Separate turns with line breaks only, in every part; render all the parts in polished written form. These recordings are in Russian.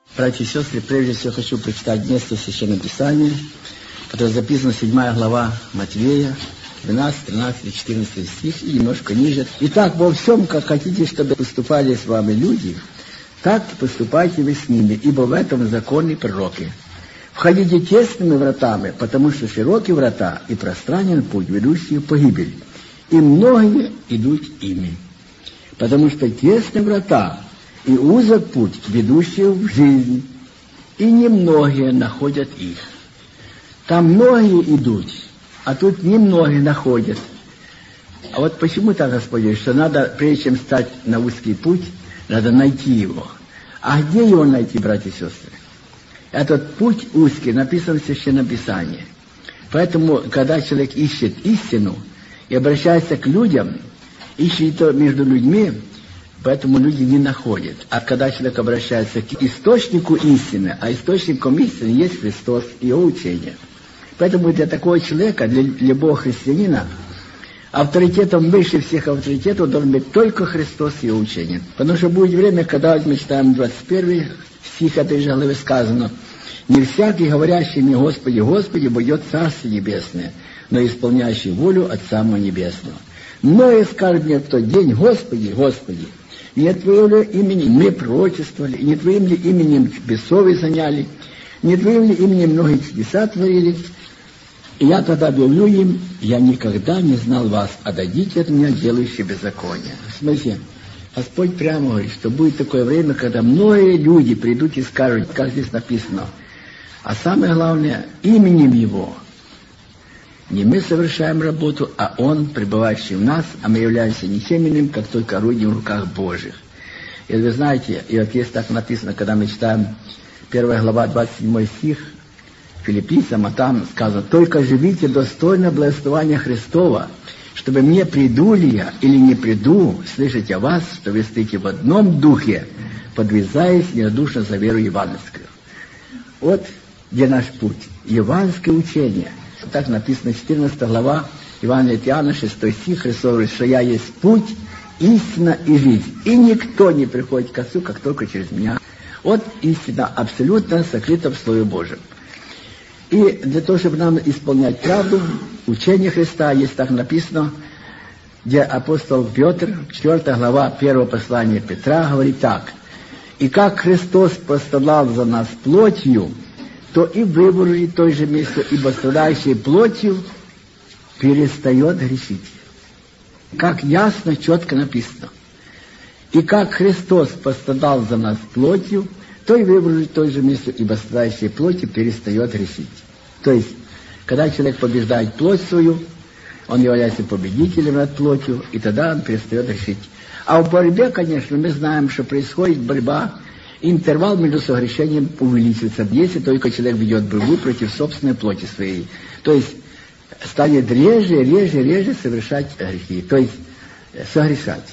Братья и сестры, прежде всего хочу прочитать место Священного Писания, которое записано 7 глава Матвея, 12, 13 и 14 стих, и немножко ниже. «Итак, во всем, как хотите, чтобы поступали с вами люди, так и поступайте вы с ними, ибо в этом законы и пророки. Входите тесными вратами, потому что широкие врата и пространен путь, ведущий в погибель, и многие идут ими. Потому что тесные врата и узок путь, ведущий в жизнь, и немногие находят их. Там многие идут, а тут немногие находят». А вот почему так, Господь, что надо, прежде чем стать на узкий путь, надо найти его. А где его найти, братья и сестры? Этот путь узкий написан в Священном Писании. Поэтому, когда человек ищет истину и обращается к людям, ищет это между людьми, поэтому люди не находят. А когда человек обращается к источнику истины, а источником истины есть Христос и Его учение. Поэтому для такого человека, для любого христианина, авторитетом выше всех авторитетов должен быть только Христос и Его учение. Потому что будет время, когда мы читаем 21 стих этой же главы сказано: «Не всякий, говорящий мне Господи, Господи, войдет в Царствие Небесное, но исполняющий волю Отца моего Небесного. Многие скажут мне в тот день: Господи, Господи, не Твоим ли именем мы пророчествовали, не Твоим ли именем бесов заняли, не Твоим ли именем многие чудеса творили? И я тогда объявлю им: я никогда не знал вас, отойдите от меня, делающие беззаконие». Смотрите, Господь прямо говорит, что будет такое время, когда многие люди придут и скажут, как здесь написано, а самое главное, именем Его. Не мы совершаем работу, а Он, пребывающий в нас, а мы являемся ничем иным, как только орудием в руках Божьих. И вы знаете, и вот есть так написано, когда мы читаем 1 глава, 27 стих, Филиппийцам, а там сказано: «Только живите достойно благословения Христова, чтобы мне, приду ли я или не приду, слышать о вас, что вы стоите в одном духе, подвязаясь нерадушно за веру евангельскую». Вот где наш путь. Евангельское учение. Так написано 14 глава Евангелия от Иоанна, 6 стих. Христос говорит, что я есть путь, истина и жизнь. И никто не приходит к Отцу, как только через меня. Вот истина абсолютно сокрыта в Слове Божьем. И для того, чтобы нам исполнять правду, учение Христа, есть так написано, где апостол Петр, 4 глава 1 послания Петра, говорит так: «И как Христос пострадал за нас плотью, то и вы выложите той же месте, ибо страдающий плотью перестает грешить». Как ясно, четко написано. «И как Христос пострадал за нас плотью, то и вы выложите той же месте, ибо страдающий плотью перестает грешить». То есть, когда человек побеждает плоть свою, он является победителем над плотью, и тогда он перестает грешить. А в борьбе, конечно, мы знаем, что происходит борьба, интервал между согрешением увеличивается, если только человек ведет борьбу против собственной плоти своей. То есть, станет реже совершать грехи, то есть, согрешать.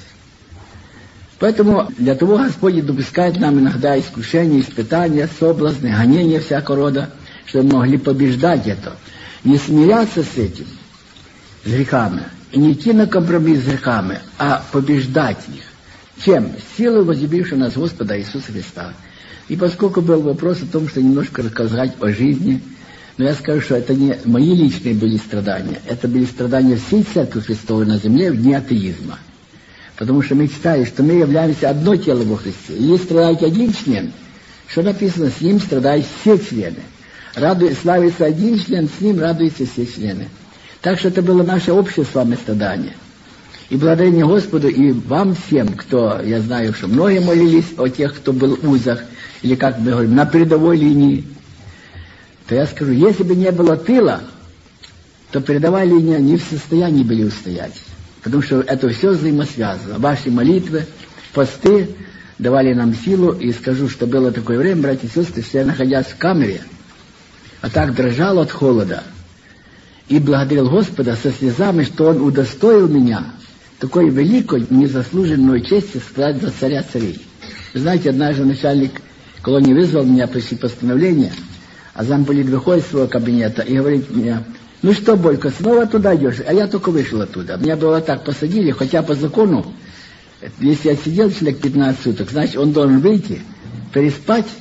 Поэтому для того Господь допускает нам иногда искушения, испытания, соблазны, гонения всякого рода, чтобы мы могли побеждать это. Не смиряться с этим, с грехами, и не идти на компромисс с грехами, а побеждать их. Чем? Силой возлюбившего нас Господа Иисуса Христа. И поскольку был вопрос о том, что немножко рассказать о жизни, но я скажу, что это не мои личные были страдания, это были страдания всей Церкви Христовой на земле в дни атеизма. Потому что мы читаем, что мы являемся одно тело во Христе. И если страдает один член, что написано, с ним страдают все члены. Славится один член, с ним радуются все члены. Так что это было наше общее с вами страдание. И благодарение Господу и вам всем, кто, я знаю, что многие молились о тех, кто был в узах, или, как мы говорим, на передовой линии, то я скажу, если бы не было тыла, то передовая линия не в состоянии были устоять. Потому что это все взаимосвязано. Ваши молитвы, посты давали нам силу. И скажу, что было такое время, братья и сестры, что я, находясь в камере, а так дрожал от холода, и благодарил Господа со слезами, что Он удостоил меня такой великой, незаслуженной чести сказать за царя царей. Вы знаете, однажды начальник колонии вызвал меня после постановления, а замполит выходит из своего кабинета и говорит мне: «Ну что, Борька, снова туда идешь?» А я только вышел оттуда. Меня было так посадили, хотя по закону, если отсидел человек 15 суток, значит, он должен выйти, переспать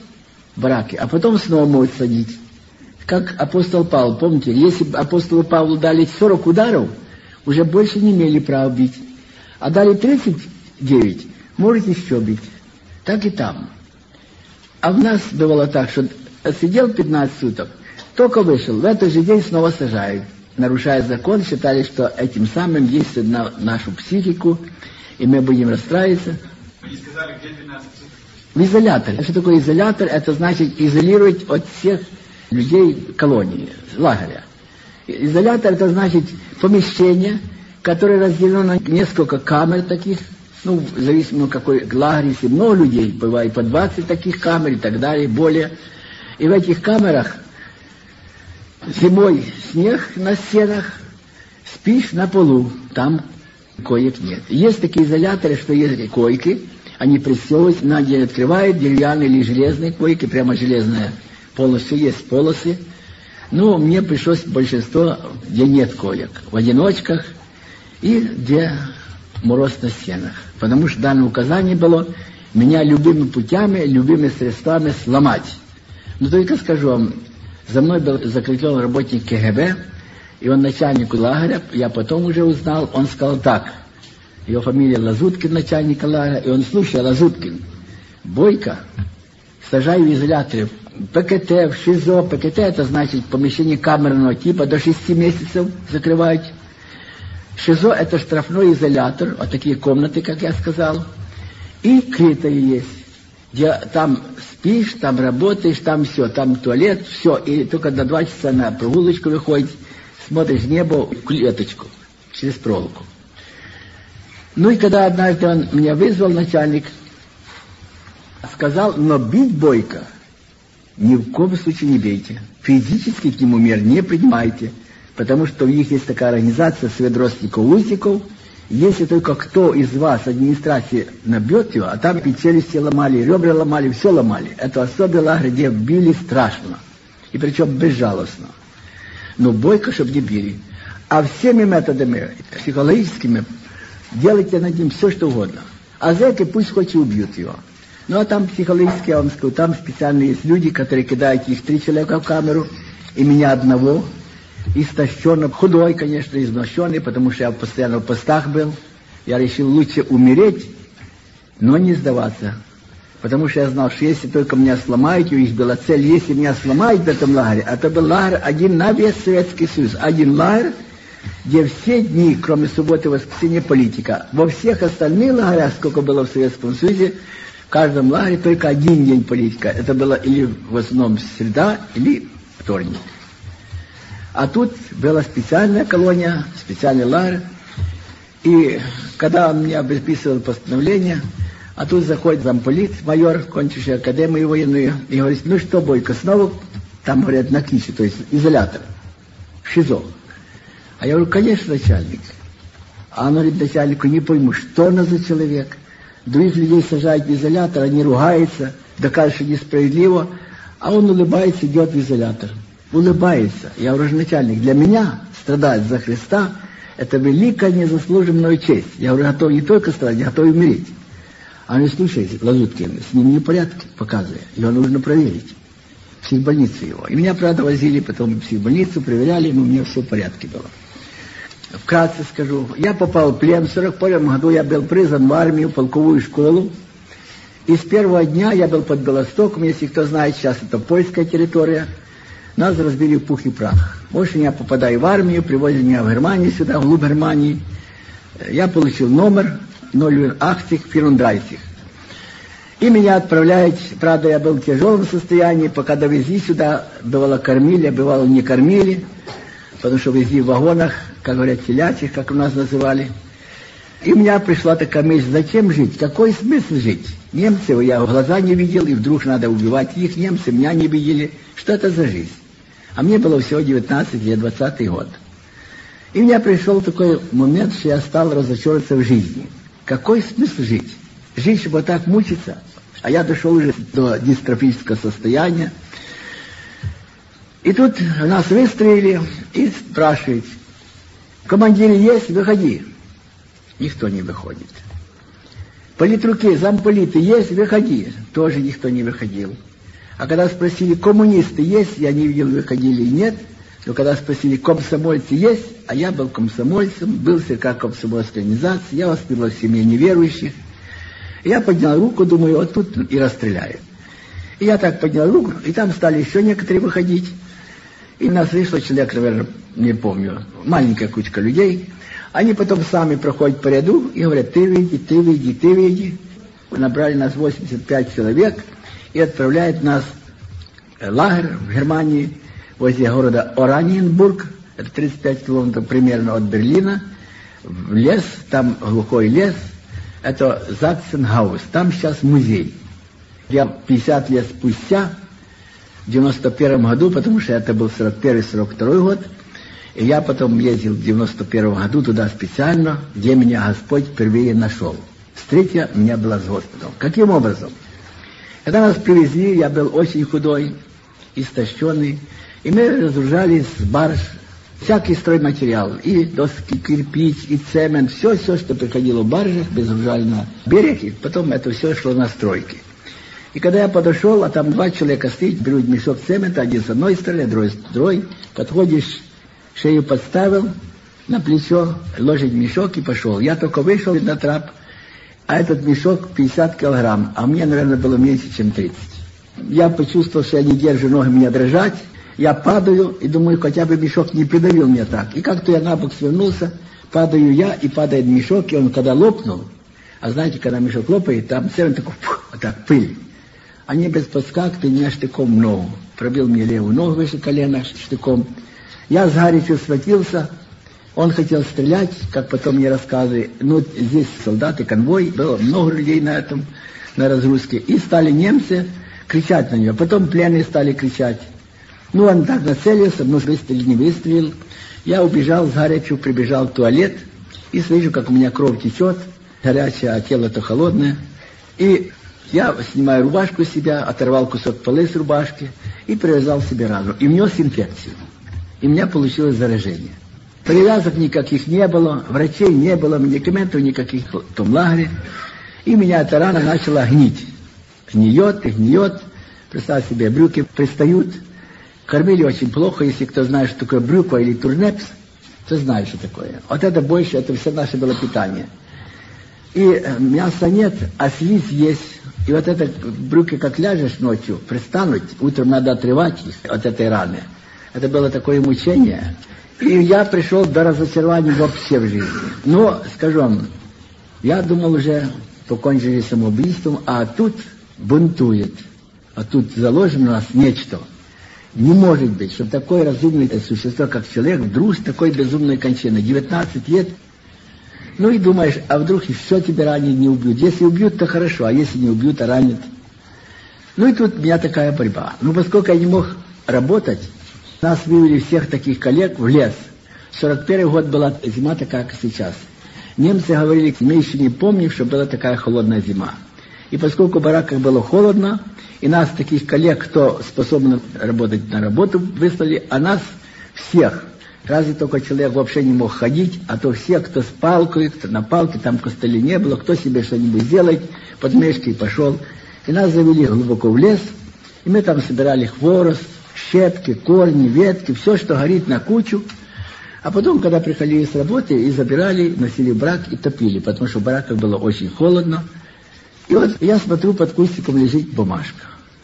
бараки, а потом снова могут садить. Как апостол Павел, помните, если апостолу Павлу дали 40 ударов, уже больше не имели права бить. А дали 39, можете еще бить. Так и там. А у нас бывало так, что сидел 15 суток, только вышел, в этот же день снова сажают. Нарушая закон, считали, что этим самым действует на нашу психику, и мы будем расстраиваться.
Вы не сказали, где 12 суток?
В изоляторе. Что такое изолятор? Это значит изолировать от всех людей колонии, лагеря. Изолятор — это значит помещение, которое разделено на несколько камер таких, ну, в зависимости от какой лагерь, если много людей, бывает по 20 таких камер и так далее, более. И в этих камерах зимой снег на стенах, спишь на полу, там коек нет. Есть такие изоляторы, что есть койки, они пристегиваются, надо открывают деревянные или железные койки, прямо железная полностью, есть полосы. Но мне пришлось большинство, где нет коек, в одиночках и где мороз на стенах. Потому что данное указание было меня любыми путями, любыми средствами сломать. Но только скажу вам, за мной был закреплен работник КГБ, и он начальник лагеря, я потом уже узнал, он сказал так, его фамилия Лазуткин, начальник лагеря, и он: слушай, Лазуткин, Бойко сажай в изоляторе, ПКТ, в ШИЗО. ПКТ — это значит помещение камерного типа, до 6 месяцев закрывают. ШИЗО — это штрафной изолятор, вот такие комнаты, как я сказал, и крытые есть, где там спишь, там работаешь, там все, там туалет, все, и только до 2 часа на прогулочку выходишь, смотришь в небо, в клеточку, через проволоку. Ну и когда однажды он меня вызвал, начальник, сказал: но бить Бойко ни в коем случае не бейте, физически к нему мер не принимайте, потому что у них есть такая организация Совет родственников-узников. Если только кто из вас, администрации, набьет его, а там и челюсти ломали, и ребра ломали, все ломали. Это особый лагерь, где били страшно, и причем безжалостно. Но Бойко, чтобы не били. А всеми методами психологическими делайте над ним все, что угодно. А зэки пусть хоть и убьют его. Ну а там психологически, я вам скажу, там специально есть люди, которые кидают их 3 человека в камеру, и меня одного, истощенный, худой, конечно, изношенный, потому что я постоянно в постах был. Я решил лучше умереть, но не сдаваться. Потому что я знал, что если только меня сломают, у них была цель, если меня сломают в этом лагере, это был лагерь один на весь Советский Союз. Один лагерь, где все дни, кроме субботы и воскресенья, политика. Во всех остальных лагерях, сколько было в Советском Союзе, в каждом лагере только один день политика. Это было или в основном среда, или вторник. А тут была специальная колония, специальный лагерь. И когда он мне выписывал постановление, а тут заходит замполит, майор, кончивший академию военную, и говорит: ну что, Бойко, снова, там, говорят, на клише, то есть изолятор, в ШИЗО. А я говорю: конечно, начальник. А он говорит начальнику: не пойму, что он за человек. Других людей сажают в изолятор, они ругаются, доказывают, что несправедливо, а он улыбается, идет в изолятор. Улыбается. Я говорю: начальник, для меня страдать за Христа — это великая незаслуженная честь. Я говорю: готов не только страдать, я готов умереть. А он: слушай, Лазуткин, с ним не в порядке, показывая, его нужно проверить. В психбольницу его. И меня, правда, возили потом в психбольницу, проверяли, но у меня все в порядке было. Вкратце скажу, я попал в плен, в 1941 году я был призван в армию, в полковую школу. И с первого дня я был под Белостоком, если кто знает, сейчас это польская территория. Нас разбили в пух и прах. Больше я попадаю в армию, привозили меня в Германию сюда, вглубь Германии. Я получил номер 084. И меня отправляют, правда, я был в тяжелом состоянии, пока довезли сюда, бывало кормили, а бывало не кормили, потому что везли в вагонах, как говорят, телячьих, как у нас называли. И у меня пришла такая мысль: зачем жить? Какой смысл жить? Немцев я в глаза не видел, и вдруг надо убивать их. Немцы меня не видели. Что это за жизнь? А мне было всего 19 лет, 20-й год. И у меня пришел такой момент, что я стал разочароваться в жизни. Какой смысл жить? Жить, чтобы так мучиться? А я дошел уже до дистрофического состояния. И тут нас выстроили и спрашивают: командир есть, выходи. Никто не выходит. Политруки, замполиты есть, выходи. Тоже никто не выходил. А когда спросили, коммунисты есть, я не видел, выходили или нет. Но когда спросили, комсомольцы есть, а я был комсомольцем, был секретарь комсомольской организации, я воспитывал в семье неверующих. И я поднял руку, думаю, вот тут и расстреляют. И я так поднял руку, и там стали еще некоторые выходить. И нас вышло человек, наверное, не помню, маленькая кучка людей. Они потом сами проходят по ряду и говорят, ты выйди, ты выйди, ты выйди. Набрали нас 85 человек и отправляют нас в лагерь в Германии, возле города Ораниенбург, это 35 километров примерно от Берлина, в лес, там глухой лес, это Заксенгаус, там сейчас музей. Я 50 лет спустя, в 91 году, потому что это был 41-42 год, и я потом ездил в 91 году туда специально, где меня Господь впервые нашел. Встреча у меня была с Господом. Каким образом? Когда нас привезли, я был очень худой, истощенный, и мы разгружали с барж всякий стройматериал, и доски, кирпич, и цемент, все, что приходило в баржах, безгружали на берег, и потом это все шло на стройки. И когда я подошел, а там 2 человека стоят, берут мешок цемента, один с одной стороны, другой с другой, подходишь, шею подставил на плечо, ложить мешок и пошел. Я только вышел на трап, а этот мешок 50 килограмм, а мне, наверное, было меньше, чем 30. Я почувствовал, что я не держу, ноги меня дрожать, я падаю и думаю, хотя бы мешок не придавил меня так. И как-то я на бок свернулся, падаю я, и падает мешок, и он когда лопнул, а знаете, когда мешок лопает, там цемент такой, вот так, пыль. Они без подскакки меня штыком в ногу. Пробил мне левую ногу выше колена штыком. Я с горячью схватился, он хотел стрелять, как потом мне рассказывали. Ну, здесь солдаты, конвой, было много людей на этом, на разгрузке. И стали немцы кричать на него. Потом пленные стали кричать. Ну, он так нацелился, но выстрелил, не выстрелил. Я убежал с горячью, прибежал в туалет, и слышу, как у меня кровь течет, горячая, а тело-то холодное. И я снимаю рубашку с себя, оторвал кусок полы с рубашки и привязал себе рану. И внес инфекцию. И у меня получилось заражение. Привязок никаких не было, врачей не было, медикаментов никаких в том лагере. И меня эта рана начала гнить. Гниет и гниет. Представь себе, брюки пристают. Кормили очень плохо, если кто знает, что такое брюква или турнепс, то знает, что такое. Вот это больше, это все наше было питание. И мяса нет, а слизь есть. И вот это брюки, как ляжешь ночью, пристануть, утром надо отрывать их от этой раны. Это было такое мучение. И я пришел до разочарования вообще в жизни. Но, скажу вам, я думал уже покончили самоубийством, а тут бунтует. А тут заложено у нас нечто. Не может быть, чтобы такое разумное существо, как человек, вдруг с такой безумной кончиной. 19 лет. Ну и думаешь, а вдруг еще тебя ранят, не убьют. Если убьют, то хорошо, а если не убьют, то ранят. Ну и тут у меня такая борьба. Ну, поскольку я не мог работать, нас вывели всех таких коллег в лес. 41 год была зима такая, как сейчас. Немцы говорили, мы еще не помним, что была такая холодная зима. И поскольку в бараках было холодно, и нас, таких коллег, кто способен работать на работу, выслали, а нас всех. Разве только человек вообще не мог ходить, а то все, кто с палкой, кто на палке, там костылей не было, кто себе что-нибудь сделает, под мешки пошел. И нас завели глубоко в лес, и мы там собирали хворост, щепки, корни, ветки, все, что горит, на кучу. А потом, когда приходили с работы, и забирали, носили в барак и топили, потому что в бараках было очень холодно. И вот я смотрю, под кустиком лежит бумажка.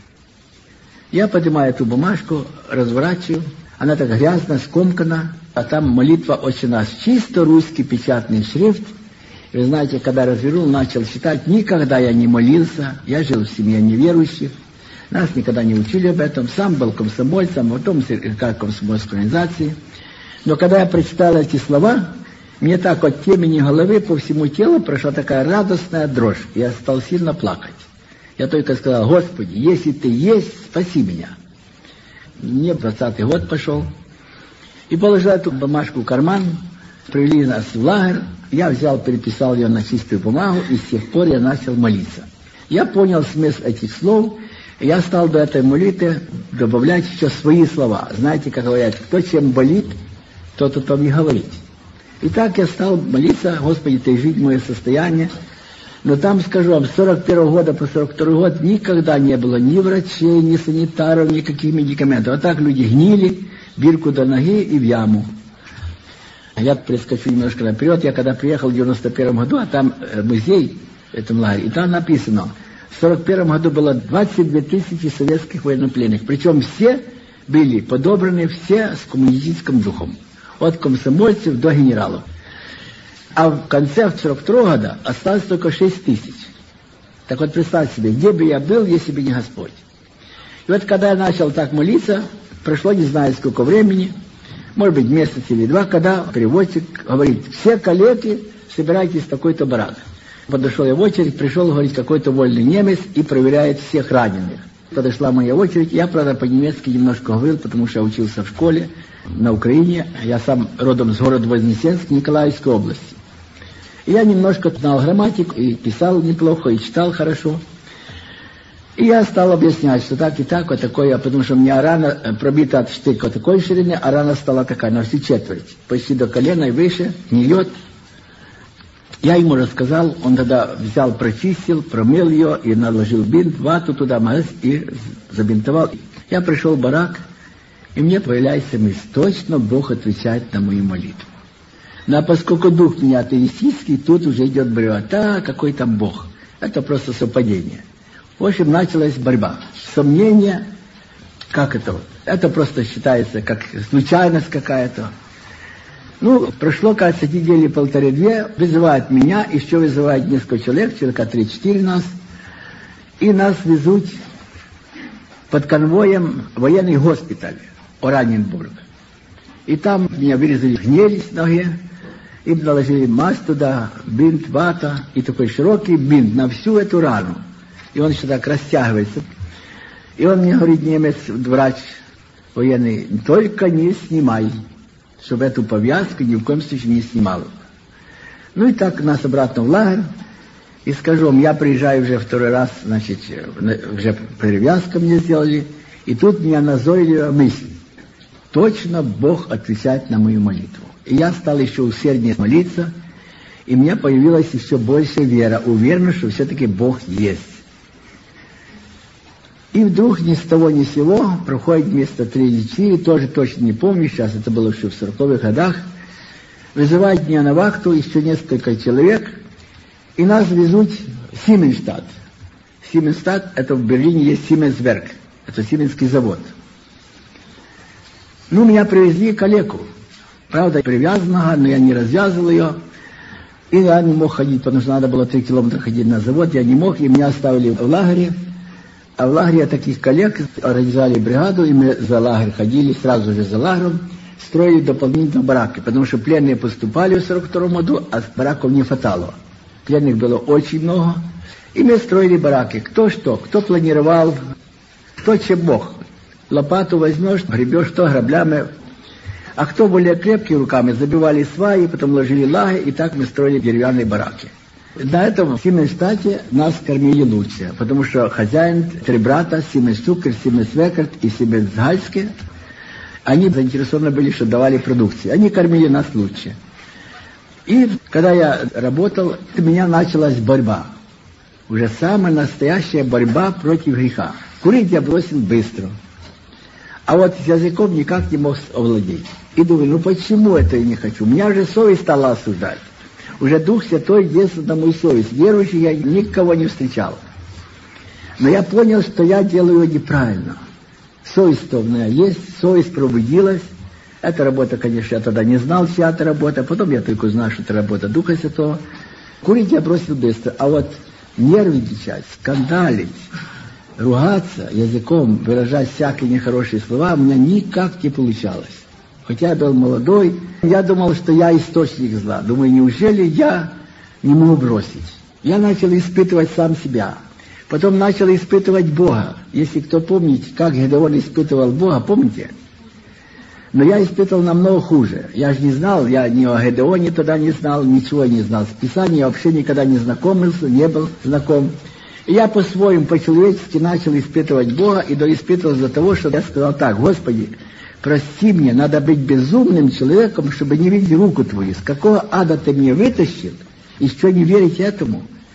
Я поднимаю эту бумажку, разворачиваю, она так грязно, скомкана, а там молитва «Отче наш», чисто русский печатный шрифт. И вы знаете, когда развернул, начал читать, никогда я не молился, я жил в семье неверующих, нас никогда не учили об этом, сам был комсомольцем, потом как комсомольской организации. Но когда я прочитал эти слова, мне так от темени головы по всему телу прошла такая радостная дрожь, и я стал сильно плакать. Я только сказал: Господи, если Ты есть, спаси меня. Мне 20-й год пошел. И положил эту бумажку в карман, привели нас в лагерь, я взял, переписал ее на чистую бумагу, и с тех пор я начал молиться. Я понял смысл этих слов, и я стал до этой молитвы добавлять еще свои слова. Знаете, как говорят, кто чем болит, тот о том и говорит. И так я стал молиться: Господи, Ты видишь мое состояние. Но там, скажу вам, с 41 года по 42 год никогда не было ни врачей, ни санитаров, никаких медикаментов. А так люди гнили, бирку до ноги и в яму. Я прискочу немножко наперед. Я когда приехал в 91 году, а там музей в этом лагере, и там написано, в 41 году было 22 тысячи советских военнопленных. Причем все были подобраны, все с коммунистическим духом. От комсомольцев до генералов. А в конце 42 года осталось только 6 тысяч. Так вот, представьте себе, где бы я был, если бы не Господь. И вот когда я начал так молиться, прошло не знаю сколько времени, может быть месяц или два, когда переводчик говорит, все калеки, собирайтесь в такой-то барак. Подошел я в очередь, пришел, говорит, какой-то вольный немец и проверяет всех раненых. Подошла моя очередь, я, правда, по-немецки немножко говорил, потому что я учился в школе на Украине, я сам родом с города Вознесенск, Николаевской области. И я немножко знал грамматику, и писал неплохо, и читал хорошо. И я стал объяснять, что так и так, вот такое, потому что у меня рана пробита от штыка вот такой ширины, а рана стала такая, на всю четверть, почти до колена и выше, гниет. Я ему рассказал, он тогда взял, прочистил, промыл ее и наложил бинт, вату туда, и забинтовал. Я пришел в барак, и мне появляется мысль, точно Бог отвечает на мою молитву. Но поскольку дух меня атеистический, тут уже идет борьба. Какой там Бог? Это просто совпадение. В общем, началась борьба. Сомнения, как это? Это просто считается как случайность какая-то. Ну, прошло, кажется, недели полторы-две, вызывают меня, еще вызывают несколько человека 3-4 нас, и нас везут под конвоем в военный госпиталь Ораненбург. И там меня вырезали гниль с ноги, и наложили мазь туда, бинт, вата, и такой широкий бинт на всю эту рану. И он еще так растягивается. И он мне говорит, немец, врач военный, только не снимай, чтобы эту повязку ни в коем случае не снимал. Ну и так нас обратно в лагерь. И скажу вам, я приезжаю уже второй раз, значит, уже перевязку мне сделали, и тут меня назойливая мысль. Точно Бог отвечает на мою молитву. И я стал еще усерднее молиться, и у меня появилась еще больше вера, уверенность, что все-таки Бог есть. И вдруг ни с того ни с сего проходит место 3 или 4, тоже точно не помню, сейчас это было еще в 40-х годах, вызывают меня на вахту еще несколько человек, и нас везут в Сименштадт. Сименштадт, это в Берлине есть Сименсверк, это Сименский завод. Ну, меня привезли калеку. Правда, привязанного, но я не развязывал ее. И я не мог ходить, потому что надо было 3 километра ходить на завод, я не мог, и меня оставили в лагере. А в лагере таких коллег организовали бригаду, и мы за лагерь ходили, сразу же за лагерем, строили дополнительно бараки, потому что пленные поступали в 42 году, а бараков не хватало. Пленных было очень много, и мы строили бараки. Кто что, кто планировал, кто чем мог. Лопату возьмешь, гребешь, что граблями. А кто более крепкий руками, забивали сваи, потом ложили лаги, и так мы строили деревянные бараки. На этом в Сименштадте нас кормили лучше, потому что хозяин, 3 брата, Сименсцукер, Сименсвекерт и Сименсгальский, они заинтересованы были, что давали продукцию. Они кормили нас лучше. И когда я работал, у меня началась борьба. Уже самая настоящая борьба против греха. Курить я бросил быстро. А вот с языком никак не мог овладеть. И думаю, ну почему это я не хочу? Меня уже совесть стала осуждать. Уже Дух Святой действует на мою совесть. Верующий я никого не встречал. Но я понял, что я делаю неправильно. Совесть у меня есть, совесть пробудилась. Эта работа, конечно, я тогда не знал, чья это работа. Потом я только узнал, что это работа Духа Святого. Курить я бросил быстро. А вот нервничать, скандалить, ругаться языком, выражать всякие нехорошие слова у меня никак не получалось. Хотя я был молодой, я думал, что я источник зла. Думаю, неужели я не могу бросить? Я начал испытывать сам себя. Потом начал испытывать Бога. Если кто помнит, как Гедеон испытывал Бога, помните? Но я испытывал намного хуже. Я же не знал, я ни о Гедеоне тогда не знал, ничего не знал. С Писанием я вообще никогда не знакомился, не был знаком. И я по-своему, по-человечески начал испытывать Бога, и доиспытывал из-за того, что я сказал так: Господи, прости мне, надо быть безумным человеком, чтобы не видеть руку Твою. С какого ада Ты меня вытащил, и что не верить этому?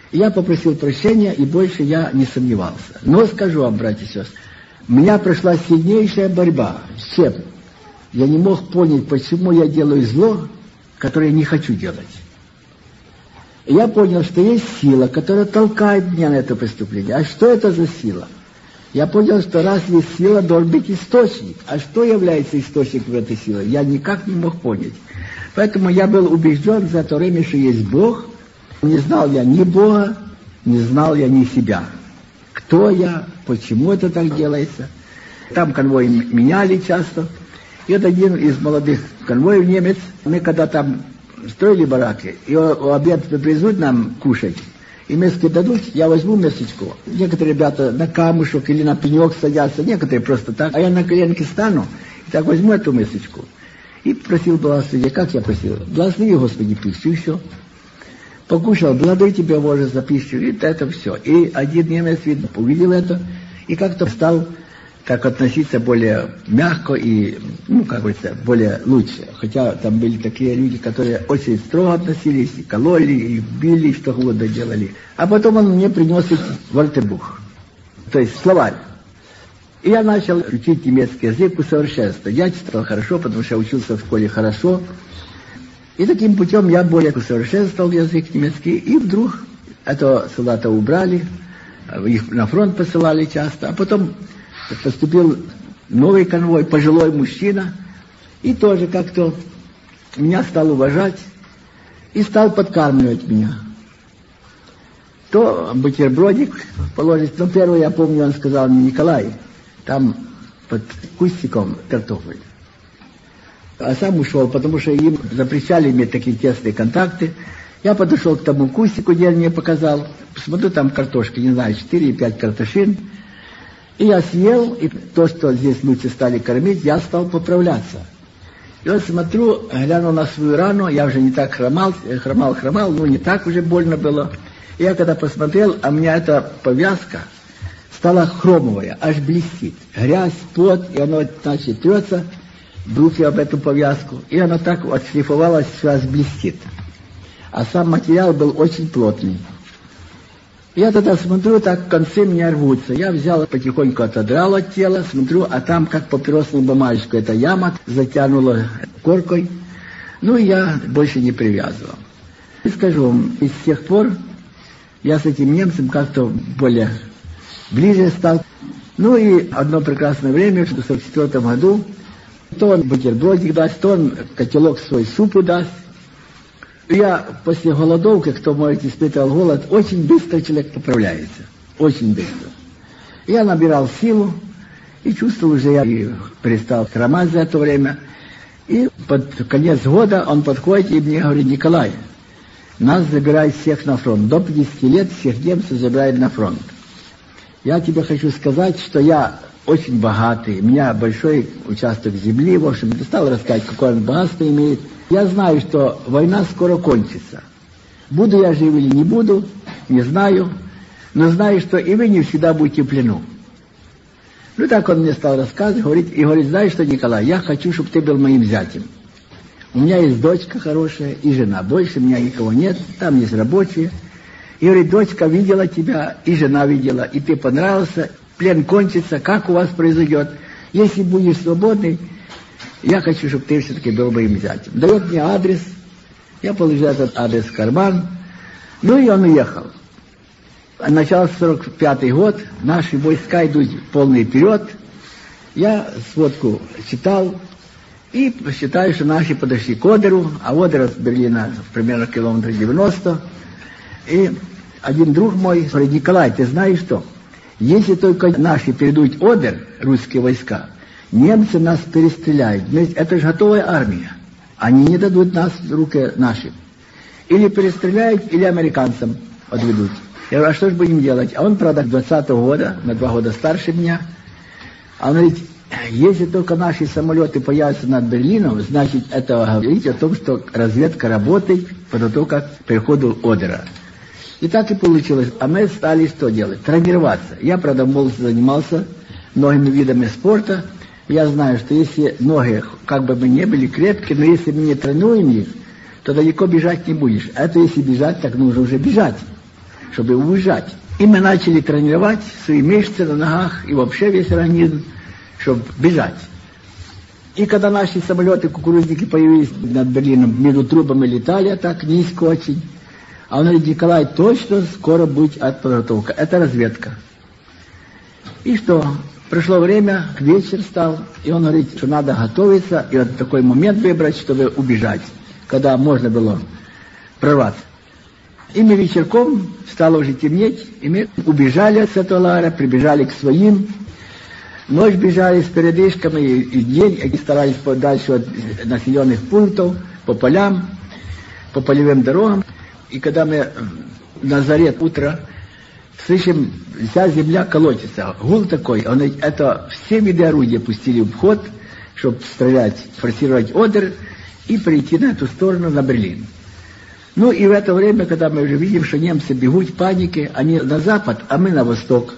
Я попросил прощения, и больше я не сомневался. Но скажу вам, братья и сестры, у меня прошла сильнейшая борьба. С чем? Я не мог понять, почему я делаю зло, которое я не хочу делать. И я понял, что есть сила, которая толкает меня на это преступление. А что это за сила? Я понял, что раз есть сила, должен быть источник. А что является источником этой силы? Я никак не мог понять. Поэтому я был убежден за то время, что есть Бог. Не знал я ни Бога, не знал я ни себя. Кто я, почему это так делается. Там конвои меняли часто. И вот один из молодых конвоев, немец, мы когда там строили бараки, и обед привезут нам кушать, и мяско дадут, я возьму мясочку. Некоторые ребята на камушек или на пенек садятся, некоторые просто так, а я на коленке стану, и так возьму эту мясочку. И просил благословения. Как я просил? Благослови, Господи, пищу, и все. Покушал, благодарю Тебя, Боже, за пищу, и это все. И один немец, видно, увидел это, и как-то стал так относиться более мягко и, как говорится, более лучше. Хотя там были такие люди, которые очень строго относились, и кололи, и били, и что угодно делали. А потом он мне принес вальтебух, то есть словарь. И я начал учить немецкий язык усовершенствовать. Я читал хорошо, потому что я учился в школе хорошо. И таким путем я более усовершенствовал язык немецкий. И вдруг этого солдата убрали, их на фронт посылали часто. А потом поступил новый конвой, пожилой мужчина. И тоже как-то меня стал уважать и стал подкармливать меня. То бутербродик положить. Но первый, я помню, он сказал мне: Николай, там под кустиком картофель. А сам ушел, потому что им запрещали иметь такие тесные контакты. Я подошел к тому кустику, где он мне показал. Посмотрю, там картошки, не знаю, 4 или 5 картошин. И я съел, и то, что здесь лучше стали кормить, я стал поправляться. И вот смотрю, глянул на свою рану, я уже не так хромал, но не так уже больно было. И я когда посмотрел, а у меня эта повязка стала хромовая, аж блестит. Грязь, пот, и оно, значит, трется в руки об эту повязку, и она так отшлифовалась, сейчас блестит. А сам материал был очень плотный. Я тогда смотрю, так концы меня рвутся. Я взял, потихоньку отодрал от тела, смотрю, а там как папиросную бумажечку, эта яма затянула коркой. Ну, я больше не привязывал. И скажу вам, и с тех пор я с этим немцем как-то более ближе стал. Ну и одно прекрасное время, в 1944 году, то он бутербродик даст, то он котелок свой супу даст. Я после голодовки, кто, может, испытывал голод, очень быстро человек поправляется. Очень быстро. Я набирал силу и чувствовал уже, я и перестал хромать за это время. И под конец года он подходит и мне говорит: Николай, нас забирают всех на фронт. До 50 лет всех немцев забирают на фронт. Я тебе хочу сказать, что я очень богатый, у меня большой участок земли, в общем, не стал рассказать, какое он богатство имеет. Я знаю, что война скоро кончится. Буду я жив или не буду, не знаю, но знаю, что и вы не всегда будете в плену. Ну так он мне стал рассказывать, говорит, знаешь что, Николай, я хочу, чтобы ты был моим зятем. У меня есть дочка хорошая и жена, больше у меня никого нет, там есть рабочие. И говорит, дочка видела тебя, и жена видела, и ты понравился, плен кончится, как у вас произойдет. Если будешь свободный, я хочу, чтобы ты все-таки был моим зятем. Дает мне адрес, я положил этот адрес в карман, ну и он уехал. Начался 45-й год, наши войска идут полный вперед. Я сводку читал и считаю, что наши подошли к Одеру, а Одер от Берлина примерно километров 90. И один друг мой говорит: Николай, ты знаешь что? Если только наши перейдут Одер, русские войска, немцы нас перестреляют. Это же готовая армия. Они не дадут нас в руки нашим. Или перестреляют, или американцам отведут. Я говорю, а что же будем делать? А он, правда, 20-го года, на 2 года старше меня. А он говорит, если только наши самолеты появятся над Берлином, значит, это говорит о том, что разведка работает подготовка к переходу Одера. И так и получилось. А мы стали что делать? Тренироваться. Я, правда, молодо занимался многими видами спорта. Я знаю, что если ноги, как бы мы не были крепкие, но если мы не тренируем их, то далеко бежать не будешь. А это если бежать, так нужно уже бежать. чтобы уезжать. И мы начали тренировать свои мышцы на ногах и вообще весь организм, чтобы бежать. И когда наши самолеты-кукурузники появились над Берлином, между трубами летали так низко очень, а он говорит: Николай, точно скоро будет подготовка. Это разведка. И что? Пришло время, вечер стал, и он говорит, что надо готовиться, и вот такой момент выбрать, чтобы убежать, когда можно было прорваться. И мы вечерком, стало уже темнеть, и мы убежали от этого лагеря, прибежали к своим. Ночь бежали с передышками, и день, и старались подальше от населенных пунктов, по полям, по полевым дорогам. И когда мы на заре утра слышим, вся земля колотится, гул такой, это все виды орудия пустили в ход, чтобы стрелять, форсировать Одер и перейти на эту сторону, на Берлин. Ну и в это время, когда мы уже видим, что немцы бегут в панике, они на запад, а мы на восток.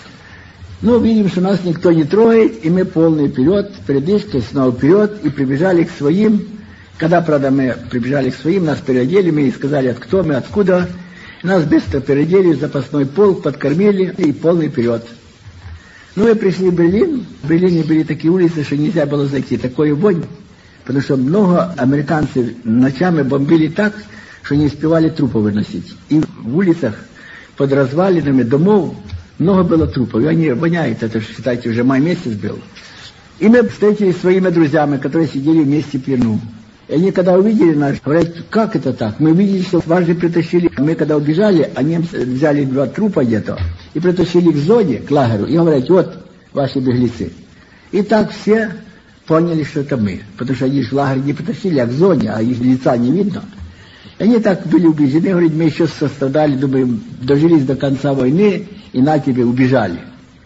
Ну, видим, что нас никто не трогает, и мы полный вперед, передышкой, снова вперед, и прибежали к своим. Когда, правда, мы прибежали к своим, нас переодели, мы и сказали, кто мы, откуда. Нас быстро переодели в запасной полк, подкормили, и полный вперед. Ну, мы пришли в Берлин. В Берлине были такие улицы, что нельзя было зайти. Такой вонь, потому что много американцев ночами бомбили так, что не успевали трупы выносить. И в улицах под развалинами домов много было трупов. И они воняют, это, считайте, уже май месяц был. И мы встретились с своими друзьями, которые сидели вместе в плену. И они, когда увидели нас, говорят, как это так? Мы видели, что вас же притащили. Мы, когда убежали, они взяли 2 трупа где-то и притащили к зоне, к лагерю, и говорят, вот ваши беглецы. И так все поняли, что это мы. Потому что они же в лагерь не притащили, а к зоне, а их лица не видно. И они так были убеждены, говорят, мы еще сострадали, думаем, дожились до конца войны, и на тебе убежали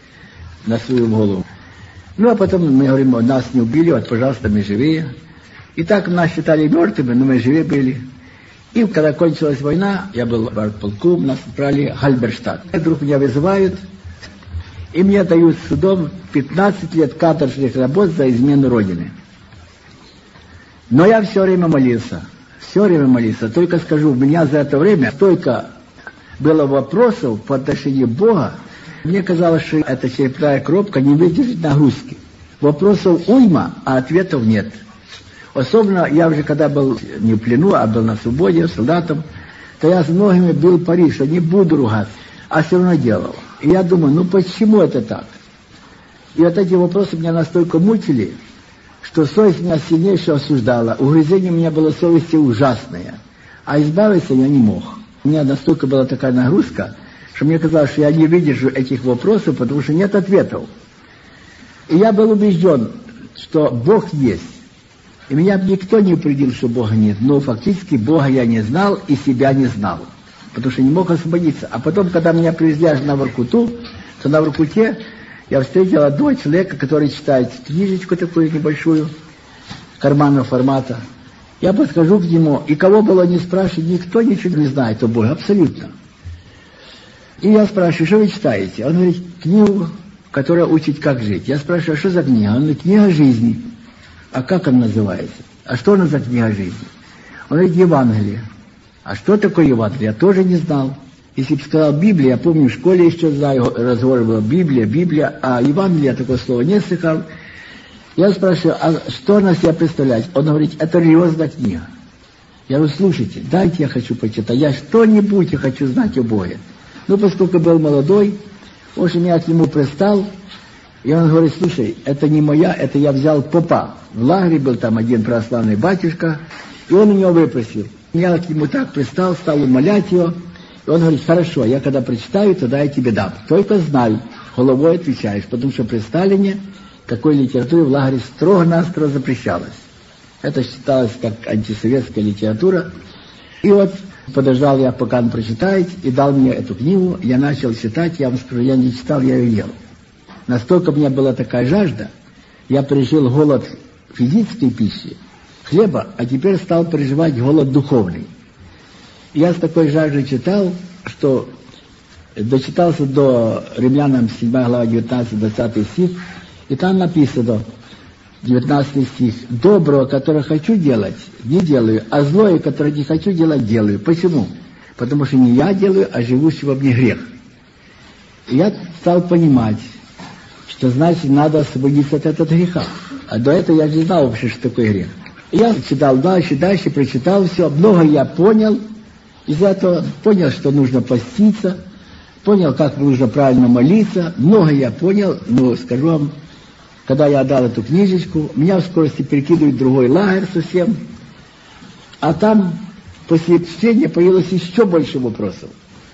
на свою голову. Ну, а потом мы говорим, нас не убили, вот, пожалуйста, мы живые. И так нас считали мертвыми, но мы живы были. И когда кончилась война, я был в артполку, нас отправили в Хальберштадт. Вдруг меня вызывают, и мне дают судом 15 лет каторжных работ за измену Родины. Но я все время молился. Только скажу, у меня за это время столько было вопросов по отношению к Богу. Мне казалось, что эта черепная коробка не выдержит нагрузки. Вопросов уйма, а ответов нет. Особенно я уже когда был не в плену, а был на свободе, солдатом, то я с многими бил пари, что не буду ругаться, а все равно делал. И я думаю, ну почему это так? И вот эти вопросы меня настолько мучили, что совесть меня сильнейше осуждала. Угрызение у меня было совести ужасное, а избавиться я не мог. У меня настолько была такая нагрузка, что мне казалось, что я не выдержу этих вопросов, потому что нет ответов. И я был убежден, что Бог есть. И меня никто не упредил, что Бога нет, но фактически Бога я не знал и себя не знал, потому что не мог освободиться. А потом, когда меня привезли аж на Воркуту, то на Воркуте я встретил одного человека, который читает книжечку такую небольшую, карманного формата. Я подхожу к нему, и кого было не спрашивать, никто ничего не знает о Боге, абсолютно. И я спрашиваю, что вы читаете? Он говорит, книгу, которая учит, как жить. Я спрашиваю, а что за книга? Он говорит, книга жизни. А как она называется? А что она за книга жизни? Он говорит, Евангелие. А что такое Евангелие? Я тоже не знал. Если бы сказал Библия, я помню, в школе еще знаю, разговор был Библия, а Евангелие я такое слово не слыхал. Я спрашиваю, а что она себя представляет? Он говорит, это религиозная книга. Я говорю, слушайте, дайте я хочу почитать, я что-нибудь хочу знать о Боге. Ну, поскольку был молодой, он же меня к нему пристал, и он говорит, слушай, это не моя, это я взял попа. В лагере был там один православный батюшка, и он у него выпросил. Я к нему так пристал, стал умолять его, и он говорит, хорошо, я когда прочитаю, тогда я тебе дам. Только знай, головой отвечаешь, потому что при Сталине такой литературе в лагере строго-настрого запрещалось. Это считалось как антисоветская литература. И вот подождал я, пока он прочитает, и дал мне эту книгу, я начал читать, я вам скажу, я не читал, я ее ел. Настолько у меня была такая жажда, я пережил голод физической пищи, хлеба, а теперь стал переживать голод духовный. И я с такой жаждой читал, что дочитался до Римлянам 7 глава 19-20 стих, и там написано, 19 стих, «Доброго, которое хочу делать, не делаю, а злое, которое не хочу делать, делаю». Почему? потому что не я делаю, а живущий во мне грех. И я стал понимать, что значит надо освободиться от этого греха. А до этого я не знал вообще, что такое грех. И я читал дальше, прочитал все, много я понял. Из этого понял, что нужно поститься, понял, как нужно правильно молиться. Много я понял, но скажу вам, когда я отдал эту книжечку, меня в скорости перекидывают в другой лагерь совсем. А там после чтения появилось еще больше вопросов.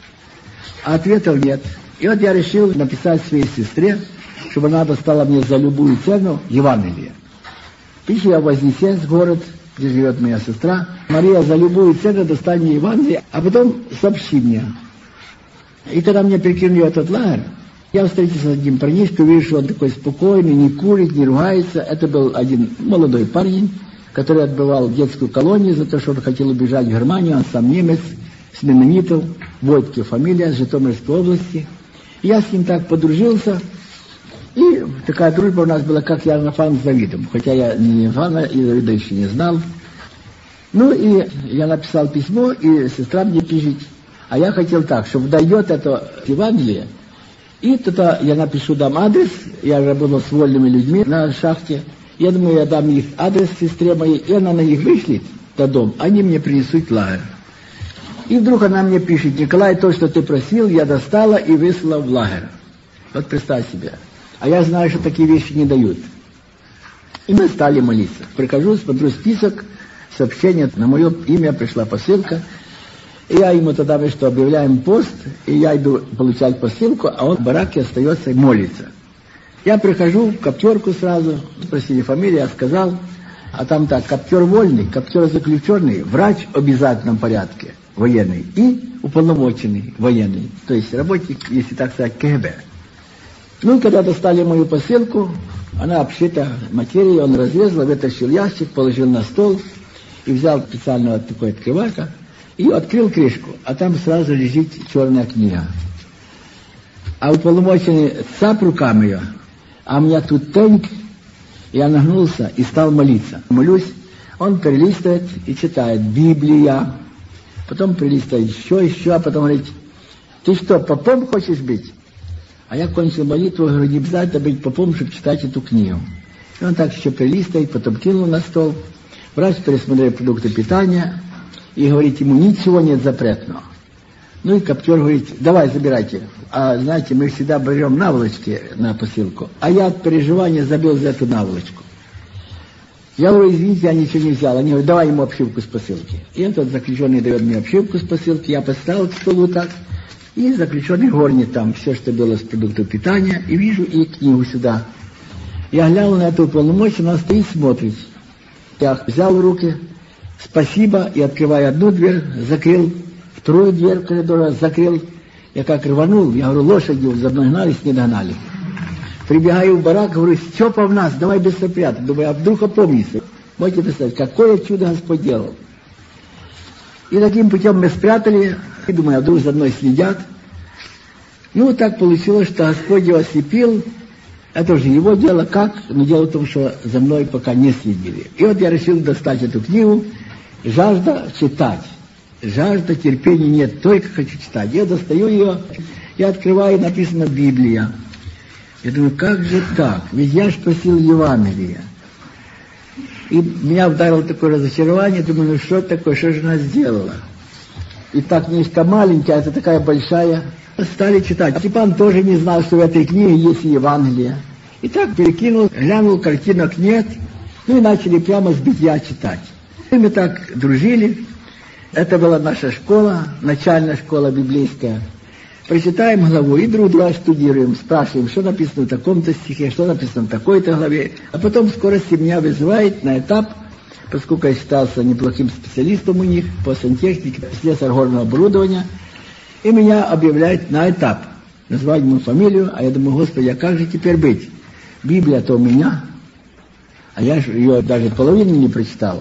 А ответов нет. И вот я решил написать своей сестре, чтобы она достала мне за любую цену Евангелие. Пишу я в Вознесенск, город, где живет моя сестра. Мария, за любую цену достань мне Евангелие, а потом сообщи мне. И когда мне перекинули в этот лагерь, я встретился с одним парнишкой, вижу, что он такой спокойный, не курит, не ругается. Это был один молодой парень, который отбывал детскую колонию за то, что он хотел убежать в Германию. Он сам немец, с менонитов, Войтке фамилия, с Житомирской области. И я с ним так подружился. И такая дружба у нас была, как Иоаннафан с Давидом. Хотя я ни Иоанна и Давида еще не знал. Ну и я написал письмо, и сестра мне пишет. А я хотел так, чтобы дойдет это Евангелие. И тогда я напишу, дам адрес. Я работал с вольными людьми на шахте. Я думаю, я дам их адрес сестре моей, и она на них вышлет до дома. Они мне принесут лагерь. И вдруг она мне пишет: Николай, то, что ты просил, я достала и выслала в лагерь. Вот представь себе. А я знаю, что такие вещи не дают. И мы стали молиться. Прихожу, смотрю список, сообщение, на мое имя пришла посылка. И я ему тогда говорю, что объявляем пост, и я иду получать посылку, а он в бараке остается и молится. Я прихожу в коптерку сразу, спросили фамилию, я сказал, а там так: коптер вольный, коптер заключенный, врач в обязательном порядке, военный, и уполномоченный военный, то есть работник, если так сказать, КГБ. Ну, когда достали мою посылку, она обшита материей, он разрезал, вытащил ящик, положил на стол и взял специально вот такой открывака и открыл крышку, а там сразу лежит черная книга. А уполномоченный цап руками ее, а у меня тут тенк, я нагнулся и стал молиться. Молюсь, он перелистывает и читает Библия, потом перелистывает еще, а потом говорит: ты что, попом хочешь быть? А я кончил молитву, говорю: не обязательно быть попом, чтобы читать эту книгу. И он так еще перелистывает, потом кинул на стол. Врач пересмотрел продукты питания и говорит ему: ничего нет запретного. Ну и коптер говорит: давай, забирайте. А знаете, мы всегда берем наволочки на посылку. А я от переживания забил за эту наволочку. Я говорю: извините, я ничего не взял. Они говорят: давай ему обшивку с посылки. И этот заключенный дает мне обшивку с посылки, я поставил к столу так. И заключенный горнит там все, что было с продуктов питания, и вижу и книгу сюда. Я глянул на эту уполномоченную, она стоит, смотрит. Я взял в руки, спасибо, и открывая одну дверь, закрыл, вторую дверь коридора закрыл. Я как рванул, я говорю: лошадью за мной гнались, не догнали. Прибегаю в барак, говорю: Степа в нас, давай быстро прятать. Думаю, а вдруг опомнится. Можете представить, какое чудо Господь делал. И таким путем мы спрятали, и думаю, а вдруг за мной следят. Ну, так получилось, что Господь его ослепил. Это уже его дело, как? Но дело в том, что за мной пока не следили. И вот я решил достать эту книгу. Жажда читать. Жажда, терпения нет, только хочу читать. Я достаю ее, я открываю, написано Библия. Я думаю, как же так? Ведь я же просил Евангелия. И меня ударило такое разочарование, думаю, ну что такое, что же она сделала? И так книжка маленькая, это такая большая. Стали читать. Степан тоже не знал, что в этой книге есть Евангелие. И так перекинул, глянул, картинок нет. Ну и начали прямо с битья читать. И мы так дружили. Это была наша школа, начальная школа библейская. Прочитаем главу и друг друга студируем, спрашиваем, что написано в таком-то стихе, что написано в такой-то главе. А потом в скорости меня вызывает на этап, поскольку я считался неплохим специалистом у них по сантехнике, слесарь горного оборудования, и меня объявляют на этап. Назвать мою фамилию, а я думаю: Господи, а как же теперь быть? Библия-то у меня, а я же ее даже половину не прочитал.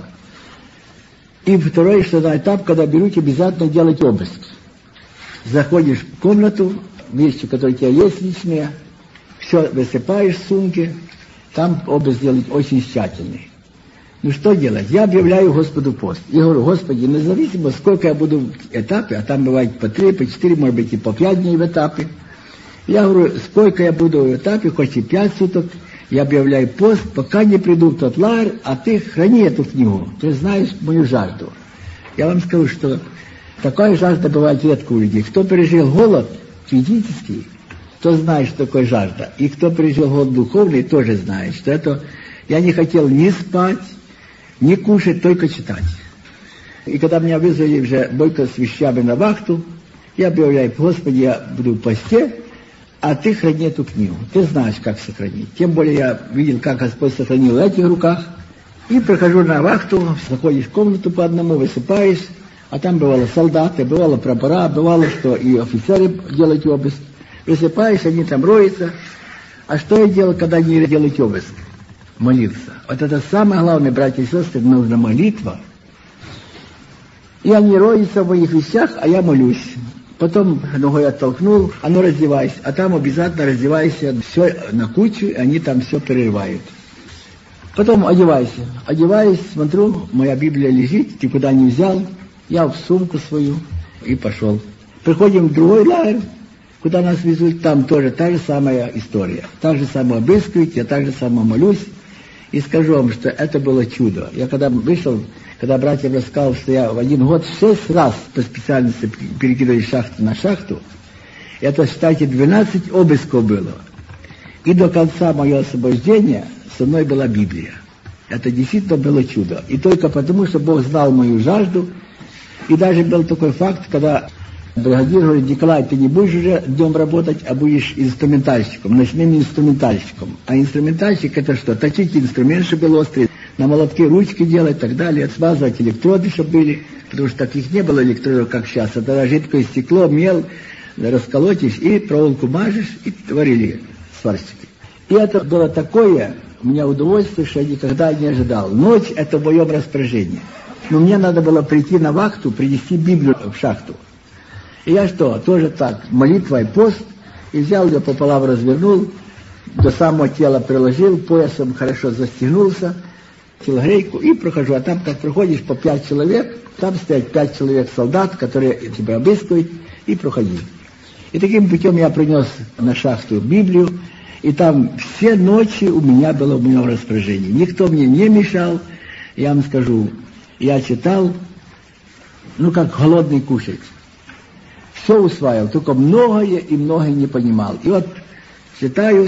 И второе, что на этап, когда берут, обязательно делать обыск. Заходишь в комнату, вещи, которые у тебя есть личные, все высыпаешь в сумки, там обыск делать очень тщательный. Ну что делать? Я объявляю Господу пост. И говорю: Господи, независимо, сколько я буду в этапе, а там бывает по 3, по 4, может быть и по 5 дней в этапе. Я говорю: сколько я буду в этапе, хоть и 5 суток, я объявляю пост, пока не приду в тот лагерь, а ты храни эту книгу. Ты знаешь мою жажду. Я вам скажу, что такая жажда бывает редко у людей. Кто пережил голод физический, тот знает, что такое жажда. И кто пережил голод духовный, тоже знает, что это... Я не хотел ни спать, ни кушать, только читать. И когда меня вызвали уже Бойко с вещами на вахту, я объявляю: Господи, я буду в посте, а ты храни эту книгу. Ты знаешь, как сохранить. Тем более я видел, как Господь сохранил в этих руках. И прохожу на вахту, заходишь в комнату по одному, высыпаешь, а там бывало солдаты, бывало прапора, бывало, что и офицеры делают обыск. Высыпаешь, они там роются. А что я делал, когда они делают обыск? Молился. Вот это самое главное, братья и сестры, нужна молитва. И они роются в моих вещах, а я молюсь. Потом ногой оттолкнул, а ну раздевайся. А там обязательно раздевайся, все на кучу, и они там все перерывают. Потом одевайся. Одеваюсь, смотрю, моя Библия лежит, ты куда не взял. Я в сумку свою и пошел. Приходим в другой лагерь, куда нас везут, там тоже та же самая история. Так же самое обыскивают, я так же самое молюсь. И скажу вам, что это было чудо. Я когда вышел, когда братьям рассказал, что я в один год 6 раз по специальности перекидывали шахту на шахту, это, считайте, 12 обысков было. И до конца моего освобождения со мной была Библия. Это действительно было чудо. И только потому, что Бог знал мою жажду. И даже был такой факт, когда бригадир говорит: Николай, ты не будешь уже днем работать, а будешь инструментальщиком, ночным инструментальщиком. А инструментальщик — это что? Точить инструмент, чтобы был острый, на молотке ручки делать и так далее, смазывать электроды, чтобы были, потому что таких не было электродов, как сейчас. А тогда жидкое стекло, мел, расколотишь и проволоку мажешь, и творили сварщики. И это было такое у меня удовольствие, что я никогда не ожидал. Ночь — это в моем распоряжении. Но мне надо было прийти на вахту, принести Библию в шахту. И я что, тоже так, молитва и пост, и взял ее пополам, развернул, до самого тела приложил, поясом хорошо застегнулся, телогрейку, и прохожу. А там, как проходишь по 5 человек, там стоят 5 человек солдат, которые тебя обыскивают, и проходи. И таким путем я принес на шахту Библию, и там все ночи у меня было в моем распоряжении. Никто мне не мешал, я вам скажу, я читал, как голодный кушать. Все усваивал, только многое и многое не понимал. И вот читаю,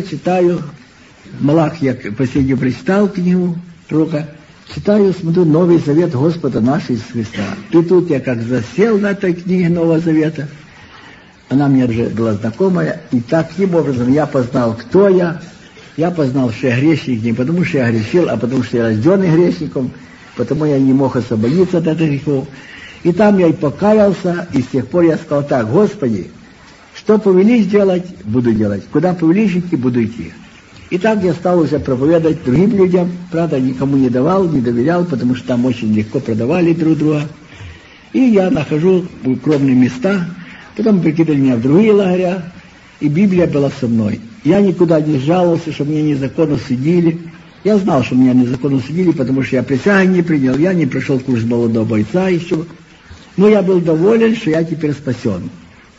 Малах я последнюю прочитал книгу пророка, читаю, смотрю, Новый Завет Господа нашего Иисуса Христа. И тут я как засел на этой книге Нового Завета, она мне уже была знакомая, и таким образом я познал, кто я познал, что я грешник не потому, что я грешил, а потому, что я рожденный грешником, потому я не мог освободиться от этих грехов. И там я и покаялся, и с тех пор я сказал так: Господи, что повелишь делать, буду делать. Куда повелишь идти, буду идти. И так я стал уже проповедовать другим людям. Правда, никому не давал, не доверял, потому что там очень легко продавали друг друга. И я нахожу укромные места, потом прикидывали меня в другие лагеря, и Библия была со мной. Я никуда не жаловался, что меня незаконно судили. Я знал, что меня незаконно судили, потому что я присягу не принял, я не прошел курс молодого бойца еще. Но я был доволен, что я теперь спасен.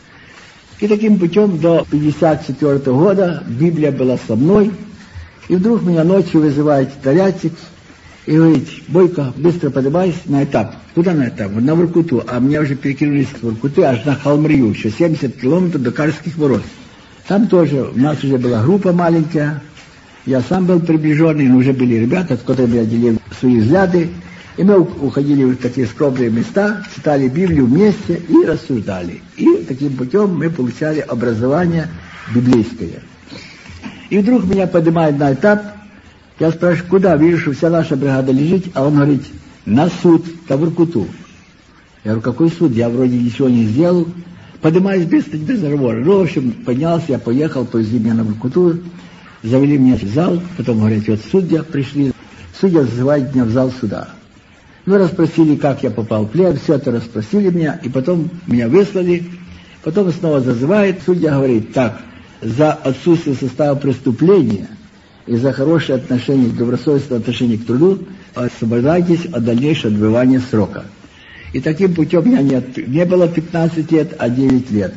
И таким путем до 1954 года Библия была со мной. И вдруг меня ночью вызывает Тарятик и говорит: Бойко, быстро поднимайся на этап. Куда на этап? На Воркуту. А меня уже перекинулись с Воркуты аж на Халмрию, еще 70 километров до Карских ворот. Там тоже у нас уже была группа маленькая. Я сам был приближенный, но уже были ребята, с которыми я делил свои взгляды. И мы уходили в такие скромные места, читали Библию вместе и рассуждали. И таким путем мы получали образование библейское. И вдруг меня поднимают на этап. Я спрашиваю: куда? Вижу, что вся наша бригада лежит, а он говорит: на суд, в Воркуту. Я говорю: какой суд? Я вроде ничего не сделал. Поднимаюсь без разговора. Ну, в общем, поднялся, я поехал, повезли меня на Воркуту, завели меня в зал, потом говорят: вот судья пришли. Судья зазывает меня в зал суда. Мы расспросили, как я попал в плен, все это расспросили меня, и потом меня выслали, потом снова зазывает, судья говорит: так, за отсутствие состава преступления и за хорошее отношение, добросовестное отношение к труду освобождайтесь от дальнейшего отбывания срока. И таким путем у меня не было 15 лет, а 9 лет.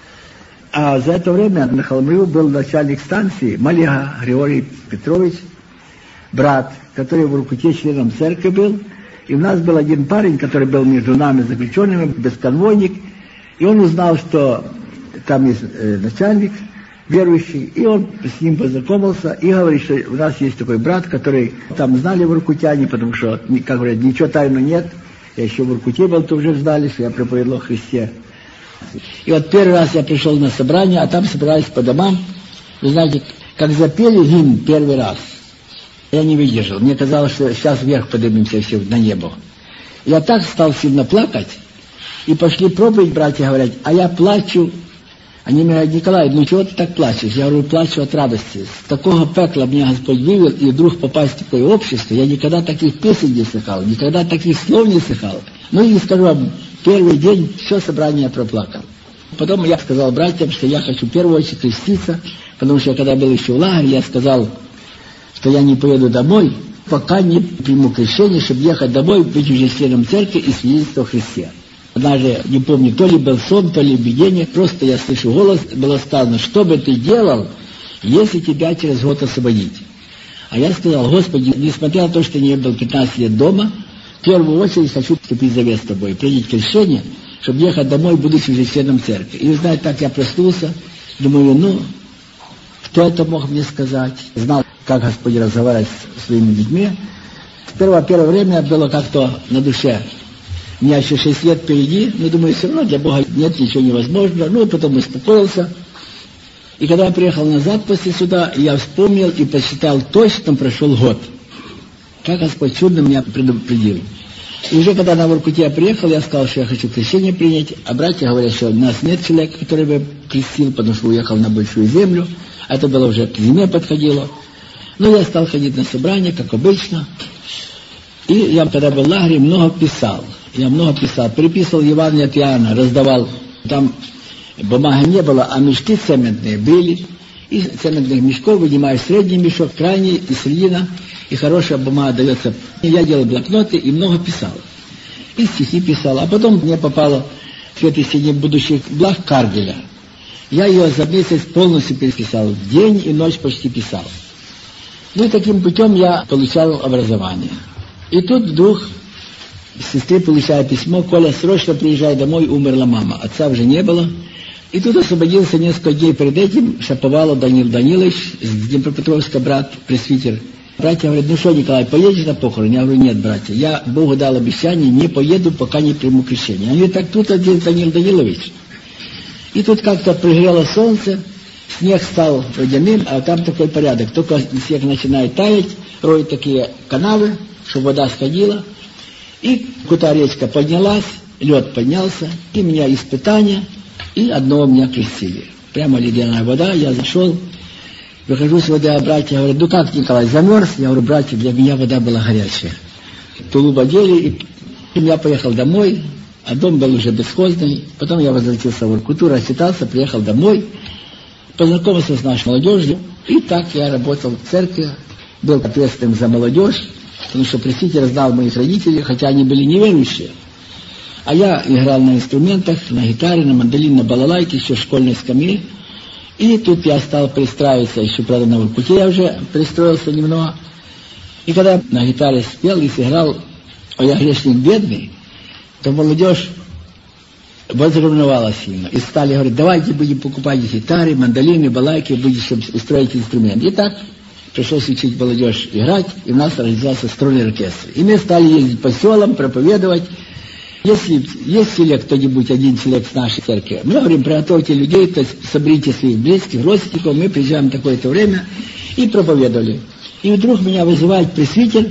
А за это время на Холмрю был начальник станции Малега Григорий Петрович, брат, который в Воркуте членом церкви был. И у нас был один парень, который был между нами заключенными, бесконвойник. И он узнал, что там есть начальник верующий, и он с ним познакомился и говорит, что у нас есть такой брат, который там знали воркутяне, потому что, как говорят, ничего тайного нет. Я еще в Воркуте был, то уже знали, что я проповедовал о Христе. И вот первый раз я пришел на собрание, а там собирались по домам. Вы знаете, как запели гимн первый раз, я не выдержал. Мне казалось, что сейчас вверх поднимемся все на небо. Я так стал сильно плакать, и пошли проповедь, братья говорят, а я плачу. Они мне говорят, Николай, ну чего ты так плачешь? Я говорю, плачу от радости. С такого пекла меня Господь вывел, и вдруг попасть в такое общество. Я никогда таких песен не слыхал, никогда таких слов не слыхал. Ну и скажу вам, первый день все собрание проплакал. Потом я сказал братьям, что я хочу в первую очередь креститься, потому что я когда был еще в лагере, я сказал, что я не поеду домой, пока не приму крещение, чтобы ехать домой, быть уже членом церкви и свидетельствовать о Христе. Даже, не помню, то ли был сон, то ли видение, просто я слышу голос, было сказано, что бы ты делал, если тебя через год освободить. А я сказал, Господи, несмотря на то, что я был 15 лет дома, в первую очередь хочу вступить в завет с тобой, принять крещение, чтобы ехать домой, будучи уже членом церкви. И, знаете, так я проснулся, думаю, ну, кто это мог мне сказать? Знал, как Господь разговаривает с своими людьми. Первое время было как-то на душе. У меня еще 6 лет впереди, но думаю, все равно для Бога нет ничего невозможного. Ну, потом успокоился. И когда я приехал назад после суда, я вспомнил и посчитал, точно прошел год. Как Господь чудно меня предупредил. И уже когда на Воркуте я приехал, я сказал, что я хочу крещение принять. А братья говорят, что у нас нет человека, который бы крестил, потому что уехал на большую землю. А это было уже к зиме подходило. Ну, я стал ходить на собрания, как обычно. И я, когда был в лагере, много писал. Переписывал Евангелие от Иоанна, раздавал. Там бумаги не было, а мешки цементные были. Из цементных мешков вынимаешь средний мешок, крайний и середина. И хорошая бумага дается. Я делал блокноты и много писал. И стихи писал. А потом мне попало в этой среди будущих благ Каргеля. Я ее за месяц полностью переписал. День и ночь почти писал. Ну и таким путем я получал образование. И тут вдруг сестре получаю письмо, Коля, срочно приезжай домой, умерла мама. Отца уже не было. И тут освободился несколько дней перед этим Шаповалов Данил Данилович, с Днепропетровска, брат, пресвитер. Братья говорят, ну что, Николай, поедешь на похорон? Я говорю, нет, братья, я Богу дал обещание, не поеду, пока не приму крещение. Они так, тут один Данил Данилович. И тут как-то пригрело солнце, снег стал водяным, а там такой порядок. Только снег начинает таять, роют такие канавы, чтобы вода сходила. И куда речка поднялась, лед поднялся, и у меня испытания, и одного меня крестили. Прямо ледяная вода, я зашел, выхожу с воды, а братья говорят, ну как, Николай, замерз? Я говорю, братья, для меня вода была горячая. Тулуп одели, и я поехал домой, а дом был уже бесхозный. Потом я возвратился в Воркуту, рассчитался, приехал домой, познакомился с нашей молодежью, и так я работал в церкви, был ответственным за молодежь, потому что пресвитер знал моих родителей, хотя они были неверующие. А я играл на инструментах, на гитаре, на мандолине, на балалайке, еще в школьной скамье. И тут я стал пристраиваться, еще, правда, на Воркуте я уже пристроился немного. И когда на гитаре спел и сыграл «О, я грешник бедный», то молодежь возревновалась сильно. И стали говорить, давайте будем покупать гитары, мандолины, балалайки, будем устроить инструмент. И так пришлось учить молодежь играть, и у нас организовался струнный оркестр. И мы стали ездить по селам, проповедовать. Если есть в селе кто-нибудь, один человек с нашей церкви, мы говорим, приготовьте людей, то есть соберите своих близких, родственников, мы приезжаем в такое-то время и проповедовали. И вдруг меня вызывает пресвитер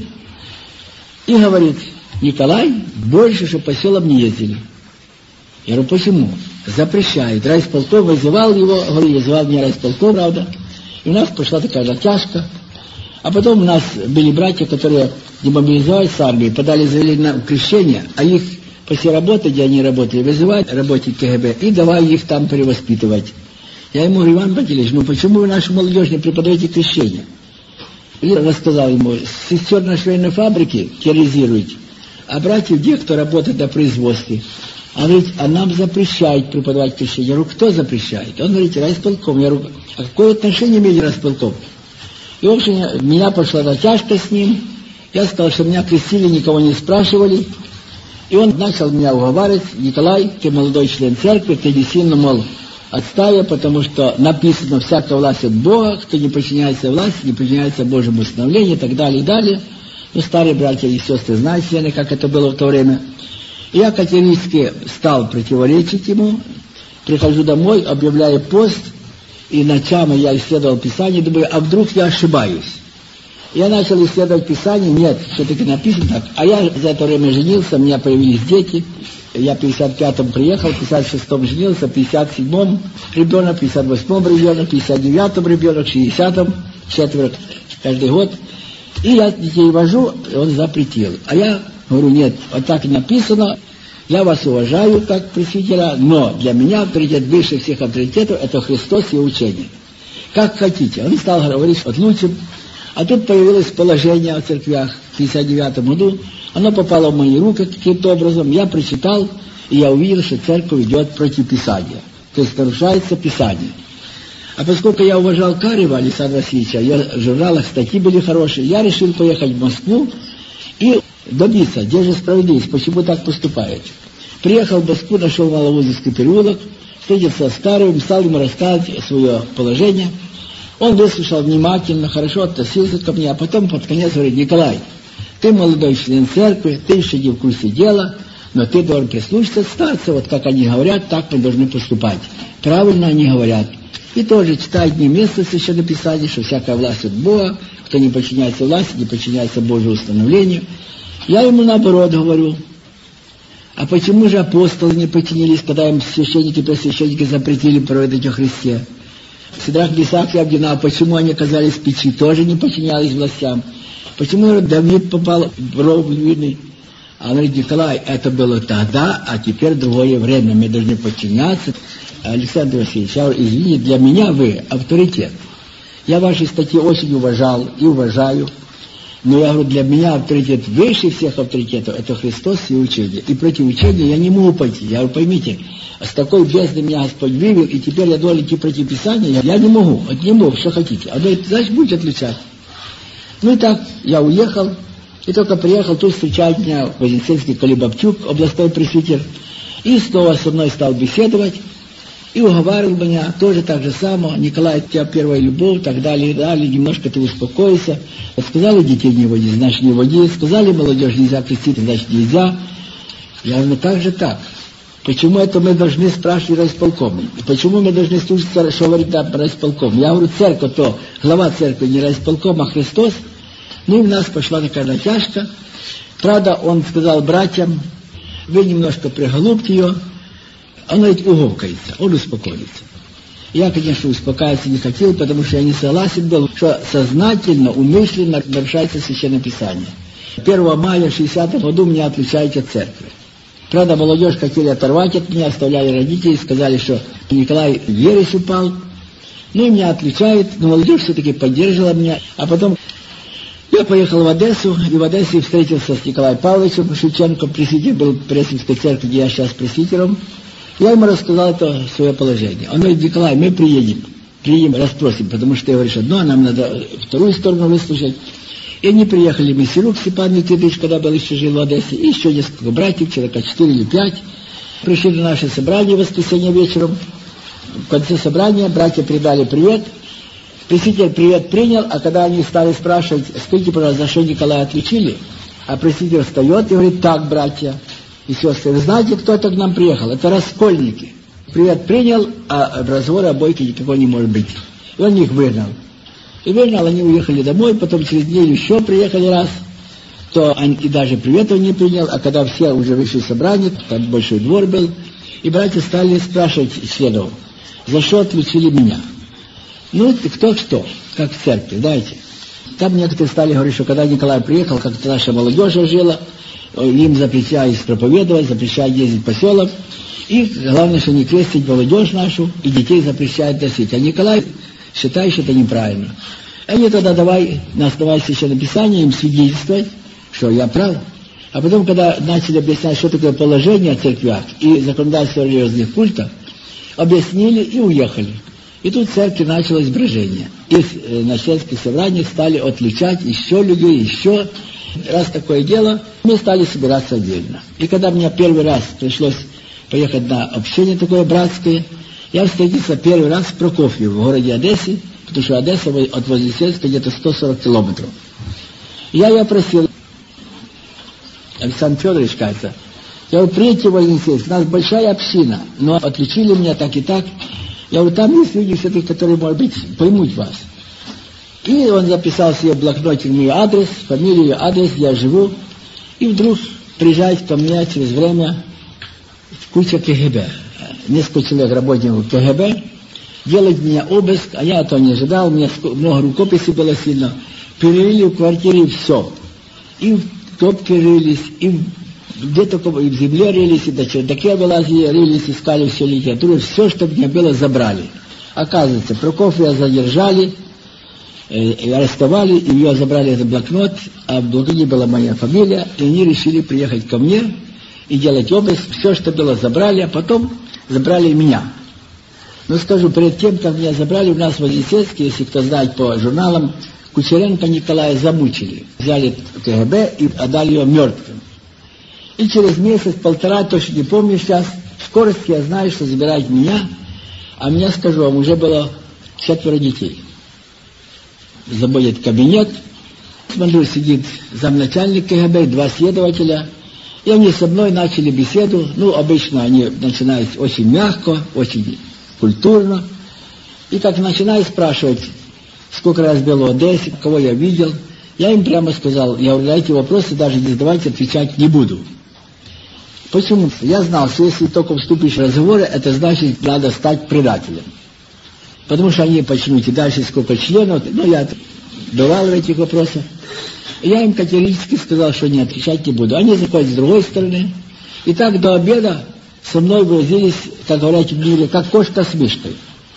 и говорит, Николай, больше, что по селам не ездили. Я говорю, почему? Запрещает. Райисполком вызывал его, говорю, вызывал меня райисполком, правда. И у нас пошла такая затяжка. А потом у нас были братья, которые демобилизовались с армии, подали заявление на крещение, а их после работы, где они работали, вызывают работники КГБ и давай их там перевоспитывать. Я ему говорю, Иван Батилевич, ну почему вы нашу молодежь не преподаете крещение? И рассказал ему, сестер на швейной фабрике терроризируете, а братьев, где кто работает на производстве. Он говорит, а нам запрещает преподавать крещение. Я говорю, кто запрещает? Он говорит, райисполком. Я говорю, а какое отношение имеет райисполком? И, в общем, меня пошла натяжка с ним. Я сказал, что меня крестили, никого не спрашивали. И он начал меня уговаривать, Николай, ты молодой член церкви, ты не сильно, мол, отстаивай, потому что написано, всякая власть от Бога, кто не подчиняется власти, не подчиняется Божьему установлению, и так далее, и далее. Ну, старые братья и сестры знают, члены, как это было в то время. Я категорически стал противоречить ему, прихожу домой, объявляю пост, и ночами я исследовал Писание, думаю, а вдруг я ошибаюсь? Я начал исследовать Писание, нет, все-таки написано так. А я за это время женился, у меня появились дети. Я в 55-м приехал, в 56-м женился, в 57-м ребенок, в 58-м ребенок, в 59-м ребенок, в 60-м четверо каждый год. И я детей вожу, и он запретил. А я говорю, нет, вот так и написано, я вас уважаю как пресвитера, но для меня авторитет выше всех авторитетов, это Христос и учение. Как хотите. Он стал говорить, вот лучше. А тут появилось положение о церквях в 59 году, оно попало в мои руки каким-то образом, я прочитал, и я увидел, что церковь идет против Писания, то есть нарушается Писание. А поскольку я уважал Карева Александра Васильевича, в журналах статьи были хорошие, я решил поехать в Москву и добиться, где же справедливость, почему так поступает. Приехал в Москву, нашел Маловузовский переулок, встретился с Каревым, стал ему рассказывать свое положение. Он выслушал внимательно, хорошо относился ко мне, а потом под конец говорит, Николай, ты молодой член церкви, ты еще не в курсе дела, но ты должен прислушаться, стараться, вот как они говорят, так мы должны поступать. Правильно они говорят. И тоже читает не место Священного Писания, что всякая власть от Бога, кто не подчиняется власти, не подчиняется Божьему установлению. Я ему наоборот говорю, а почему же апостолы не подчинились, когда им священники и пресвященники запретили проповедовать о Христе? Сидрах, Месах и Авдина, почему они оказались в печи, тоже не подчинялись властям? Почему Давид попал в ров львиный? А он говорит, Николай, это было тогда, а теперь другое время, мы должны подчиняться. Александр Васильевич, я говорю, извините, для меня вы авторитет. Я ваши статьи очень уважал и уважаю, но я говорю, для меня авторитет выше всех авторитетов, это Христос и учение. И против учения я не могу пойти. Я говорю, поймите, с такой бездны меня Господь вывел, и теперь я должен идти против Писания, я не могу, отниму, что хотите. А говорит, значит, будете отличать. Ну и так, я уехал, и только приехал, тут встречает меня Вознесенский Колебовчук, областной пресвитер, и снова со мной стал беседовать, и уговаривал меня, тоже так же само, Николай, у тебя первая любовь, так далее, и далее, немножко ты успокойся. Сказали, детей не води, значит не води, сказали, молодежь нельзя крестить, значит нельзя. Я говорю, ну как же так? Почему это мы должны спрашивать райисполком? Почему мы должны слушаться, что говорит райисполком? Я говорю, церковь, то глава церкви не райисполком, а Христос. Ну и у нас пошла такая натяжка. Правда, он сказал братьям, вы немножко приголубьте ее. Он, говорит, угукается, он успокоится. Я, конечно, успокаиваться не хотел, потому что я не согласен был, что сознательно, умышленно нарушается Священное Писание. 1 мая 60 году меня отлучают от церкви. Правда, молодежь хотели оторвать от меня, оставляли родителей, сказали, что Николай в ересь упал. Ну и меня отлучают, но молодежь все-таки поддерживала меня. А потом я поехал в Одессу, и в Одессе встретился с Николаем Павловичем Шевченко, пресвитер был в Пресненской церкви, где я сейчас пресвитером. Я ему рассказал это свое положение. Он говорит, Николай, мы приедем, расспросим, потому что ты говоришь одно, а нам надо вторую сторону выслушать. И они приехали, Мессирук Степан Никитич, когда был еще жил в Одессе, и еще несколько братьев, человека 4 или 5. Пришли на наше собрание в воскресенье вечером. В конце собрания братья передали привет. Пресвитер привет принял, а когда они стали спрашивать, скажите, пожалуйста, за что Николая отличили, а пресвитер встает и говорит, так, братья и сестры, вы знаете, кто это к нам приехал? Это раскольники. Привет принял, а разговора о бойке никакой не может быть. И он их выгнал. И выгнал, они уехали домой, потом через неделю еще приехали раз, то он и даже привета не принял, а когда все уже вышли в собрание, там большой двор был, и братья стали спрашивать членов, за что отлучили меня. Ну, кто что, как в церкви, знаете. Там некоторые стали говорить, что когда Николай приехал, как-то наша молодежь жила, им запрещают проповедовать, запрещают ездить по селам, и главное, что не крестить молодежь нашу, и детей запрещают носить. А Николай считает, что это неправильно. Они тогда давай, на основании Священного Писания, им свидетельствовать, что я прав. А потом, когда начали объяснять, что такое положение о церквях и законодательство религиозных культов, объяснили и уехали. И тут в церкви началось брожение. И на членских собраниях стали отличать еще людей, еще. Раз такое дело, мы стали собираться отдельно. И когда мне первый раз пришлось поехать на общение такое братское, я встретился первый раз в Прокофьеве, в городе Одессе, потому что Одесса от Вознесенска где-то 140 километров. Я ее просил, Александр Федорович, кажется, я говорю, приедьте в Вознесенск, у нас большая община, но отличили меня так и так. Я говорю, там есть люди все-таки, которые, может быть, поймут вас. И он записал себе в блокноте мой адрес, фамилию, адрес, где я живу. И вдруг приезжает ко мне через время куча КГБ. Несколько человек работников КГБ. Делать меня обыск, а я этого не ожидал. У меня много рукописей было сильно. Перерыли в квартире все. И в топке рылись, и где-то и в земле рылись, и до чердаке вылазили, рылись, искали всю литературу. Все, что мне было, забрали. Оказывается, Прокофьева задержали, арестовали, и ее забрали этот блокнот, а в блокноте была моя фамилия, и они решили приехать ко мне и делать обыск. Все, что было, забрали, а потом забрали меня. Но скажу, перед тем, как меня забрали, у нас в Вознесенске, если кто знает по журналам, Кучеренко Николая замучили. Взяли КГБ и отдали ее мертвым. И через месяц-полтора, точно не помню сейчас, в скорости я знаю, что забирают меня, а меня, скажу вам, уже было 4 детей. Заходит кабинет, смотрю, сидит замначальник КГБ, 2 следователя, и они со мной начали беседу. Ну, обычно они начинают очень мягко, очень культурно, и так начинают спрашивать, сколько раз был в Одессе, кого я видел. Я им прямо сказал, я говорю, на эти вопросы даже не задавайте, отвечать не буду. Почему? Я знал, что если только вступишь в разговоры, это значит, надо стать предателем. Потому что они почнут, и дальше сколько членов, ну, я бывал в этих вопросах. И я им категорически сказал, что не отвечать не буду. Они заходят с другой стороны. И так до обеда со мной возились, как говорят в мире, как кошка с мышкой.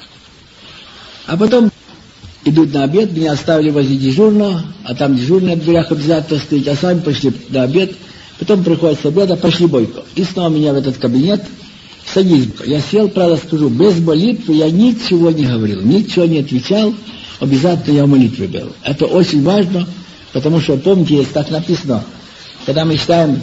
А потом идут на обед, меня оставили возле дежурного, а там дежурный в дверях обязательно стоит, а сами пошли на обед. Потом приходят с обеда, пошли Бойко. И снова меня в этот кабинет, садись. Я сел, правда скажу, без молитвы я ничего не говорил, ничего не отвечал, обязательно я в молитве был. Это очень важно, потому что, помните, есть так написано, когда мы читаем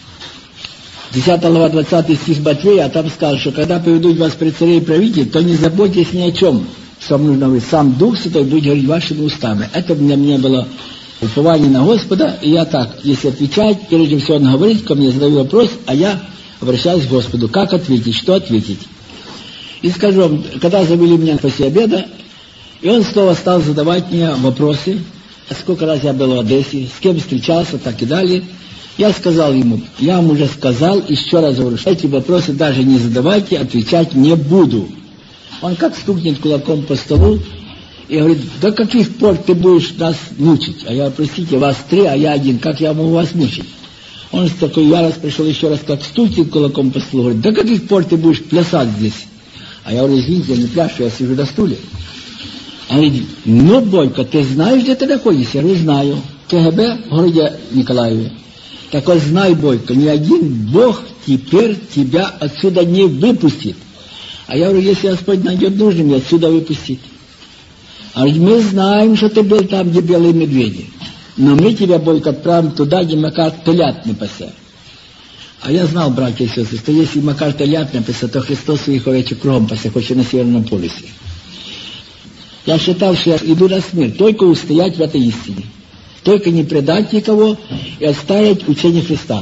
10 глава 20 стих Матфея, а там сказано, что когда поведут вас пред царей и правителей, то не заботьтесь ни о чем, что вам нужно говорить. Сам Дух Святой будет говорить вашими устами. Это для меня было упование на Господа, и я так, если отвечать, прежде всего он говорит, ко мне задает вопрос, а я обращаюсь к Господу, как ответить, что ответить. И скажу вам, когда завели меня после обеда, и он снова стал задавать мне вопросы, сколько раз я был в Одессе, с кем встречался, так и далее. Я сказал ему, я вам уже сказал, еще раз говорю, что эти вопросы даже не задавайте, отвечать не буду. Он как стукнет кулаком по столу и говорит, до каких пор ты будешь нас мучить? А я, простите, вас 3, а я 1, как я могу вас мучить? Он с такой яростью пришел еще раз, как стукнет кулаком по столу, говорит, до каких пор ты будешь плясать здесь? А я говорю, извините, я не пляшу, я сижу на стуле. Он говорит, ну, Бойко, ты знаешь, где ты находишься? Я говорю, знаю. КГБ в городе Николаеве. Так вот, знай, Бойко, ни один Бог теперь тебя отсюда не выпустит. А я говорю, если Господь найдет нужным, я отсюда выпустит. А говорит, мы знаем, что ты был там, где белые медведи. Но мы тебя, Бойко, отправим туда, где Макар телят не пасе. А я знал, братья и сестры, что если Макар телят не пасе, то Христос своих овечек кругом пасе, хоть и на Северном полюсе. Я считал, что я иду на смерть, только устоять в этой истине. Только не предать никого и отстоять учение Христа.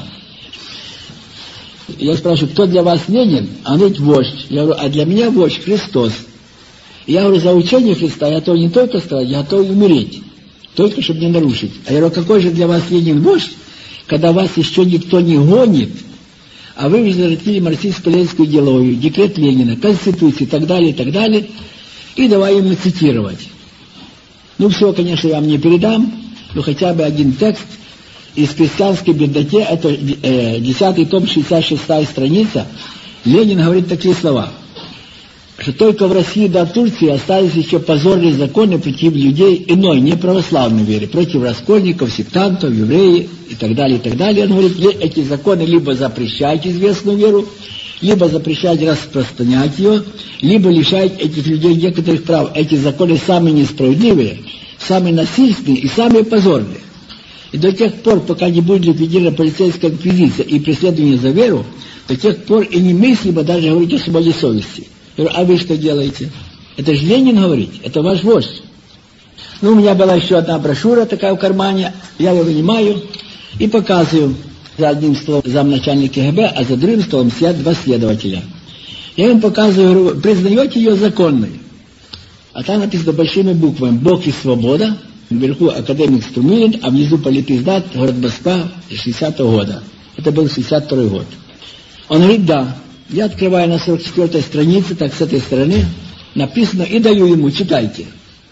Я спрашиваю, кто для вас Ленин? А он говорит, вождь. Я говорю, а для меня вождь Христос. И я говорю, за учение Христа я готов не только страдать, я готов умереть. Только чтобы не нарушить. А я говорю, какой же для вас Ленин вождь, когда вас еще никто не гонит, а вы возвратили марксистско-ленинскую идеологию, декрет Ленина, Конституцию и так далее, и давай им цитировать. Ну, все, конечно, я вам не передам, но хотя бы один текст из «Крестьянской бедноте», это 10 том, 66 страница, Ленин говорит такие слова, что только в России да в Турции остались еще позорные законы против людей иной, не православной веры, против раскольников, сектантов, евреев и так далее, и так далее. Он говорит, эти законы либо запрещать известную веру, либо запрещать распространять ее, либо лишать этих людей некоторых прав. Эти законы самые несправедливые, самые насильственные и самые позорные. И до тех пор, пока не будет ликвидирована полицейская инквизиция и преследование за веру, до тех пор и немыслимо даже говорить о свободе совести. Я говорю, а вы что делаете? Это же Ленин говорит, это ваш вождь. У меня была еще одна брошюра такая в кармане, я ее вынимаю и показываю. За одним столом замначальника КГБ, а за другим столом сидят два следователя. Я им показываю, говорю, признаете ее законной? А там написано большими буквами «Бог и свобода», вверху академик Струмилин, а внизу политиздат, город Москва, 60-го года. Это был 62-й год. Он говорит, да. Я открываю на 44-й странице, так с этой стороны, написано, и даю ему, читайте.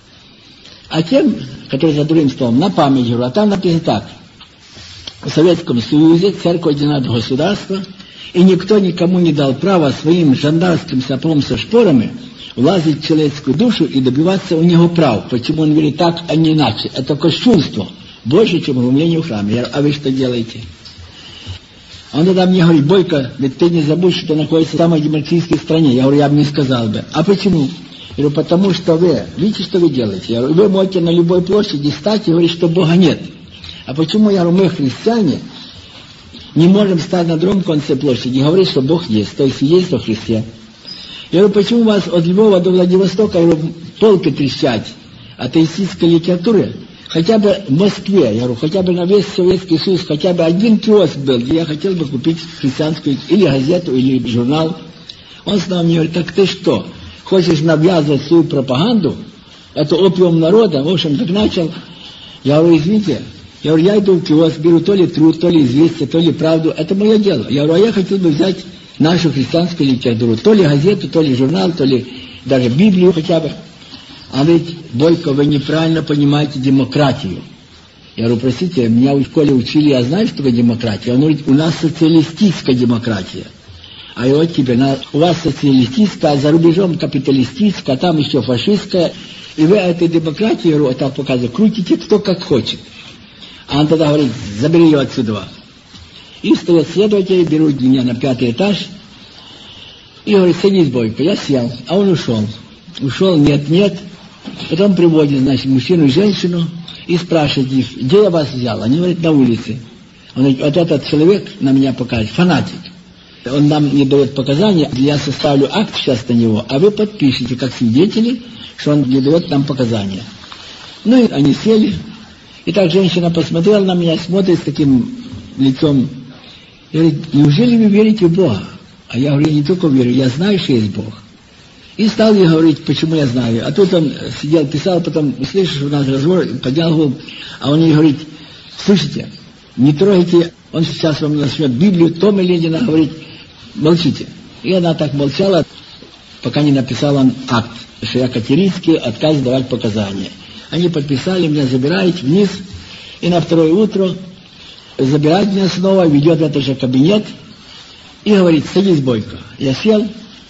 А тем, которые за другим столом, на память говорю, а там написано так. В Советском Союзе церковь отделена от государства, и никто никому не дал права своим жандарским сапогом со шпорами влазить в человеческую душу и добиваться у него прав. Почему он говорит так, а не иначе? Это кощунство, больше, чем глумление в храме. Я говорю, а вы что делаете? Он тогда мне говорит, Бойко, ведь ты не забудь, что находится в самой демократической стране. Я говорю, я бы не сказал бы. А почему? Я говорю, потому что вы, видите, что вы делаете? Я говорю, вы можете на любой площади стать и говорить, что Бога нет. А почему, я говорю, мы, христиане, не можем стать на другом конце площади и говорить, что Бог есть, то есть есть во Христе? Я говорю, почему у вас от Львова до Владивостока, я говорю, полки трещать атеистической литературы? Хотя бы в Москве, я говорю, хотя бы на весь Советский Союз, хотя бы один киоск был, где я хотел бы купить христианскую или газету, или журнал. Он снова мне говорит, так ты что, хочешь навязывать свою пропаганду? Это опиум народа, в общем, как начал. Я говорю, извините, я говорю, я иду в киоск, беру то ли труд, то ли известие, то ли правду, это мое дело. Я говорю, а я хотел бы взять нашу христианскую литературу, то ли газету, то ли журнал, то ли даже Библию хотя бы. А ведь, Бойко, вы неправильно понимаете демократию. Я говорю, простите, меня в школе учили, я знаю, что такое демократия. Он говорит, у нас социалистическая демократия. А и вот теперь, у вас социалистическая, а за рубежом капиталистическая, а там еще фашистская. И вы этой демократии, я говорю, так показываю, крутите кто как хочет. А он тогда говорит, забери ее отсюда. И стоят следователи, берут меня на 5-й этаж. И говорит, садись, Бойко. Я сел, а он ушел. Ушел, нет. Потом приводит, значит, мужчину и женщину и спрашивает их, где я вас взял? Они говорят, на улице. Он говорит, вот этот человек на меня покажет, фанатик. Он нам не дает показания, я составлю акт сейчас на него, а вы подпишите как свидетели, что он не дает нам показания. Ну и они сели. И так женщина посмотрела на меня, смотрит с таким лицом и говорит, неужели вы верите в Бога? А я говорю, я не только верю, я знаю, что есть Бог. И стал ей говорить, почему я знаю. А тут он сидел, писал, потом, услышишь у нас разговор, поднял голову, а он ей говорит, слушайте, не трогайте, он сейчас вам начнет Библию, Тома Ленина, говорит, молчите. И она так молчала, пока не написал он акт, что я категорически отказываюсь давать показания. Они подписали, меня забирают вниз, и на второе утро забирает меня снова, ведет в этот же кабинет, и говорит, садись, Бойко. Я сел,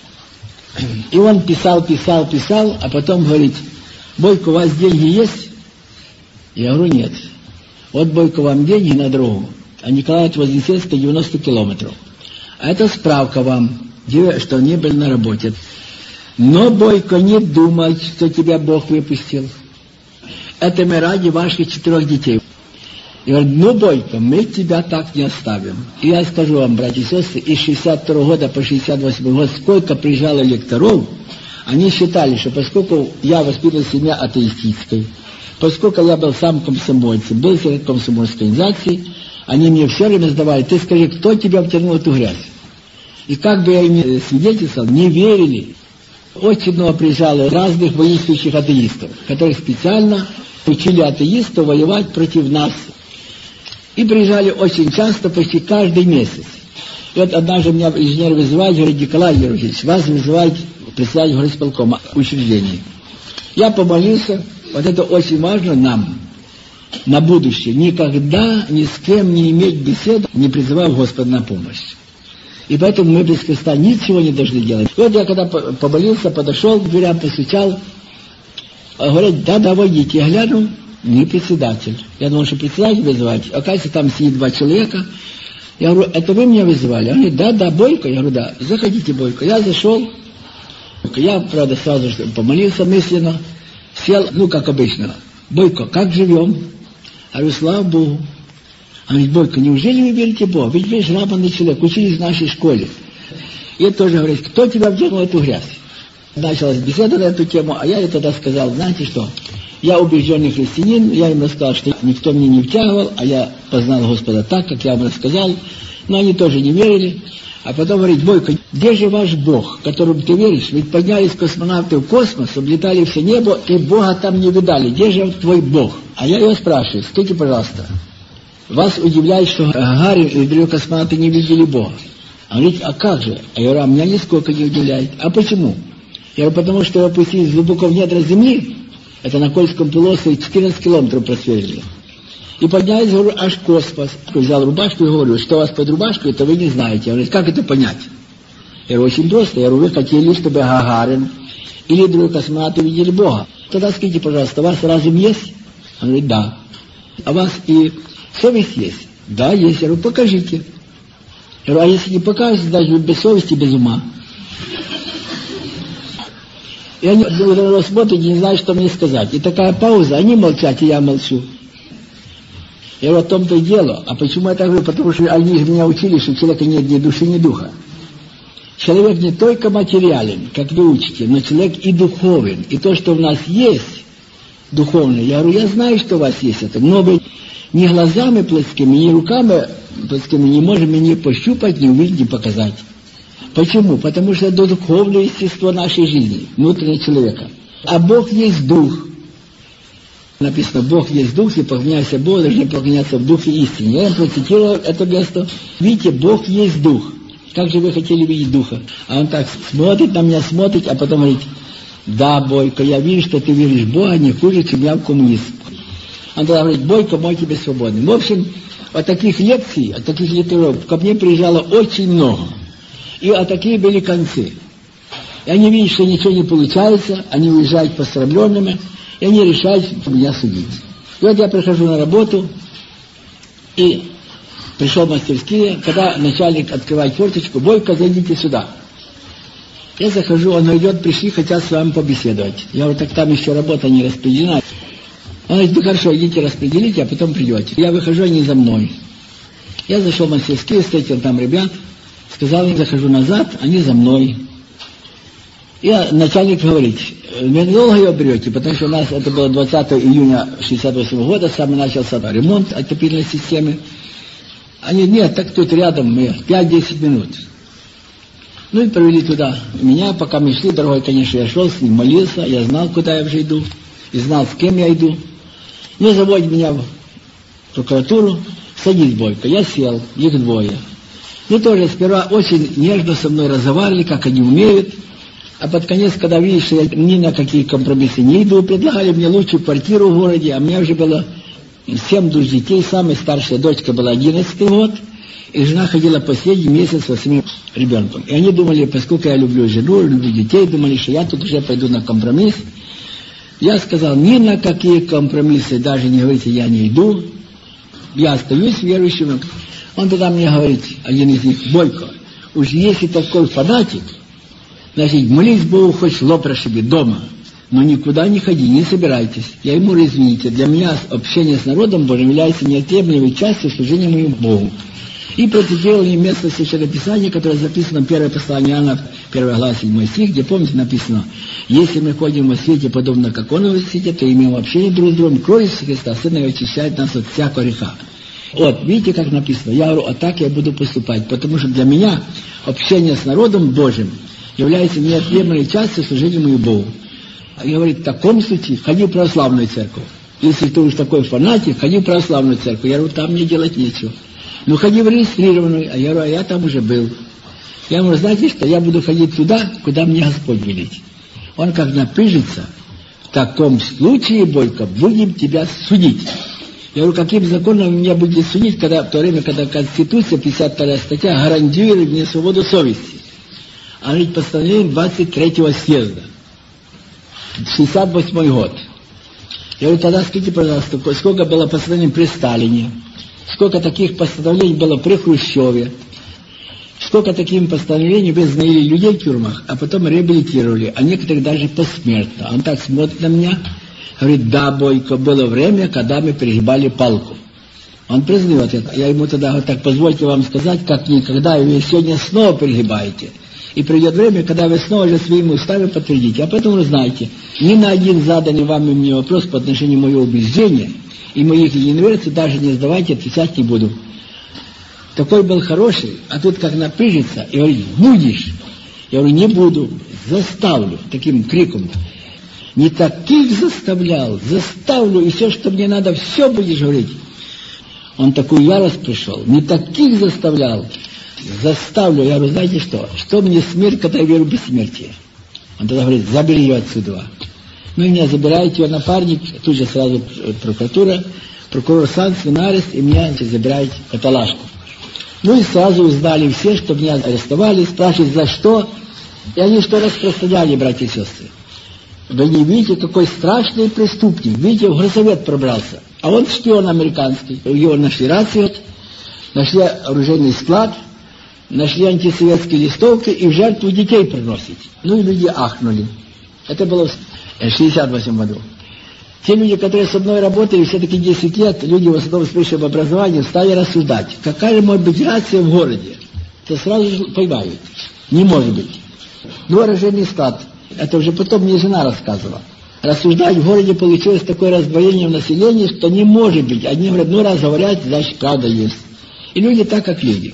и он писал, а потом говорит, Бойко, у вас деньги есть? Я говорю, нет. Вот, Бойко, вам деньги на дорогу, а Николая от Вознесенска 90 километров. А это справка вам, что не были на работе. Но, Бойко, не думай, что тебя Бог выпустил. Это мы ради ваших 4 детей. И говорит, ну, Бойко, мы тебя так не оставим. И я скажу вам, братья и сестры, из 62 года по 68 год, сколько приезжало лекторов, они считали, что поскольку я воспитывал семья атеистической, поскольку я был сам комсомольцем, был в комсомольской организации, они мне все время задавали, ты скажи, кто тебя втянул в эту грязь? И как бы я им не свидетельствовал, не верили. Очень много приезжало разных воинствующих атеистов, которых специально учили атеистов воевать против нас. И приезжали очень часто, почти каждый месяц. И вот однажды меня инженер вызывает, говорит, Николай Георгиевич, вас вызывает председатель горисполкома учреждений. Я помолился, вот это очень важно нам, на будущее, никогда ни с кем не иметь беседу, не призывая Господа на помощь. И поэтому мы без креста ничего не должны делать. Вот я когда помолился, подошел к дверям, постучал, говорят, да, войдите. Я гляну, не председатель. Я думал, что председатель вызывать. Оказывается, там сидит 2 человека. Я говорю, это вы меня вызывали? Он говорит, да, Бойко. Я говорю, да, заходите, Бойко. Я зашел. Я, правда, сразу же помолился мысленно. Сел, как обычно. Бойко, как живем? Я говорю, слава Богу. Он говорит, Бойко, неужели вы верите в Бога? Ведь вы же грамотный человек, учились в нашей школе. И он тоже говорит, кто тебя вдернул в эту грязь? Началась беседа на эту тему, а я ей тогда сказал, знаете что, я убежденный христианин, я им рассказал, что никто мне не втягивал, а я познал Господа так, как я им рассказал, но они тоже не верили. А потом говорит, Бойко, где же ваш Бог, которому ты веришь? Ведь поднялись космонавты в космос, облетали все небо, и Бога там не видали. Где же твой Бог? А я его спрашиваю, скажите, пожалуйста, вас удивляет, что Гагарин и другие космонавты не видели Бога? Он говорит, а как же? А я говорю, а меня нисколько не удивляет. А почему? Я говорю, потому что его опустились глубоко в недра земли, это на Кольском полуострове 14 километров просверлили. И поднялись, говорю, аж в космос. Взял рубашку и говорю, что у вас под рубашкой, это вы не знаете. Он говорит, как это понять? Я говорю, очень просто. Я говорю, вы хотели, чтобы Гагарин или другие космонавты видели Бога. Тогда скажите, пожалуйста, у вас разум есть? Он говорит, да. А у вас и совесть есть? Да, есть. Я говорю, покажите. Я говорю, а если не покажете, значит, вы без совести, без ума. И они смотрят и не знают, что мне сказать. И такая пауза, они молчат, и я молчу. Я говорю, о том-то и дело. А почему я так говорю? Потому что они же меня учили, что у человека нет ни души, ни духа. Человек не только материален, как вы учите, но человек и духовен. И то, что у нас есть духовное, я говорю, я знаю, что у вас есть это. Но вы ни глазами плотскими, ни руками плотскими не можем ни пощупать, ни увидеть, ни показать. Почему? Потому что это духовное естество нашей жизни, внутреннего человека. А Бог есть дух. Написано, Бог есть дух, и поклоняйся Богу, должны поклоняться в духе истине. Я им процитировал это место. Видите, Бог есть дух. Как же вы хотели видеть духа? А он так смотрит на меня, смотрит, а потом говорит, да, Бойко, я вижу, что ты веришь в Бога не хуже, чем я в коммунизм. Он тогда говорит, Бойко, мой тебе свободный. В общем, от таких лекций, от таких литератур ко мне приезжало очень много. И такие были концы. И они видят, что ничего не получается, они уезжают посрамленными, и они решают меня судить. И вот я прихожу на работу, и пришел в мастерские, когда начальник открывает форточку, Бойко, зайдите сюда. Я захожу, он идет, пришли, хотят с вами побеседовать. Я говорю, так там еще работа не распределена. Он говорит, ну хорошо, идите распределите, а потом придете. Я выхожу, они за мной. Я зашел в мастерские, встретил там ребят, сказал им, захожу назад, они за мной. И начальник говорит, вы долго ее берете, потому что у нас это было 20 июня 1968 года, самый начался ремонт отопительной системы. Они, нет, так тут рядом, 5-10 минут. Ну и провели туда меня, пока мы шли, дорогой, конечно, я шел с ним, молился, я знал, куда я уже иду, и знал, с кем я иду. Ну, заводит меня в прокуратуру, садись, Бойко, я сел, их двое. Ну, тоже сперва очень нежно со мной разговаривали, как они умеют. А под конец, когда видишь, что я ни на какие компромиссы не иду, предлагали мне лучшую квартиру в городе, а у меня уже было 7 душ детей, самая старшая дочка была 11 год, и жена ходила последний месяц со своим ребенком. И они думали, поскольку я люблю жену, люблю детей, думали, что я тут уже пойду на компромисс. Я сказал, ни на какие компромиссы, даже не говорите, я не иду, я остаюсь верующим. Он тогда мне говорит, один из них, Бойко, уж если такой фанатик, значит, молись Богу, хоть лоб расшиби дома, но никуда не ходи, не собирайтесь. Я ему говорю, извините, для меня общение с народом Божьим является неотъемлемой частью служения моему Богу. И процитировал мне место Священного Писания, которое записано в первое послание Иоанна, 1 глава, 7 стих, где, помните, написано, если мы ходим во свете, подобно как Он во свете, то имеем общение друг с другом, кровь Иисуса Христа, Сына Его очищает нас от всякого греха. Вот, видите, как написано. Я говорю, а так я буду поступать, потому что для меня общение с народом Божьим является неотъемлемой частью служения моему Богу. И говорит, в таком случае ходи в православную церковь. Если ты уж такой фанатик, ходи в православную церковь. Я говорю, там мне делать нечего. Ну, ходи в регистрированную. А я говорю, а я там уже был. Я говорю, знаете что, я буду ходить туда, куда мне Господь велит. Он как напыжится, в таком случае, Бойко, будем тебя судить. Я говорю, каким законом меня будете судить, когда в то время, когда Конституция, 52 статья, гарантирует мне свободу совести. А ведь постановление 23-го съезда, 68-й год. Я говорю, тогда скажите, пожалуйста, сколько было постановлений при Сталине, сколько таких постановлений было при Хрущеве, сколько такими постановлениями вы знаили людей в тюрьмах, а потом реабилитировали, а некоторых даже посмертно. Он так смотрит на меня, говорит, да, Бойко, было время, когда мы перегибали палку. Он признает это. Я ему тогда говорю, так позвольте вам сказать, как никогда, и вы сегодня снова перегибаете. И придет время, когда вы снова же своими устами подтвердите. А поэтому, знаете, ни на один заданный вами мне вопрос по отношению моего убеждения и моих единоверцев даже не задавайте, отвечать не буду. Такой был хороший, а тут как напряжется и говорит, будешь? Я говорю, не буду, заставлю, таким криком. Не таких заставлял, заставлю, и все, что мне надо, все будешь говорить. Он такую ярость пришел, не таких заставлял, заставлю. Я говорю, знаете что? Что мне смерть, когда я верю в бессмертие? Он тогда говорит, забери ее отсюда. Ну, и меня забирает ее напарник, тут же сразу прокуратура, прокурор Санцев на арест, и меня забирает в каталажку. Ну, и сразу узнали все, что меня арестовали, спрашивают, за что. И они что распространяли, братья и сестры. Вы не видите, какой страшный преступник. Видите, в горсовет пробрался. А он шпион американский. Его нашли рацию, нашли оружейный склад, нашли антисоветские листовки и в жертву детей приносить. Ну и люди ахнули. Это было в 1968 году. Те люди, которые со мной работали, все-таки 10 лет, люди в основном с высшим образованием, стали рассуждать. Какая же может быть рация в городе? Это сразу же поймают. Не может быть. Ну, оружейный склад. Это уже потом мне жена рассказывала. Рассуждать в городе получилось такое раздвоение в населении, что не может быть. Одни говорят, ну раз говорят, значит правда есть. И люди так, как люди.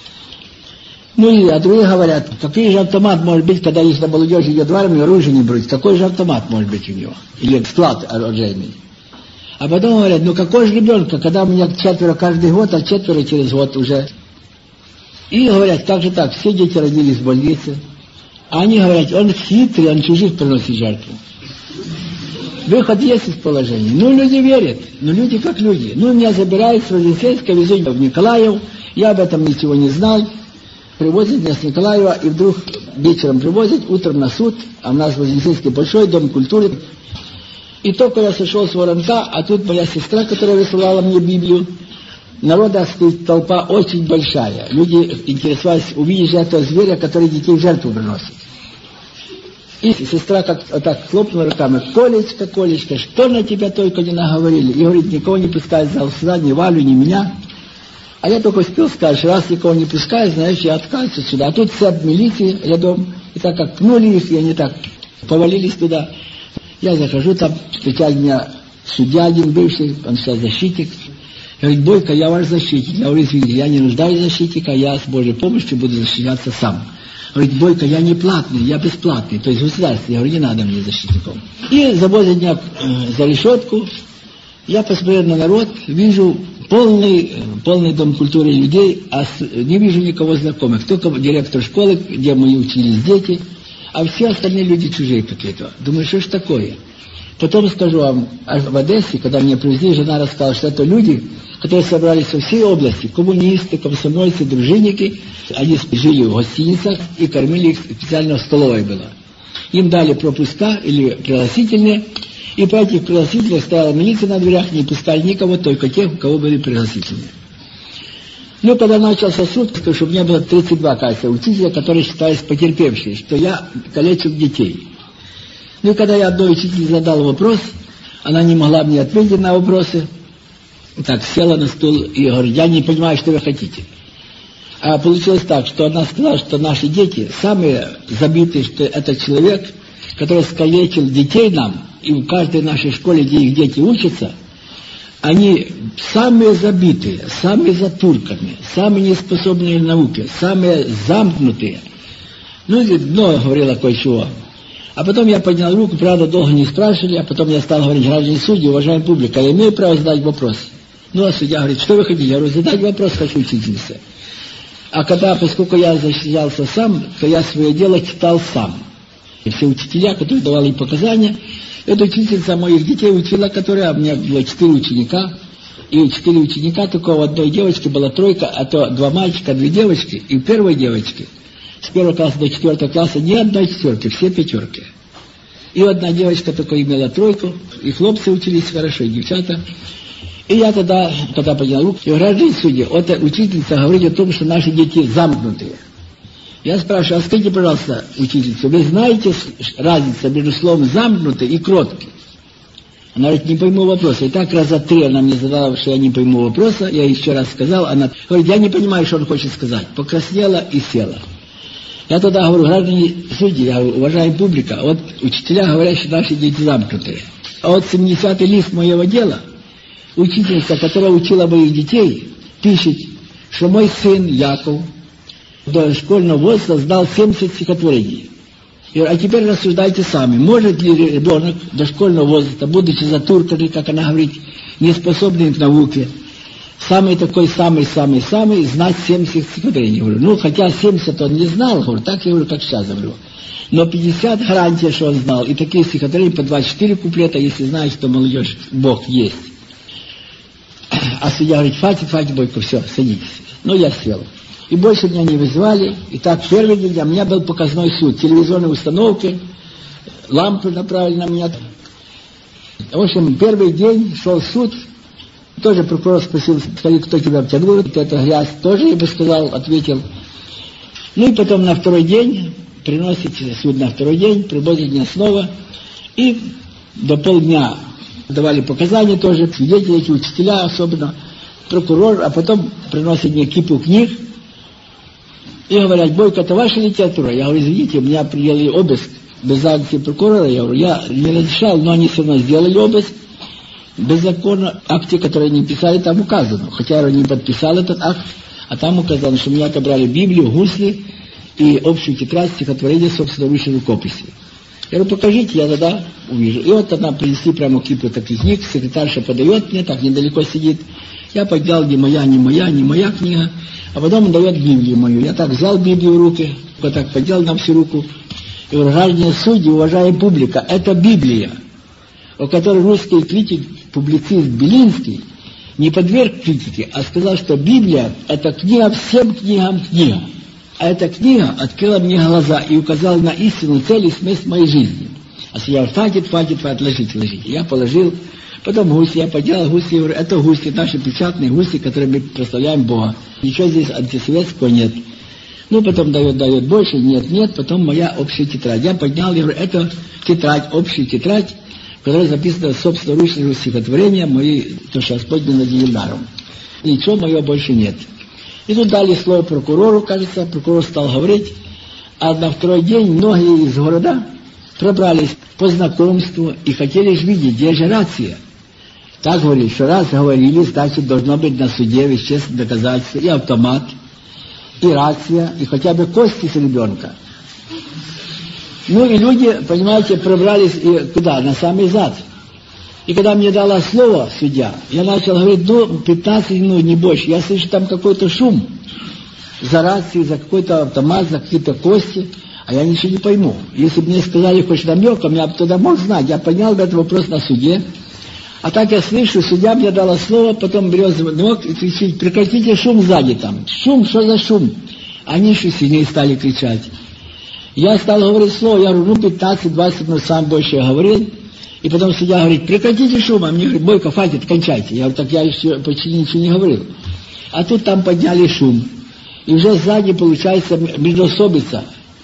Ну и а другие говорят, какой же автомат может быть, когда если молодежь идет в армию, оружие не брать, какой же автомат может быть у него? Или склад оружейный. А потом говорят, ну какой же ребенка, когда у меня 4 каждый год, а 4 через год уже. И говорят, как же так, все дети родились в больнице. А они говорят, он хитрый, он чужих приносит жертву. Выход есть из положения. Ну, люди верят. Ну, люди как люди. Ну, меня забирают с Вознесенска, везут в Николаев. Я об этом ничего не знал. Привозят меня с Николаева, и вдруг вечером привозят, утром на суд. А у нас в Вознесенске большой дом культуры. И только я сошел с воронка, а тут моя сестра, которая высылала мне Библию. Народа стоит толпа очень большая. Люди интересовались, увидеть же этого зверя, который детей в жертву приносит. И сестра как так хлопнула руками, Колечка, Колечка, что на тебя только не наговорили. И говорит, никого не пускает в зал сюда, ни Валю, ни меня. А я только успел сказать, раз никого не пускает, знаешь, я отказываюсь сюда. А тут цепь милиции рядом, и так как пнули их, и они так повалились туда. Я захожу, там встречает меня судья один бывший, он сейчас защитник. Говорит, Бойко, я ваш защитник. Я говорю, извините, я не нуждаюсь в защитника, я с Божьей помощью буду защищаться сам. Говорит, Бойко, я не платный, я бесплатный, то есть государство. Я говорю, не надо мне защитником. И завозят меня за решетку. Я посмотрел на народ, вижу полный дом культуры людей, а не вижу никого знакомых. Только директор школы, где мои учились дети, а все остальные люди чужие какие-то. Думаю, что ж такое? Потом скажу вам, в Одессе, когда меня привезли, жена рассказала, что это люди, которые собрались со всей области, коммунисты, комсомольцы, дружинники. Они жили в гостиницах и кормили их, специально в столовой было. Им дали пропуска или пригласительные, и по этих пригласительных стояла милиция на дверях, не пускали никого, только тех, у кого были пригласительные. Ну, когда начался суд, что у меня было 32, кажется, учителя, которые считались потерпевшие, что я калечу детей. Ну, и когда я одной учителю задал вопрос, она не могла мне ответить на вопросы, так села на стул и говорит, я не понимаю, что вы хотите. А получилось так, что она сказала, что наши дети самые забитые, что это человек, который скалечил детей нам, и в каждой нашей школе, где их дети учатся, они самые забитые, самые затурканные, самые неспособные к науке, самые замкнутые. Ну, и много говорила кое-чего. А потом я поднял руку, правда, долго не спрашивали, а потом я стал говорить, граждане судьи, уважаемая публика, я имею право задать вопрос. Ну, а судья говорит, что вы хотите? Я говорю, задать вопрос хочу, учительнице. А когда, поскольку я защищался сам, то я свое дело читал сам. И все учителя, которые давали показания, эта учительница моих детей учила, которая, у меня было 4 ученика, И 4 ученика, только у одной девочки была 3, а то 2 мальчика, 2 девочки. И у первой девочки с 1 класса до 4 класса ни одной 4, все 5. И одна девочка только имела 3, и хлопцы учились хорошо, и девчата. И я тогда, когда поднял руку, и граждане судьи, вот учительница говорит о том, что наши дети замкнутые. Я спрашиваю, а скажите, пожалуйста, учительница, вы знаете разницу между словом «замкнутый» и «кроткий»? Она говорит, не пойму вопроса. И так раза 3 она мне задала, что я не пойму вопроса. Я еще раз сказал, она говорит, я не понимаю, что он хочет сказать. Покраснела и села. Я тогда говорю, граждане судьи, я говорю, уважаемая публика, вот учителя говорят, что наши дети замкнутые. А вот 70-й лист моего дела, учительница, которая учила моих детей, пишет, что мой сын Яков до школьного возраста сдал 70 стихотворений. Я говорю, а теперь рассуждайте сами, может ли ребенок до школьного возраста, будучи затурканный, как она говорит, неспособный к науке, самый, знать 70 стихотворений. Говорю, ну, хотя 70 он не знал, говорю, так я говорю, как сейчас говорю. Но 50 гарантия, что он знал. И такие стихотворения по 24 куплета, если знаешь, что молодежь, Бог есть. А судья говорит, хватит, Бойко, все, садитесь. Ну, я сел. И больше меня не вызывали. И так, первый день у меня был показной суд. Телевизионные установки, лампы направили на меня. В общем, первый день шел суд. Тоже прокурор спросил, скажи, кто тебя обтянул, вот эта грязь. Тоже, я бы сказал, ответил. Ну и потом на второй день, приносит суд на второй день, приводит меня снова. И до полдня давали показания тоже, свидетели, эти учителя особенно, прокурор, а потом приносит мне кипу книг. И говорят, Бойко, это ваша литература? Я говорю, извините, у меня приняли обыск без акции прокурора. Я говорю, я не разрешал, но они все равно сделали обыск. Без закона, акте, которые они писали, там указано. Хотя я не подписал этот акт, а там указано, что меня отобрали Библию, гусли и общую тетрадь стихотворения собственноручной рукописи. Я говорю, покажите, я тогда увижу. И вот она принесли прямо кипу таких книг, секретарша подает мне, так недалеко сидит. Я поднял, не моя книга, а потом он дает Библию мою. Я так взял Библию в руки, вот так поднял на всю руку. И говорю, граждане судьи, уважаемая публика, это Библия, о которой русский критик, публицист Белинский не подверг критике, а сказал, что Библия – это книга всем книгам книга. А эта книга открыла мне глаза и указала на истинную цель и смысл моей жизни. А я говорю, хватит, ложите. Я положил, потом гуси, я поднял гуси, я говорю, это гуси, наши печатные гуси, которые мы прославляем Бога. Ничего здесь антисоветского нет. Ну, потом дает больше, нет, потом моя общая тетрадь. Я поднял, я говорю, это тетрадь, общая тетрадь, в которой записано собственноручное стихотворение мои, то, что Господь мне наделил даром. Ничего моего больше нет. И тут дали слово прокурору, кажется, прокурор стал говорить, а на второй день многие из города пробрались по знакомству и хотели же видеть, где же рация. Так говорили, что раз говорили, значит, должно быть на суде вещественное доказательство, и автомат, и рация, и хотя бы кости с ребенка. Ну и люди, понимаете, пробрались и куда? На самый зад. И когда мне дала слово судья, я начал говорить, 15 минут, не больше. Я слышу там какой-то шум за рацией, за какой-то автомат, за какие-то кости, а я ничего не пойму. Если бы мне сказали хоть намеком, я бы тогда мог знать. Я поднял бы этот вопрос на суде. А так я слышу, судья мне дала слово, потом берет звонок и кричит, прекратите шум сзади там. Шум, что за шум? Они еще сильнее стали кричать. Я стал говорить слово, я говорю, 15-20 минут сам больше говорил. И потом судья говорит, прекратите шум, а мне говорит, Бойко, хватит, кончайте. Я говорю, так я еще почти ничего не говорил. А тут там подняли шум. И уже сзади получается междоусобица.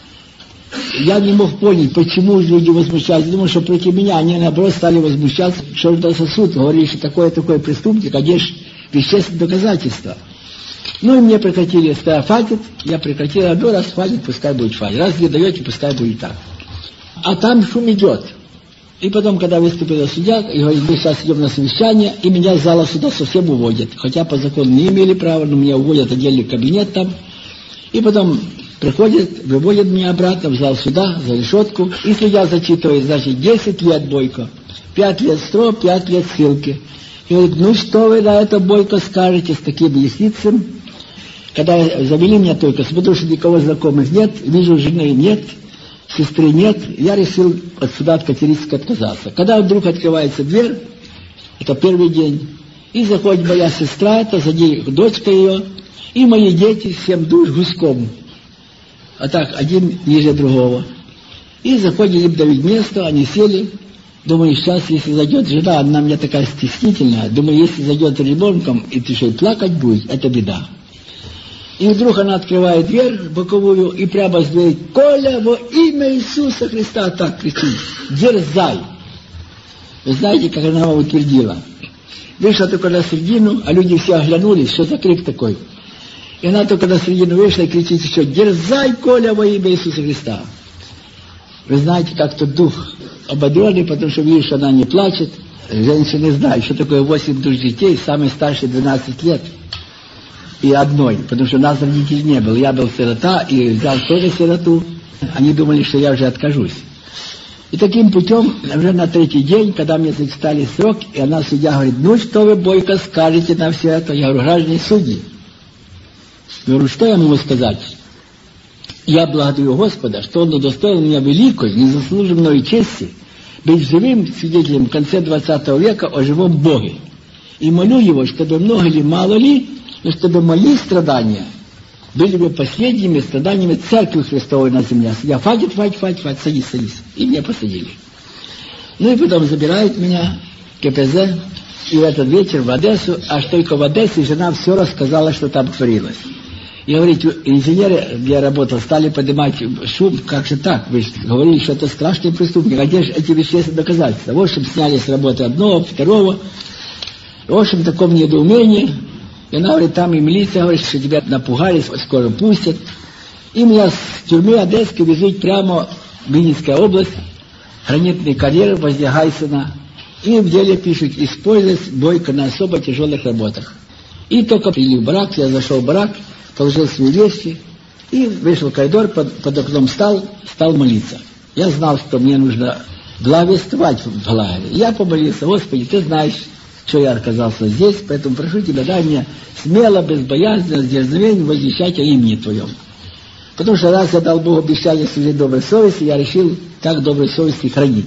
Я не мог понять, почему люди возмущаются. Думаю, что против меня они, наоборот, стали возмущаться, что это сосуд. Говорили, что такой преступник, а где же вещественные доказательства. Ну и мне прекратили, сказать, хватит, я прекратил, одно раз хватит, пускай будет хватит. Раз не даете, пускай будет так. А там шум идет. И потом, когда выступила судья, и говорит, мы сейчас идем на совещание, и меня из зала суда совсем уводят. Хотя по закону не имели права, но меня уводят в отдельный кабинет там. И потом приходят, выводят меня обратно в зал суда, за решетку. И судья зачитывает, значит, 10 лет Бойко, 5 лет срок, 5 лет ссылки. И говорит, ну что вы на это, Бойко, скажете с таким лисицем? Когда завели меня только, смотрю, что никого знакомых нет, вижу, жены нет, сестры нет, я решил от суда от категорически отказаться. Когда вдруг открывается дверь, это первый день, И заходит моя сестра, это за ней дочка ее, и мои дети, 7 душ гуськом. А так, один ниже другого. И заходили до места, они сели. Думаю, сейчас, если зайдет жена, она у меня такая стеснительная, думаю, если зайдет ребенком, и ты что, плакать будешь, это беда. И вдруг она открывает дверь боковую, и прямо с двери: «Коля, во имя Иисуса Христа!» Так кричит: «Дерзай!» Вы знаете, как она его утвердила? Вышла только на середину, а люди все оглянулись, что за крик такой. И она только на середину вышла и кричит еще: «Дерзай, Коля, во имя Иисуса Христа!» Вы знаете, как тут дух ободренный, потому что видишь, что она не плачет. Женщины знают, что такое 8 душ детей, самый старший 12 лет. И одной, потому что у нас родителей не было. Я был сирота и взял тоже сироту. Они думали, что я уже откажусь. И таким путем, уже на 3-й день, когда мне зачитали срок, и она, судья, говорит: «Ну, что вы, Бойко, скажете на все это?» Я говорю: «Граждане судьи». Говорю: «Что я могу сказать? Я благодарю Господа, что Он удостоил меня великой, незаслуженной чести быть живым свидетелем в конце 20 века о живом Боге. И молю Его, чтобы много ли, мало ли, но чтобы мои страдания были бы последними страданиями Церкви Христовой на земле». Я: «Хватит, садись». И меня посадили. Ну и потом забирают меня в КПЗ, и в этот вечер в Одессу, аж только в Одессе жена все рассказала, что там творилось. И, говорит, инженеры, где я работал, стали поднимать шум: «Как же так? Вы же говорили, что это страшный преступник. А где же эти вещественные доказательства?» В общем, сняли с работы одного, второго. В общем, в таком недоумении. И она говорит: «Там и милиция говорит, что тебя напугали, скоро пустят». И меня с тюрьмы Одесской везут прямо в Винницкая область, гранитный карьер возле Гайсена. И в деле пишут: «Использовать Бойко на особо тяжелых работах». И только принял барак, я зашел в барак, положил свои вещи и вышел в коридор, под окном стал молиться. Я знал, что мне нужно главествовать в лагере. Я помолился: «Господи, Ты знаешь, что я оказался здесь, поэтому прошу Тебя, дай мне смело, безбоязненно, с дерзновением возвещать о имени Твоем». Потому что раз я дал Богу обещание служить доброй совести, я решил так доброй совести хранить.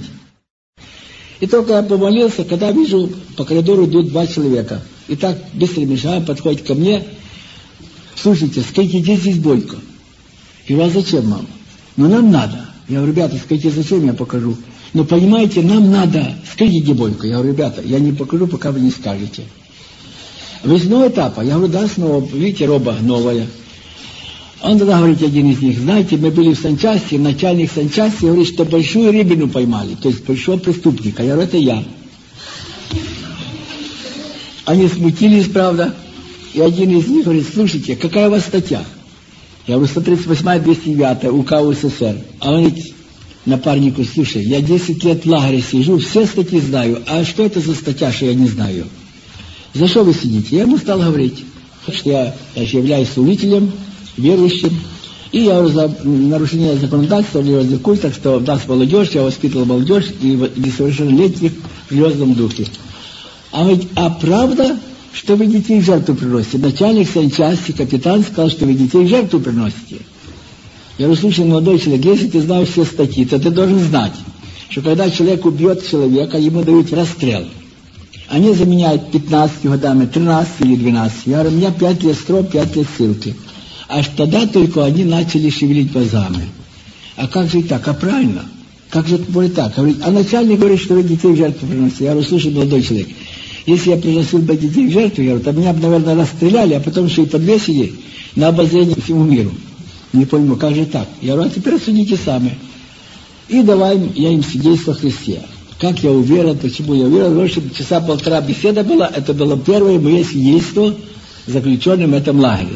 И только я помолился, когда вижу, по коридору идут 2 человека. И так быстрыми шагами подходят ко мне: «Слушайте, скажите, где здесь Бойко?» Я говорю: «А зачем, мама?» «Ну, нам надо». Я говорю: «Ребята, скажите, зачем, я покажу». «Ну, понимаете, нам надо». «Скажите, где Бойко?» Я говорю: «Ребята, я не покажу, пока вы не скажете». «Вы с нового этапа?» Я говорю: «Да, снова. Видите, роба новая». Он тогда говорит, один из них: «Знаете, мы были в санчасти, начальник санчасти говорит, что большую рыбину поймали, то есть большого преступника». Я говорю: «Это я». Они смутились, правда. И один из них говорит: «Слушайте, какая у вас статья?» Я говорю: 138-я, 209-я, УК УССР. А он говорит напарнику: «Слушай, я 10 лет в лагере сижу, все статьи знаю, а что это за статья, что я не знаю?» «За что вы сидите?» Я ему стал говорить, что я являюсь служителем, верующим, и я говорю, за нарушение законодательства в религиозных культах, что у нас молодежь, я воспитывал молодежь и несовершеннолетних в религиозном духе. А он говорит: «А правда, что вы детей в жертву приносите?» Начальник санчасти, капитан, сказал, что вы детей в жертву приносите. Я говорю: «Слушай, молодой человек, если ты знаешь все статьи, то ты должен знать, что когда человек убьет человека, ему дают расстрел. Они заменяют 15 годами, 13 или 12. Я говорю: «У меня 5 лет срок, 5 лет ссылки». Аж тогда только они начали шевелить глазами. «А как же так? А правильно? Как же это будет так?» А начальник говорит, что вы детей в жертву приносите. Я говорю: «Слушай, молодой человек, если я приносил бы детей в жертву, я говорю, то меня бы, наверное, расстреляли, а потом еще и подвесили на обозрение всему миру. Не пойму, как же так?» Я говорю: «А теперь судите сами». И давай я им свидетельство о Христе. Как я уверен, почему я уверен. В общем, 1.5 часа беседа была. Это было первое мое свидетельство заключенным в этом лагере.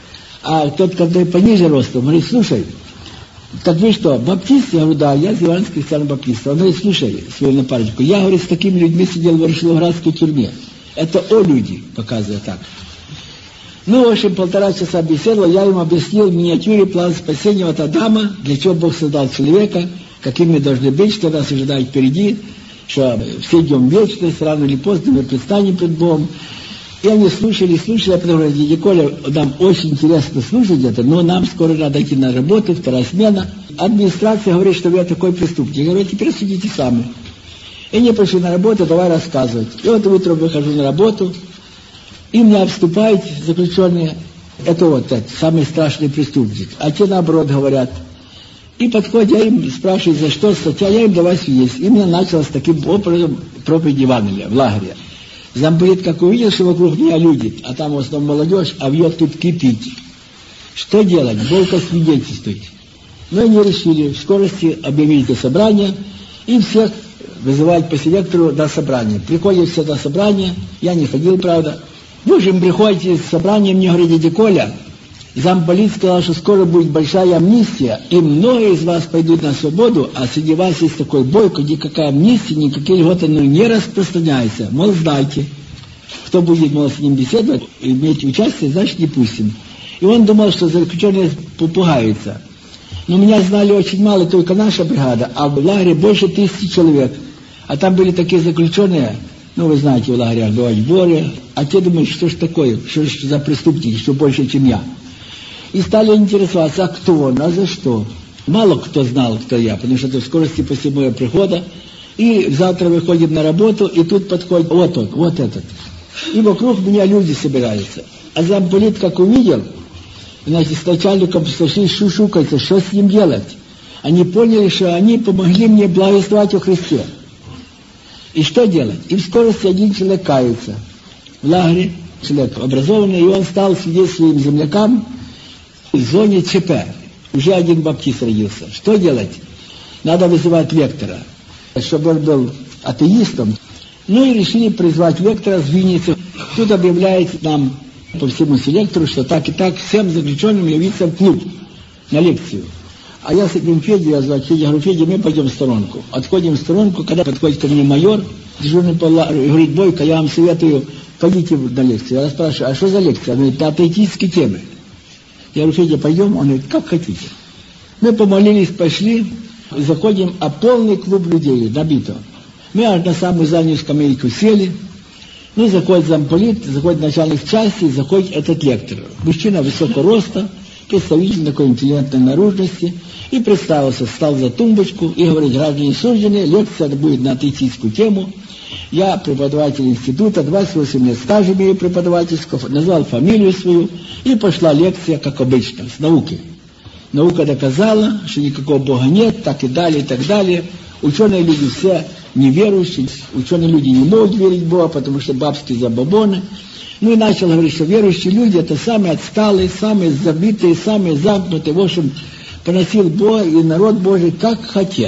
А тот, который пониже ростом, говорит: «Слушай, так вы что, баптисты?» Я говорю: «Да, я Иван Христиан Баптист». Он говорит: «Слушай, свою напарнику, я, говорит, с такими людьми сидел в Ворошиловградской тюрьме. Это люди», показывая так. Ну, в общем, 1,5 часа беседовал, я ему объяснил в миниатюре план спасения от Адама, для чего Бог создал человека, каким мы должны быть, что нас ожидает впереди, что все идем в вечность, рано или поздно мы предстанем пред Богом. И они слушали, а потом говорят: «Дядя Коля, нам очень интересно слушать это, но нам скоро надо идти на работу, 2-я смена. Администрация говорит, что вы такой преступник». Я говорю: «Теперь судите сами». И они пошли на работу, давай рассказывать. И вот утром выхожу на работу, И меня обступают заключенные. Это вот этот самый страшный преступник. А те наоборот говорят. И подходят, я им спрашиваю, за что статья, я им давай свидетельство. И меня началось таким образом проповедь Евангелия в лагере. Замполит, как увидел, что вокруг меня люди, а там в основном молодежь, а вьет тут кипить. Что делать? Долго свидетельствовать. Но они решили в скорости объявить это собрание и всех вызывать по селектору до собрания. Приходят все до собрания, я не ходил, правда. Вы же приходите с собранием, мне говорит, дядя Коля, замполит сказал, что скоро будет большая амнистия, и многие из вас пойдут на свободу, а среди вас есть такой бойко, где какая амнистия, никакие льготы не распространяются. Мол, знайте, кто будет, мол, с ним беседовать, иметь участие, значит, не пустим. И он думал, что заключенные попугаются. Но меня знали очень мало, только наша бригада, а в лагере больше 1000 человек. А там были такие заключенные, ну, вы знаете, в лагерях бывают боры, а те думают, что ж такое, что ж за преступники, что больше, чем я. И стали интересоваться, а кто он, а за что. Мало кто знал, кто я, потому что это в скорости после моего прихода. И завтра выходим на работу, и тут подходит вот он, вот этот. И вокруг меня люди собираются. А замполит, как увидел, значит, с начальником сошли шушукаться, что с ним делать. Они поняли, что они помогли мне благовествовать о Христе. И что делать? И в скорости один человек кается. В лагере человек образованный, и он стал свидетельствовать своим землякам в зоне ЧП. Уже один баптист родился. Что делать? Надо вызывать лектора, чтобы он был атеистом. Ну и решили призвать лектора с Винницы. Тут объявляет нам по всему селектору, что так и так всем заключенным явиться в клуб на лекцию. А я с этим Федей, я говорю, Федя, мы пойдем в сторонку. Отходим в сторонку, когда подходит ко мне майор, дежурный по лагерю, говорит, Бойко, я вам советую, пойдите на лекцию. Я спрашиваю, а что за лекция? Он говорит, на атеистические темы. Я говорю, Федя, пойдем? Он говорит, как хотите. Мы помолились, пошли, заходим, а полный клуб людей, набито. Мы аж на самую заднюю скамейку сели. Ну, заходит замполит, заходит начальник части, заходит этот лектор. Мужчина высокого роста, представитель такой интеллигентной наружности, и представился, встал за тумбочку и говорит, граждане суждены, лекция будет на атеистическую тему. Я преподаватель института, 28 лет стажа имею преподавательского, назвал фамилию свою, и пошла лекция, как обычно, с науки. Наука доказала, что никакого Бога нет, так и далее, и так далее. Ученые люди все неверующие, ученые люди не могут верить в Бога, потому что бабские забабоны. Ну и начал говорить, что верующие люди это самые отсталые, самые забитые, самые замкнутые. В общем, поносил Бога и народ Божий как хотел.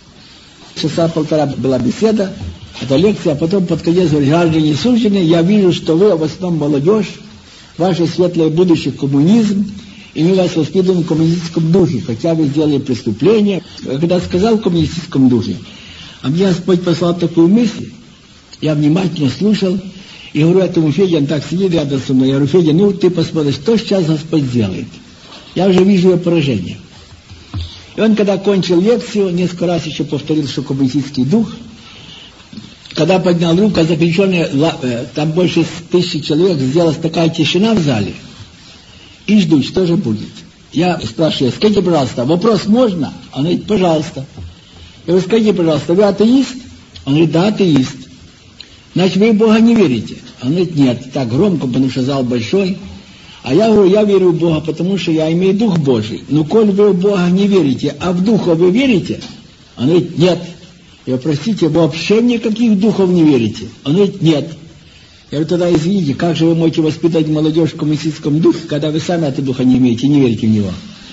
Часа полтора была беседа, это лекция, а потом под конец говорит, граждане суждены, я вижу, что вы в основном молодежь, ваше светлое будущее коммунизм, и мы вас воспитываем в коммунистическом духе, хотя вы сделали преступление. Когда сказал в коммунистическом духе, а мне Господь послал такую мысль, я внимательно слушал, и говорю этому Феде, он так сидит рядом со мной, я говорю, Федя, ну ты посмотри, что сейчас Господь сделает. Я уже вижу его поражение. И он, когда кончил лекцию, несколько раз еще повторил, что коммунистический дух, когда поднял руку, а заключенные, там больше 1000 человек, сделалась такая тишина в зале, и ждут, что же будет. Я спрашиваю, скажите, пожалуйста, вопрос можно? Он говорит, пожалуйста. Я говорю, скажите, пожалуйста, вы атеист? Он говорит, да, атеист. Значит, вы в Бога не верите? Он говорит, нет, так громко, потому что зал большой. А я говорю, я верю в Бога, потому что я имею Дух Божий. Но коль вы в Бога не верите, а в Духа вы верите? Он говорит, нет. Я говорю, простите, вы вообще никаких духов не верите? Он говорит, нет. Я говорю, тогда извините, как же вы можете воспитать молодежь в коммунистическом духе, когда вы сами этого духа не имеете, не верите в него?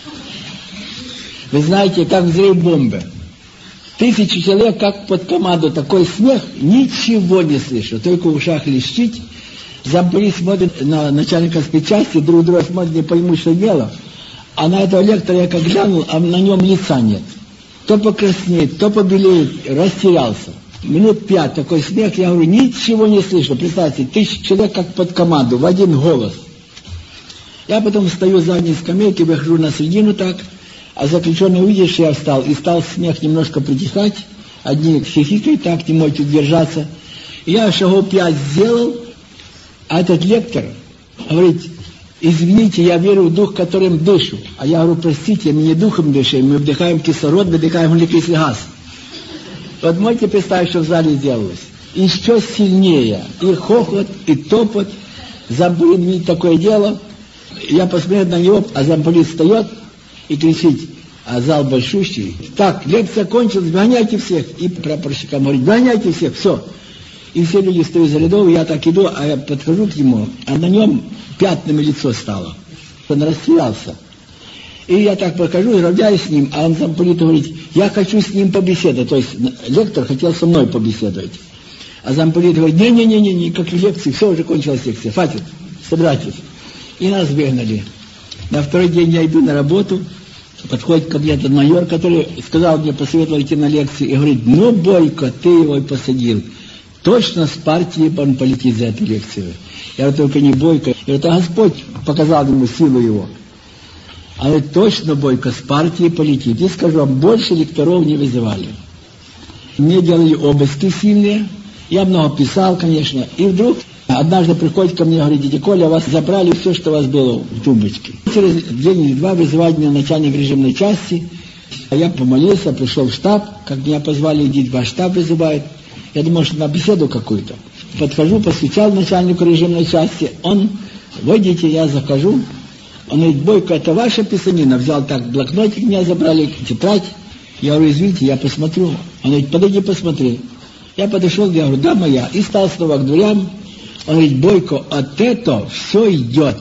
Вы знаете, как взрыв бомбы. 1000 человек, как под команду, такой смех, ничего не слышу, только в ушах лещить. Замполит смотрит на начальника спецчасти, друг друга смотрит, не пойму, что дело. А на этого лектора я как глянул, а на нем лица нет. То покраснеет, то побелеет, растерялся. Минут 5 такой смех, я говорю, ничего не слышно. Представьте, 1000 человек как под команду, в один голос. Я потом встаю с задней скамейки, выхожу на середину так, а заключенный, увидел, что я встал, и стал смех немножко притихать, одни хихикают так, не могут удержаться. И я шагов 5 сделал, а этот лектор говорит, извините, я верю в дух, которым дышу. А я говорю, простите, мы не духом дышим, мы вдыхаем кислород, выдыхаем углекислый газ. Вот можете представить, что в зале сделалось? Еще сильнее. И хохот, и топот. Замполит видит такое дело, я посмотрел на него, а замполит встает и кричит, а зал большущий. Так, лекция кончилась, гоняйте всех. И прапорщикам говорит, гоняйте всех, все. И все люди стоят за рядом, я так иду, а я подхожу к нему, а на нем пятнами лицо стало. Он растерялся. И я так прохожу и равняюсь с ним, а он замполит говорит, я хочу с ним побеседовать. То есть лектор хотел со мной побеседовать. А замполит говорит, не-не-не, никаких лекций, все, уже кончилась лекция, хватит, собирайтесь. И нас выгнали. На второй день я иду на работу, подходит ко мне этот майор, который сказал мне, посоветовал идти на лекции, и говорит, ну, Бойко, ты его и посадил. Точно с партии он полетит за эту лекцию. Я говорю, только не Бойко. Это Господь показал ему силу его. А говорит, точно Бойко с партии полетит. И скажу вам, больше лекторов не вызывали. Мне делали обыски сильные. Я много писал, конечно. И вдруг однажды приходит ко мне и говорит, дядя Коля, вас забрали все, что у вас было в тумбочке. Через день или два вызывает меня начальник режимной части. Я помолился, пришел в штаб. Как меня позвали, идите, ваш штаб вызывает. Я думал, что на беседу какую-то. Подхожу, постучал начальнику режимной части. Он, выйдите, я захожу. Он говорит, Бойко, это ваша писанина? Взял так блокнотик, меня забрали, тетрадь. Я говорю, извините, я посмотрю. Он говорит, подойди, посмотри. Я подошел, я говорю, да, моя. И стал снова к дверям. Он говорит, Бойко, от этого все идет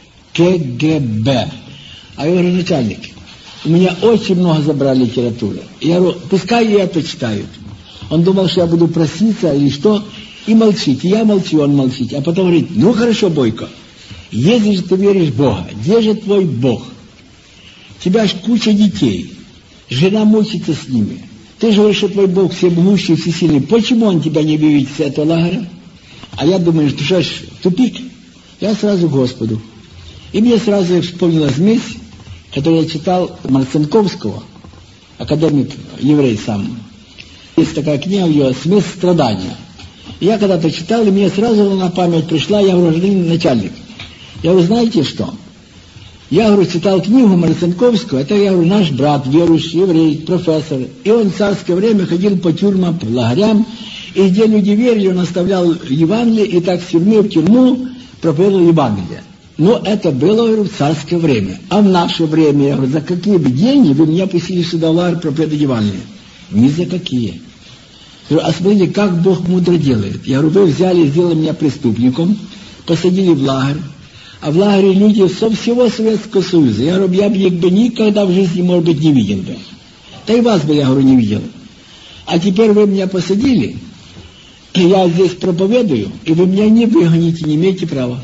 КГБ. А я говорю, начальник, у меня очень много забрали литературы. Я говорю, пускай и это читают. Он думал, что я буду проситься или что, и молчит. И я молчу, он молчит. А потом говорит, ну хорошо, Бойко, если же ты веришь в Бога, где же твой Бог? У тебя ж куча детей, жена мучится с ними. Ты же говоришь, что твой Бог всемогущий, всесильный. Почему он тебя не выведет с этого лагеря? А я думаю, что ж, тупик. Я сразу к Господу. И мне сразу вспомнилась мысль, которую я читал Марцинковского, академик, еврей сам. Есть такая книга ее «Смесь страдания». И я когда-то читал, и мне сразу на память пришла, я говорю, начальник. Я говорю, знаете что? Я, говорю, читал книгу Марцинковского, это, я говорю, наш брат, верующий, еврей, профессор. И он в царское время ходил по тюрьмам, по лагерям, и где люди верили, он оставлял Евангелие, и так с тюрьмы в тюрьму проповедовал Евангелие. Но это было, говорю, в царское время. А в наше время, я говорю, за какие бы деньги вы меня пустили сюда в лагерь проповедовать Евангелие? Ни за какие. Я говорю, а смотрите, как Бог мудро делает. Я говорю, вы взяли и сделали меня преступником, посадили в лагерь, а в лагере люди со всего Советского Союза. Я говорю, я бы их бы никогда в жизни, может быть, не видел бы. Да и вас бы, я говорю, не видел. А теперь вы меня посадили, и я здесь проповедую, и вы меня не выгоните, не имеете права.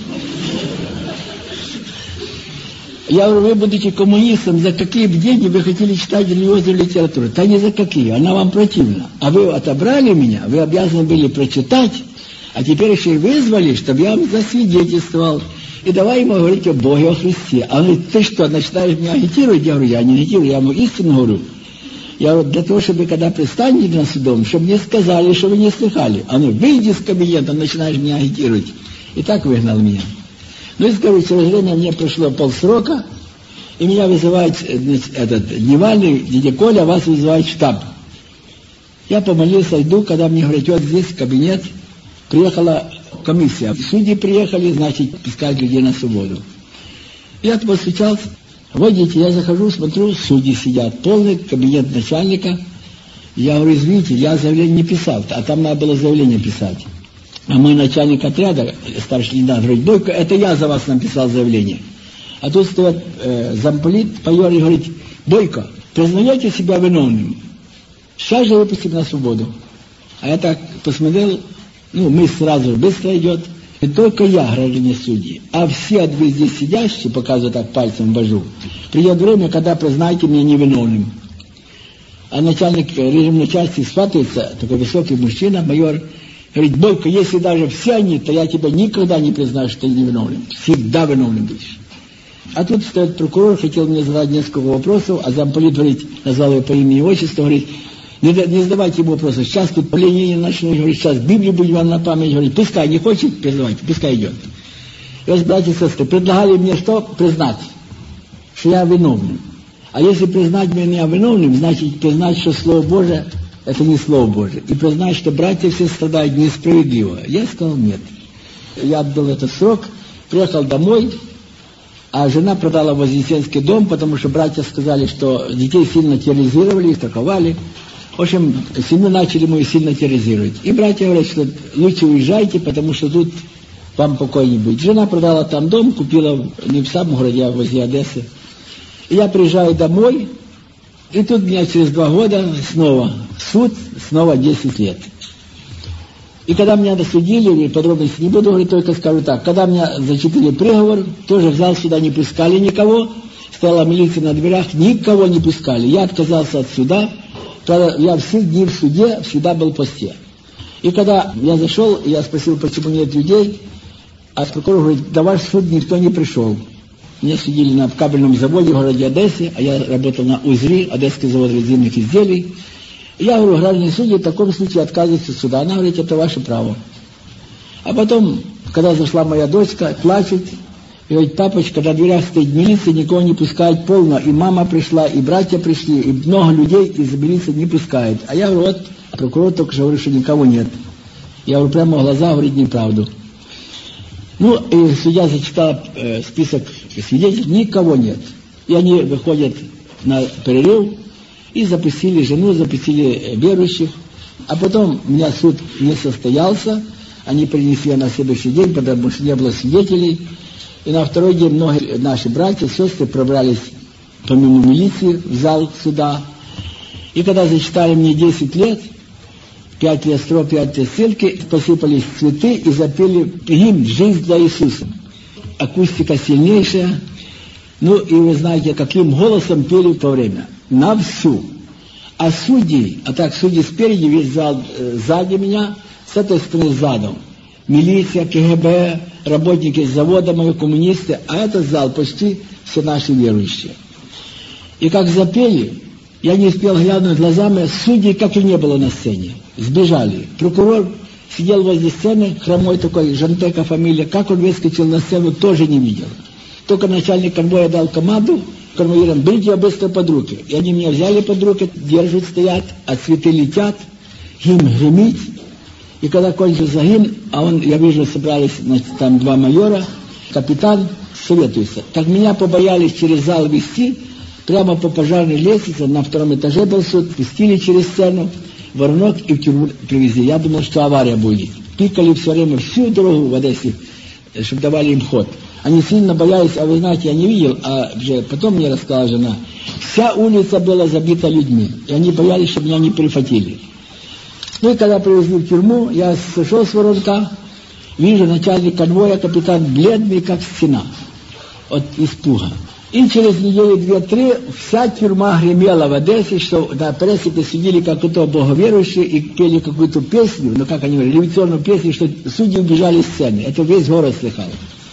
Я говорю, вы будете коммунистом, за какие бы деньги вы хотели читать религиозную литературу? Да не за какие, она вам противна. А вы отобрали меня, вы обязаны были прочитать, а теперь еще и вызвали, чтобы я вам засвидетельствовал. И давай ему говорить о Боге, о Христе. А он говорит, ты что, начинаешь меня агитировать? Я говорю, я не агитирую, я ему истину говорю. Я говорю, для того, чтобы когда пристанете на судом, чтобы мне сказали, что вы не слыхали. А ну, выйди из кабинета, начинаешь меня агитировать. И так выгнал меня. Ну и скажу, через время мне прошло полсрока, и меня вызывает этот Невальный, дядя Коля, вас вызывает в штаб. Я помолился, иду, когда мне говорят, вот здесь кабинет, приехала комиссия. Судьи приехали, значит, искать людей на свободу. Я постучался, водите, я захожу, смотрю, судьи сидят, полный кабинет начальника. Я говорю, извините, я заявление не писал, а там надо было заявление писать. А мой начальник отряда, старший лейтенант, говорит, Бойко, это я за вас написал заявление. А тут стоит замполит, майор, и говорит, Бойко, признаете себя виновным? Сейчас же выпустим на свободу. А я так посмотрел, мысль сразу быстро идет. Не только я, граждане судьи, а все вы здесь сидящие, показываю так пальцем вожу, придет время, когда признаете меня невиновным. А начальник режимной части сватается, такой высокий мужчина, майор, говорит, Бойко, если даже все они, то я тебя никогда не признаю, что ты невиновным. Всегда виновным будешь. А тут стоит прокурор, хотел мне задать несколько вопросов, а замполит говорит, назвал его по имени и отчеству, говорит, не задавайте ему вопросы. Сейчас тут по Ленину начну, говорит, сейчас Библию будем вам на память, говорит, пускай не хочет, признавайте, пускай идет. И вот, братья и сестры, предлагали мне что? Признать, что я виновный. А если признать меня виновным, значит признать, что Слово Божие это не Слово Божие. И признать, что братья все страдают несправедливо. Я сказал нет. Я отдал этот срок, приехал домой, а жена продала Вознесенский дом, потому что братья сказали, что детей сильно терроризировали, их страховали. В общем, семью начали мы сильно терроризировать. И братья говорят, что лучше уезжайте, потому что тут вам покоя не будет. Жена продала там дом, купила не в самом городе, а возле Одессы. И я приезжаю домой, и тут меня через 2 года снова суд, снова 10 лет. И когда меня досудили, подробности не буду говорить, только скажу так, когда меня зачитали приговор, тоже в зал суда не пускали никого, стояла милиция на дверях, никого не пускали. Я отказался от суда, я все дни в суде всегда был в посте. И когда я зашел, я спросил, почему нет людей, а прокурор говорит, да ваш суд никто не пришел. Меня судили на кабельном заводе в городе Одессе, а я работал на УЗРИ, Одесский завод резинных изделий. Я говорю, граждане судьи, в таком случае отказываются от суда. Она говорит, это ваше право. А потом, когда зашла моя дочка, плачет, и говорит, папочка, на дверях стоит милиция, никого не пускает полно. И мама пришла, и братья пришли, и много людей из милиции не пускает. А я говорю, вот, прокурор только что говорит, что никого нет. Я говорю, прямо в глаза говорить неправду. Ну, и судья зачитал список свидетелей, никого нет. И они выходят на перерыв, и запустили жену, запустили верующих. А потом у меня суд не состоялся, они принесли на следующий день, потому что не было свидетелей. И на второй день многие наши братья, сестры пробрались помимо милиции в зал суда. И когда зачитали мне 10 лет, 5 лет срока, 5 лет ссылки, посыпались цветы и запели гимн «Жизнь для Иисуса». Акустика сильнейшая. Ну и вы знаете, каким голосом пели в то время. На всю. А судьи, а так судьи спереди, весь зал сзади меня, с этой стороны задом. Милиция, КГБ, работники завода, мои коммунисты, а этот зал почти все наши верующие. И как запели, я не успел глянуть глазами, судей как и не было на сцене. Сбежали. Прокурор сидел возле сцены, хромой такой, Жантека фамилия, как он выскочил на сцену, тоже не видел. Только начальник конвоя дал команду конвоирам, берите его быстро под руки. И они меня взяли под руки, держат, стоят, а цветы летят, гимн гремит. И когда кончился гимн, а я вижу, собрались, значит, там 2 майора, капитан, советуется. Так меня побоялись через зал вести, прямо по пожарной лестнице, на 2-м этаже был суд, пустили через сцену, Воронок и в тюрьму привезли. Я думал, что авария будет. Пикали все время всю дорогу в Одессе, чтобы давали им ход. Они сильно боялись, а вы знаете, я не видел, а уже потом мне рассказала жена, вся улица была забита людьми, и они боялись, чтобы меня не прихватили. Ну и когда привезли в тюрьму, я сошел с Воронка, вижу начальник конвоя, капитан, бледный, как стена, от испуга. И через неделю 2-3 вся тюрьма гремела в Одессе, что на прессе сидели как-то боговерующие и пели какую-то песню, ну как они говорили, революционную песню, что судьи убежали с сцены. Это весь город слыхал.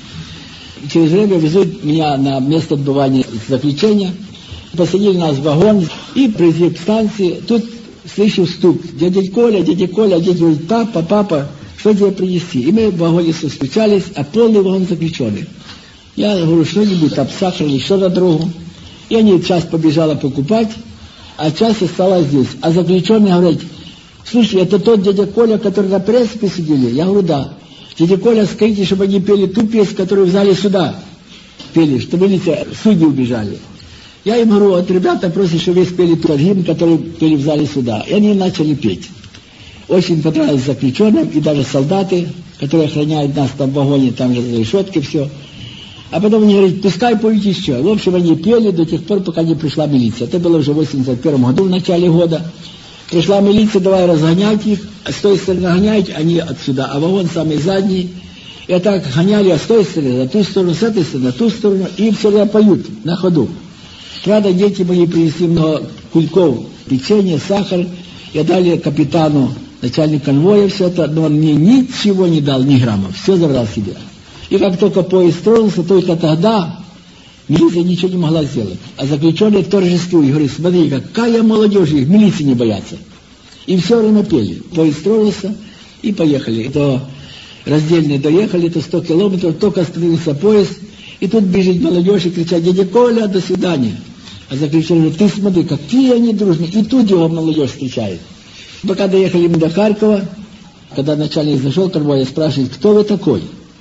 Через время везут меня на место отбывания заключения, посадили нас в вагон и привезли к станции. Тут слышу стук. Дядя Коля, дядя говорит, папа, что тебе принести? И мы в вагоне стучались, а полный вагон заключенных. Я говорю, что-нибудь обсахарили, что на дорогу. И они часть побежала покупать, а часть осталась здесь. А заключенные говорят, слушай, это тот дядя Коля, который на прессе сидели? Я говорю, да. Дядя Коля, скажите, чтобы они пели ту песню, которую в зале суда пели, чтобы, видите, судьи убежали. Я им говорю, вот ребята просят, чтобы вы спели тот гимн, который пели в зале суда. И они начали петь. Очень понравилось заключенным, и даже солдаты, которые охраняют нас там в вагоне, там же за решетки все. А потом они говорят, пускай поете еще. В общем, они пели до тех пор, пока не пришла милиция. Это было уже в 81 году, в начале года. Пришла милиция, давай разгонять их, а с той стороны гоняют, они отсюда, а вагон самый задний. И так гоняли, а с той стороны, на ту сторону, с этой стороны, на ту сторону, и им все время поют на ходу. Правда, дети мои принесли много кульков, печенье, сахар. Я дали капитану, начальник конвоя все это, но он мне ничего не дал, ни грамма, все забрал себе. И как только поезд строился, только тогда милиция ничего не могла сделать. А заключенные торжествуют, говорят, смотри, какая молодежь, их милиции не боятся. И все время пели. Поезд строился, и поехали. То раздельные доехали, то 100 километров, только остановился поезд, и тут бежит молодежь и кричат, дядя Коля, до свидания. А заключенные, ты смотри, какие они дружные. И тут его молодежь встречает. Пока доехали мы до Харькова, когда начальник зашел, конвой спрашивает, кто вы такой?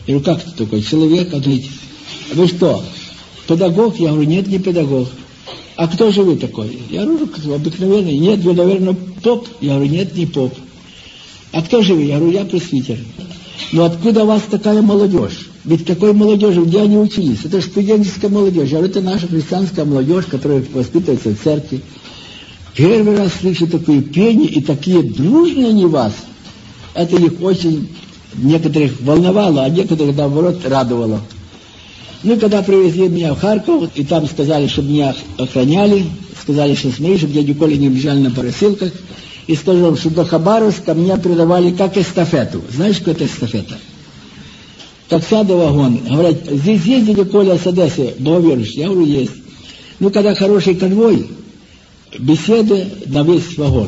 Я говорю, как ты такой человек? Он говорит, вы что, педагог? Я говорю, нет, не педагог. А кто же вы такой? Я говорю, обыкновенный. Нет, вы, наверное, поп? Я говорю, нет, не поп. А кто же вы? Я говорю, я пресвитер. Но откуда у вас такая молодежь? Ведь такой молодежи, где они учились? Это же студенческая молодежь. Я говорю, это наша христианская молодежь, которая воспитывается в церкви. Первый раз слышу такое пение, и такие дружные они вас. Это их очень, некоторых волновало, а некоторых, наоборот, радовало. Ну, когда привезли меня в Харьков, и там сказали, чтобы меня охраняли, сказали, что смотри, чтобы дядю Колю не бежали на поросилках, и сказал, что до Хабаровска меня передавали как эстафету. Знаешь, что это эстафета? Как сяду вагон. Говорят, здесь есть дядя Коля с Одессы, благоверующий? Я говорю, есть. Ну, когда хороший конвой, беседы на весь вагон.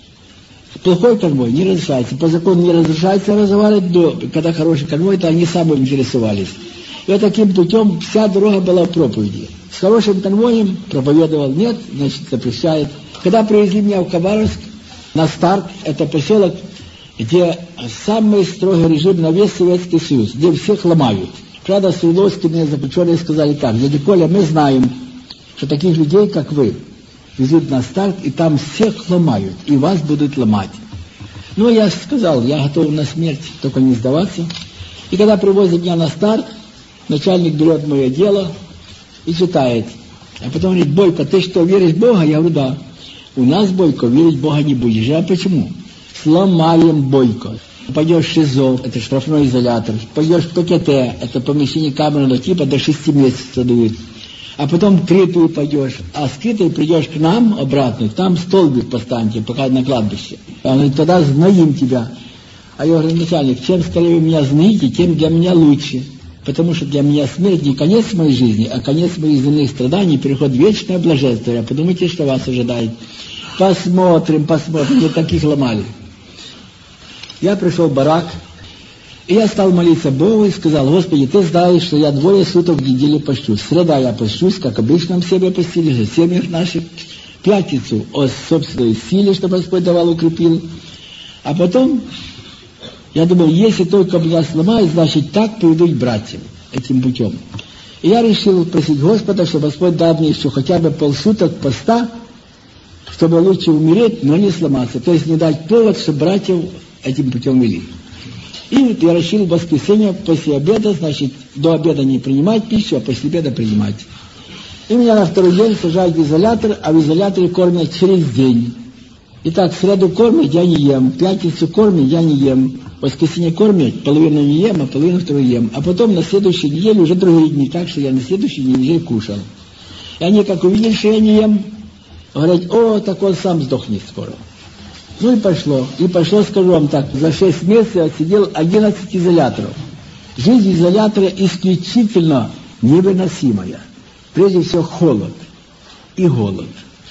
Плохой конвой не разрешается. По закону не разрешается разговаривать, но когда хороший конвой, то они сами интересовались. И вот таким путем вся дорога была в проповеди. С хорошим конвоем проповедовал, нет, значит, запрещает. Когда привезли меня в Хабаровск, на старт, это поселок, где самый строгий режим на весь Советский Союз, где всех ломают. Правда, Свердловские заключенные сказали так, дядя Коля, мы знаем, что таких людей, как вы, везут на старт, и там всех ломают, и вас будут ломать. Ну, я сказал, я готов на смерть, только не сдаваться. И когда привозят меня на старт, начальник берет мое дело и читает. А потом говорит, Бойко, ты что, веришь в Бога? Я говорю, да. У нас, Бойко, верить в Бога не будешь. А почему? Сломаем, Бойко. Пойдешь в ШИЗО, это штрафной изолятор. Пойдешь в ПКТ, это помещение камерного типа, до 6 месяцев дают. А потом в Крытую пойдешь. А с Крытой придешь к нам обратно, там столбик поставьте, пока на кладбище. Он говорит, тогда знаем тебя. А я говорю, начальник, чем скорее вы меня знаете, тем для меня лучше. Потому что для меня смерть не конец моей жизни, а конец моих земных страданий, переход в вечное блаженство. Подумайте, что вас ожидает. Посмотрим, мне таких ломали. Я пришел в барак, и я стал молиться Богу и сказал, Господи, Ты знаешь, что я 2 суток в неделю постюсь. Среда я постюсь, как обычно в себе постились, в семьях наших. Пятницу о собственной силе, чтобы Господь давал, укрепил. А потом, я думал, если только меня сломают, значит так поведу к братьям этим путем. И я решил просить Господа, чтобы Господь дал мне еще хотя бы полсуток поста, чтобы лучше умереть, но не сломаться. То есть не дать повод, чтобы братьев этим путем вели. И вот я решил в воскресенье после обеда, значит, до обеда не принимать пищу, а после обеда принимать. И меня на второй день сажают в изолятор, а в изоляторе кормят через день. Итак, в среду кормят, я не ем, в пятницу кормят, я не ем, в воскресенье кормят, половину не ем, а половину вторую ем. А потом на следующей неделе уже другие дни, так что я на следующей неделе кушал. И они, как увидели, что я не ем, говорят, о, так он сам сдохнет скоро. Ну и пошло. И пошло, скажу вам так, за 6 месяцев я сидел 11 изоляторов. Жизнь изолятора исключительно невыносимая. Прежде всего холод и голод.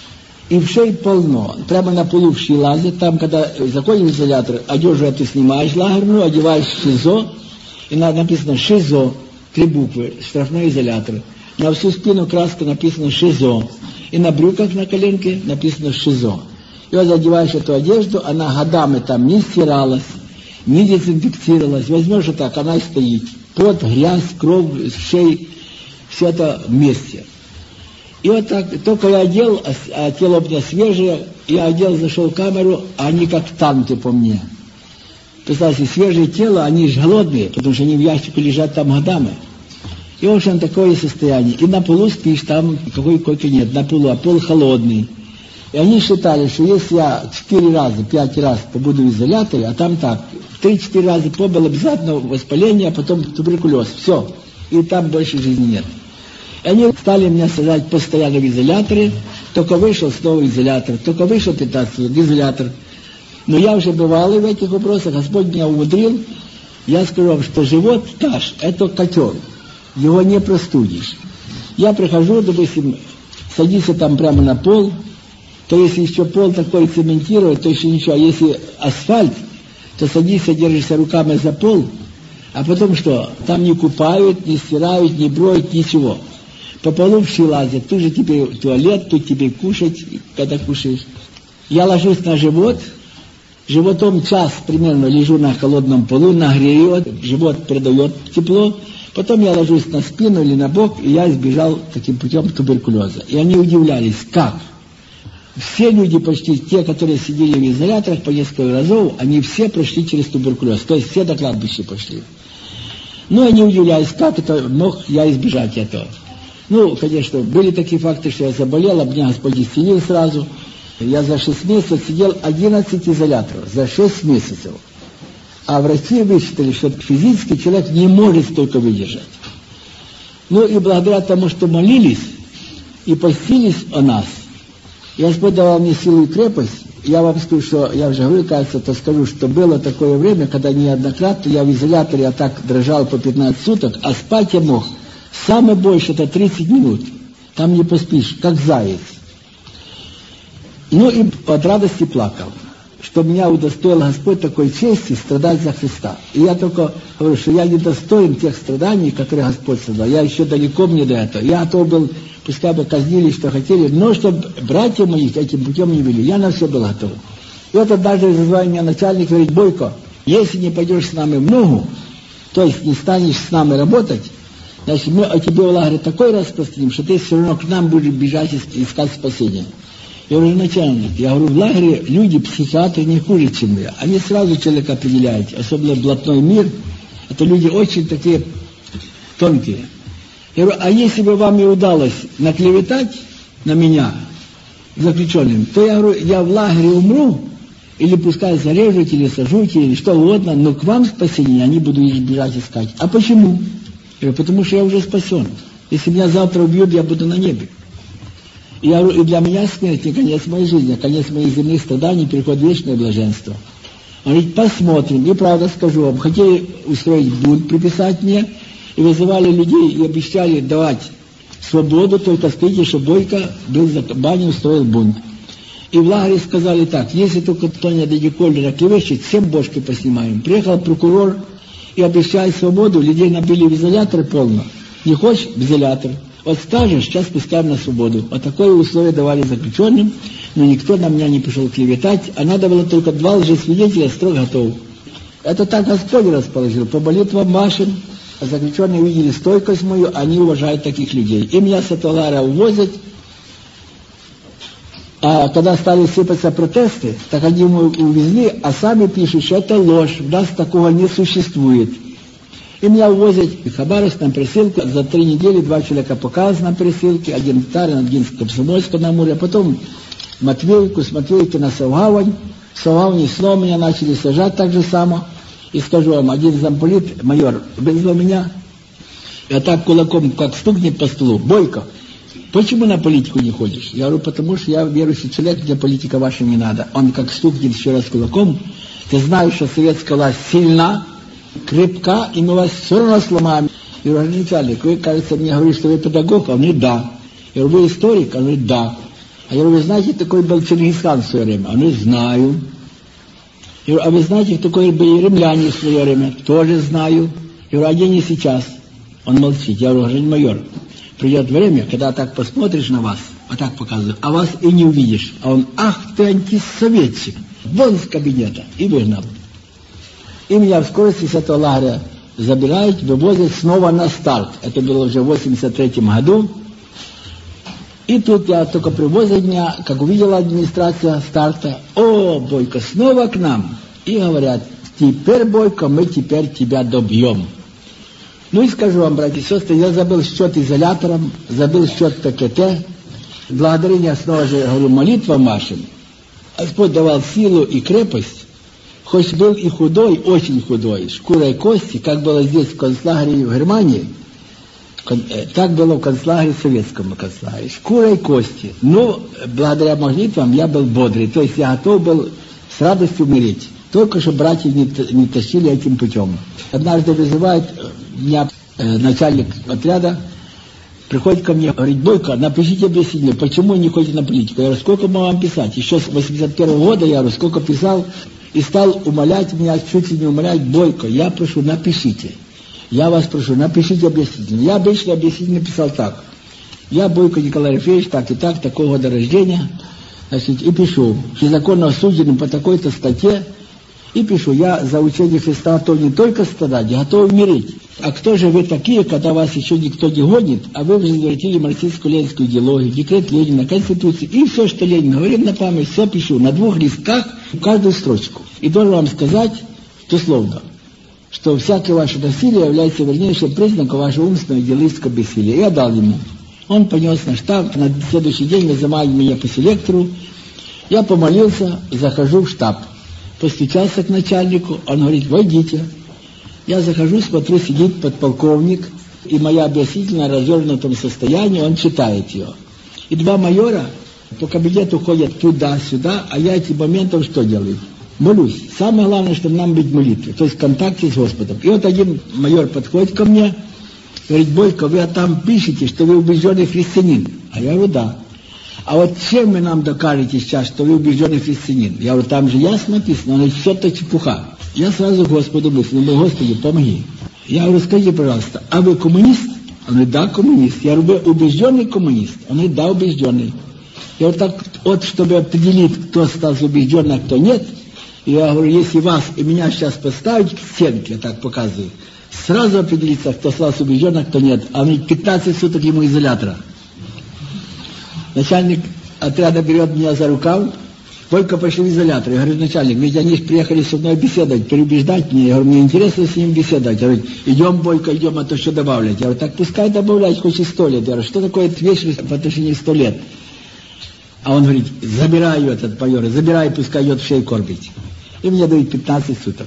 И в шее полно. Прямо на полу в шее лазят. Там, когда заходишь в изолятор, одежду эту снимаешь лагерную, одеваешь в ШИЗО. И написано ШИЗО, 3 буквы, штрафной изолятор. На всю спину краска написано ШИЗО. И на брюках на коленке написано ШИЗО. И вот одеваешь эту одежду, она годами там не стиралась, не дезинфекцировалась. Возьмешь вот так, она стоит. Пот, грязь, кровь, шеи, все это вместе. И вот так, только я одел, а тело у меня свежее, я одел, зашел в камеру, а они как танки по мне. Представьте, свежее тело, они же голодные, потому что они в ящике лежат там годами. И, в общем, такое состояние. И на полу спишь, там какой койки нет, на полу, а пол холодный. И они считали, что если я 4 раза, 5 раз побуду в изоляторе, а там так, 3-4 раза побыл, обязательно воспаление, а потом туберкулез. Все. И там больше жизни нет. И они стали меня сажать постоянно в изоляторе, только вышел снова в изолятор, только вышел 15 минут в изолятор. Но я уже бывалый в этих вопросах, Господь меня умудрил. Я скажу вам, что живот наш, это котел, его не простудишь. Я прихожу, допустим, садиться там прямо на пол, то если еще пол такой цементировать, то еще ничего. А если асфальт, то садишься, держишься руками за пол, а потом что? Там не купают, не стирают, не броют, ничего. По полу все лазят. Тут же тебе туалет, тут тебе кушать, когда кушаешь. Я ложусь на живот, животом час примерно лежу на холодном полу, нагреет, живот передает тепло, потом я ложусь на спину или на бок, и я избежал таким путем туберкулеза. И они удивлялись, как? Все люди, почти те, которые сидели в изоляторах по несколько разов, они все прошли через туберкулез, то есть все до кладбища пошли. Ну, они удивлялись, как это мог я избежать этого. Ну, конечно, были такие факты, что я заболел, а меня Господь исцелил сразу. Я за 6 месяцев сидел 11 изоляторов, за 6 месяцев. А врачи высчитали, что физически человек не может столько выдержать. Ну, и благодаря тому, что молились и постились о нас, Господь давал мне силу и крепость. Я вам скажу, что, я уже говорил, кажется, то скажу, что было такое время, когда неоднократно я в изоляторе, так дрожал по 15 суток, а спать я мог самое больше, это 30 минут. Там не поспишь, как заяц. Ну и от радости плакал, что меня удостоил Господь такой чести страдать за Христа. И я только говорю, что я не достоин тех страданий, которые Господь создал. Я еще далеко мне до этого. Я готов был, пускай бы казнили, что хотели, но чтобы братья моих этим путем не вели. Я на все был готов. И вот однажды вызывает меня начальник, говорит: Бойко, если не пойдешь с нами в ногу, то есть не станешь с нами работать, значит, мы о тебе в лагере такой распространим, что ты все равно к нам будешь бежать и искать спасения. Я говорю: начальник, я говорю, в лагере люди, психиатры не хуже, чем я. Они сразу человека определяют, особенно блатной мир. Это люди очень такие тонкие. Я говорю: а если бы вам и удалось наклеветать на меня заключенным, то я говорю, я в лагере умру, или пускай зарежете, или сожгут, или что угодно, но к вам спасение они будут бежать искать. А почему? Я говорю: потому что я уже спасен. Если меня завтра убьют, я буду на небе. И я говорю, и для меня смерть не конец моей жизни, а конец моих земных страданий, переход в вечное блаженство. Он говорит: посмотрим. И правда скажу вам, хотели устроить бунт, приписать мне, и вызывали людей, и обещали давать свободу, только скажите, что Бойко был за баню, устроил бунт. И в лагере сказали так: если только кто-нибудь Дедиколлера клевещет, всем бошки поснимаем. Приехал прокурор и обещает свободу, людей набили в изолятор полно. Не хочешь — в изолятор. Вот скажешь, сейчас пускаем на свободу. Вот такое условие давали заключенным, но никто на меня не пришел клеветать, а надо было только 2 лжесвидетеля, строго готов. Это так Господь расположил. По молитвам вашим, а заключенные видели стойкость мою, они уважают таких людей. И меня с этого лагеря увозят. А когда стали сыпаться протесты, так они ему увезли, а сами пишут, что это ложь, у нас такого не существует. И меня увозят в Хабаровск на присылку. За 3 недели 2 человека показаны на присылке. Один в Тарин, один в Комсомольск на море. А потом в Матвеевку, с Матвеевки на Савгавань. В Савгаване снова меня начали сажать так же само. И скажу вам, один замполит, майор, вызвал меня. И так кулаком, как стукнет по столу: Бойко, почему на политику не ходишь? Я говорю: потому что я верующий человек, мне политика ваша не надо. Он как стукнет еще раз кулаком: ты знаешь, что советская власть сильна, крепка, и мы вас все равно сломаем. Я говорю: начальник, вы, кажется, мне говорите, что вы педагог, а он говорит: да. Я говорю: вы историк? Он говорит: да. А я говорю: вы знаете, такой был Чингисхан в свое время? Он говорит: знаю. Я говорю: а вы знаете, такой были римляне в свое время? Тоже знаю. Я говорю: а где они сейчас? Он молчит. Я говорю: гражданин майор, придет время, когда так посмотришь на вас, вот так показываю, а вас и не увидишь. А он: ах ты антисоветчик, вон с кабинета. И выгнал. И меня в скорости с этого лагеря забирают, вывозят снова на старт. Это было уже в 1983 году. И тут я только привозят меня, как увидела администрация старта: о, Бойко, снова к нам. И говорят: теперь, Бойко, мы теперь тебя добьем. Ну и скажу вам, братья и сестры, я забыл счет изоляторам, забыл счет ПКТ. Благодарение снова же, говорю, молитвам вашим. Господь давал силу и крепость. Хоть был и худой, очень худой, шкура и кости, как было здесь в концлагере в Германии, так было в концлагере, в советском концлагере, шкура и кости. Но благодаря молитвам я был бодрый, то есть я готов был с радостью умереть. Только что братья не тащили этим путем. Однажды вызывает меня начальник отряда, приходит ко мне, говорит: Бойко, напишите объяснение, почему не ходите на политику. Я говорю: сколько мы вам писать? Еще с 1981 года, я говорю, сколько писал. И стал умолять меня, чуть ли не умолять: Бойко, я прошу, напишите. Я вас прошу, напишите объяснение. Я обычно объяснение написал так: я, Бойко Николай Рафеевич, так и так, такого года рождения, Значит, и пишу, незаконно осужденным по такой-то статье, и пишу, я за учение Христа готов не только страдать, я готов умереть. А кто же вы такие, когда вас еще никто не гонит, а вы возвратили марксистско-ленинскую идеологию, декрет Ленина, Конституцию, и все, что Ленин говорил на память, все пишу на 2 листках, каждую строчку. И должен вам сказать, дословно, что всякое ваше насилие является вернейшим признаком вашего умственного и идеалистского бессилия. Я дал ему. Он понес на штаб, на следующий день вызывали меня по селектору. Я помолился, захожу в штаб. Постучался к начальнику, он говорит, войдите. Я захожу, смотрю, сидит подполковник, и моя объяснительная в развернутом состоянии, он читает ее. И 2 майора по кабинету ходят туда-сюда, а я этим моментом что делаю? Молюсь. Самое главное, чтобы нам быть в молитве, то есть в контакте с Господом. И вот один майор подходит ко мне, говорит, Бойко, вы там пишете, что вы убежденный христианин. А я говорю, да. А вот чем вы нам докажете сейчас, что вы убежденный христианин? Я говорю, там же ясно написано, но все это чепуха. Я сразу Господу мыслю, Господи, помоги. Я говорю, скажите, пожалуйста, а вы коммунист? Он говорит, да, коммунист. Я говорю, вы убежденный коммунист? Он говорит, да, убежденный. Я вот так вот, чтобы определить, кто стал убежденным, а кто нет, я говорю, если вас и меня сейчас поставить к стенке, я так показываю, сразу определиться, кто стал убежденным, а кто нет. А мне 15 суток ему изолятора. Начальник отряда берет меня за рукав, только пошли в изолятор. Я говорю, начальник, ведь они же приехали со мной беседовать, переубеждать меня. Я говорю, мне интересно с ним беседовать. Я говорю, идем, Бойко, идем, а то что добавлять. Я говорю, так пускай добавлять хоть и 100 лет. Я говорю, что такое вечность по отношению к 100 лет? А он говорит, забирай ее, этот майор, забирай, пускай идет в шею кормить. И мне дают 15 суток.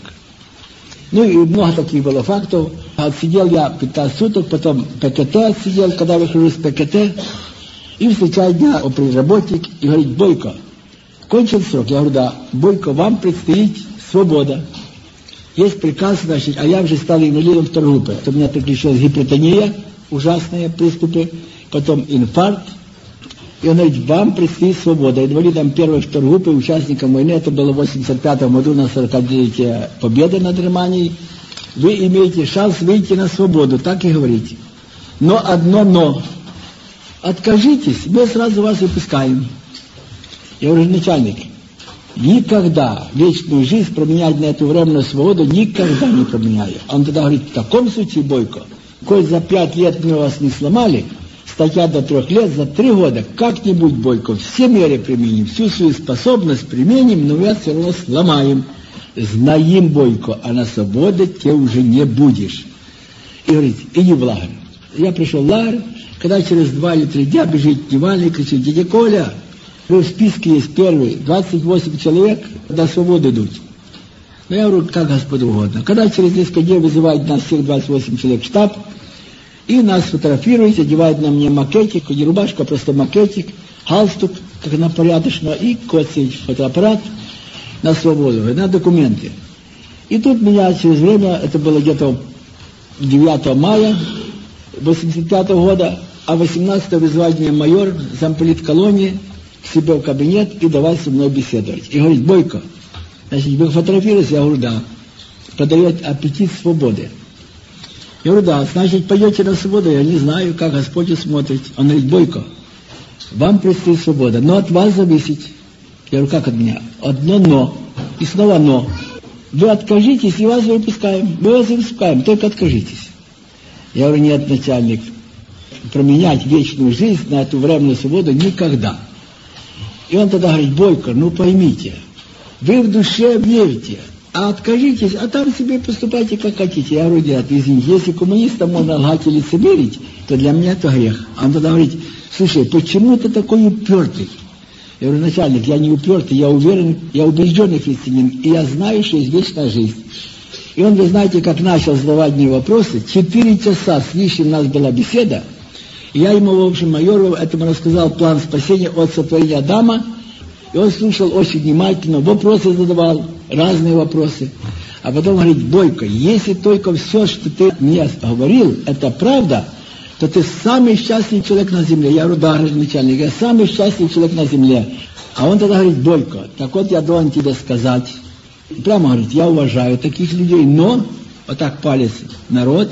Ну и много таких было фактов. Отсидел я 15 суток, потом ПКТ отсидел, когда выхожу с ПКТ. И встречает меня работник и говорит, Бойко, кончил срок. Я говорю, да, Бойко, вам предстоит свобода. Есть приказ, значит, а я уже стал инвалидом 2 группы. У меня приключилась гипертония, ужасные приступы, потом инфаркт. И он говорит, вам предстоит свобода. Инвалидом 1 и 2 группы, участником войны, это было в 1985 году на 49-летие победы над Германией. Вы имеете шанс выйти на свободу, так и говорите. Но одно но. Откажитесь, мы сразу вас выпускаем. Я говорю, начальник, никогда вечную жизнь променять на эту временную свободу никогда не променяю. Он тогда говорит, в таком случае, Бойко, коль за 5 лет мы вас не сломали, статья до 3 лет, за 3 года как-нибудь, Бойко, все меры применим, всю свою способность применим, но мы вас все равно сломаем. Знаем, Бойко, а на свободе ты уже не будешь. И говорит, иди в лагерь. Я пришел в лагерь, когда через 2 или 3 дня бежит Невальный и кричит, дядя Коля, вы в списке есть первый, 28 человек до свободы идут. Но я говорю, как Господу угодно. Когда через несколько дней вызывают нас всех 28 человек в штаб, и нас фотографируют, одевают на мне макетик, не рубашка, а просто макетик, галстук, как на порядочно, и коцый фотоаппарат на свободу, на документы. И тут меня через время, это было где-то 9 мая 1985 года, а 18-го вызывает меня майор, замполит колонии, к себе в кабинет и давай со мной беседовать. И говорит, Бойко, значит, вы фотографируетесь? Я говорю, да. Подает аппетит свободы. Я говорю, да, значит, пойдете на свободу, я не знаю, как Господь смотрит. Он говорит, Бойко, вам предстоит свобода, но от вас зависит. Я говорю, как от меня? Одно но. И снова но. Вы откажитесь, и вас выпускаем. Мы вас выпускаем, только откажитесь. Я говорю, нет, начальник, променять вечную жизнь на эту временную свободу никогда. И он тогда говорит, Бойко, ну поймите, вы в душе верите, а откажитесь, а там себе поступайте как хотите. Я говорю, нет, извините, если коммунистам можно лгать и лицемерить, то для меня это грех. Он тогда говорит, слушай, почему ты такой упертый? Я говорю, начальник, я не упертый, я уверен, я убежденный христианин, и я знаю, что есть вечная жизнь. И он, вы знаете, как начал задавать мне вопросы, 4 часа с лишним у нас была беседа, и я ему, в общем, майору этому рассказал план спасения от сотворения Адама, и он слушал очень внимательно, вопросы задавал, разные вопросы. А потом говорит, Бойко, если только все, что ты мне говорил, это правда, то ты самый счастливый человек на земле. Я говорю, да, начальник, я самый счастливый человек на земле. А он тогда говорит, Бойко, так вот я должен тебе сказать, прямо говорит, я уважаю таких людей, но, вот так палец, народ,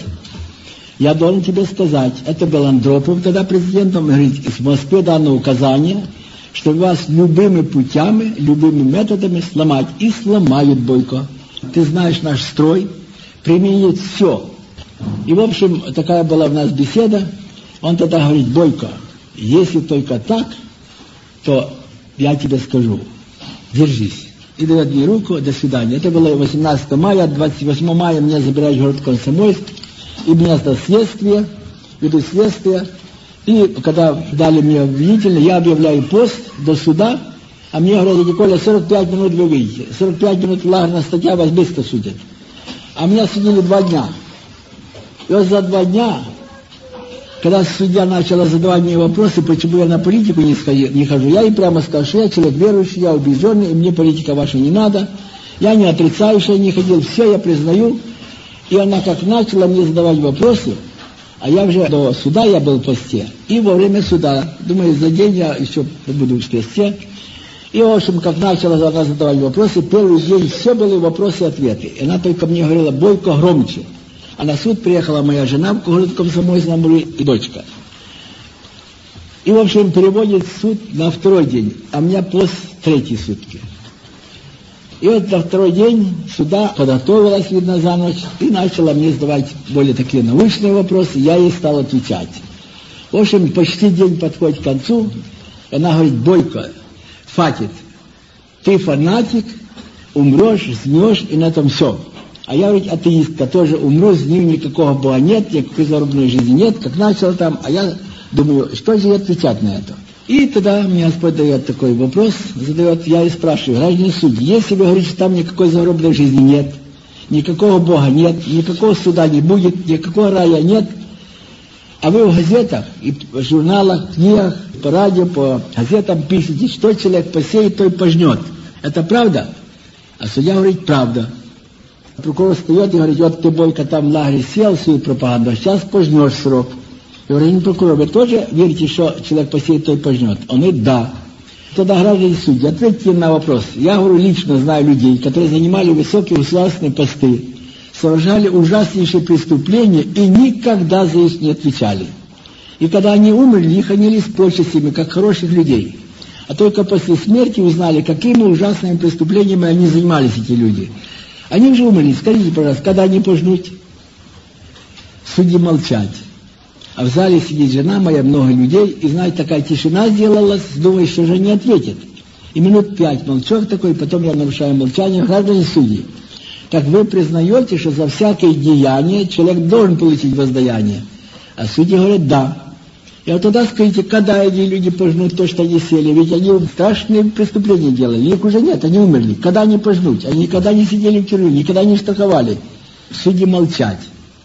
я должен тебе сказать, это был Андропов тогда президентом, говорит, из Москвы дано указание, что вас любыми путями, любыми методами сломать. И сломают, Бойко. Ты знаешь наш строй, применит все. И, в общем, такая была у нас беседа. Он тогда говорит: Бойко, если только так, то я тебе скажу, держись. И дает мне руку, до свидания. Это было 18 мая, 28 мая меня забирают в город Комсомольск, и меня сдал следствие, веду следствие. И когда дали мне обвинительное, я объявляю пост до суда, а мне говорят: Николя, 45 минут вы выйдете. 45 минут лагерная статья, вас быстро судят. А меня судили 2 дня. И вот за 2 дня, когда судья начала задавать мне вопросы, почему я на политику не хожу, я ей прямо сказал, что я человек верующий, я убежденный, и мне политика ваша не надо. Я не отрицаю, что я не ходил, все я признаю. И она как начала мне задавать вопросы, а я уже до суда я был в посте. И во время суда, думаю, за день я еще буду в посте. И, в общем, как начала она задавать вопросы, первый день все были вопросы-ответы. И она только мне говорила: Бойко, громче. А на суд приехала моя жена в город Комсомольск на Амуре и дочка. И, в общем, переводит суд на 2-й день, а у меня пост 3-й сутки. И вот на 2-й день суда подготовилась, видно, за ночь, и начала мне задавать более такие научные вопросы, я ей стал отвечать. В общем, почти день подходит к концу, она говорит: Бойко, хватит, ты фанатик, умрешь, сгнешь, и на этом все. А я, говорит, атеистка, тоже умру, с ним никакого Бога нет, никакой загробной жизни нет, как начал там, а я думаю, что же отвечать на это? И тогда мне Господь дает такой вопрос, задает, я и спрашиваю: граждане судьи, если вы говорите, что там никакой загробной жизни нет, никакого Бога нет, никакого суда не будет, никакого рая нет, а вы в газетах, и в журналах, книгах, по радио, по газетам пишете, что человек посеет, той пожнет. Это правда? А судья говорит: правда. Прокурор встает и говорит: вот ты, Бойко, там в лагере сел свою пропаганду, а сейчас пожнешь срок. Я говорю: прокурор, вы тоже верите, что человек посеет, той пожнет? Он говорит: да. Тогда, граждане судьи, ответьте на вопрос. Я, говорю, лично знаю людей, которые занимали высокие государственные посты, совершали ужаснейшие преступления и никогда за их не отвечали. И когда они умерли, их хранили с почестями, как хороших людей. А только после смерти узнали, какими ужасными преступлениями они занимались, эти люди. Они уже умерли. Скажите, пожалуйста, когда они пожнут? Судьи молчать. А в зале сидит жена моя, много людей, и, знаете, такая тишина сделалась, думаю, что же не ответит. И минут 5 молчок такой, потом я нарушаю молчание: граждане судьи, как вы признаете, что за всякое деяние человек должен получить воздаяние? А судьи говорят: да. И вот тогда скажите, когда эти люди пожнут то, что они сели? Ведь они страшные преступления делали, их уже нет, они умерли. Когда они пожнут? Они никогда не сидели в тюрьме, никогда не штрафовали. Судьи молчать.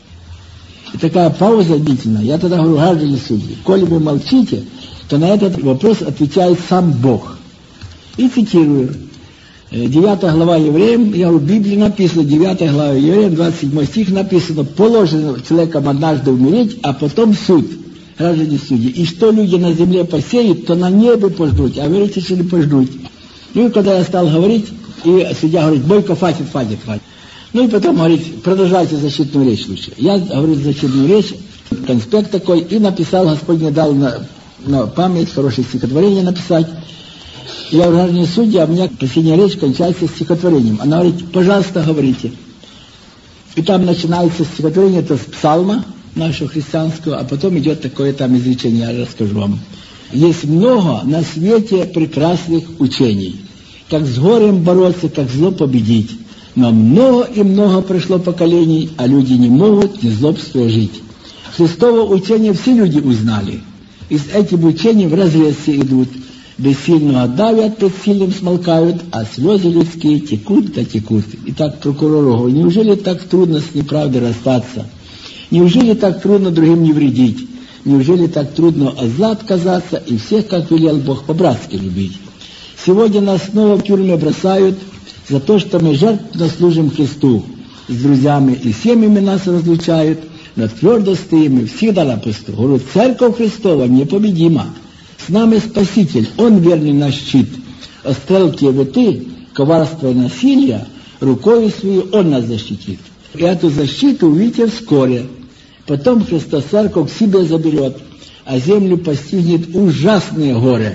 И такая пауза длительная. Я тогда говорю: граждане судьи, коли вы молчите, то на этот вопрос отвечает сам Бог. И цитирую. 9 глава Евреям, я в Библии написано, 9 глава Евреям, 27 стих написано: положено человеком однажды умереть, а потом суд. Граждане судьи, и что люди на земле посеют, то на небе пожнут, а вы решили пожнуть. Ну и когда я стал говорить, и судья говорит: Бойко, хватит. Ну и потом говорит: продолжайте защитную речь лучше. Я говорю защитную речь, конспект такой, и написал, Господь мне дал на память хорошее стихотворение написать. Я говорю: граждане судьи, а у меня последняя речь кончается стихотворением. Она говорит: пожалуйста, говорите. И там начинается стихотворение, это с псалма нашего христианского, а потом идет такое там изречение, я расскажу вам. Есть много на свете прекрасных учений, как с горем бороться, как зло победить. Но много и много прошло поколений, а люди не могут ни злобствуя жить. Христово учение все люди узнали. Из этих учений вразрез все идут. Бессильного давят, пред сильным смолкают, а слезы людские текут да текут. Итак, прокурору, неужели так трудно с неправдой расстаться? Неужели так трудно другим не вредить? Неужели так трудно от зла отказаться и всех, как велел Бог, по-братски любить? Сегодня нас снова в тюрьме бросают за то, что мы жертвенно служим Христу. С друзьями и семьями нас разлучают, но твердо стоим и всегда на посту. Говорю: Церковь Христова непобедима. С нами Спаситель, Он верный наш щит. От стрелки ты, коварства и насилия, рукой свою Он нас защитит. И эту защиту увидите вскоре. Потом Христос церковь к себе заберет, а землю постигнет ужасные горе.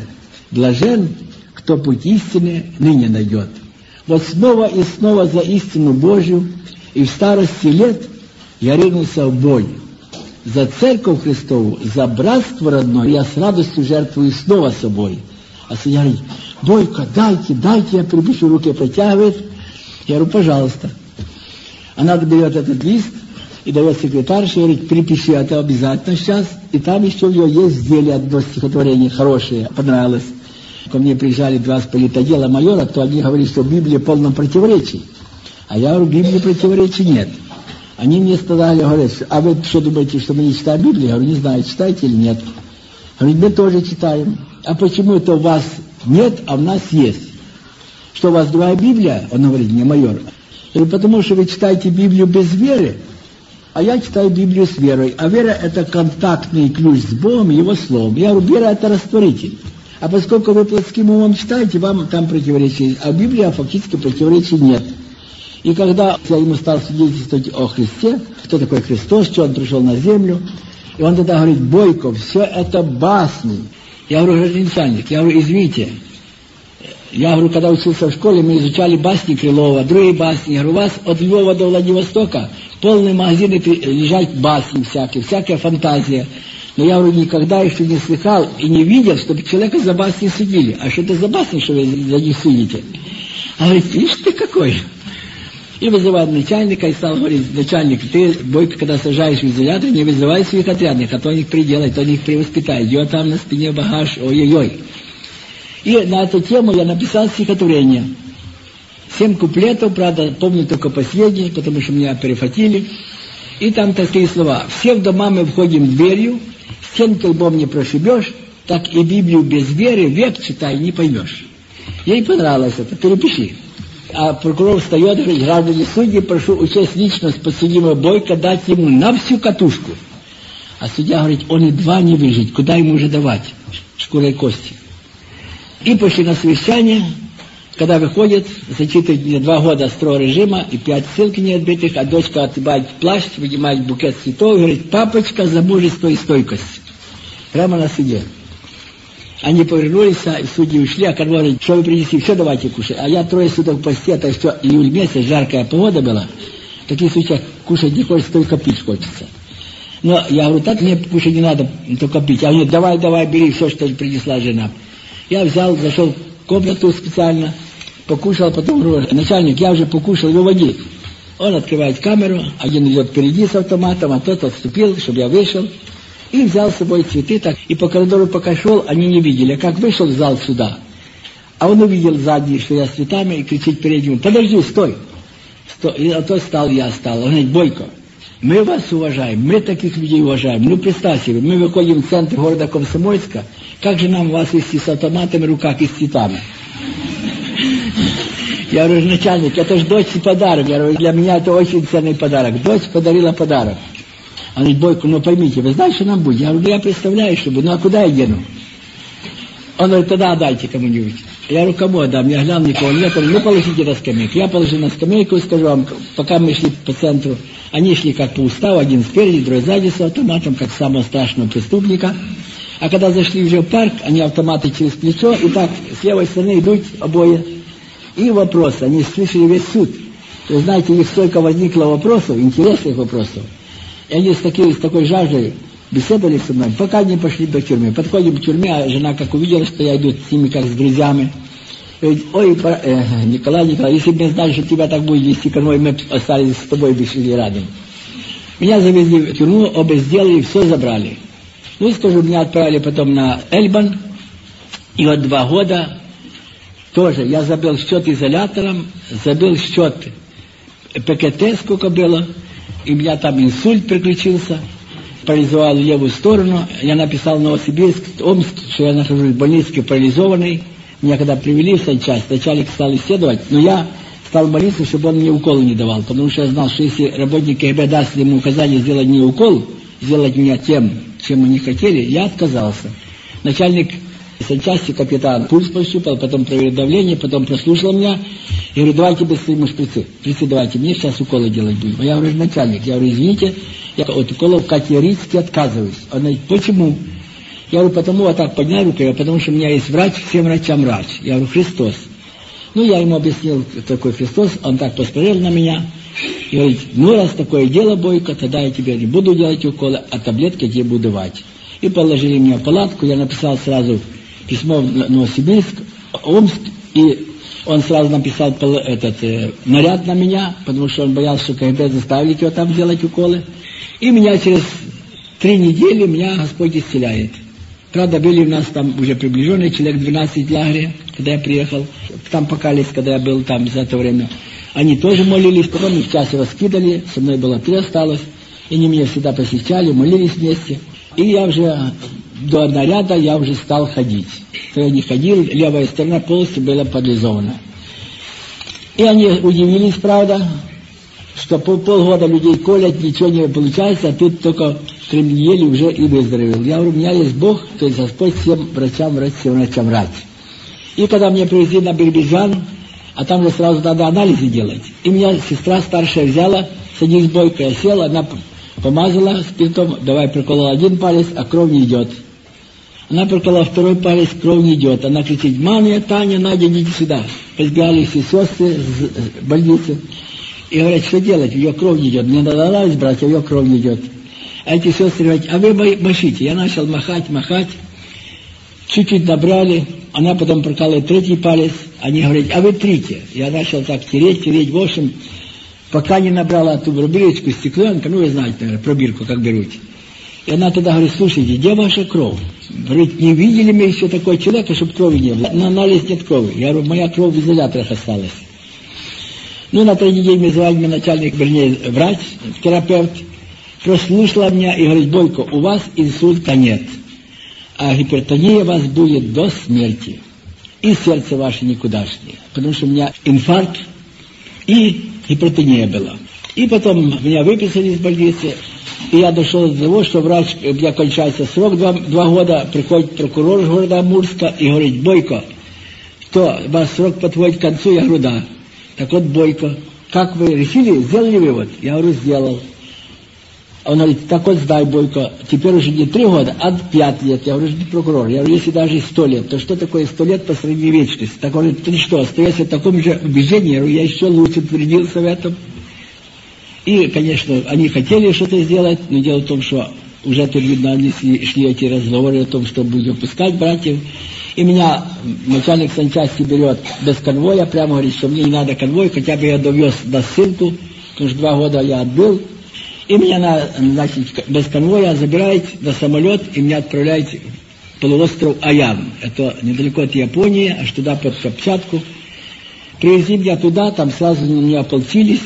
Блажен, кто путь истины ныне найдет. Вот снова и снова за истину Божью, и в старости лет я ринулся в бой. За церковь Христову, за братство родное, я с радостью жертвую снова собой. А судья говорит: Бойко, дайте, я припишу, руки протягивает. Я говорю: пожалуйста. Она берет этот лист и дает секретарше, говорит: припиши это обязательно сейчас. И там еще у нее есть в деле одно стихотворение хорошее, понравилось. Ко мне приезжали два с политодела майора, то они говорили, что Библия в полном противоречии. А я говорю: Библии противоречий нет. Они мне сказали, говорят: а вы что думаете, что мы не читаем Библию? Я говорю: не знаю, читаете или нет. Говорит: мы тоже читаем. А почему это у вас нет, а у нас есть? Что у вас другая Библия? Он говорит мне: майор. Я говорю: потому что вы читаете Библию без веры, а я читаю Библию с верой. А вера — это контактный ключ с Богом и Его Словом. Я говорю: вера — это растворитель. А поскольку вы плотским умом читаете, вам там противоречий. А в Библии фактически противоречий нет. И когда я ему стал свидетельствовать о Христе, кто такой Христос, что Он пришел на землю, и он тогда говорит: Бойко, все это басни. Я говорю: гражданин начальник, я говорю: извините. Я говорю: когда учился в школе, мы изучали басни Крылова, другие басни. Я говорю: у вас от Львова до Владивостока полные магазины лежат басни всякая фантазия. Но я говорю: никогда еще не слыхал и не видел, чтобы человека за басни судили. А что это за басни, что вы за них судите? А говорит: видишь ты какой. И вызывает начальника и стал говорить: начальник, ты, Бойко, когда сажаешь в изолятор, не вызывай своих отрядных, а то они их приделают, то они их привоспитают. Ее там на спине багаж, ой-ой-ой. И на эту тему я написал стихотворение. 7 куплетов, правда, помню только последний, потому что меня перефатили. И там такие слова: все в дома мы входим дверью, стенки лбом не прошибешь, так и Библию без веры век читай, не поймешь. Ей понравилось это, перепиши. А прокурор встает и говорит: граждане судьи, прошу учесть личность подсудимого Бойко, дать ему на всю катушку. А судья говорит: он и 2 не выжить, куда ему уже давать? Шкура и кости. И пошли на совещание. Когда выходит, зачитывает мне 2 года строгого режима и 5 ссылки неотбитых, а дочка отбивает плащ, вынимает букет цветов и говорит: папочка, за мужество и стойкость. Прямо на суде. Они повернулись, и судьи ушли, а когда говорят: что вы принесли, все давайте кушать. А я 3 суток в посте, так что июль месяц, жаркая погода была. В таких случаях кушать не хочется, только пить хочется. Но я говорю: так мне кушать не надо, только пить. А они: давай, бери все, что принесла жена. Я взял, зашел в комнату специально, покушал, потом говорю: начальник, я уже покушал, выводи. Он открывает камеру, один идет впереди с автоматом, а тот отступил, чтобы я вышел. И взял с собой цветы, так, и по коридору пока шел, они не видели. А как вышел в зал суда, а он увидел сзади, что я с цветами, и кричит переднему: подожди, стой. И а то стал, я стал. Он говорит: Бойко, мы вас уважаем, мы таких людей уважаем. Ну, представьте себе, мы выходим в центр города Комсомольска, как же нам вас вести с автоматами в руках и с цветами? Я говорю: начальник, это же дочь подарок. Я говорю: для меня это очень ценный подарок. Дочь подарила подарок. Он говорит: Бойко, ну поймите, вы знаете, что нам будет? Я говорю: я представляю, что будет. Ну а куда я дену? Он говорит: тогда отдайте кому-нибудь. Я говорю: кому отдам? Я глянул, никого нет. Ну положите на скамейку. Я положил на скамейку и скажу вам, пока мы шли по центру, они шли как по уставу, один спереди, другой сзади с автоматом, как самого страшного преступника. А когда зашли уже в парк, они автоматы через плечо, и так с левой стороны идут обои. И вопросы, они слышали весь суд. Вы знаете, их столько возникло вопросов, интересных вопросов. И они с такой жаждой беседовали со мной, пока не пошли до тюрьмы. Подходим к тюрьме, а жена как увидела, что я иду с ними как с друзьями. И говорит: ой, Николай, если бы мы знали, что тебя так будет вести конвой, мы остались с тобой, бы шли рядом. Меня завезли в тюрьму, оба сделали, все забрали. Ну, скажу, меня отправили потом на Эльбан, и вот 2 года тоже я забил счет изолятором, забил счет ПКТ, сколько было, и у меня там инсульт приключился, парализовал левую сторону. Я написал в Новосибирск, Омск, что я нахожусь в больнице парализованной. Меня когда привели в санчасть, начальник стал исследовать, но я стал молиться, чтобы он мне уколы не давал, потому что я знал, что если работник КГБ даст ему указание сделать мне укол, сделать меня тем, чем мы не хотели, я отказался. Начальник санчасти, капитан, пульс пощупал, потом проверил давление, потом прослушал меня. Я говорю: давайте быстрее ему шприцы. Шприцы давайте, мне сейчас уколы делать будем. Я говорю: начальник, я говорю: извините, я от уколов категорически отказываюсь. Он говорит: почему? Я говорю, потому вот так поднял руку, потому что у меня есть врач, всем врачам врач. Я говорю, Христос. Ну, я ему объяснил, кто такой Христос, он так посмотрел на меня и говорит, ну, раз такое дело, Бойко, тогда я тебе не буду делать уколы, а таблетки тебе буду давать. И положили меня в палатку, я написал сразу письмо в Новосибирск, Омск, и он сразу написал наряд на меня, потому что он боялся, что КГБ заставит его там делать уколы. И меня через 3 недели меня Господь исцеляет. Правда, были у нас там уже приближенные, человек 12 в лагере, когда я приехал. Там покались, когда я был там за это время. Они тоже молились, потом их в часе раскидали, со мной было 3 осталось. И они меня всегда посещали, молились вместе. И я уже до наряда я уже стал ходить. То я не ходил, левая сторона полностью была парализована. И они удивились, правда, что полгода людей колят, ничего не получается, а тут только 3 недели уже и выздоровел. Я говорю, у меня есть Бог, то есть Господь всем врачам врач. И когда меня привезли на Биробиджан, а там же сразу надо анализы делать. И меня сестра старшая взяла, садись, Бойко, я сел, она помазала спиртом, давай проколола 1 палец, а кровь не идет. Она проколола 2 палец, кровь не идет. Она кричит, Маня, Таня, Надя, идите сюда. Разбегали все сестры с больницы. И говорят, что делать, ее кровь не идет. Мне надо анализ брать, а ее кровь не идет. А эти сестры говорят, а вы мочите. Я начал махать. Чуть-чуть набрали. Она потом проколола 3 палец. Они говорят, а вы трите. Я начал так тереть. В общем, пока не набрала ту пробирочку, стекленка, ну вы знаете, наверное, пробирку как берут. И она тогда говорит, слушайте, где ваша кровь? Говорит, не видели мы еще такого человека, чтобы крови не было. На анализ нет крови. Я говорю, моя кровь в изоляторах осталась. Ну, на 3 недели мне звали меня начальник, вернее, врач, терапевт, прослушала меня и говорит, Бойко, у вас инсульта нет, а гипертония у вас будет до смерти. И сердце ваше никудашнее. Потому что у меня инфаркт и гипертония была. И потом меня выписали из больницы, и я дошел до того, что врач, у меня кончается срок 2 года, приходит прокурор города Амурска и говорит, Бойко, что, ваш срок подходит к концу? Я говорю, да. Так вот, Бойко, как вы решили, сделали вывод? Я говорю, сделал. Он говорит, так вот, сдай, Бойко, теперь уже не 3 года, а 5 лет. Я говорю, не прокурор. Я говорю, если даже 100 лет, то что такое 100 лет по сравнению вечности? Так он говорит, ты что, остаешься в таком же убеждении? Я говорю, я еще лучше утвердился в этом. И, конечно, они хотели что-то сделать, но дело в том, что уже тут, видно, они шли эти разговоры о том, что будем выпускать братьев. И меня начальник санчасти берет без конвоя, прямо говорит, что мне не надо конвой, хотя бы я довез до ссылку, потому что 2 года я отбыл. И меня, значит, без конвоя забирает на самолет и меня отправляет в полуостров Аян. Это недалеко от Японии, аж туда под Камчатку. Привезли меня туда, там сразу на меня ополчились.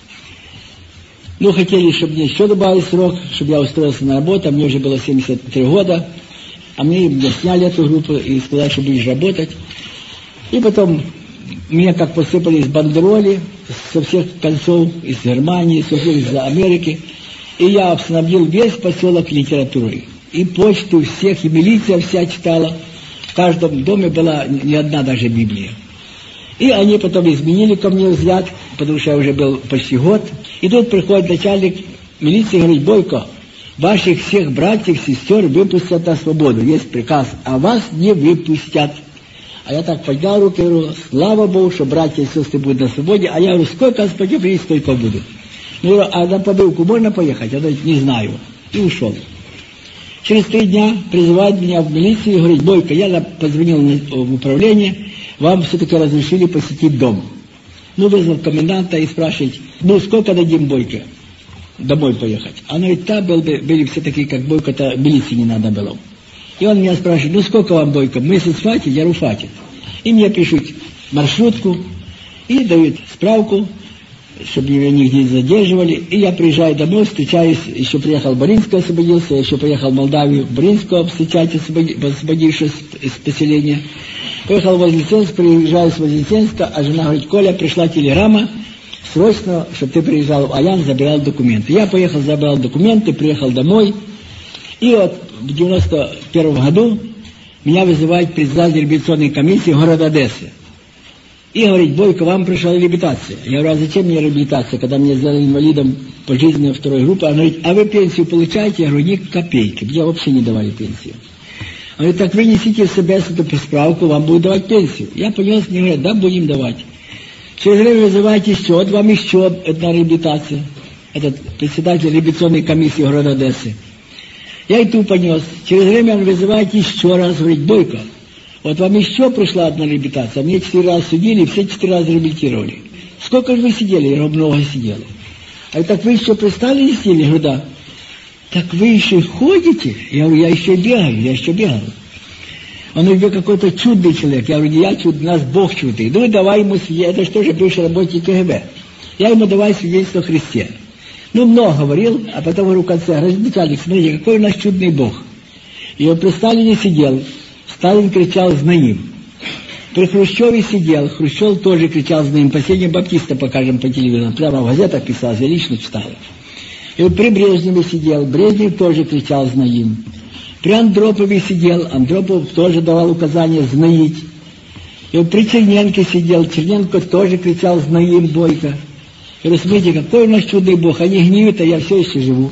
Ну, хотели, чтобы мне еще добавили срок, чтобы я устроился на работу, а мне уже было 73 года. А мне сняли эту группу и сказали, что будешь работать. И потом мне как посыпались бандероли со всех концов, из Германии, из Америки. И я обснабдил весь поселок литературой. И почту всех, и милиция вся читала. В каждом доме была не одна даже Библия. И они потом изменили ко мне взгляд, потому что я уже был почти год. И тут приходит начальник милиции и говорит, Бойко, ваших всех братьев, сестер выпустят на свободу. Есть приказ, а вас не выпустят. А я так поднял руки и говорю, слава Богу, что братья и сестры будут на свободе. А я говорю, сколько Господи приедет, столько буду. Я говорю, а на побывку можно поехать? Я говорю, не знаю. И ушел. Через 3 дня призывает меня в милицию и говорит, Бойко, я позвонил в управление, вам все-таки разрешили посетить дом. Ну, вызвал коменданта и спрашивает, ну, сколько дадим Бойко домой поехать? Она говорит, там были все такие, как Бойко-то милиции не надо было. И он меня спрашивает, ну, сколько вам Бойко? Месяц хватит? Я говорю, хватит. И мне пишут маршрутку и дают справку, чтобы меня нигде не задерживали. И я приезжаю домой, встречаюсь, еще приехал в Боринское, освободился, еще приехал в Молдавию, в Боринскую встречать, освободившись из поселения. Поехал в Вознесенск, приезжаю с Вознесенска, а жена говорит, Коля, пришла телеграмма, срочно, чтобы ты приезжал в Аян, забирал документы. Я поехал, забрал документы, приехал домой. И вот в 91 году меня вызывает председатель реабилитационной комиссии города Одессы. И говорит, Бойко, вам пришла реабилитация. Я говорю, а зачем мне реабилитация, когда меня сделали инвалидом пожизненной 2-й группы? Она говорит, а вы пенсию получаете? Я говорю, ни копейки. Мне вообще не давали пенсию. Он говорит, так вы несите в СБС эту справку, вам будут давать пенсию. Я понес, мне говорят, да, будем давать. Через время вызываете счет, вам еще одна реабилитация. Этот председатель реабилитационной комиссии города Одессы. Я и ту понес. Через время он вызывает еще раз, говорит, Бойко, вот вам еще пришла одна реабилитация, мне 4 раза судили, все 4 раза реабилитировали. Сколько же вы сидели? Я говорю, много сидела. А так вы еще пристали не сидели? Я говорю, да. Так вы еще ходите? Я говорю, я еще бегаю. Он говорит, вы какой-то чудный человек. Я говорю, не я чудный, нас Бог чудный. Ну, давай ему свидетельство, это что же бывший работник КГБ. Я ему давай свидетельство о Христе. Ну, много говорил, а потом говорю в конце, начальник, смотрите, какой у нас чудный Бог. И он при Сталине сидел, Сталин кричал «Знаим». При Хрущеве сидел, Хрущев тоже кричал «Знаим». Последнего баптиста покажем по телевизору, прямо в газетах писал, я лично читал. И вот при Брежневе сидел, Брежнев тоже кричал «Знаим». При Андропове сидел, Андропов тоже давал указания «Знаить». И вот при Черненко сидел, Черненко тоже кричал «Знаим, Бойко». Я говорю, смотрите, какой у нас чудный Бог, они гниют, а я все еще живу.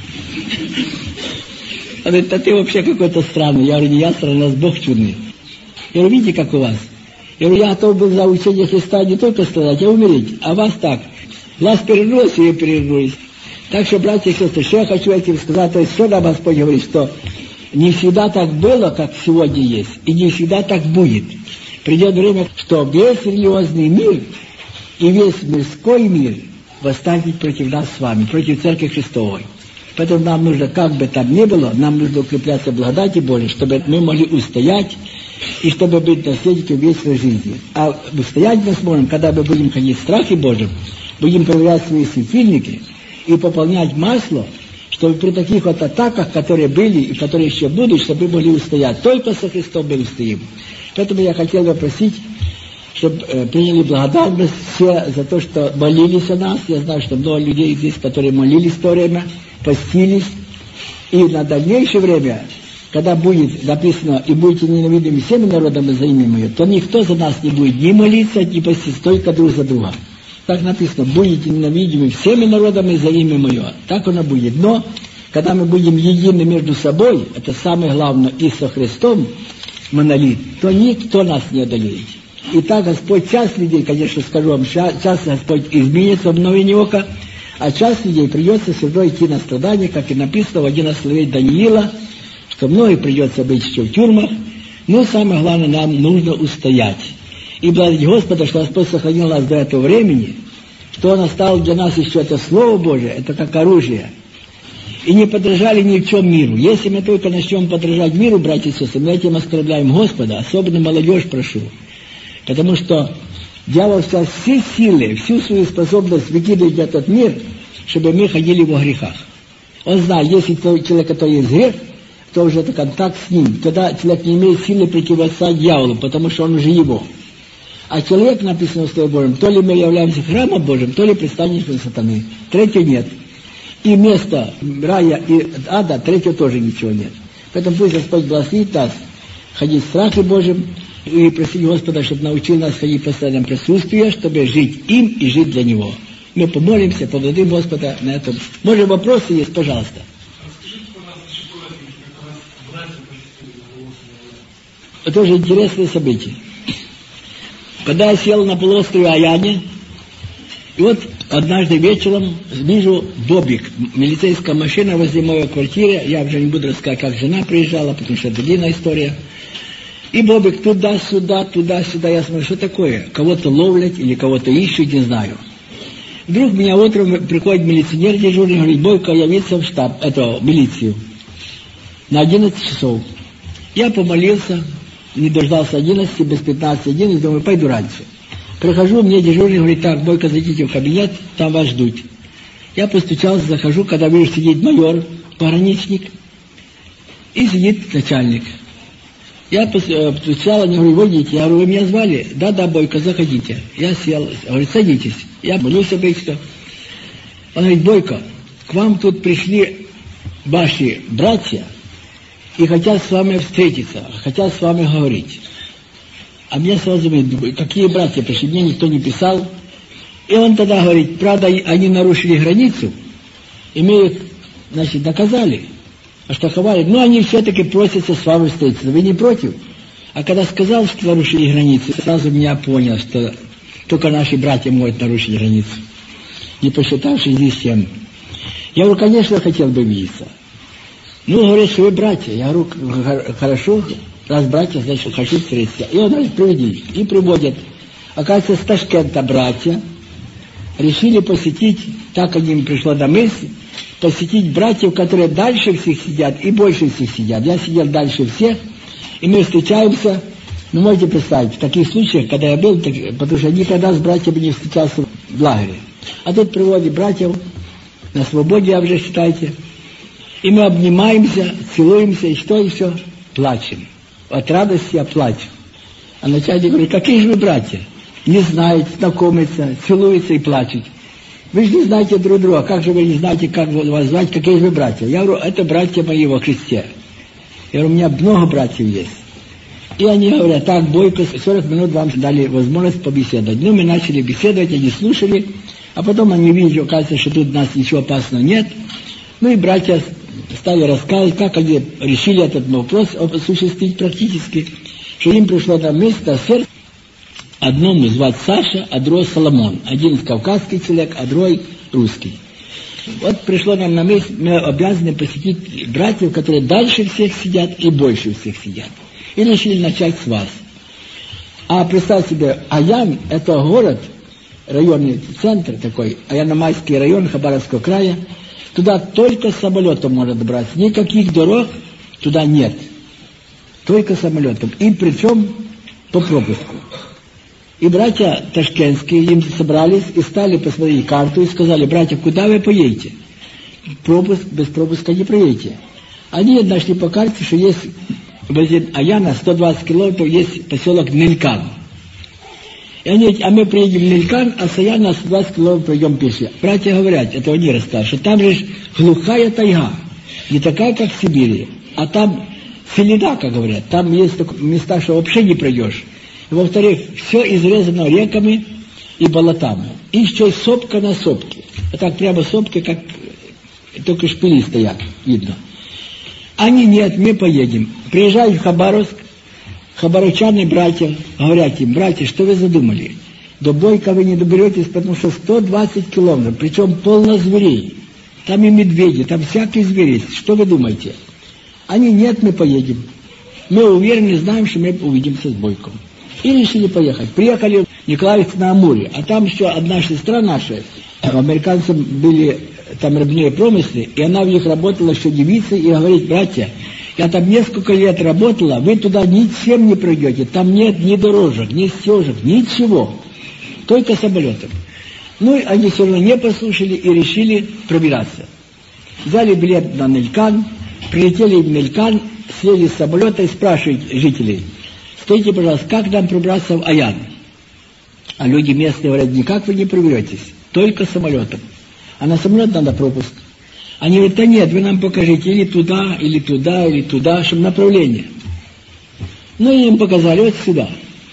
Он говорит, а ты вообще какой-то странный. Я говорю, не я странный, у нас Бог чудный. Я говорю, видите, как у вас? Я говорю, я готов был за учение Христа не только страдать, а умереть. А вас так. Вас перевернулось, и перевернулись. Так что, братья и сестры, что я хочу этим сказать, то есть, что нам Господь говорит, что не всегда так было, как сегодня есть, и не всегда так будет. Придет время, что весь религиозный мир и весь мирской мир восстанет против нас с вами, против Церкви Христовой. Поэтому нам нужно, как бы там ни было, нам нужно укрепляться в благодати Божией, чтобы мы могли устоять и чтобы быть наследником вечной жизни. А устоять мы сможем, когда мы будем ходить в страхе Божьем, будем проверять свои светильники и пополнять масло, чтобы при таких вот атаках, которые были и которые еще будут, чтобы мы могли устоять. Только со Христом мы устоим. Поэтому я хотел бы просить, чтобы приняли благодарность все за то, что молились о нас. Я знаю, что много людей здесь, которые молились в то время, постились. И на дальнейшее время, когда будет написано, и будете ненавидимы всеми народами за имя Мое, то никто за нас не будет ни молиться, ни поститься, только друг за друга. Так написано, будете ненавидимы всеми народами за имя Мое. Так оно будет. Но, когда мы будем едины между собой, это самое главное, и со Христом монолит, то никто нас не одолеет. И так Господь час людей, конечно, скажу вам, час Господь изменится в мгновение ока, а час людей придется все равно идти на страдания, как и написано в 11 главе Даниила, что многим придется быть еще в тюрьмах, но самое главное, нам нужно устоять. И благодарить Господа, что Господь сохранил нас до этого времени, что Он оставил для нас еще это Слово Божие, это как оружие. И не подражали ни в чем миру. Если мы только начнем подражать миру, братья и сестры, мы этим оскорбляем Господа, особенно молодежь прошу. Потому что дьявол сейчас все силы, всю свою способность выкидывает в этот мир, чтобы мы ходили во грехах. Он знает, если человек, который есть грех, то уже это контакт с ним. Тогда человек не имеет силы противостоять дьяволу, потому что он уже его. А человек, написано в Слове Божьем, то ли мы являемся храмом Божьим, то ли пристанищем сатаны. Третьего нет. И вместо рая и ада третьего тоже ничего нет. Поэтому пусть Господь благословит нас ходить в страхе Божьем и просить Господа, чтобы научил нас ходить в постоянном присутствии, чтобы жить им и жить для Него. Мы помолимся, поблагодарим Господа на этом. Может, вопросы есть? Пожалуйста. Это тоже интересное событие. Когда я сел на полуострове Аяне, и вот однажды вечером вижу Бобик, милицейская машина возле моей квартиры, я уже не буду рассказывать, как жена приезжала, потому что это длинная история. И Бобик туда-сюда, туда-сюда, я смотрю, что такое? Кого-то ловлять или кого-то ищут, не знаю. Вдруг меня утром приходит милиционер дежурный, говорит, Бойко, явиться в штаб, милицию, на 11 часов. Я помолился, не дождался 11, без 15:11, думаю, пойду раньше. Прихожу, мне дежурный говорит, так, Бойко, зайдите в кабинет, там вас ждут. Я постучался, захожу, когда вижу, сидит майор, пограничник, и сидит начальник. Я постучал, они говорят, войдите. Я говорю, вы меня звали? Да, Бойко, заходите. Я сел, говорит, садитесь. Я молюсь обычно. Он говорит, Бойко, к вам тут пришли ваши братья и хотят с вами встретиться, хотят с вами говорить. А мне сразу говорит, какие братья пришли, мне никто не писал. И он тогда говорит, правда, они нарушили границу, и мы их, значит, наказали. оштрафовали, но они все-таки просятся с вами встретиться. Вы не против? А когда сказал, что нарушили границы, сразу меня понял, что только наши братья могут нарушить границу, не посчитавшись здесь всем. Я говорю, конечно, хотел бы видеться. Ну, говорит, что вы братья. Я говорю, хорошо, раз братья, значит, хочу встретиться. И он говорит, приведи. И приводят. Оказывается, с Ташкента братья решили посетить, так как им пришло на мысль, посетить братьев, которые дальше всех сидят и больше всех сидят. Я сидел дальше всех, и мы встречаемся. Ну, можете представить, в таких случаях, когда я был, потому что никогда с братьями не встречался в лагере. А тут приводят братьев, на свободе, я уже считайте. И мы обнимаемся, целуемся, и что еще? Плачем. От радости я плачу. А начальник говорит, какие же вы братья? Не знаете, знакомятся, целуются и плачут. Вы же не знаете друг друга, как же вы не знаете, как вас звать, какие же вы братья? Я говорю, это братья мои во Христе. Я говорю, у меня много братьев есть. И они говорят, так, Бойко, 40 минут вам дали возможность побеседовать. Ну, мы начали беседовать, они слушали, а потом они видели, оказывается, что тут у нас ничего опасного нет. Ну и братья стали рассказывать, как они решили этот вопрос осуществить практически, что им пришло на место сердце. Одному звать Саша, а другой Соломон. Один кавказский человек, а другой русский. Вот пришло нам на мысль, мы обязаны посетить братьев, которые дальше всех сидят и больше всех сидят. И решили начать с вас. А представь себе, Аян – это город, районный центр такой, Аяно-Майский район Хабаровского края. Туда только самолетом можно добраться. Никаких дорог туда нет. Только самолетом. И причем по пропуску. И братья ташкентские им собрались и стали посмотреть карту и сказали, братья, куда вы поедете? Пропуск, без пропуска не проедете. Они нашли по карте, что есть возле Аяна 120 километров есть поселок Нелькан. И они говорят, а мы приедем в Нелькан, а с Аяна 120 километров пройдем пешком. Братья говорят, это они рассказали, что там же глухая тайга, не такая, как в Сибири, а там селена, как говорят, там есть места, что вообще не пройдешь. И, во-вторых, все изрезано реками и болотами. И еще сопка на сопке. А так прямо сопки, как только шпили стоят, видно. Они нет, мы поедем. Приезжают в Хабаровск, хабаровчане братья, говорят им, братья, что вы задумали? До Бойка вы не доберетесь, потому что 120 километров, причем полно зверей. Там и медведи, там всякие звери есть. Что вы думаете? Они нет, мы поедем. Мы уверены, знаем, что мы увидимся с Бойком. И решили поехать. Приехали в Николаевск-на-Амуре, а там еще одна сестра наша, американцы были там рыбные промыслы, и она в них работала еще девицей, и говорит, братья, я там несколько лет работала, вы туда ничем не пройдете, там нет ни дорожек, ни стежек, ничего, только самолетом. Ну, и они все равно не послушали и решили пробираться. Взяли билет на Нелькан, прилетели в Нелькан, сели с самолета и спрашивают жителей, скажите, пожалуйста, как нам пробраться в Аян? А люди местные говорят, никак вы не проберетесь, только самолетом. А на самолет надо пропуск. Они говорят, да нет, вы нам покажите или туда, или туда, или туда, чтобы направление. Ну, и им показали, вот сюда.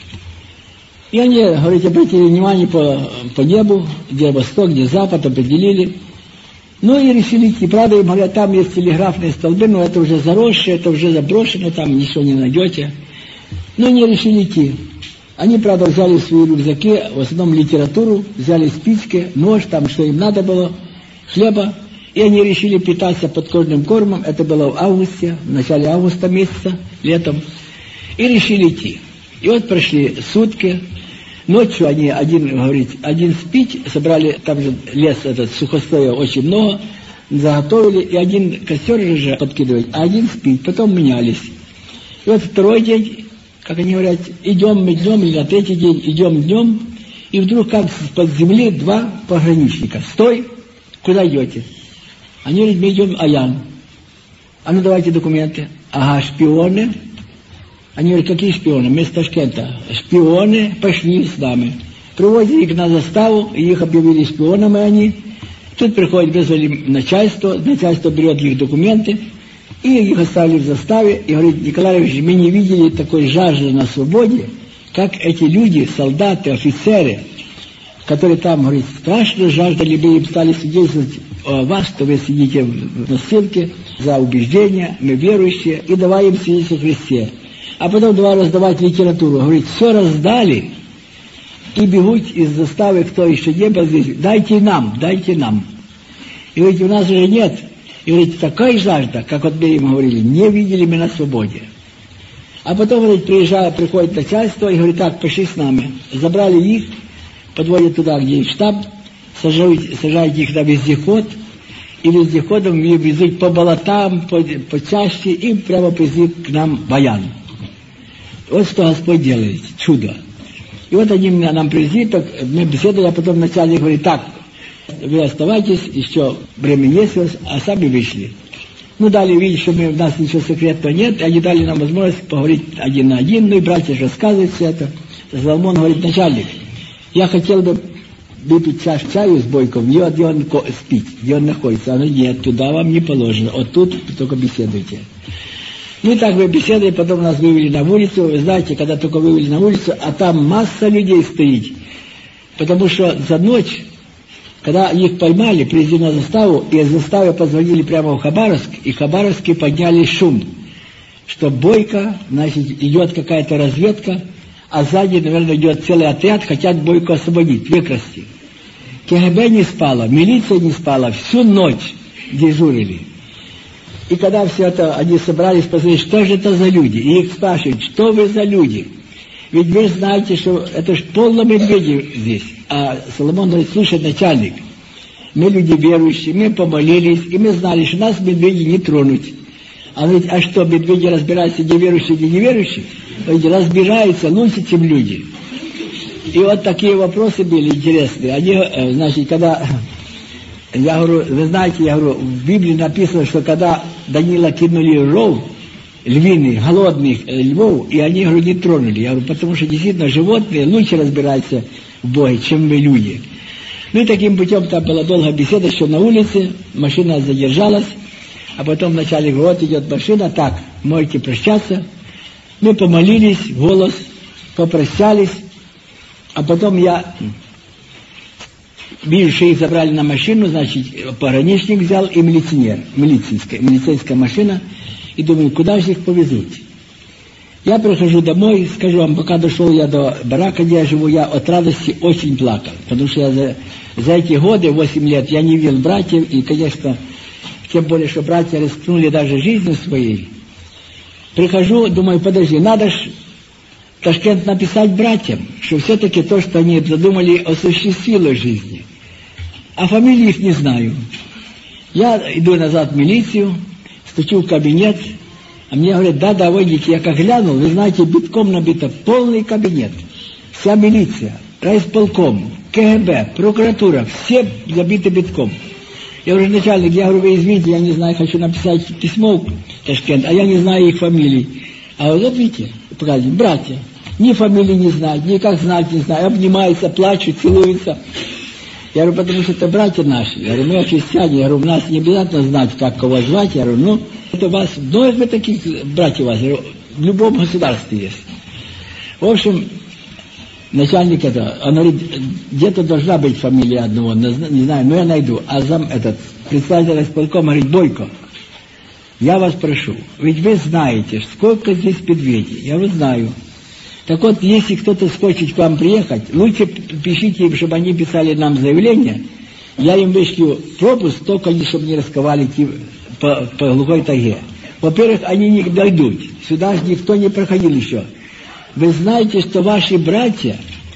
И они, говорите, обратили внимание по небу, где восток, где запад, определили. Ну, и решили идти. Правда, им говорят, там есть телеграфные столбы, но это уже заросшее, это уже заброшено, там ничего не найдете. Но они решили идти. Они, правда, взяли в свои рюкзаки, в основном литературу, взяли спички, нож, там, что им надо было, хлеба. И они решили питаться подкожным кормом. Это было в августе, в начале августа месяца, летом. И решили идти. И вот прошли сутки. Ночью они, один спить, собрали, там же лес этот сухостоя очень много, заготовили, и один костер же подкидывать, а один спить. Потом менялись. И вот второй день, как они говорят, идем мы днем, или на третий день идем днем, и вдруг как под земли два пограничника. Стой, куда идете? Они говорят, мы идем в Аян. А ну давайте документы. Ага, шпионы. Они говорят, какие шпионы? Мы с Ташкента. Шпионы пошли с нами. Приводили их на заставу, и их объявили шпионами они. Тут приходят, вызвали начальство берет их документы, и их оставили в заставе, и говорит, Николай Ильич, мы не видели такой жажды на свободе, как эти люди, солдаты, офицеры, которые там, говорит, страшно жаждали бы им стали свидетельствовать о вас, что вы сидите на ссылке за убеждения, мы верующие, и давай им свидетельство о Христе. А потом давай раздавать литературу. Говорит, все раздали, и бегут из заставы, кто еще не был здесь, дайте нам. И говорит, у нас уже нет. И говорит, такая жажда, как вот мы им говорили, не видели мы на свободе. А потом, говорит, приходит начальство и говорит, так, пошли с нами. Забрали их, подводят туда, где их штаб, сажают их на вездеход, и вездеходом их везут по болотам, по чаще, и прямо привезут к нам Баян. Вот что Господь делает, чудо. И вот они нам привезли, так мы беседовали, а потом начальник говорит, так, вы оставайтесь, еще время есть у вас, а сами вышли. Ну, дали видеть, что у нас ничего секретного нет, и они дали нам возможность поговорить один на один, ну и братья же рассказывают все это. Соломон говорит, начальник, я хотел бы выпить чашу чаю с Бойком, где он спит, где он находится. Она говорит, нет, туда вам не положено, вот тут только беседуйте. Ну и так мы беседовали, потом нас вывели на улицу. Вы знаете, когда только вывели на улицу, а там масса людей стоит. Потому что за ночь, когда их поймали, привезли на заставу, и из заставы позвонили прямо в Хабаровск, и в Хабаровске подняли шум, что Бойко, значит, идет какая-то разведка, а сзади, наверное, идет целый отряд, хотят Бойко освободить, выкрасти. КГБ не спала, милиция не спала, всю ночь дежурили. И когда все это, они собрались, посмотреть, что же это за люди, и их спрашивают, что вы за люди? Ведь вы знаете, что это ж полно медведей здесь. А Соломон говорит, слушай, начальник, мы люди верующие, мы помолились, и мы знали, что нас медведи не тронуть. А говорит, а что, медведи разбираются, где верующие, где неверующие? Говорит, разбираются лучше, чем люди. И вот такие вопросы были интересные. Они, значит, когда... Я говорю, вы знаете, в Библии написано, что когда Данила кинули ров, львиный, голодных львов, и они, говорю, не тронули. Я говорю, потому что действительно животные лучше разбираются в Боге, чем мы люди. Ну и таким путем там была долгая беседа, еще на улице, машина задержалась, а потом вначале вот идет машина, так, можете прощаться. Мы помолились, голос, попрощались, а потом я... Вижу, что их забрали на машину, значит, пограничник взял и милиционер, милицейская машина, и думаю, куда же их повезут? Я прихожу домой, скажу вам, пока дошел я до барака, где я живу, я от радости очень плакал, потому что я за эти годы, 8 лет, я не видел братьев, и, конечно, тем более, что братья рискнули даже жизнью своей. Прихожу, думаю, подожди, надо ж Ташкент написать братьям, что все-таки то, что они задумали, осуществило в жизни. А фамилии их не знаю. Я иду назад в милицию, стучу в кабинет, а мне говорят, да, войдите. Я как глянул, вы знаете, битком набито полный кабинет. Вся милиция, райисполком, КГБ, прокуратура, все забиты битком. Я говорю, начальник, вы извините, я не знаю, хочу написать письмо в Ташкент, а я не знаю их фамилий. А вот видите, братья, ни фамилии не знают, никак знать не знают, обнимаются, плачут, целуются. Я говорю, потому что это братья наши. Я говорю, мы христиане, я говорю, у нас не обязательно знать, как кого звать. Я говорю, это у вас, много таких братьев у вас, я говорю, в любом государстве есть. В общем, начальник он говорит, где-то должна быть фамилия одного, не знаю, но я найду. А председатель райисполкома говорит, Бойко, я вас прошу, ведь вы знаете, сколько здесь медведей, я вот знаю. Так вот, если кто-то хочет к вам приехать, лучше пишите им, чтобы они писали нам заявление, я им вышлю пропуск, только чтобы не рисковали идти по глухой тайге. Во-первых, они не дойдут, сюда же никто не проходил еще. Вы знаете, что ваши братья,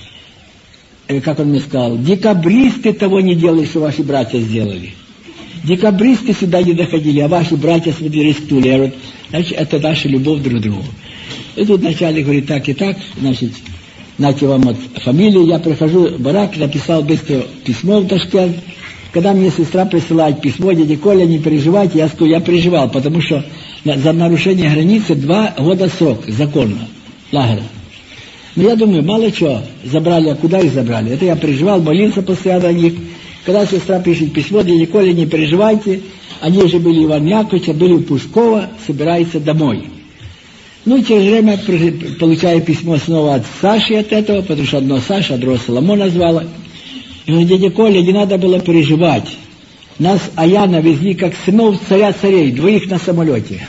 как он мне сказал, декабристы того не делали, что ваши братья сделали. Декабристы сюда не доходили, а ваши братья смотрели, рискнули. Я говорю, значит, это наша любовь друг к другу. И тут начальник говорит, так и так, значит, нате вам от фамилии. Я прихожу в барак, написал быстро письмо в Ташкент. Когда мне сестра присылает письмо, дядя Коля, не переживайте, я скажу, я переживал, потому что за нарушение границы 2 года срок, законно, лагеря. Но я думаю, мало чего, забрали, а куда их забрали? Это я переживал, молился постоянно о них. Когда сестра пишет письмо, дядя Коля, не переживайте, они же были в Иван Яковлевича, были в Пушково, собираются домой. Ну, и через время получаю письмо снова от Саши от этого, потому что одно Саша, другое Соломон назвала. И говорит, дядя Коля, не надо было переживать. Нас аяна везли как сынов царя царей, двоих на самолете.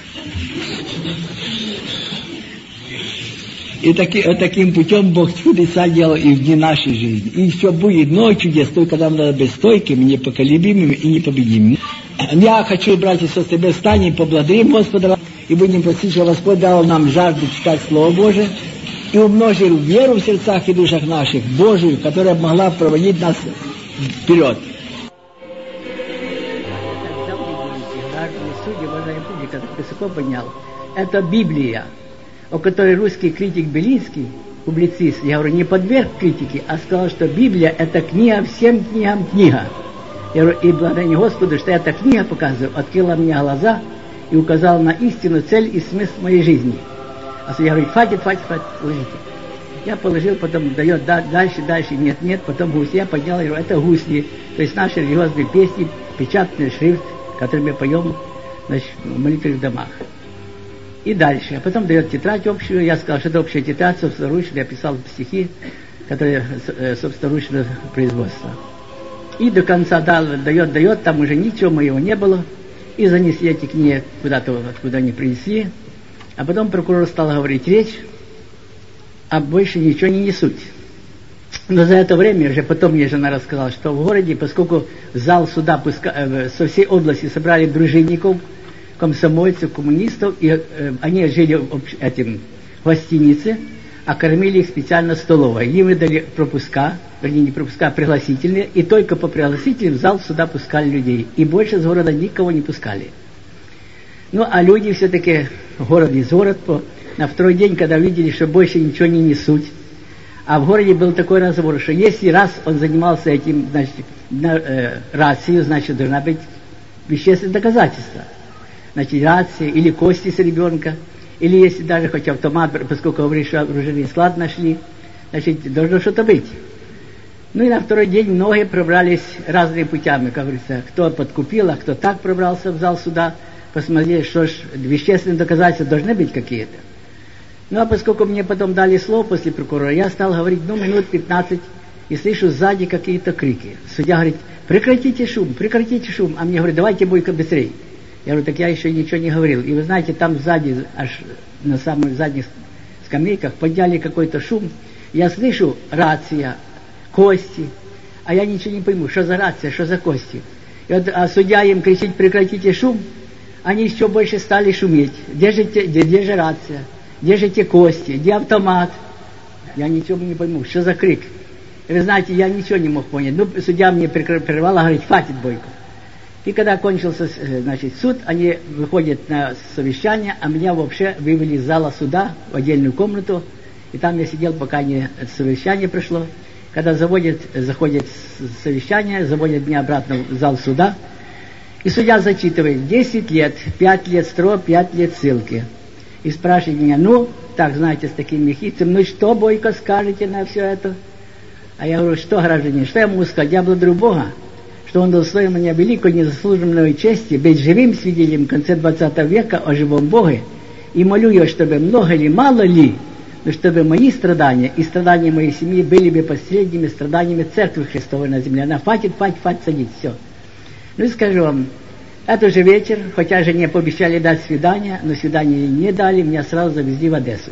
И таким путем Бог чудеса делал и в дни нашей жизни. И еще будет много чудес, только нам надо быть стойкими, непоколебимыми и непобедимыми. Я хочу, братья и сестры, встанем, поблагодарим Господа и будем просить, чтобы Господь дал нам жажду читать Слово Божие и умножил веру в сердцах и душах наших, Божию, которая могла проводить нас вперед. Судьи, уважаемая публика, высоко поднял. Это Библия, о которой русский критик Белинский, публицист, я говорю, не подверг критике, а сказал, что Библия – это книга, всем книгам книга. Я говорю, и благодарение Господу, что эта книга, показываю, открыла мне глаза и указала на истину, цель и смысл моей жизни. А я говорю, хватит, положите. Я положил, потом дает дальше, нет, потом гусли. Я поднял, я говорю, это гусли, то есть наши религиозные песни, печатный шрифт, который мы поем, значит, в молитвенных домах. И дальше. А потом дает тетрадь общую. Я сказал, что это общая тетрадь собственноручно. Я писал стихи, которые собственноручного производства. И до конца дает, там уже ничего моего не было. И занесли эти книги куда-то, откуда они принесли. А потом прокурор стал говорить речь, а больше ничего не несут. Но за это время, уже потом мне жена рассказала, что в городе, поскольку в зал суда со всей области собрали дружинников, комсомольцев, коммунистов, и они жили в гостинице, а кормили их специально столовой. Им выдали пропуска, вернее не пропуска, а пригласительные, и только по пригласительным в зал суда пускали людей. И больше с города никого не пускали. Ну, а люди все-таки, город из город, на второй день, когда видели, что больше ничего не несут, а в городе был такой разговор, что если раз он занимался этим, значит, рацией, значит, должна быть вещественное доказательство. Значит, рация или кости с ребенка, или если даже хоть автомат, поскольку говорит, что оружейный склад нашли, значит, должно что-то быть. Ну и на второй день многие пробрались разными путями, как говорится, кто подкупил, а кто так пробрался в зал суда, посмотрели, что ж, вещественные доказательства должны быть какие-то. Ну а поскольку мне потом дали слово после прокурора, я стал говорить, минут 15, и слышу сзади какие-то крики. Судья говорит, прекратите шум, а мне говорит, давайте бойко быстрее. Я говорю, так я еще ничего не говорил. И вы знаете, там сзади, аж на самых задних скамейках, подняли какой-то шум. Я слышу рация, кости, а я ничего не пойму, что за рация, что за кости. И вот, а судья им кричит, прекратите шум, они еще больше стали шуметь. Где же рация, где же те кости, где автомат? Я ничего не пойму, что за крик. И вы знаете, я ничего не мог понять. Ну, судья мне прервал, говорит, хватит бойко. И когда кончился, значит, суд, они выходят на совещание, а меня вообще вывели из зала суда в отдельную комнату, и там я сидел, пока совещание прошло. Когда заходит совещание, заводят меня обратно в зал суда, и судья зачитывает 10 лет, 5 лет строго, 5 лет ссылки. И спрашивает меня, так, знаете, с таким мехицем, что, бойко, скажете на все это? А я говорю, что, граждане, что я могу сказать? Я благодарю Бога, что Он достоин мне великой незаслуженной чести быть живым свидетелем в конце 20 века о живом Боге, и молю Его, чтобы много ли, мало ли, но чтобы мои страдания и страдания моей семьи были бы последними страданиями Церкви Христовой на земле. Она хватит садить, все. Ну и скажу вам, это уже вечер, хотя жене пообещали дать свидание, но свидание не дали, меня сразу завезли в Одессу.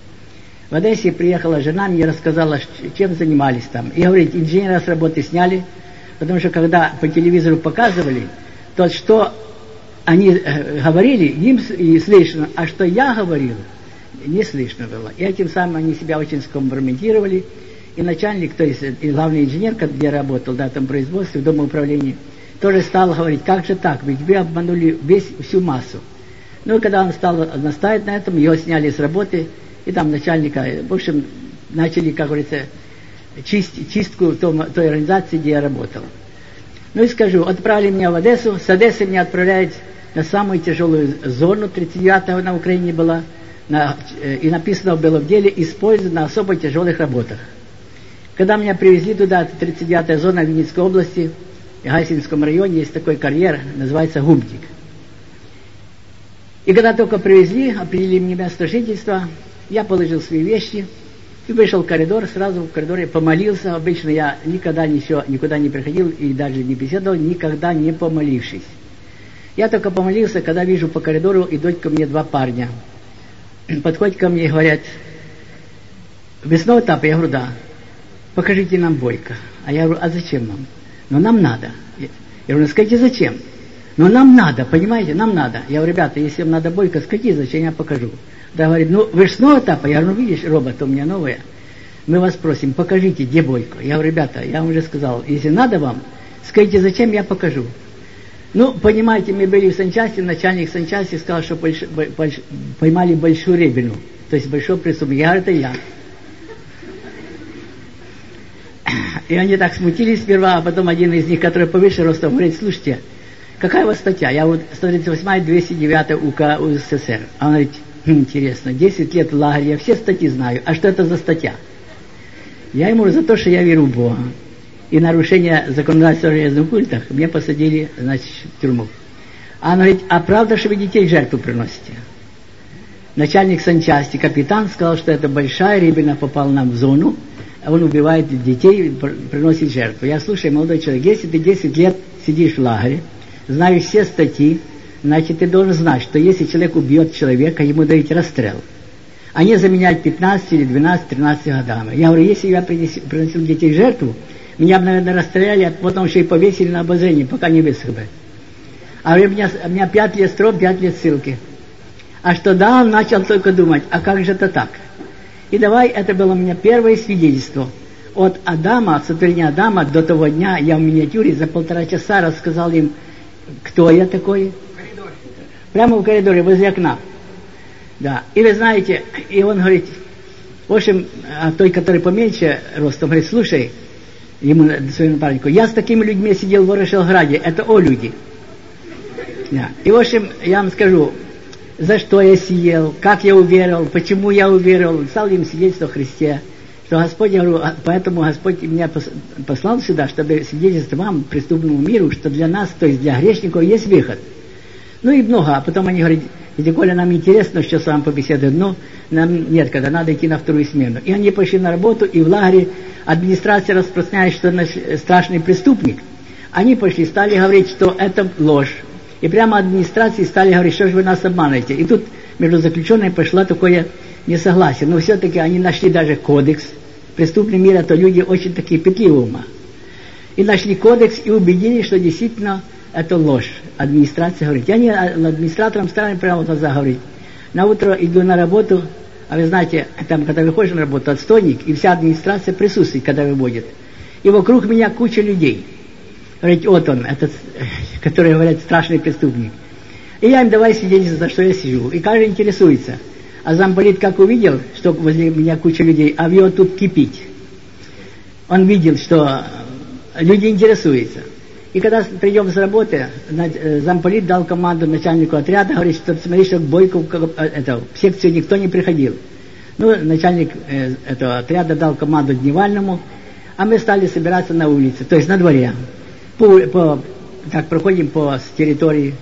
В Одессе приехала жена, мне рассказала, чем занимались там. И говорит, инженера с работы сняли, потому что когда по телевизору показывали, то, что они говорили, им и слышно, а что я говорил, не слышно было. И этим самым они себя очень скомпрометировали. И начальник, то есть и главный инженер, где я работал, в этом производстве, в домоуправлении, тоже стал говорить, как же так, ведь вы обманули всю массу. Ну и когда он стал настаивать на этом, его сняли с работы, и там начальника, в общем, начали, как говорится, чистку той организации, где я работал. Ну и скажу, отправили меня в Одессу, с Одессы меня отправляют на самую тяжелую зону, 39-я на Украине была, и написано было в деле, использовать на особо тяжелых работах. Когда меня привезли туда, 39-я зона в Винницкой области, в Гайсинском районе есть такой карьер, называется Губник. И когда только привезли, определили мне место жительства, я положил свои вещи, И вышел в коридор, сразу в коридоре помолился. Обычно я никогда никуда не приходил и даже не беседовал, никогда не помолившись. Я только помолился, когда вижу по коридору идут ко мне два парня. Подходят ко мне и говорят: вы снова этапа? Я говорю: да. Покажите нам Бойко. А я говорю: а зачем нам? Ну нам надо. Я говорю: скажите, зачем? Ну нам надо, понимаете, нам надо. Я говорю: ребята, если вам надо Бойко, скажите, зачем, я покажу. Да, говорит: ну вы же снова этапа? Я говорю: ну видишь, робот у меня новая. Мы вас просим, покажите, где Бойко. Я говорю: ребята, я вам уже сказал, если надо вам, скажите, зачем, я покажу. Ну, понимаете, мы были в санчасти, начальник санчасти сказал, что поймали большую ребину, то есть большой преступник. Я говорю: это я. И они так смутились сперва, а потом один из них, который повыше ростом, говорит: слушайте, какая у вас статья? Я вот 138 209 УК УССР. А он говорит: интересно, 10 лет в лагере, я все статьи знаю, а что это за статья? Я ему говорю: за то, что я верю в Бога. И нарушение законодательства о религиозных культах мне посадили, значит, в тюрьму. А он говорит: а правда, что вы детей в жертву приносите? Начальник санчасти, капитан, сказал, что это большая рябина попала нам в зону, а он убивает детей, приносит жертву. Я: слушай, молодой человек, если ты 10 лет сидишь в лагере, знаешь все статьи, значит, ты должен знать, что если человек убьет человека, ему дают расстрел. А не заменять 15 или 12, 13 годами. Я говорю: если я приносил детей в жертву, меня бы, наверное, расстреляли, а потом еще и повесили на обозрение, пока не высох бы. А у меня 5 лет срок, 5 лет ссылки. А что да, он начал только думать: а как же это так? И давай, это было у меня первое свидетельство. От Адама, от сотворения Адама до того дня я в миниатюре за 1,5 часа рассказал им, кто я такой. Прямо в коридоре, возле окна. Да. И вы знаете, и он говорит, в общем, а той, который поменьше ростом, говорит: слушай, ему, своему напарнику: я с такими людьми сидел в Ворошиловграде, это люди. Да. И в общем, я вам скажу, за что я сидел, как я уверовал, почему я уверовал, стал им свидетельство о Христе, что Господь, я говорю, поэтому Господь меня послал сюда, чтобы свидетельствовать вам, преступному миру, что для нас, то есть для грешников, есть выход. Ну и много, а потом они говорят: дядя Коля, нам интересно, что с вами побеседуют, но нам нет, когда надо идти на вторую смену. И они пошли на работу, и в лагере администрация распространяет, что страшный преступник. Они пошли, стали говорить, что это ложь. И прямо администрации стали говорить: что же вы нас обманываете. И тут между заключенными пошло такое несогласие. Но все-таки они нашли даже кодекс. Преступный мир — это люди очень такие пытливые ума. И нашли кодекс и убедились, что действительно это ложь. Администрация говорит. Я не администраторам стали прямо в глаза говорить. На утро иду на работу, а вы знаете, там, когда выходишь на работу, отстойник, и вся администрация присутствует, когда выводит. И вокруг меня куча людей. Говорит: вот он, этот, который, говорят, страшный преступник. И я им давай свидетельство, за что я сижу. И каждый интересуется. А замполит как увидел, что возле меня куча людей, а в его тут кипить. Он видел, что люди интересуются. И когда придем с работы, замполит дал команду начальнику отряда, говорит, что смотри, что Бойко в секцию никто не приходил. Ну, начальник этого отряда дал команду Дневальному, а мы стали собираться на улице, то есть на дворе. Так проходим по территории,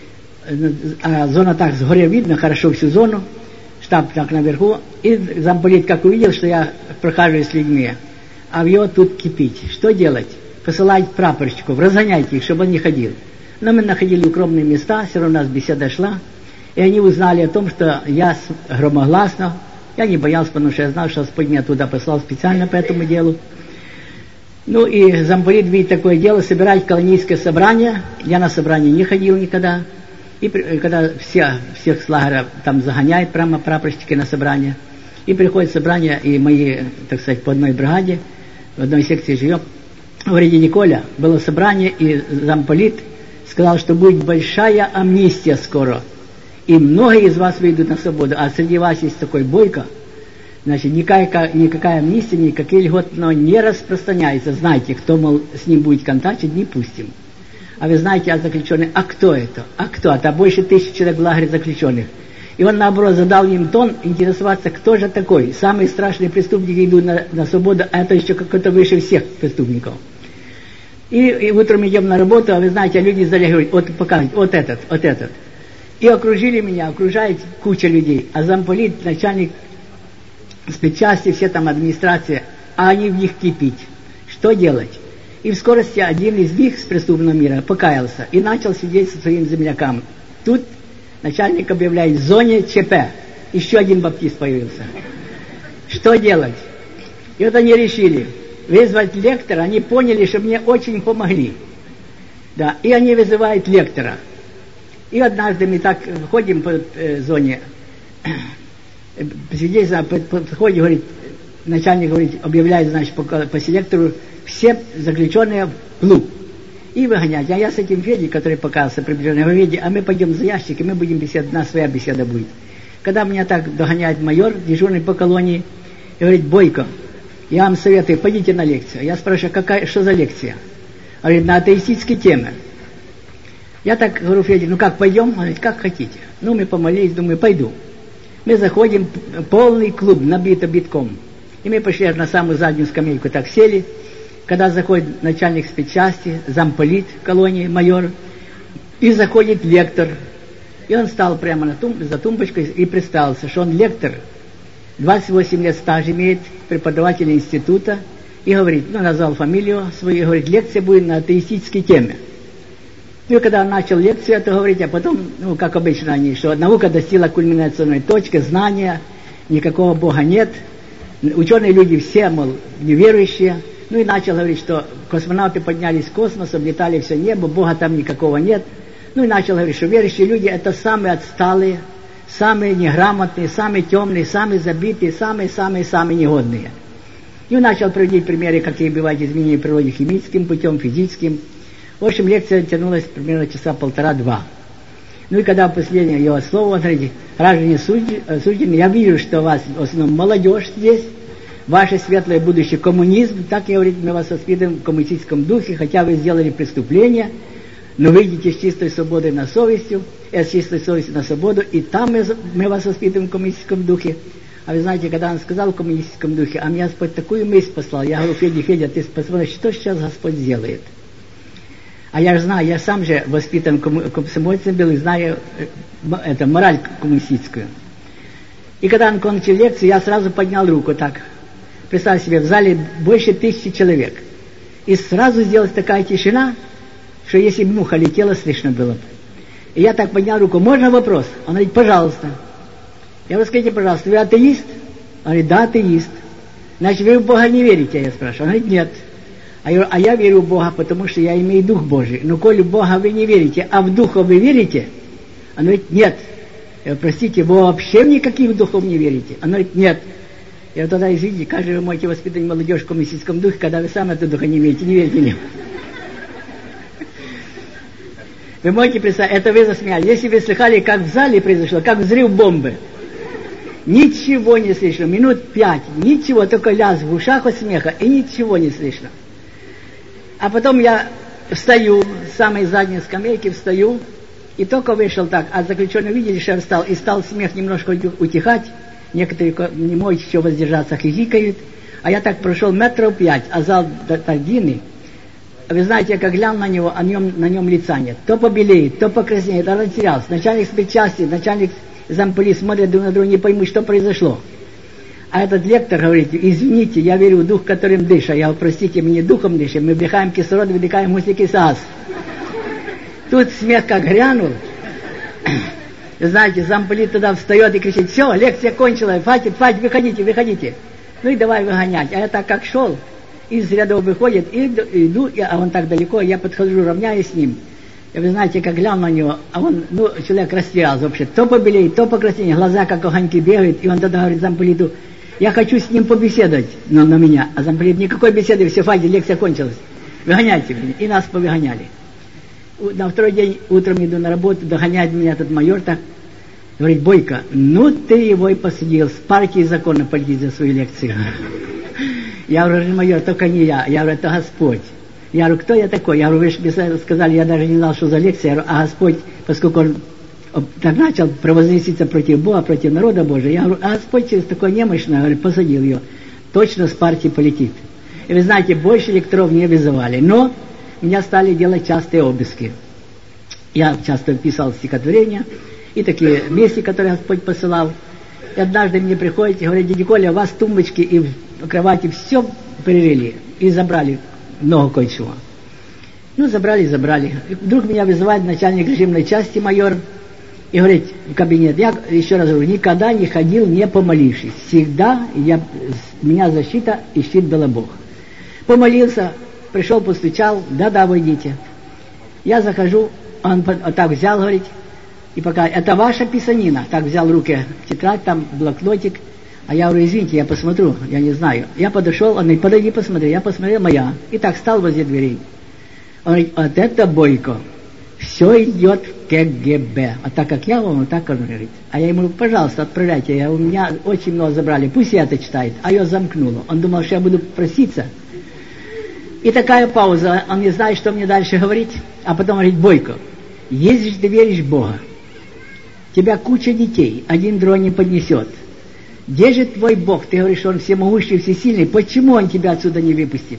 а зона так с горы видно, хорошо всю зону, штаб так наверху, и замполит как увидел, что я прохаживаюсь с людьми, а в его тут кипить. Что делать? Посылать прапорщиков, разгоняйте их, чтобы он не ходил. Но мы находили укромные места, все равно у нас беседа шла, и они узнали о том, что я громогласно, я не боялся, потому что я знал, что Господь меня туда послал специально по этому делу. Ну и замполит видит такое дело, собирать колонийское собрание. Я на собрание не ходил никогда. И когда всех с лагеря там загоняют прямо прапорщики на собрание. И приходит собрание, и мои, так сказать, по одной бригаде, в одной секции живем. Говорит: дядя Коля, было собрание, и замполит сказал, что будет большая амнистия скоро. И многие из вас выйдут на свободу. А среди вас есть такой Бойко. Значит, никакая амнистия, никакие льготы не распространяется. Знаете, кто, мол, с ним будет контактить, не пустим. А вы знаете, а заключенные, а кто это? А кто? Это больше 1000 человек в лагере заключенных. И он, наоборот, задал им тон интересоваться, кто же такой. Самые страшные преступники идут на свободу, а это еще какой-то выше всех преступников. И утром идем на работу, а вы знаете, люди сдали, говорят: вот покажите, вот этот. И окружили меня, окружает куча людей. А замполит, начальник
спецчасти, все там администрация, а они в них кипить. Что делать? И в скорости один из них с преступного мира покаялся и начал сидеть со своим земляком. Тут начальник объявляет: в зоне ЧП. Еще один баптист появился. Что делать? И вот они решили вызвать лектора. Они поняли, что мне очень помогли. Да, и они вызывают лектора. И однажды мы так ходим по зоне, подходит, говорит, начальник говорит, объявляет, значит, по селектору все заключенные в клуб. И выгонять. А я с этим Федей, который показался приближенный, говорю: Федя, а мы пойдем за ящик, и мы будем беседовать, у нас своя беседа будет. Когда меня так догоняет майор, дежурный по колонии, и говорит: Бойко, я вам советую, пойдите на лекцию. Я спрашиваю: что за лекция? Он говорит: на атеистические темы. Я так говорю: Федя, ну как, пойдем? Он говорит: как хотите. Ну, мы помолились, думаю, пойду. Мы заходим, полный клуб, набито битком. И мы пошли на самую заднюю скамейку, так сели. Когда заходит начальник спецчасти, замполит колонии, майор, и заходит лектор. И он стал прямо за тумбочкой и представился, что он лектор, 28 лет стажа имеет, преподаватель института, и говорит, ну, назвал фамилию свою, и говорит: лекция будет на атеистические темы. Ну, и когда он начал лекцию это говорить, а потом, ну, как обычно они, что наука достигла кульминационной точки, знания, никакого Бога нет, ученые люди все, мол, неверующие. Ну, и начал говорить, что космонавты поднялись в космос, облетали все небо, Бога там никакого нет. Ну, и начал говорить, что верующие люди это самые отсталые, самые неграмотные, самые темные, самые забитые, самые негодные. И он начал приводить примеры, какие бывают изменения в природе химическим путем, физическим. В общем, лекция тянулась примерно часа 1,5-2. Ну и когда последнее его слово, он говорит: граждане судьи, я вижу, что у вас в основном молодежь здесь, ваше светлое будущее коммунизм, так, я говорю, мы вас воспитываем в коммунистическом духе, хотя вы сделали преступление, но выйдете с чистой свободой на совестью, с чистой совестью на свободу, и там мы вас воспитываем в коммунистическом духе. А вы знаете, когда он сказал в коммунистическом духе, а мне Господь такую мысль послал, я говорю: Федя, ты посмотри, что сейчас Господь сделает. А я же знаю, я сам же воспитан комсомольцем был и знаю это, мораль коммунистическую. И когда он кончил лекцию, я сразу поднял руку так. Представь себе, в зале больше 1000 человек. И сразу сделалась такая тишина, что если бы муха летела, слышно было бы. И я так поднял руку: можно вопрос? Он говорит: пожалуйста. Я говорю: скажите, пожалуйста, вы атеист? Он говорит: да, атеист. Значит, вы в Бога не верите? Я спрашиваю. Он говорит: нет. А я говорю: а я верю в Бога, потому что я имею Дух Божий. Но коли в Бога вы не верите, а в Духа вы верите? Он говорит: нет. Я говорю: простите, вы вообще в никаких духов не верите? Он говорит: нет. Я говорю: тогда извините, как же вы можете воспитывать молодежь в коммунистическом духе, когда вы сами этого духа не имеете, не верите в него? Вы можете представить, это вы засмеяли. Если вы слыхали, как в зале произошло, как взрыв бомбы, ничего не слышно, минут 5, ничего, только лязг в ушах от смеха, и ничего не слышно. А потом я встаю, с самой задней скамейки встаю, и только вышел так, а заключенные видели, что я встал, и стал смех немножко утихать, некоторые не могут еще воздержаться, хихикают, а я так прошел 5 метров, а зал так длинный. Вы знаете, я как глянул на него, на нем лица нет. То побелеет, то покраснеет, он растерялся. Начальник спецчасти, начальник замполит смотрят друг на друга, не поймут, что произошло. А этот лектор говорит: извините, я верю в дух, которым дышу. Я говорю: простите, мы не духом дышим, мы вдыхаем кислород, выдыхаем углекислый газ. Тут смех как грянул. Знаете, замполит тогда встает и кричит: все, лекция кончилась, хватит, выходите. Ну и давай выгонять. А я так как шел, из рядов выходит, и иду, а он так далеко, я подхожу, равняюсь с ним. И вы знаете, как глянул на него, а он, человек растерялся вообще, то побелеет, то покраснеет, глаза как огоньки бегают, и он тогда говорит замполиту: я хочу с ним побеседовать, но на меня. А замполит: никакой беседы, все, хватит, лекция кончилась. Выгоняйте меня. И нас повыгоняли. На второй день утром иду на работу, догоняет меня этот майор так, говорит: Бойко, ну ты его и посадил, с партии закона пойди за свою лекцию. Я говорю: майор, только не я. Я говорю: это Господь. Я говорю: кто я такой? Я говорю: вы же мне сказали, я даже не знал, что за лекция. Я говорю: а Господь, поскольку он так начал провозноситься против Бога, против народа Божия, я говорю: а Господь через такое немощное, говорю, посадил ее. Точно с партии полетит. И вы знаете, больше лекторов не вызывали. Но меня стали делать частые обыски. Я часто писал стихотворения и такие вести, которые Господь посылал. И однажды мне приходит и говорит: дядя Коля, у вас тумбочки и в кровати все перерыли и забрали много кое-чего. Ну, забрали. И вдруг меня вызывает начальник режимной части, майор, и говорит в кабинет: я еще раз говорю, никогда не ходил, не помолившись. Всегда меня защита и щит был Бог. Помолился, пришел, постучал: да, войдите. Я захожу, он так взял, говорит, и пока, это ваша писанина. Так взял в руки тетрадь, там блокнотик. А я говорю: извините, я посмотрю, я не знаю. Я подошел, он говорит: подойди, посмотри. Я посмотрел, моя. И так стал возле дверей. Он говорит: вот это Бойко, все идет в КГБ. А так как я вам, вот так он говорит. А я ему: пожалуйста, отправляйте, у меня очень много забрали, пусть я это читает. А ее замкнуло. Он думал, что я буду проситься. И такая пауза, он не знает, что мне дальше говорить. А потом говорит: Бойко, если же ты веришь в Бога, тебя куча детей, один дрон не поднесет. Где же твой Бог? Ты говоришь, что Он всемогущий, всесильный. Почему Он тебя отсюда не выпустит?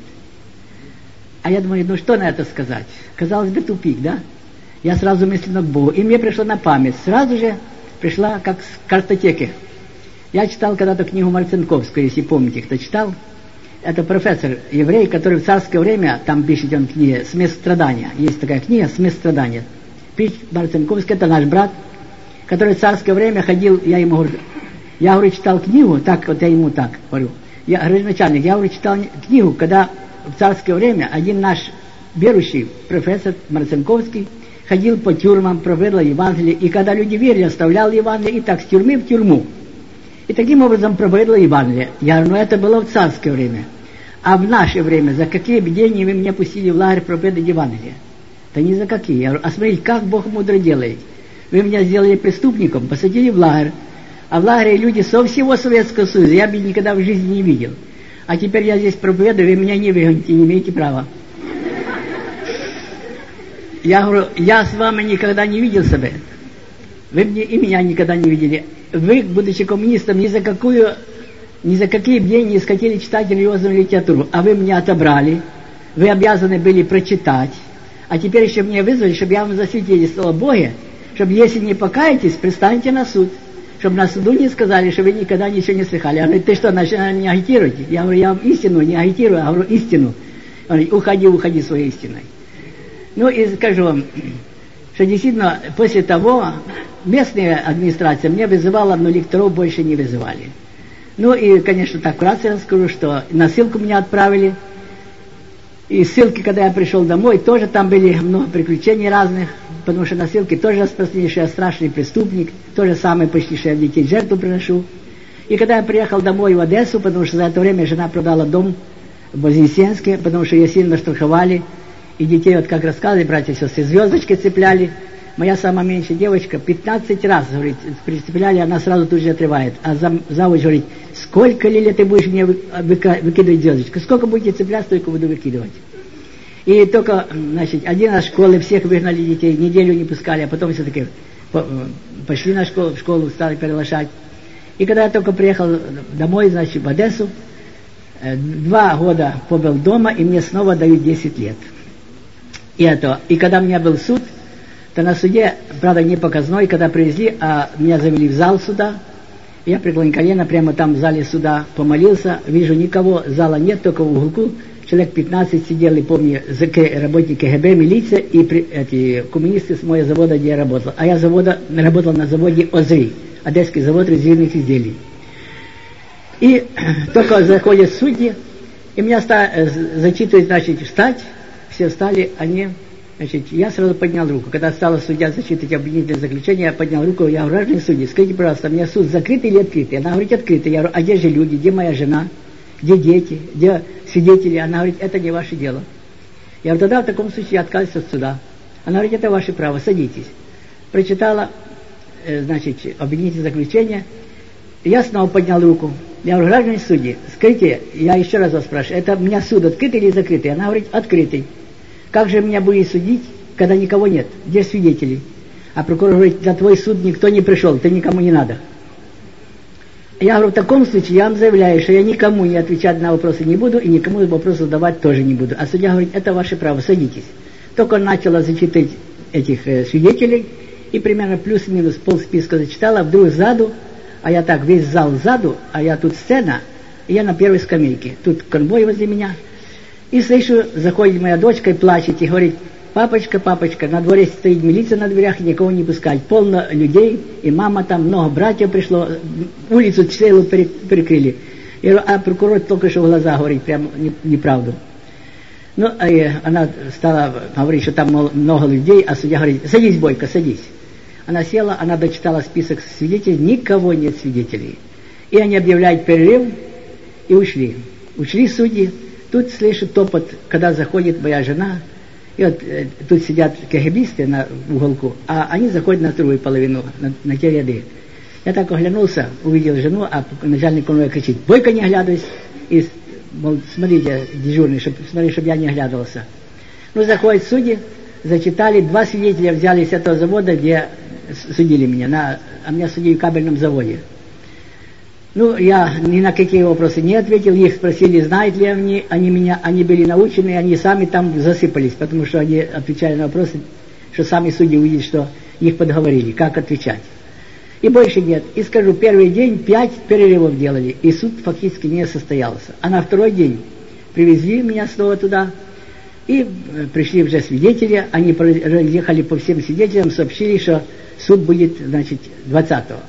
А я думаю, ну что на это сказать? Казалось бы, тупик, да? Я сразу мысленно к Богу. И мне пришло на память. Сразу же пришла как с картотеки. Я читал когда-то книгу Марцинковскую, если помните, кто читал. Это профессор еврей, который в царское время, там пишет он книги «Смесь страдания». Есть такая книга «Смесь страдания». Марцинковский, это наш брат, который в царское время ходил, я ему говорю, читал книгу, так вот я ему так говорю. Я говорю: начальник, я говорю, читал книгу, когда в царское время один наш верующий профессор Марцинковский ходил по тюрьмам, проповедовал Евангелие, и когда люди верили, оставлял Евангелие, и так с тюрьмы в тюрьму. И таким образом проповедовал Евангелие. Я говорю: ну это было в царское время. А в наше время за какие бдения вы меня пустили в лагерь проповедовать Евангелие? Да ни за какие. Я говорю: а смотрите, как Бог мудро делает. Вы меня сделали преступником, посадили в лагерь, а в лагере люди со всего Советского Союза, я бы никогда в жизни не видел. А теперь я здесь проповедую, вы меня не выгоните, не имеете права. Я говорю: я с вами никогда не видел себя. Вы мне и меня никогда не видели. Вы, будучи коммунистом, ни за какие бдения не хотели читать религиозную литературу, а вы меня отобрали, вы обязаны были прочитать, а теперь еще меня вызвали, чтобы я вам засвидетельствовал о Боге, чтобы, если не покаетесь, предстаньте на суд, чтобы на суду не сказали, что вы никогда ничего не слыхали. Я говорю: ты что, начинаешь не агитируете? Я говорю: я вам истину не агитирую, а говорю истину. Он говорит: уходи своей истиной. Ну и скажу вам, что действительно после того местная администрация мне вызывала, но лекторов больше не вызывали. Ну и, конечно, так вкратце расскажу, что на ссылку меня отправили. И ссылки, когда я пришел домой, тоже там были много приключений разных, потому что на ссылке тоже распространили, что я страшный преступник, то же самое почти, что я детей в жертву приношу. И когда я приехал домой в Одессу, потому что за это время жена продала дом в Вознесенске, потому что ее сильно штрафовали, и детей, вот как рассказывали братья и сестры, звездочки цепляли. Моя самая меньшая девочка 15 раз, говорит, прицепляли, она сразу тут же отрывает. А завуч говорит: сколько лет ты будешь мне выкидывать звездочку? Сколько будете цеплять, столько буду выкидывать. И только, значит, один раз школы, всех выгнали детей, неделю не пускали, а потом все-таки пошли на школу, в школу стали приглашать. И когда я только приехал домой, значит, в Одессу, 2 года побыл дома, и мне снова дают 10 лет. И когда у меня был суд, то на суде, правда, не показной, когда привезли, а меня завели в зал суда, я преклонил колено прямо там в зале суда, помолился, вижу, никого, зала нет, только в уголку, человек 15 сидел, и помню, работники КГБ, милиция и эти коммунисты с моего завода, где я работал. А я работал на заводе ОЗРИ, Одесский завод резервных изделий. И только заходят судьи, и меня зачитывают, значит, встать, все встали, они... Значит, я сразу поднял руку. Когда стала судья зачитывать обвинительное заключение, я поднял руку, я говорю: граждане судьи, скажите, пожалуйста, у меня суд закрытый или открытый? Она говорит: открытый. Я говорю: а где же люди, где моя жена, где дети, где свидетели? Она говорит: это не ваше дело. Я говорю: тогда в таком случае я отказываюсь от суда. Она говорит: это ваше право, садитесь. Прочитала, значит, обвинительное заключение, я снова поднял руку. Я говорю: граждане судьи, скажите, я еще раз вас спрашиваю, это у меня суд открытый или закрытый? Она говорит: открытый. Как же меня будет судить, когда никого нет? Где свидетели? А прокурор говорит: за твой суд никто не пришел, ты никому не надо. Я говорю: в таком случае я вам заявляю, что я никому не отвечать на вопросы не буду, и никому вопросы задавать тоже не буду. А судья говорит: это ваше право, садитесь. Только он начала зачитывать этих свидетелей, и примерно плюс-минус полсписка зачитала, вдруг сзаду а я так, весь зал сзаду, а я тут сцена, и я на первой скамейке. Тут конвой возле меня. И слышу, заходит моя дочка и плачет, и говорит: папочка, папочка, на дворе стоит милиция на дверях, и никого не пускать. Полно людей, и мама там, много братьев пришло, улицу целую перекрыли. Я говорю: а прокурор только что в глаза говорит прям неправду. Ну, она стала говорить, что там много людей, а судья говорит: садись, Бойко, садись. Она села, она дочитала список свидетелей, никого нет свидетелей. И они объявляют перерыв, и ушли. Ушли судьи. Тут слышит топот, когда заходит моя жена, и вот тут сидят кгбисты в уголку, а они заходят на другую половину, на те ряды. Я так оглянулся, увидел жену, а начальник конвоя кричит: Бойко, не оглядывайся. И, мол, смотрите, дежурный, чтобы я не оглядывался. Ну, заходят судьи, зачитали, 2 свидетеля взяли с этого завода, где судили меня, а меня судили в кабельном заводе. Ну, я ни на какие вопросы не ответил, их спросили, знают ли они меня, они были научены, они сами там засыпались, потому что они отвечали на вопросы, что сами судьи увидят, что их подговорили, как отвечать. И больше нет. И скажу, первый день 5 перерывов делали, и суд фактически не состоялся. А на второй день привезли меня снова туда, и пришли уже свидетели, они проехали по всем свидетелям, сообщили, что суд будет, значит, 20-го.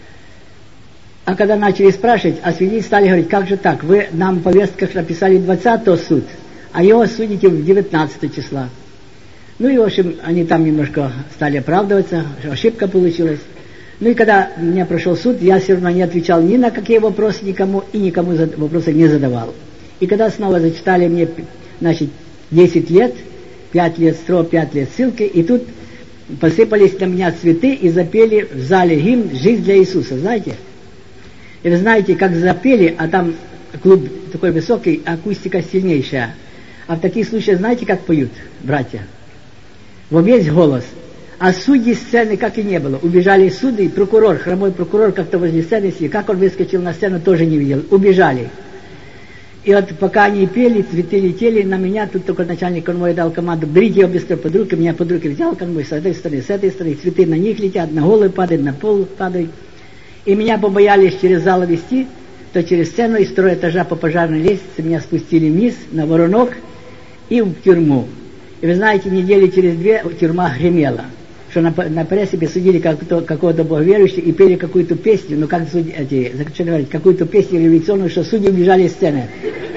А когда начали спрашивать, а свидетели стали говорить: как же так, вы нам в повестках написали 20-го суд, а его судите в 19 числа. Ну и, в общем, они там немножко стали оправдываться, что ошибка получилась. Ну и когда у меня прошел суд, я все равно не отвечал ни на какие вопросы никому, и никому вопросы не задавал. И когда снова зачитали мне, значит, 10 лет, 5 лет строго, 5 лет ссылки, и тут посыпались на меня цветы и запели в зале гимн «Жизнь для Иисуса», знаете? И вы знаете, как запели, а там клуб такой высокий, акустика сильнейшая. А в таких случаях знаете, как поют братья? Во весь голос. А судьи сцены как и не было. Убежали суды, и прокурор, хромой прокурор как-то возле сцены сидел. Как он выскочил на сцену, тоже не видел. Убежали. И вот пока они пели, цветы летели на меня, тут только начальник конвоя дал команду: берите его быстро под руки. Меня под руки взял конвой с этой стороны, цветы на них летят, на голову падают, на пол падают. И меня побоялись через зал вести, то через сцену из 2-го этажа по пожарной лестнице меня спустили вниз, на Воронок и в тюрьму. И вы знаете, недели через 2 тюрьма гремела, что на прессе судили какого-то боговерующего и пели какую-то песню, ну как заключенные говорят, какую-то песню революционную, что судьи убежали из сцены.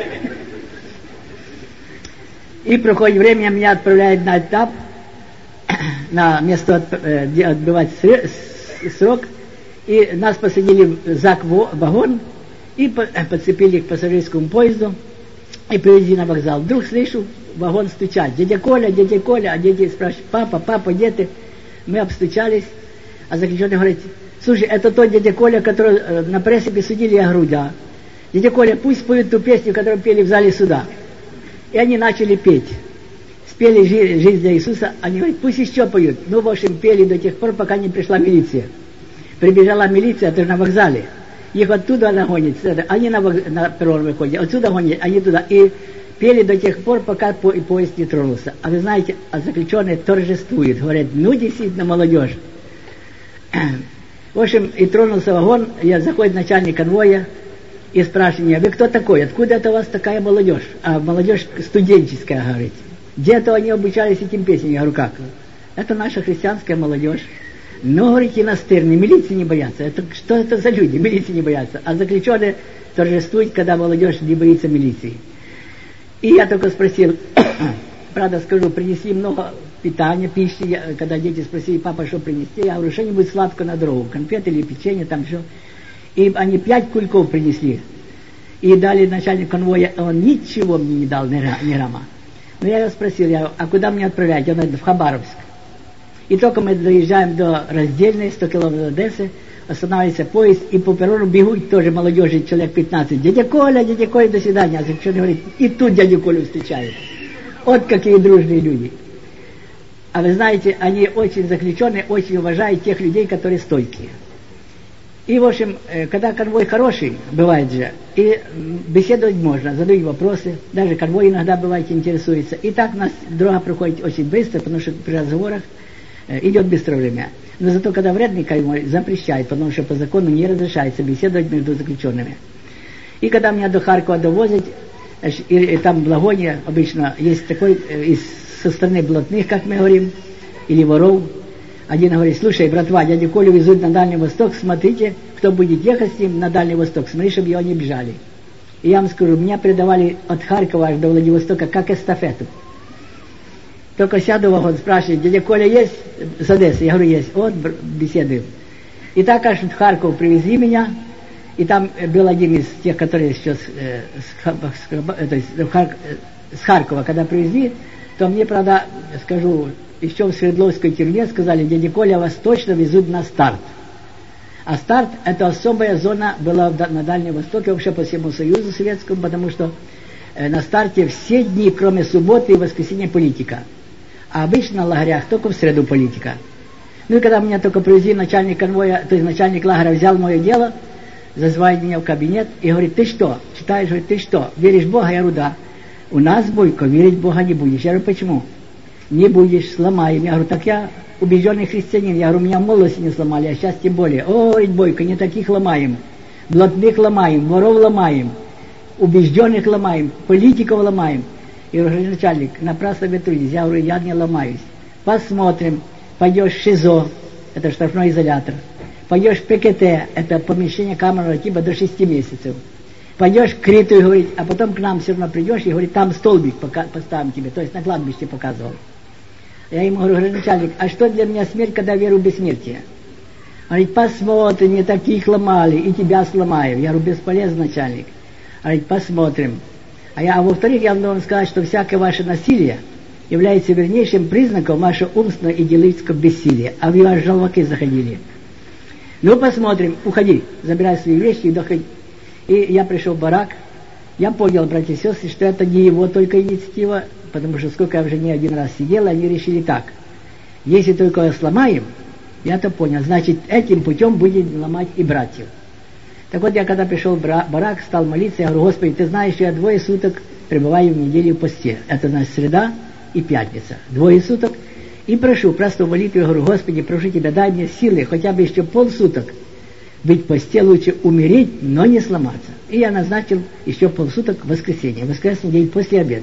И проходит время, меня отправляют на этап, на место, где отбывать срок. И нас посадили в вагон и подцепили к пассажирскому поезду и привезли на вокзал. Вдруг слышу, вагон стучать: дядя Коля, а дети спрашивают: папа, где ты? Мы обстучались, а заключенный говорит: слушай, это тот дядя Коля, который на прессе судили. Я говорю: да. Дядя Коля, пусть поют ту песню, которую пели в зале суда. И они начали петь. Спели «Жизнь для Иисуса», они говорят: пусть еще поют. Ну, в общем, пели до тех пор, пока не пришла милиция. Прибежала милиция, это же на вокзале. Их оттуда нагонят, они на перрон выходят, отсюда гонят, они туда. И пели до тех пор, пока поезд не тронулся. А вы знаете, а заключенные торжествуют, говорят: ну, действительно, молодежь. В общем, и тронулся вагон, заходит начальник конвоя и спрашивает меня: вы кто такой, откуда это у вас такая молодежь? А молодежь студенческая, говорит. Где-то они обучались этим песням. Я говорю: как? Это наша христианская молодежь. Ну, говорите, настырные, милиции не боятся. Что это за люди? Милиции не боятся. А заключенные торжествуют, когда молодежь не боится милиции. И я только спросил, правда скажу, принесли много питания, пищи. Когда дети спросили: папа, что принести? Я говорю: что-нибудь сладкое на дорогу, конфеты или печенье, там что. И они 5 кульков принесли. И дали начальник конвоя, он ничего мне не дал, ни рама. Но я его спросил: а куда мне отправлять? Он говорит: в Хабаровск. И только мы доезжаем до Раздельной, 100 километров от Одессы, останавливается поезд, и по перрону бегут тоже молодежи, человек 15. Дядя Коля, до свидания. А заключенный говорит: и тут дядю Колю встречают. Вот какие дружные люди. А вы знаете, они очень заключенные, очень уважают тех людей, которые стойкие. И, в общем, когда конвой хороший, бывает же, и беседовать можно, задают вопросы, даже конвой иногда бывает интересуется. И так у нас дорога проходит очень быстро, потому что при разговорах идет быстро время. Но зато, когда вредный каймой, запрещает, потому что по закону не разрешается беседовать между заключенными. И когда меня до Харькова довозят, и там в Лагоне обычно есть такой, со стороны блатных, как мы говорим, или воров, один говорит: слушай, братва, дядю Колю везут на Дальний Восток, смотрите, кто будет ехать с ним на Дальний Восток, смотри, чтобы его не бежали. И я вам скажу, меня передавали от Харькова аж до Владивостока как эстафету. Только сяду в вагон, спрашивает: дядя Коля есть с Одессы? Я говорю: есть. Вот, беседуем. И так аж в Харьков привезли меня, и там был один из тех, которые сейчас с Харькова, когда привезли, то мне, правда, скажу, еще в Свердловской тюрьме сказали: дядя Коля, вас точно везут на старт. А старт — это особая зона была на Дальнем Востоке, вообще по всему Союзу Советскому, потому что на старте все дни, кроме субботы и воскресенья, политика. А обычно на лагерях только в среду политика. Ну и когда меня только привезли, начальник конвоя, то есть начальник лагеря взял мое дело, зазвал меня в кабинет и говорит: ты что? Читаешь, говорит: ты что, веришь в Бога? Я говорю: да. У нас, Бойко, верить в Бога не будешь. Я говорю: почему? Не будешь, сломаем. Я говорю: так я убежденный христианин. Я говорю: меня в молодости не сломали, а сейчас тем более. Ой, Бойко, не таких ломаем. Блатных ломаем, воров ломаем, убежденных ломаем, политиков ломаем. И говорю: начальник, напрасно вы трудитесь. Я говорю: я не ломаюсь. Посмотрим. Пойдешь в ШИЗО, это штрафной изолятор. Пойдешь в ПКТ, это помещение камерного типа до 6 месяцев. Пойдешь к Криту и говорить, а потом к нам все равно придешь и говорит: там столбик поставим тебе, то есть на кладбище показывал. Я ему говорю: начальник, а что для меня смерть, когда верю в бессмертие? Он говорит: посмотрим, не таких ломали, и тебя сломаем. Я говорю: бесполезно, начальник. Он говорит: посмотрим. А во-вторых, я вам должен сказать, что всякое ваше насилие является вернейшим признаком вашего умственного и делового бессилия. А вы ваши желваки заходили. Ну, посмотрим, уходи, забирай свои вещи и доходи. И я пришел в барак, я понял, братья и сестры, что это не его только инициатива, потому что сколько я уже не один раз сидел, они решили так: если только его сломаем, я-то понял, значит, этим путем будем ломать и братьев. Так вот, я когда пришел в барак, стал молиться, я говорю: Господи, ты знаешь, что я 2 суток пребываю в неделю в посте. Это, значит, среда и пятница. 2 суток. И прошу, простую молитву, я говорю: Господи, прошу Тебя, дай мне силы, хотя бы еще полсуток быть в посте, лучше умереть, но не сломаться. И я назначил еще полсуток в воскресенье, воскресный день после обеда.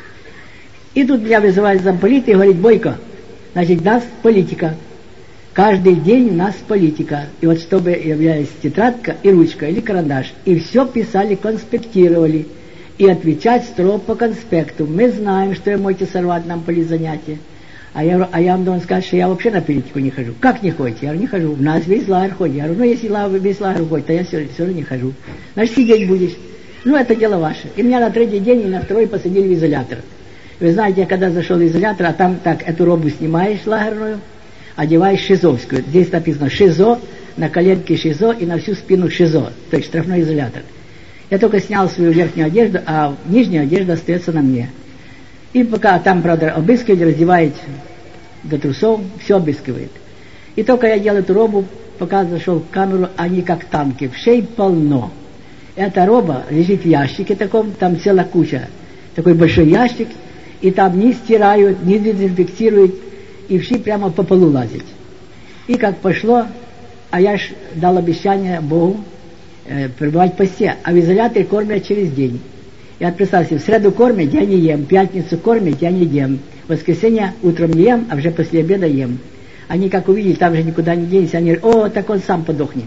И тут меня вызывает замполит и говорит: Бойко, значит, у нас политика. Каждый день у нас политика. И вот чтобы являлась тетрадка и ручка или карандаш, и все писали, конспектировали. И отвечать строго по конспекту. Мы знаем, что вы можете сорвать нам политзанятия. А я вам должен сказать, что я вообще на политику не хожу. Как не ходите? Я говорю: не хожу. У нас весь лагерь ходит. Я говорю: ну если весь лагерь ходит, то я все равно не хожу. Значит, сидеть будешь. Ну, это дело ваше. И меня на 3-й день и на 2-й посадили в изолятор. Вы знаете, я когда зашел в изолятор, а там так, эту робу снимаешь лагерную, одеваешь шизовскую. Здесь написано ШИЗО, на коленке ШИЗО и на всю спину ШИЗО. То есть штрафной изолятор. Я только снял свою верхнюю одежду, а нижняя одежда остается на мне. И пока там, правда, обыскивает, раздевает до трусов, все обыскивает. И только я делал эту робу, пока зашел в камеру, они как танки, вшей полно. Эта роба лежит в ящике таком, там целая куча, такой большой ящик, и там не стирают, не дезинфектируют, и вши прямо по полу лазить. И как пошло, а я ж дал обещание Богу пребывать в посте, а в изоляторе кормят через день. Я представьте, в среду кормят, я не ем, в пятницу кормят, я не ем, в воскресенье утром не ем, а уже после обеда ем. Они как увидели, там же никуда не денется, они говорят: о, так он сам подохнет.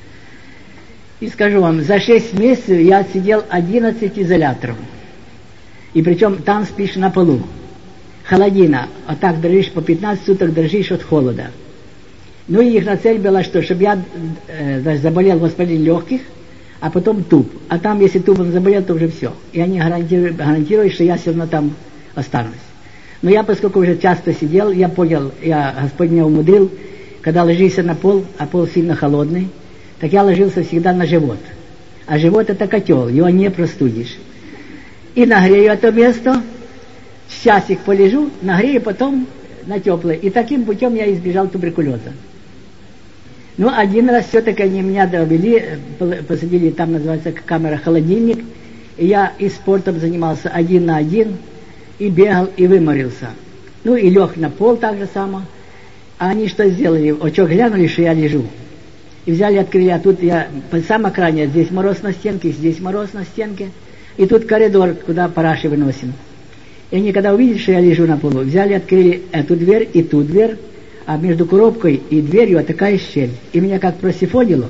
И скажу вам, за 6 месяцев я отсидел 11 изоляторов. И причем там спишь на полу. Холодина, а так дрожишь по 15 суток, дрожишь от холода. Ну и их цель была что? Чтобы я заболел воспалением легких, а потом туп. А там, если тупом заболел, то уже все. И они гарантируют, что я все равно там останусь. Но я, поскольку уже часто сидел, я понял, Господь меня умудрил, когда ложишься на пол, а пол сильно холодный, так я ложился всегда на живот. А живот — это котел, его не простудишь. И нагрею это место, часик полежу, нагрею потом на теплое. И таким путем я избежал туберкулеза. Ну, один раз все-таки они меня довели, посадили, там называется камера-холодильник, и я и спортом занимался 1 на 1, и бегал, и выморился. Ну, и лег на пол так же само. А они что сделали? Вот что, глянули, что я лежу. И взяли, открыли, а тут я по самой крайне, здесь мороз на стенке, здесь мороз на стенке. И тут коридор, куда параши выносим. И они, когда увидели, что я лежу на полу, взяли, открыли эту дверь и ту дверь, а между коробкой и дверью такая щель. И меня как просифонило.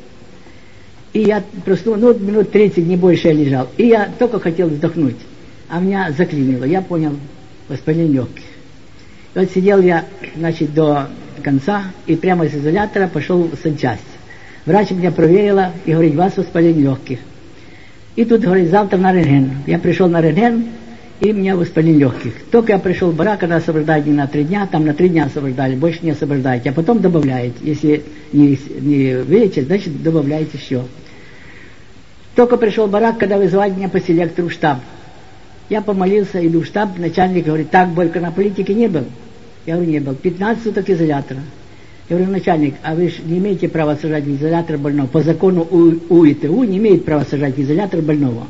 И я проснулся, минут 30, не больше я лежал. И я только хотел вздохнуть, а меня заклинило. Я понял, воспаление легких. И вот сидел я, значит, до конца, и прямо из изолятора пошел в санчасть. Врач меня проверила и говорит, у вас воспаление легких. И тут, говорит, завтра на рентген. Я пришел на рентген, и у меня воспаление легких. Только я пришел в барак, когда освобождают не на 3 дня, там на 3 дня освобождали, больше не освобождаете, а потом добавляете. Если не вылечить, значит добавляете еще. Только пришел в барак, когда вызывали меня по селектору в штаб. Я помолился, иду в штаб, начальник говорит, так, Бойко на политике не был? Я говорю, не был. 15 суток изолятора. Я говорю, начальник, а вы же не имеете права сажать в изолятор больного. По закону УИТУ не имеет права сажать в изолятор больного.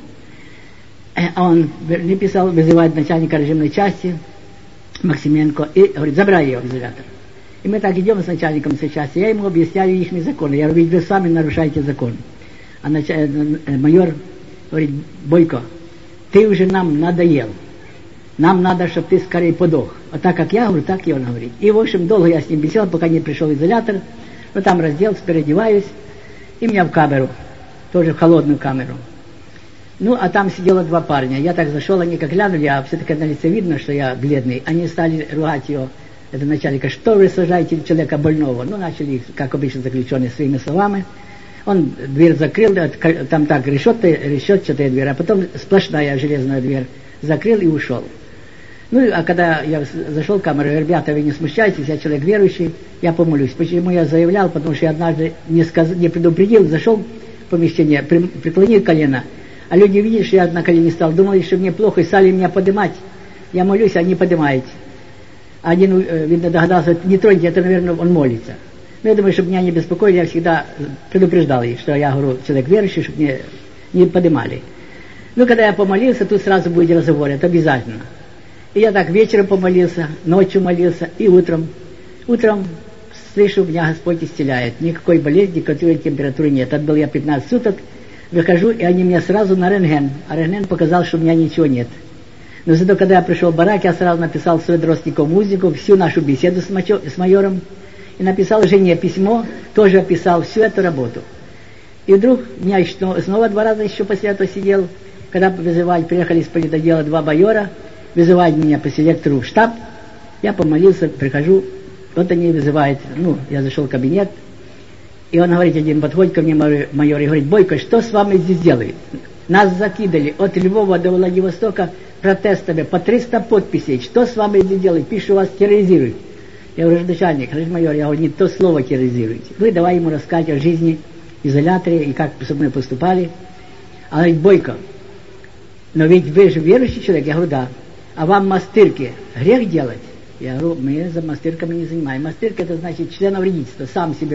А он написал, вызывает начальника режимной части Максименко и говорит, забирай ее в изолятор. И мы так идем с начальником этой части. Я ему объясняю их законы. Я говорю, ведь вы сами нарушаете закон. А майор говорит, Бойко, ты уже нам надоел. Нам надо, чтобы ты скорее подох. А так как я говорю, так и он говорит. И, в общем, долго я с ним беседовал, пока не пришел в изолятор. Но там разделся, переодеваюсь. И меня в камеру. Тоже в холодную камеру. Ну, а там сидело 2 парня. Я так зашел, они как глянули, а все-таки на лице видно, что я бледный. Они стали ругать его, это начальника, что вы сажаете человека больного. Ну, начали, как обычно, заключенные своими словами. Он дверь закрыл, там так решетчатая дверь, а потом сплошная железная дверь. Закрыл и ушел. Ну, а когда я зашел в камеру, ребята, вы не смущайтесь, я человек верующий, я помолюсь. Почему я заявлял? Потому что я однажды не предупредил, зашел в помещение, преклонил колено, а люди видели, что я на колени стал, думали, что мне плохо, и стали меня поднимать. Я молюсь, а не поднимаете. Один, видно, догадался, не троньте, это, наверное, он молится. Но я думаю, чтобы меня не беспокоили, я всегда предупреждал их, что я говорю, человек верующий, чтобы меня не поднимали. Ну, когда я помолился, тут сразу будет разговор, это обязательно. И я так вечером помолился, ночью молился, и утром. Утром слышу, меня Господь исцеляет. Никакой болезни, никакой температуры нет. Отбыл я 15 суток, выхожу, и они меня сразу на рентген. А рентген показал, что у меня ничего нет. Но зато, когда я пришел в барак, я сразу написал Светростникову музыку, всю нашу беседу с майором, и написал жене письмо, тоже описал всю эту работу. И вдруг меня еще, снова 2 раза еще после этого сидел, когда вызывали, приехали из политотдела 2 майора, вызывают меня по селектору в штаб, я помолился, прихожу, вот они вызывают, ну, я зашел в кабинет, и он говорит, один подходит ко мне, майор, и говорит, Бойко, что с вами здесь делают? Нас закидали от Львова до Владивостока протестами по 300 подписей, что с вами здесь делают? Пишут, вас терроризируют. Я говорю, начальник, говорит, майор, я говорю, не то слово терроризируете. Вы давай ему рассказать о жизни в изоляторе и как со мной поступали. А он говорит, Бойко, но ведь вы же верующий человек. Я говорю, да. А вам мастырки грех делать? Я говорю, мы за мастырками не занимаем. Мастырка это значит членовредительство, сам себе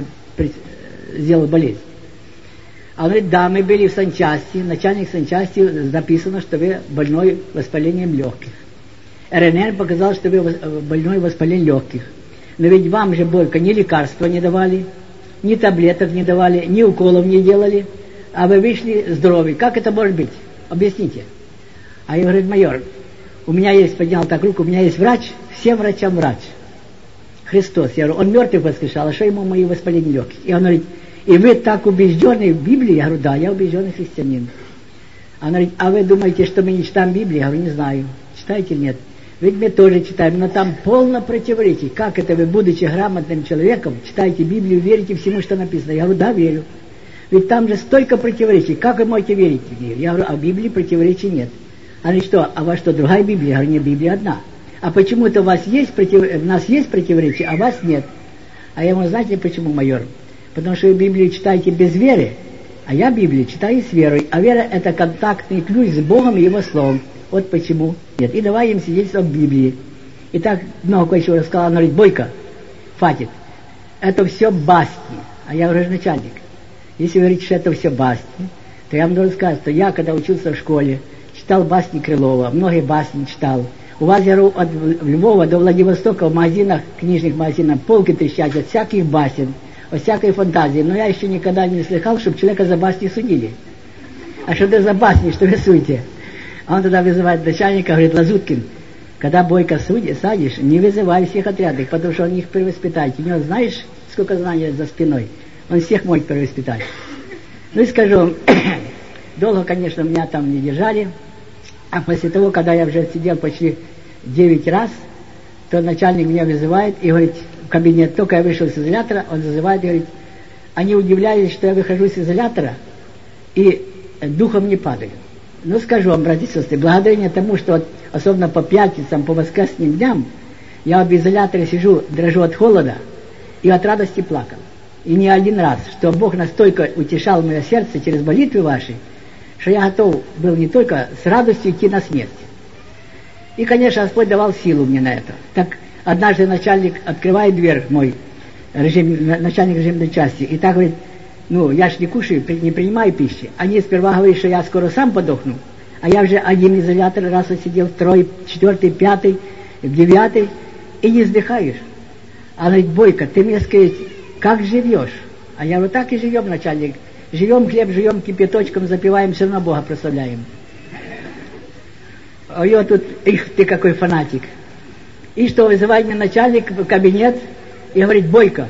сделал болезнь. А он говорит, да, мы были в санчасти, начальник санчасти, написано, что вы больной воспалением легких. РНР показал, что вы больной воспалением легких. Но ведь вам же, Бойко, ни лекарства не давали, ни таблеток не давали, ни уколов не делали, а вы вышли здоровый. Как это может быть? Объясните. А я говорю, майор, у меня есть, поднял так руку, у меня есть врач, всем врачам врач. Христос. Я говорю, он мертвых воскрешал, а что ему мои воспаления легких? И он говорит, и вы так убежденный в Библии? Я говорю, да, я убежденный христианин. Он говорит, а вы думаете, что мы не читаем Библию? Я говорю, не знаю. Читаете или нет? Ведь мы тоже читаем, но там полно противоречий. Как это вы, будучи грамотным человеком, читаете Библию, верите всему, что написано? Я говорю, да, верю. Ведь там же столько противоречий. Как вы можете верить в нее? Я говорю, а в Библии противоречий нет. Они что, а у вас что, другая Библия? Я говорю, нет, Библия одна. А почему-то у нас есть противоречия, а у вас нет. А я ему, знаете, почему, майор? Потому что вы Библию читаете без веры, а я Библию читаю с верой. А вера – это контактный ключ с Богом и Его Словом. Вот почему нет. И давай им свидетельство в Библии. И так много кое-чего рассказал. Он говорит, Бойко, хватит. Это все басни. А я говорю, начальник, если вы говорите, что это все басни, то я вам должен сказать, что я, когда учился в школе, читал басни Крылова, многие басни читал. У вас, я говорю, от Львова до Владивостока в магазинах, книжных магазинах, полки трещат от всяких басен, от всякой фантазии. Но я еще никогда не слыхал, чтобы человека за басни судили. А что это за басни, что рисуете? А он тогда вызывает начальника, говорит: Лазуткин, когда Бойко садишь, не вызывай всех отрядных, потому что он их перевоспитает. У него знаешь, сколько знаний за спиной? Он всех может перевоспитать. Ну и скажу, долго, конечно, меня там не держали. А после того, когда я уже сидел почти 9 раз, то начальник меня вызывает и говорит в кабинет, только я вышел из изолятора, он вызывает и говорит: они удивлялись, что я выхожу из изолятора и духом не падаю. Ну, скажу вам, братья и сестры, благодарение тому, что вот, особенно по пятницам, по воскресным дням, я в изоляторе сижу, дрожу от холода и от радости плакал. И не один раз, что Бог настолько утешал мое сердце через молитвы ваши, что я готов был не только с радостью идти на смерть. И, конечно, Господь давал силу мне на это. Так однажды начальник открывает дверь мой, начальник режимной части, и так говорит: ну, я ж не кушаю, не принимаю пищи. Они сперва говорят, что я скоро сам подохну, а я уже один изолятор раз сидел, второй, четвертый, пятый, 9, и не вздыхаешь. Она говорит: Бойко, ты мне скажи, как живешь? А я говорю: так и живем, начальник. Живем хлеб, живем кипяточком, запиваем, все равно Бога прославляем. А я тут, ты какой фанатик. И что, вызывает меня начальник в кабинет и говорит: Бойко,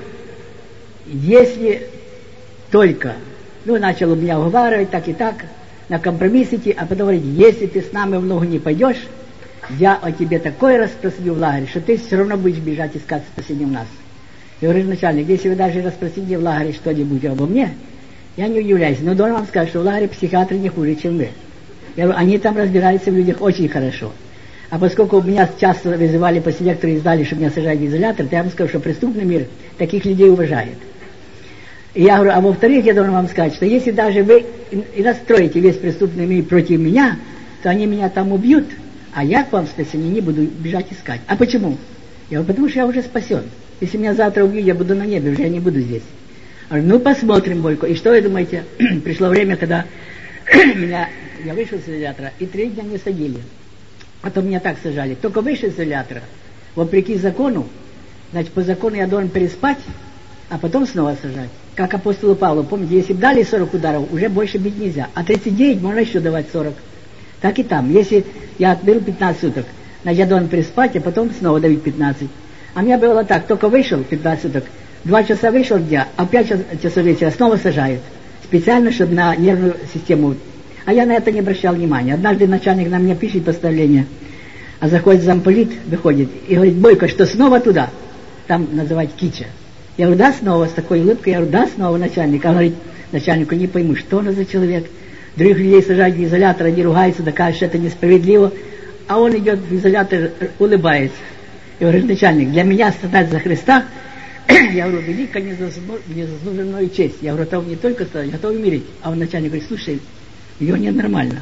если только, ну, начал у меня уговаривать, так и так, на компромисс идти, а потом говорит: если ты с нами в ногу не пойдешь, я о тебе такое распространю в лагере, что ты все равно будешь бежать искать спасения у нас. Я говорю: начальник, если вы даже распространите в лагере что-нибудь обо мне, я не удивляюсь, но должен вам сказать, что в лагере психиатры не хуже, чем вы. Я говорю, они там разбираются в людях очень хорошо. А поскольку меня часто вызывали по селектору и знали, что меня сажают в изолятор, то я вам скажу, что преступный мир таких людей уважает. И я говорю, а во-вторых, я должен вам сказать, что если даже вы и настроите весь преступный мир против меня, то они меня там убьют, а я к вам в спасении не буду бежать искать. А почему? Я говорю, потому что я уже спасен. Если меня завтра убьют, я буду на небе, уже я не буду здесь. Я говорю, ну посмотрим, Бойко. И что вы думаете? Пришло время, когда я вышел из изолятора, и 3 дня не садили. Потом меня так сажали. Только вышел из изолятора, вопреки закону, значит, по закону я должен переспать, а потом снова сажать. Как апостолу Павлу, помните, если бы дали 40 ударов, уже больше бить нельзя. А 39 можно еще давать 40. Так и там. Если я отберу 15 суток, значит, я должен переспать, а потом снова давить 15. А у меня было так, только вышел 15 суток, 2 часа вышел дня, а в 5 часов вечера снова сажают. Специально, чтобы на нервную систему. А я на это не обращал внимания. Однажды начальник на меня пишет постановление, а заходит замполит, выходит, и говорит, Бойко, что снова туда? Там называть Кича. Я говорю, да, снова, с такой улыбкой, я говорю, да, снова начальник. А он говорит, начальнику, не пойму, что он за человек. Других людей сажают в изолятор, они ругаются, доказывают, что это несправедливо. А он идет в изолятор, улыбается. Я говорю, начальник, для меня страдать за Христа, я говорю, великая незаслуженная честь. Я говорю, готов не только страдать, готов умереть. А он начальник говорит, слушай, ее нет нормально.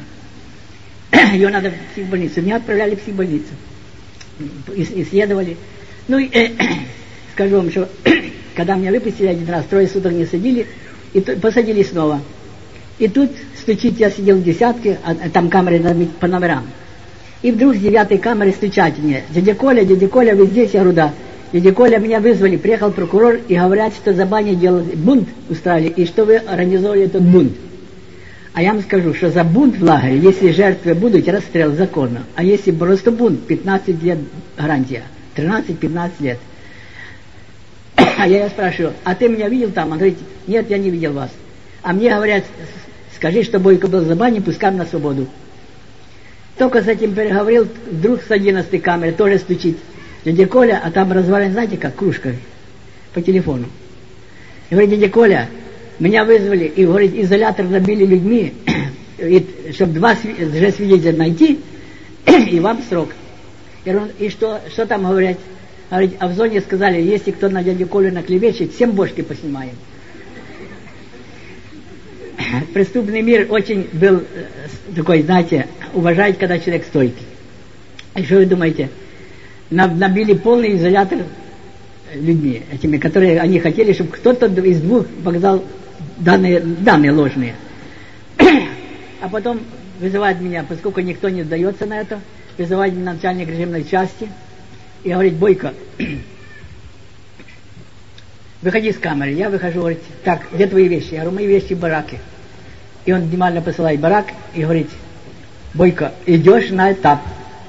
Ее надо в психбольницу. Меня отправляли в психбольницу. Исследовали. Ну, скажу вам, что когда меня выпустили 1 раз, 3 суток не садили, и посадили снова. И тут стучит, я сидел в 10-ке, а там камеры по номерам. И вдруг с 9-й камеры стучат мне. Дядя Коля, вы здесь? Я говорю, да. Дядя Коля, меня вызвали, приехал прокурор, и говорят, что за баней делали бунт, устраивали, и что вы организовали этот бунт. А я вам скажу, что за бунт в лагере, если жертвы будут, расстрел законно. А если просто бунт, 15 лет гарантия. 13-15 лет. А я спрашиваю, а ты меня видел там? Он говорит, нет, я не видел вас. А мне говорят, скажи, что Бойко был за баней, пускай на свободу. Только с этим переговорил, вдруг с 11-й камеры тоже стучит. Дядя Коля, а там развален, знаете, как кружкой по телефону. И говорит, дядя Коля, меня вызвали, и, говорит, изолятор набили людьми, чтобы 2 свидетеля найти, и вам срок. Я говорю, и что там говорят? Говорит, а в зоне сказали, если кто на дядю Колю наклевещет, всем бошки поснимаем. Преступный мир очень был такой, знаете, уважает, когда человек стойкий. И что вы думаете? Набили полный изолятор людьми, этими, которые они хотели, чтобы кто-то из 2 показал данные ложные. А потом вызывает меня, поскольку никто не сдается на это, вызывает начальник режимной части и говорит: Бойко, выходи с камеры. Я выхожу, говорит: так, где твои вещи? Я говорю: мои вещи в бараке. И он внимательно посылает барак и говорит: Бойко, идешь на этап.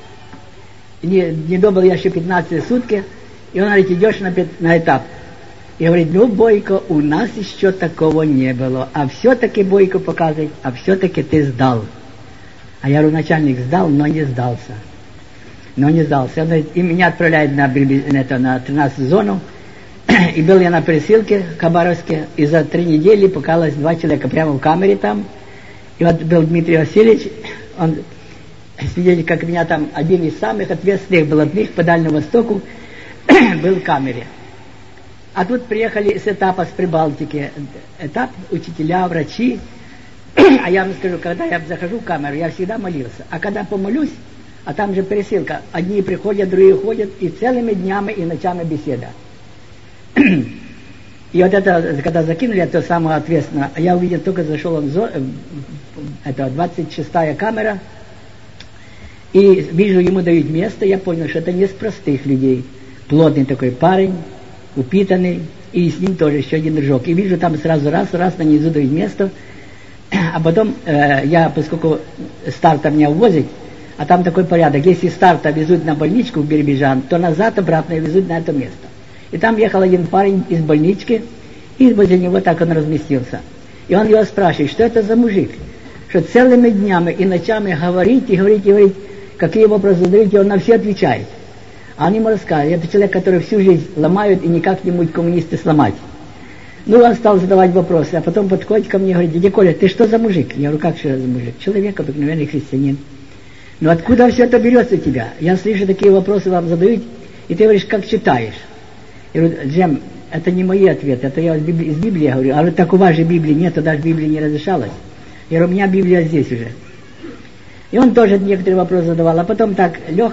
Не добыл я еще 15 сутки, и он говорит: идешь на этап. И говорит: ну, Бойко, у нас еще такого не было. А все-таки, Бойко, показывает, а все-таки ты сдал. А я говорю: начальник, сдал, но не сдался. Он говорит, и меня отправляют на 13-ю зону. И был я на пересылке в Хабаровске, и за 3 недели покалось 2 человека прямо в камере там. И вот был Дмитрий Васильевич, он свидетель, как меня там один из самых ответственных блатных по Дальнему Востоку был в камере. А тут приехали с этапа, с Прибалтики. Этап, учителя, врачи. А я вам скажу, когда я захожу в камеру, я всегда молился. А когда помолюсь, а там же пересылка. Одни приходят, другие ходят, и целыми днями и ночами беседа. И вот это, когда закинули, это самое ответственное, я увидел, только зашел он, это 26-я камера, и вижу, ему дают место, я понял, что это не из простых людей. Плотный такой парень, упитанный, и с ним тоже еще один дружок. И вижу, там сразу раз на низу дают место, а потом я, поскольку старта меня увозит, а там такой порядок, если старта везут на больничку в Биробиджан, то назад обратно везут на это место. И там ехал один парень из больнички, и возле него так он разместился. И он его спрашивает: что это за мужик, что целыми днями и ночами говорит, какие вопросы задаете, он на все отвечает. А он ему рассказывает: это человек, который всю жизнь ломают и никак не будут коммунисты сломать. Ну, он стал задавать вопросы, а потом подходит ко мне и говорит: дядя Коля, ты что за мужик? Я говорю: как что за мужик? Человек, обыкновенный христианин. Ну, откуда все это берется у тебя? Я слышу, такие вопросы вам задают, и ты говоришь, как читаешь. Я говорю: Джем, это не мои ответы, это я из Библии говорю. А вот так у вас же Библии нет, даже Библия не разрешалась. Я говорю: у меня Библия здесь уже. И он тоже некоторые вопросы задавал, а потом так лег,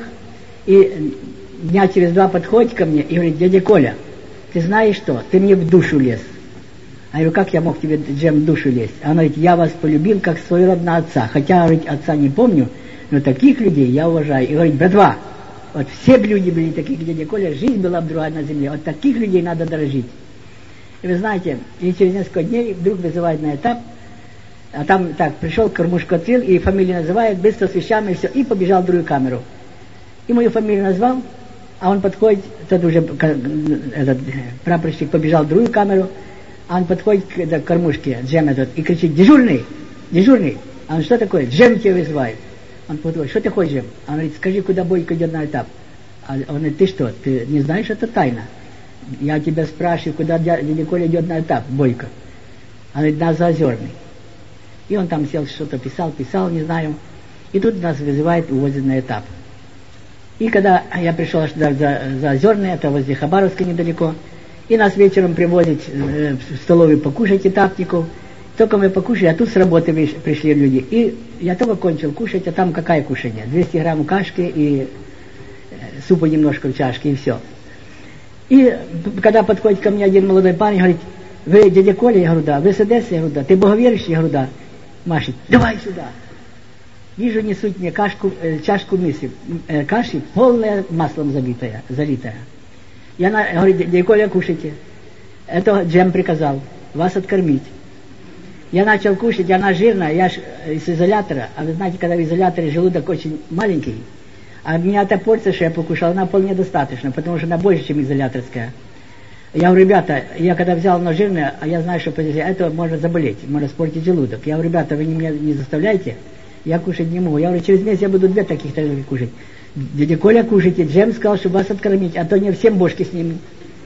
и дня через 2 подходит ко мне и говорит: дядя Коля, ты знаешь что, ты мне в душу лез. А я говорю: как я мог тебе, Джем, в душу лезть? А он говорит: я вас полюбил как своего отца, хотя, говорит, отца не помню, но таких людей я уважаю. И говорит: братва, вот все бы люди были такие, как дядя Коля, жизнь была бы другая на земле. Вот таких людей надо дорожить. И вы знаете, и через несколько дней вдруг вызывают на этап, а там так, пришел Кормушко Цил, и фамилию называют, быстро с вещами, и все, и побежал в другую камеру. И мою фамилию назвал, а он подходит, тот уже, этот прапорщик побежал в другую камеру, а он подходит к Кормушке, Джем этот, и кричит: дежурный, дежурный. А он: что такое? Джем тебя вызывает. Он подходит: что ты хочешь, Джем? Он говорит: скажи, куда Бойко идет на этап. А он говорит: ты что, ты не знаешь, это тайна. Я тебя спрашиваю, куда дядя Коля идет на этап, Бойко. Он говорит: на Заозерный. И он там сел, что-то писал, не знаю. И тут нас вызывает, увозят на этап. И когда я пришел аж за Заозерный, это возле Хабаровска недалеко, и нас вечером привозят в столовую покушать этапнику. Только мы покушали, а тут с работы пришли люди. И я только кончил кушать, а там какое кушание? 200 грамм кашки и супа немножко в чашке, и все. И когда подходит ко мне один молодой парень, говорит: вы дядя Коля? Я говорю: да. Вы с Одессы? Я говорю: да. Ты боговерящий? Я говорю: да. Машет: давай сюда. Вижу, несут мне чашку миски, каши, полная маслом залитая. Я говорю: дядя Коля, кушайте. Это Джем приказал вас откормить. Я начал кушать, она жирная, я из изолятора, а вы знаете, когда в изоляторе желудок очень маленький, а меня эта порция, что я покушал, она вполне достаточно, потому что она больше, чем изоляторская. Я говорю: ребята, я когда взял на жирное, а я знаю, что после этого можно заболеть, можно испортить желудок. Я говорю: ребята, вы меня не заставляйте, я кушать не могу. Я говорю: через месяц я буду 2 таких тарелки кушать. Дядя Коля, кушайте, Джем сказал, чтобы вас откормить, а то не всем бошки снимут.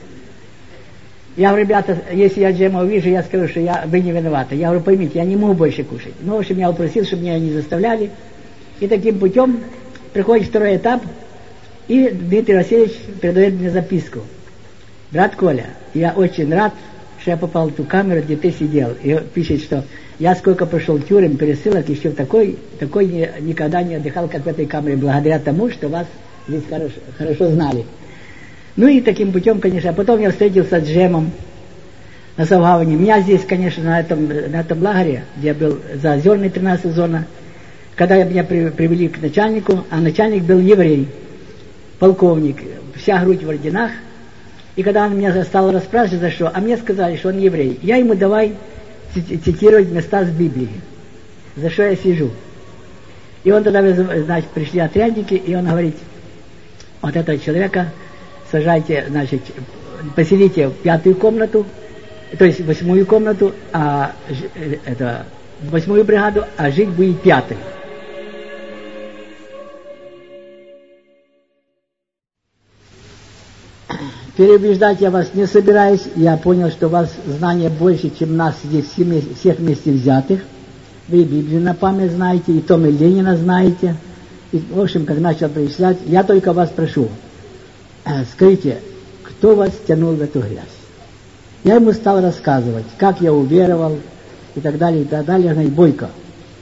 Я говорю: ребята, если я Джема увижу, я скажу, что вы не виноваты. Я говорю: поймите, я не могу больше кушать. Ну, в общем, я упросил, чтобы меня не заставляли. И таким путем приходит 2-й этап, и Дмитрий Васильевич передает мне записку: брат Коля, я очень рад, что я попал в ту камеру, где ты сидел. И пишет, что я сколько прошел тюрем, пересылок, еще в такой никогда не отдыхал, как в этой камере, благодаря тому, что вас здесь хорошо знали. Ну и таким путем, конечно, а потом я встретился с Джемом на Савгаване. Меня здесь, конечно, на этом лагере, где был Заозерный 13-я зона, когда меня привели к начальнику, а начальник был еврей, полковник, вся грудь в орденах. И когда он меня стал расспрашивать, за что, а мне сказали, что он еврей, я ему давай цитировать места с Библии, за что я сижу. И он тогда, значит, пришли отрядники, и он говорит, вот этого человека сажайте, значит, поселите в 5-ю комнату, то есть 8-ю комнату, а это 8-ю бригаду, а жить будет 5-й. Переубеждать я вас не собираюсь, я понял, что у вас знания больше, чем нас здесь всех вместе взятых. Вы Библию на память знаете, и Тома Ленина знаете. И, в общем, как начал перечислять, я только вас прошу, скажите, кто вас тянул в эту грязь? Я ему стал рассказывать, как я уверовал, и так далее, и так далее. Я говорю, Бойко,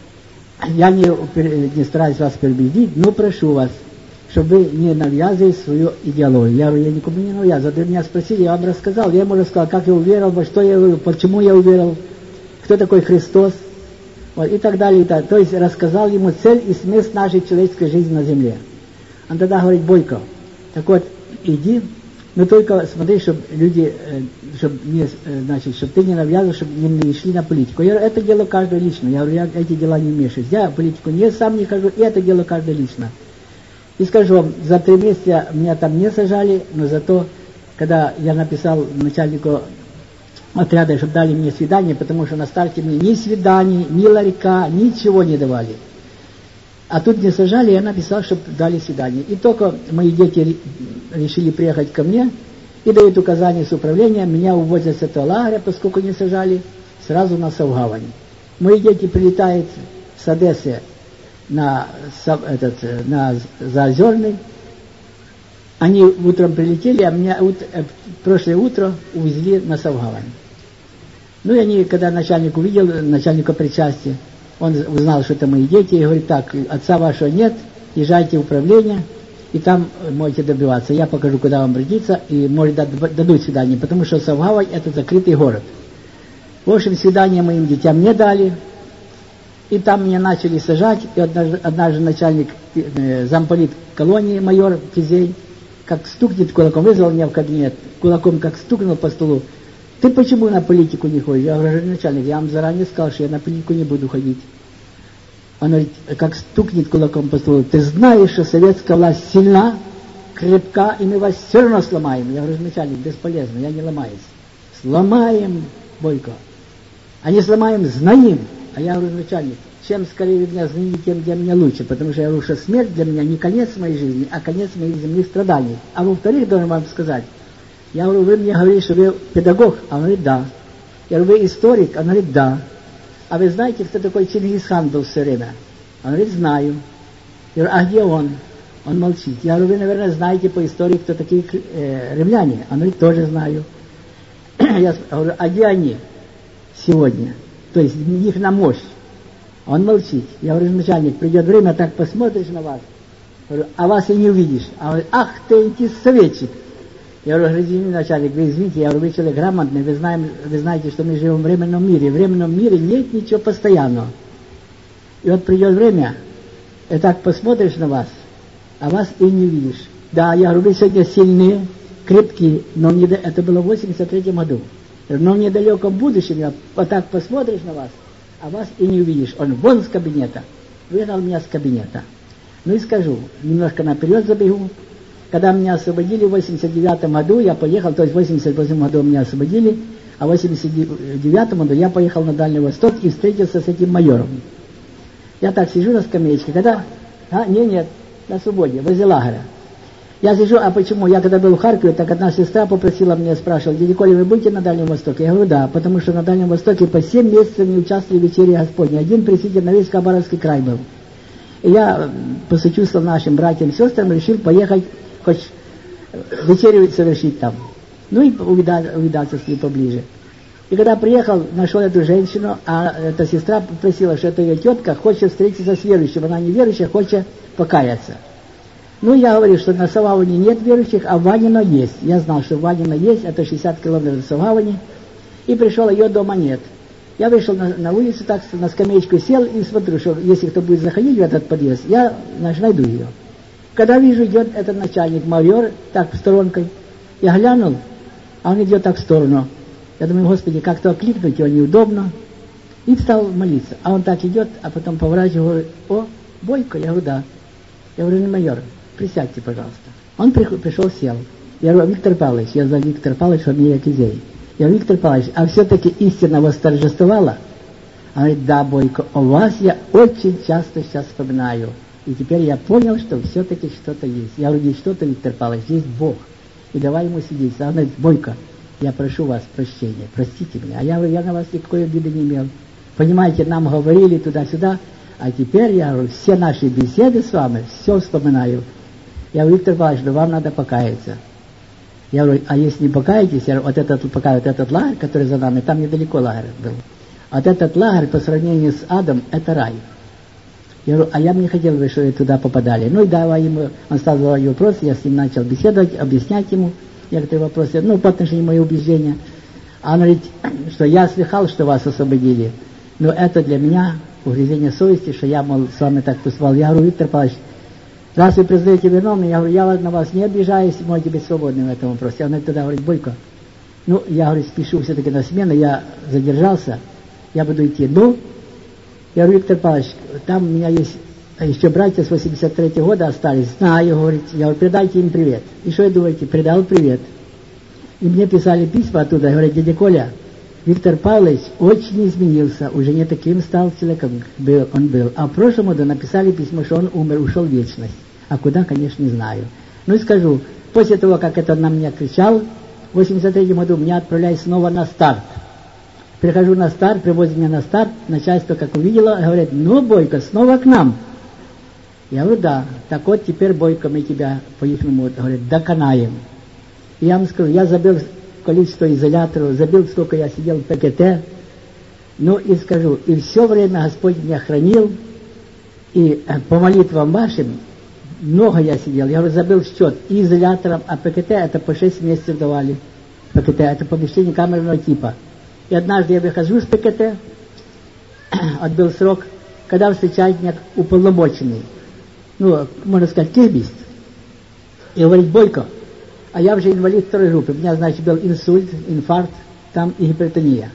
я не стараюсь вас переубедить, но прошу вас, чтобы вы не навязывали свою идеологию. Я говорю, я никому не навязываю. Вы меня спросили, я вам рассказал. Я ему рассказал, как я уверовал, во что я уверовал, почему я уверовал, кто такой Христос, вот, и так далее, и так. То есть рассказал ему цель и смысл нашей человеческой жизни на земле. Он тогда говорит, Бойко, так вот, иди, но только смотри, чтобы люди, чтобы ты не навязывал, чтобы не шли на политику. Я говорю, это дело каждого лично. Я говорю, я эти дела не вмешиваюсь. Я в политику сам не хожу, и это дело каждого лично. И скажу вам, за 3 месяца меня там не сажали, но зато, когда я написал начальнику отряда, чтобы дали мне свидание, потому что на старте мне ни свиданий, ни ларька, ничего не давали. А тут не сажали, я написал, чтобы дали свидание. И только мои дети решили приехать ко мне и дают указания с управления, меня увозят с этого лагеря, поскольку не сажали, сразу на Савгавань. Мои дети прилетают с Одессы на Заозерный. Они утром прилетели, а меня прошлое утро увезли на Савгавань. Ну и они, когда начальник увидел, начальника причастия, он узнал, что это мои дети, и говорит, так, отца вашего нет, езжайте в управление, и там можете добиваться. Я покажу, куда вам обратиться, и, может, дадут свидание, потому что Савгавань это закрытый город. В общем, свидание моим детям не дали, и там меня начали сажать, и однажды начальник, замполит колонии, майор Кизей, как стукнет кулаком, вызвал меня в кабинет, кулаком как стукнул по столу, ты почему на политику не ходишь? Я говорю, начальник, я вам заранее сказал, что я на политику не буду ходить. Он говорит, как стукнет кулаком по столу, ты знаешь, что советская власть сильна, крепка, и мы вас все равно сломаем. Я говорю, начальник, бесполезно, я не ломаюсь. Сломаем, Бойко. А не сломаем, знаем. А я говорю, начальник, чем скорее вы меня знаете, тем для меня лучше, потому что я говорю, что смерть для меня не конец моей жизни, а конец моих земных страданий. А во-вторых, должен вам сказать, я говорю, вы мне говорите, что вы педагог, а он говорит, да. Я говорю, вы историк, а он говорит, да. А вы знаете, кто такой Чингисхан был все время? Он говорит, знаю. Я говорю, а где он? Он молчит. Я говорю, вы, наверное, знаете по истории, кто такие римляне? Он говорит, тоже знаю. Я говорю, а где они сегодня? То есть их на мощь. Он молчит. Я говорю, начальник, придет время, так посмотришь на вас. Я говорю, а вас и не увидишь. А он говорит, ах ты антисоветчик. Я говорю, извините, начальник, вы извините, я говорю, вы человек грамотный, вы знаете, что мы живем в временном мире. В временном мире нет ничего постоянного. И вот придет время, и так посмотришь на вас, а вас и не видишь. Да, я говорю, вы сегодня сильные, крепкие, но это было в 83-м году. Но в недалеком будущем я вот так посмотришь на вас, а вас и не увидишь. Он вон с кабинета. Выгнал меня с кабинета. Ну и скажу, немножко наперед забегу. Когда меня освободили в 89 году, я поехал, то есть в 88 году меня освободили, а в 89 году я поехал на Дальний Восток и встретился с этим майором. Я так сижу на скамеечке, когда... Нет, на свободе, возле лагеря. Я сижу, а почему? Я когда был в Харькове, так одна сестра попросила меня, спрашивала, дядя Коля, вы будете на Дальнем Востоке? Я говорю, да, потому что на Дальнем Востоке по 7 месяцев не участвовали в вечере Господней. Один пресвитер на весь Хабаровский край был. И я, посочувствовал нашим братьям и сестрам, решил поехать хоть вечерю совершить там. Ну и увидаться с ней поближе. И когда приехал, нашел эту женщину, а эта сестра попросила, что это ее тетка, хочет встретиться с верующим. Она не верующая, хочет покаяться. Ну, я говорю, что на Савгаване нет верующих, а в Ванино есть. Я знал, что в Ванино есть, это 60 километров до Савгавани. И пришел, ее дома нет. Я вышел на улицу, так на скамеечку сел и смотрю, что если кто будет заходить в этот подъезд, я, значит, найду ее. Когда вижу, идет этот начальник, майор, так, сторонкой, я глянул, а он идет так в сторону. Я думаю, Господи, как-то окликнуть его неудобно. И стал молиться. А он так идет, а потом поворачивает, говорит: о, Бойко? Я говорю: да. Я говорю: ну, майор, присядьте, пожалуйста. Он пришел, сел. Я говорю: Виктор Павлович, я за Виктор Павлович, фамилия Кизей. Я говорю: Виктор Павлович, а все-таки истина восторжествовала? Он говорит: да, Бойко, о вас я очень часто сейчас вспоминаю. И теперь я понял, что все-таки что-то есть. Я говорю: есть что-то, Виктор Павлович, есть Бог. И давай ему свидетельство. Он говорит: Бойко, я прошу вас прощения, простите меня. А я говорю: я на вас никакой обиды не имел. Понимаете, нам говорили туда-сюда, а теперь, я говорю, все наши беседы с вами, все вспоминаю. Я говорю: Виктор Павлович, ну вам надо покаяться. Я говорю: а если не покаетесь, я говорю, вот этот лагерь, который за нами, там недалеко лагерь был. Вот этот лагерь по сравнению с адом, это рай. Я говорю: а я бы не хотел, чтобы вы туда попадали. Ну и давай ему, он стал задавать вопросы, я с ним начал беседовать, объяснять ему некоторые вопросы, ну, по отношению мои убеждения. А он говорит, что я слыхал, что вас освободили, но это для меня угрызение совести, что я, мол, с вами так поступал. Я говорю: Виктор Павлович, раз вы признаете виновным, я говорю, я на вас не обижаюсь, можете быть свободны в этом вопросе. Он тогда говорит: Бойко, ну, я, говорю, спешу все-таки на смену, я задержался, я буду идти. Ну, я говорю: Виктор Павлович, там у меня есть еще братья с 83-го года остались, знаю, говорит, я говорю, передайте им привет. И что вы думаете, передал привет. И мне писали письма оттуда, говорят: дядя Коля, Виктор Павлович очень изменился, уже не таким стал человеком, он был. А в прошлом году написали письмо, что он умер, ушел в вечность. А куда, конечно, не знаю. Ну и скажу, после того, как это на меня кричал, в 83-м году меня отправляют снова на старт. Прихожу на старт, привозят меня на старт, начальство, как увидело, говорит: ну, Бойко, снова к нам. Я говорю: да. Так вот, теперь, Бойко, мы тебя по-ихнему, говорит, доконаем. И я вам скажу, я забил количество изоляторов, забил, сколько я сидел в ПКТ. Ну и скажу, и все время Господь меня хранил, и по молитвам вашим много я сидел. Я говорю, забил счет и изолятором, а ПКТ это по 6 месяцев давали. ПКТ это помещение камерного типа. И однажды я выхожу с ПКТ, отбил срок, когда встречает меня уполномоченный, ну, можно сказать, кирбист. И говорит: Бойко, а я уже инвалид второй группы, у меня, значит, был инсульт, инфаркт, там и гипертония.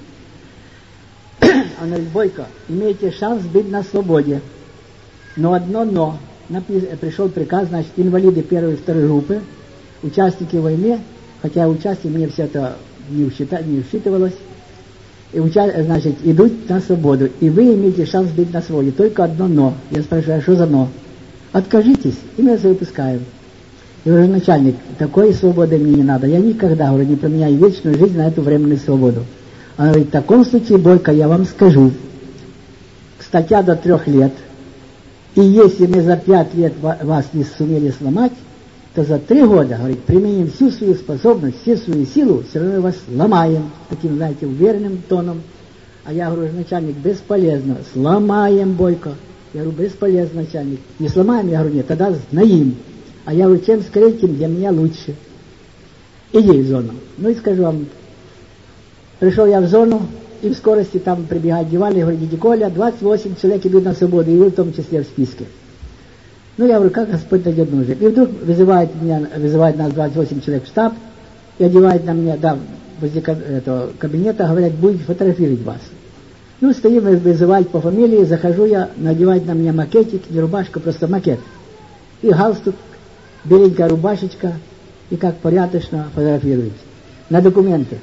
Он говорит: Бойко, имеете шанс быть на свободе, но одно но. Пришел приказ, значит, инвалиды первой и второй группы, участники войны, хотя участие мне все это не учитывалось, и значит, идут на свободу, и вы имеете шанс быть на свободе, только одно но. Я спрашиваю: а что за но? Откажитесь, и мы вас выпускаем. Я говорю: начальник, такой свободы мне не надо, я никогда, говорю, не променяю вечную жизнь на эту временную свободу. Он говорит: в таком случае, Бойко, я вам скажу, статья до 3 лет, и если мы за 5 лет вас не сумели сломать, то за 3 года, говорит, применим всю свою способность, всю свою силу, все равно вас сломаем, таким, знаете, уверенным тоном. А я говорю: начальник, бесполезно, сломаем, Бойко. Я говорю: бесполезно, начальник. Не сломаем, я говорю: нет, тогда знаем. А я говорю: чем скорее, тем для меня лучше. Иди в зону. Ну и скажу вам, пришел я в зону, и в скорости там прибегает Диваль, и говорит: дядя Коля, 28 человек идут на свободу, и вы в том числе в списке. Ну, я говорю: как Господь дойдет нужды. И вдруг вызывает нас 28 человек в штаб, и одевает на меня, да, возле этого кабинета, говорят: будете фотографировать вас. Ну, стоим, вызывать по фамилии, захожу я, надевает на меня макетик, не рубашка, просто макет. И галстук, беленькая рубашечка, и как порядочно фотографирует. На документы.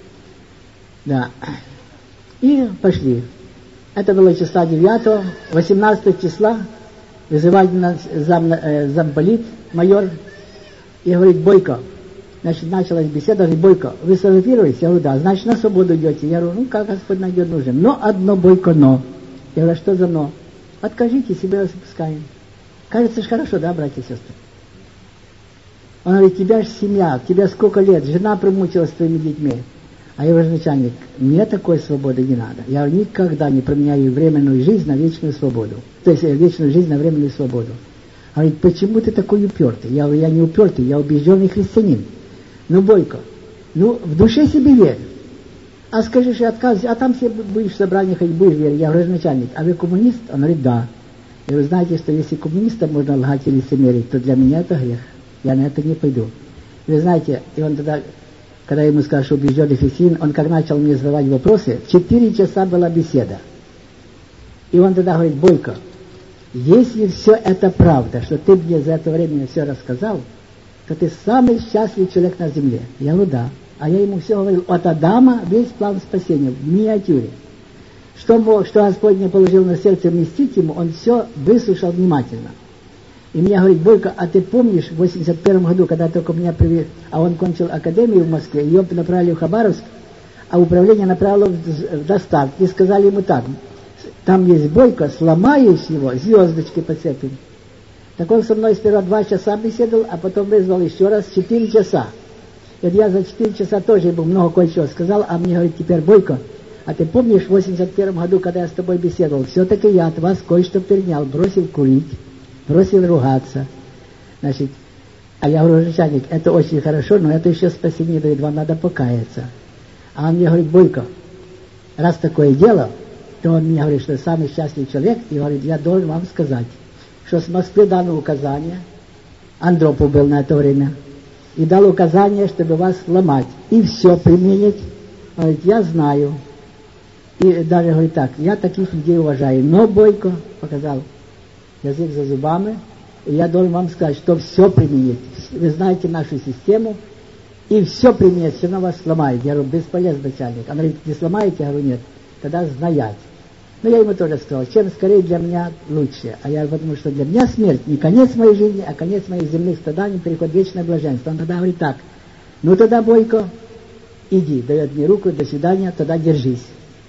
Да. И пошли. Это было числа 9-го, 18 числа вызывает нас замполит, майор, и говорит: Бойко. Значит, началась беседа, говорит: Бойко, вы сфотографируетесь? Я говорю: да. Значит, на свободу идете. Я говорю: ну, как Господь найдет нужен. Но одно, Бойко, но. Я говорю: что за но? Откажитесь, и мы вас выпускаем. Кажется же хорошо, да, братья и сестры? Он говорит: тебя же семья, тебя сколько лет, жена примучилась с твоими детьми. А я говорю: начальник, мне такой свободы не надо. Я никогда не променяю временную жизнь на вечную свободу. То есть вечную жизнь на временную свободу. Он говорит: почему ты такой упертый? Я говорю: я не упертый, я убежденный христианин. Ну, Бойко, ну, в душе себе верь. А скажи, что отказываешься, а там все будешь в собрании ходить, будешь верить. Я говорю, начальник, а вы коммунист? Он говорит, да. И вы знаете, что если коммунистам можно лгать и лицемерить, то для меня это грех. Я на это не пойду. И вы знаете, и он тогда, когда я ему сказал, что убежденный христианин, он как начал мне задавать вопросы, 4 часа была беседа. И он тогда говорит, Бойко, если все это правда, что ты мне за это время все рассказал, то ты самый счастливый человек на земле. Я говорю, да. А я ему все говорил от Адама, весь план спасения, в миниатюре. Что Господь мне положил на сердце вместить ему, он все выслушал внимательно. И меня говорит, Бойко, а ты помнишь, в 81 году, когда только меня привели, а он кончил академию в Москве, ее направили в Хабаровск, а управление направило в Достав. И сказали ему так, там есть Бойко, сломаешь его, звездочки подцепим. Так он со мной сперва 2 часа беседовал, а потом вызвал еще раз 4 часа. И я за 4 часа тоже ему много кое-чего сказал, а мне говорит, теперь, Бойко, а ты помнишь, в 81 году, когда я с тобой беседовал, все-таки я от вас кое-что перенял, бросил курить, бросил ругаться. Значит, а я говорю, начальник, это очень хорошо, но это еще спасение дает, вам надо покаяться. А он мне говорит, Бойко, раз такое дело, то он мне говорит, что самый счастливый человек, и говорит, я должен вам сказать, что с Москвы дано указание, Андропов был на это время, и дал указание, чтобы вас сломать, и все применить. Он говорит, я знаю. И даже говорит так, я таких людей уважаю, но Бойко показал язык за зубами, и я должен вам сказать, что все применить. Вы знаете нашу систему, и все применить, все равно вас сломает. Я говорю, бесполезно, начальник. Он говорит, не сломаете? Я говорю, нет. Тогда знаять. Но я ему тоже сказал, чем скорее для меня лучше. А я потому что для меня смерть не конец моей жизни, а конец моих земных страданий, переход в вечное блаженство. Он тогда говорит так, ну тогда, Бойко, иди, дает мне руку, до свидания, тогда держись.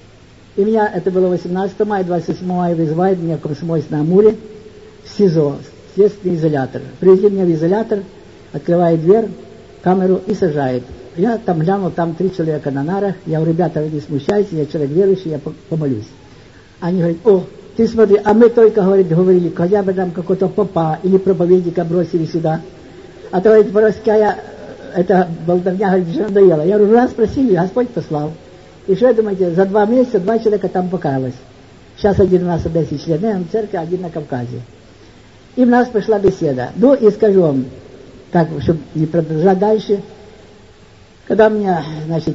И меня, это было 18 мая, 28 мая вызывает меня в Комсомольск-на-Амуре в СИЗО, следственный изолятор. Привезли меня в изолятор, открывает дверь, камеру и сажает. Я там глянул, там 3 человека на нарах. Я говорю, ребята, вы не смущайтесь, я человек верующий, я помолюсь. Они говорят, о, ты смотри, а мы только, говорили, хотя бы там какого-то попа или проповедника бросили сюда. А то, говорит, воровская, это болтовня, говорит, уже надоело. Я говорю, раз спросили, Господь послал. И что, думаете, за 2 месяца 2 человека там покаялось. Сейчас один у нас в Одессе члены церкви, один на Кавказе. И у нас пошла беседа. Ну, и скажу вам, так, чтобы не продолжать дальше, когда меня, значит,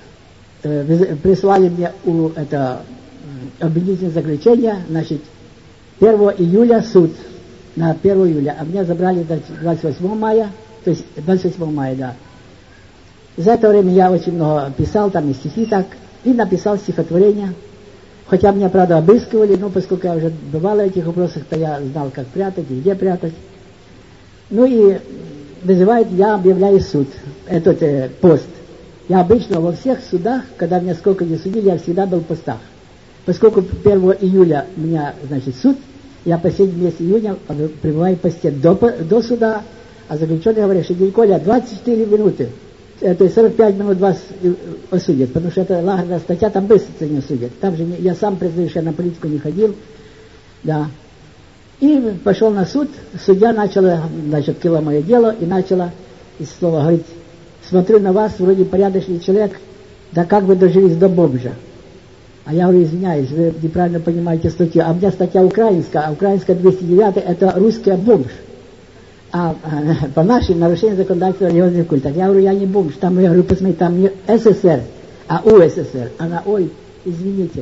прислали мне обвинительное заключение, значит, 1 июля суд, на 1 июля, а меня забрали 28 мая, то есть 28 мая, да. За это время я очень много писал, там и стихи так, и написал стихотворение. Хотя меня, правда, обыскивали, но поскольку я уже бывал в этих вопросах, то я знал, как прятать и где прятать. Ну и вызывает, я объявляю суд, этот пост. Я обычно во всех судах, когда меня сколько не судили, я всегда был в постах. Поскольку 1 июля у меня, значит, суд, я последний месяц июня пребываю в посте до суда, а заключенный говорит, что дядя Коля, 24 минуты, то есть 45 минут вас осудят, потому что это лагерная статья, там быстро не судят. Там же я сам признаю, что я на политику не ходил, да. И пошел на суд, судья начала, значит, открыла мое дело и начала из слова говорить, смотрю на вас, вроде порядочный человек, да как вы дожились до бомжа? А я говорю, извиняюсь, вы неправильно понимаете статью. А у меня статья украинская, а украинская 209 это русский бомж. А по нашей нарушению законодательства религиозных культов. Я говорю, я не бомж, там, я говорю, посмотрите, там не СССР, а УССР. Она, ой, извините.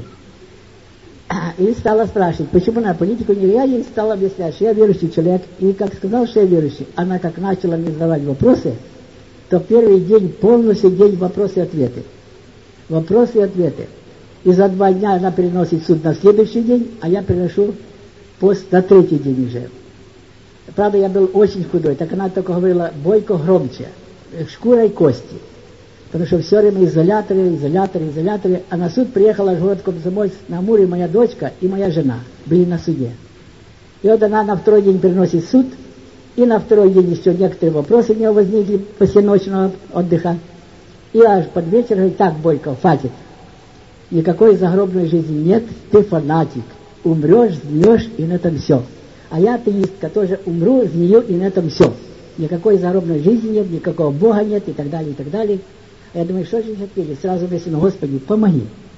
И стала спрашивать, почему на политику не я ей стала объяснять, что я верующий человек. И как сказал, что я верующий, она как начала мне задавать вопросы, то первый день полностью день вопросы и ответы. Вопросы и ответы. И за 2 дня она переносит суд на следующий день, а я переношу пост на 3-й день уже. Правда, я был очень худой, так она только говорила, Бойко громче, шкура и кости. Потому что все время изоляторы. А на суд приехала в город Комсомольск-на-Амуре моя дочка и моя жена были на суде. И вот она на 2-й день переносит суд, и на 2-й день еще некоторые вопросы у нее возникли после ночного отдыха. И аж под вечер говорит, так, Бойко, хватит. Никакой загробной жизни нет, ты фанатик. Умрешь, сгниешь, и на этом все. А я атеистка, тоже умру, сгнию, и на этом все. Никакой загробной жизни нет, никакого Бога нет, и так далее, и так далее. Я думаю, что же их ответить? Сразу мысленно: Господи, помоги.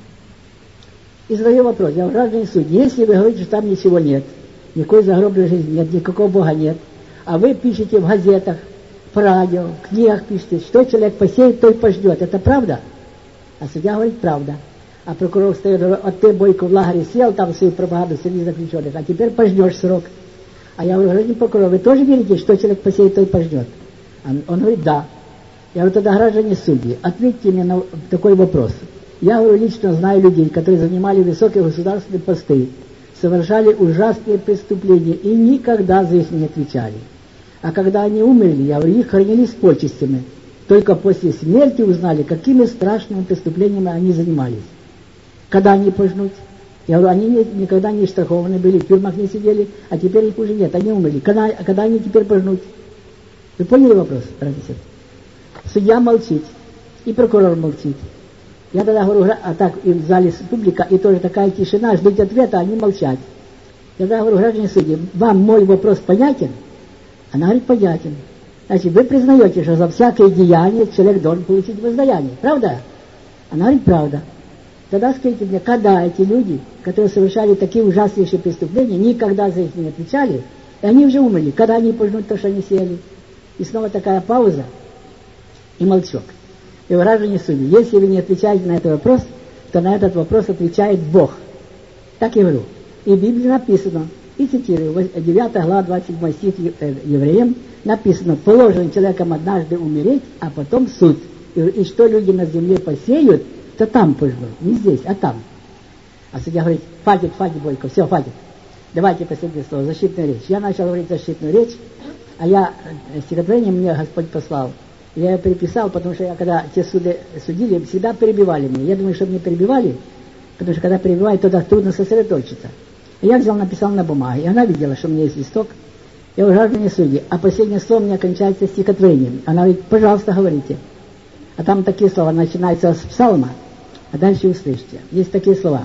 И задаю вопрос: я граждане судьи, если вы говорите, что там ничего нет, никакой загробной жизни нет, никакого Бога нет, а вы пишете в газетах, по радио, в книгах пишете, что человек посеет, той пожнет. Это правда? А судья говорит: правда. А прокурор встает и говорит: вот ты, Бойко, в лагере сел, там свою пропаганду среди заключенных, а теперь пожнешь срок. А я говорю: гражданин прокурор, вы тоже верите, что человек посеет, той пожнет? Он говорит: да. Я говорю: тогда, граждане судьи, ответьте мне на такой вопрос. Я говорю, лично знаю людей, которые занимали высокие государственные посты, совершали ужасные преступления и никогда за их не отвечали. А когда они умерли, я говорю, их хоронили с почестями. Только после смерти узнали, какими страшными преступлениями они занимались. Когда они пожнут? Я говорю, они никогда не штрафованы были, в тюрьмах не сидели, а теперь их уже нет, они умерли. Когда они теперь пожнут? Вы поняли вопрос, братья и сестры? Судья молчит, и прокурор молчит. Я тогда говорю, а так и в зале публика, и тоже такая тишина, ждать ответа, они молчат. Я тогда говорю, граждане судьи, вам мой вопрос понятен? Она говорит, понятен. Значит, вы признаете, что за всякое деяние человек должен получить воздаяние, правда? Она говорит, правда. Тогда скажите мне, когда эти люди, которые совершали такие ужаснейшие преступления, никогда за их не отвечали, и они уже умерли, когда они пожнут то, что они сели? И снова такая пауза и молчок. И граждане судьи, если вы не отвечаете на этот вопрос, то на этот вопрос отвечает Бог. Так я говорю. И в Библии написано, и цитирую, 9 глава, 27 стих Евреям, написано, положено человеком однажды умереть, а потом суд. И что люди на земле посеют, то там пожнут. Не здесь, а там. А судья говорит, хватит, Бойко, все, хватит. Давайте последнее слово, защитную речь. Я начал говорить защитную речь, а я стихотворение мне Господь послал. Я ее переписал, потому что я, когда те суды судили, всегда перебивали меня. Я думаю, чтобы не перебивали, потому что когда перебивают, тогда трудно сосредоточиться. И я взял, написал на бумаге, и она видела, что у меня есть листок. Я говорю, граждане судьи, а последнее слово у меня кончается стихотворением. Она говорит, пожалуйста, говорите. А там такие слова, начинаются с псалма, а дальше услышите. Есть такие слова.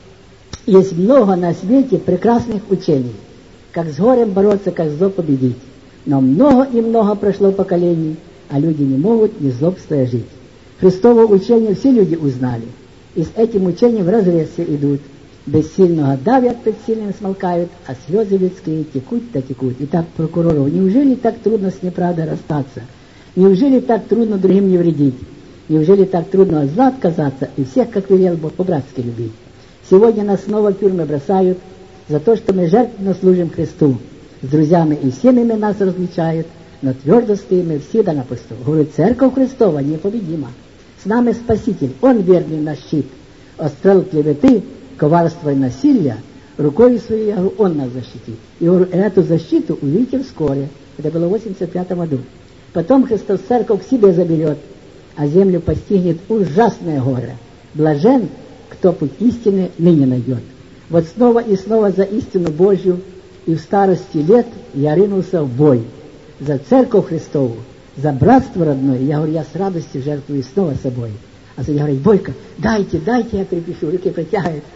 Есть много на свете прекрасных учений, как с горем бороться, как зло победить. Но много и много прошло поколений, а люди не могут ни злобствуя жить. Христово учение все люди узнали, и с этим учением вразрез все идут. Бессильного давят, пред сильным смолкают, а слезы людские текут да текут. Итак, прокурору, неужели так трудно с неправдой расстаться? Неужели так трудно другим не вредить? Неужели так трудно от зла отказаться и всех, как велел Бог, по-братски любить? Сегодня нас снова в тюрьмы бросают за то, что мы жертвенно служим Христу. С друзьями и семьями нас разлучают, но твердо стоим мы всегда на посту. Говорит, Церковь Христова непобедима. С нами Спаситель, Он верный наш щит. От стрел клеветы, коварства и насилия, рукой своей, я говорю, Он нас защитит. И говорю, эту защиту увидите вскоре. Это было в 85 году. Потом Христос Церковь к себе заберет, а землю постигнет ужасное горе. Блажен, кто путь истины ныне найдет. Вот снова и снова за истину Божью, и в старости лет я ринулся в бой. За Церковь Христову, за братство родное, я говорю, я с радостью жертвую снова собой. А судья говорит, Бойко, дайте, я перепишу, руки протягивает.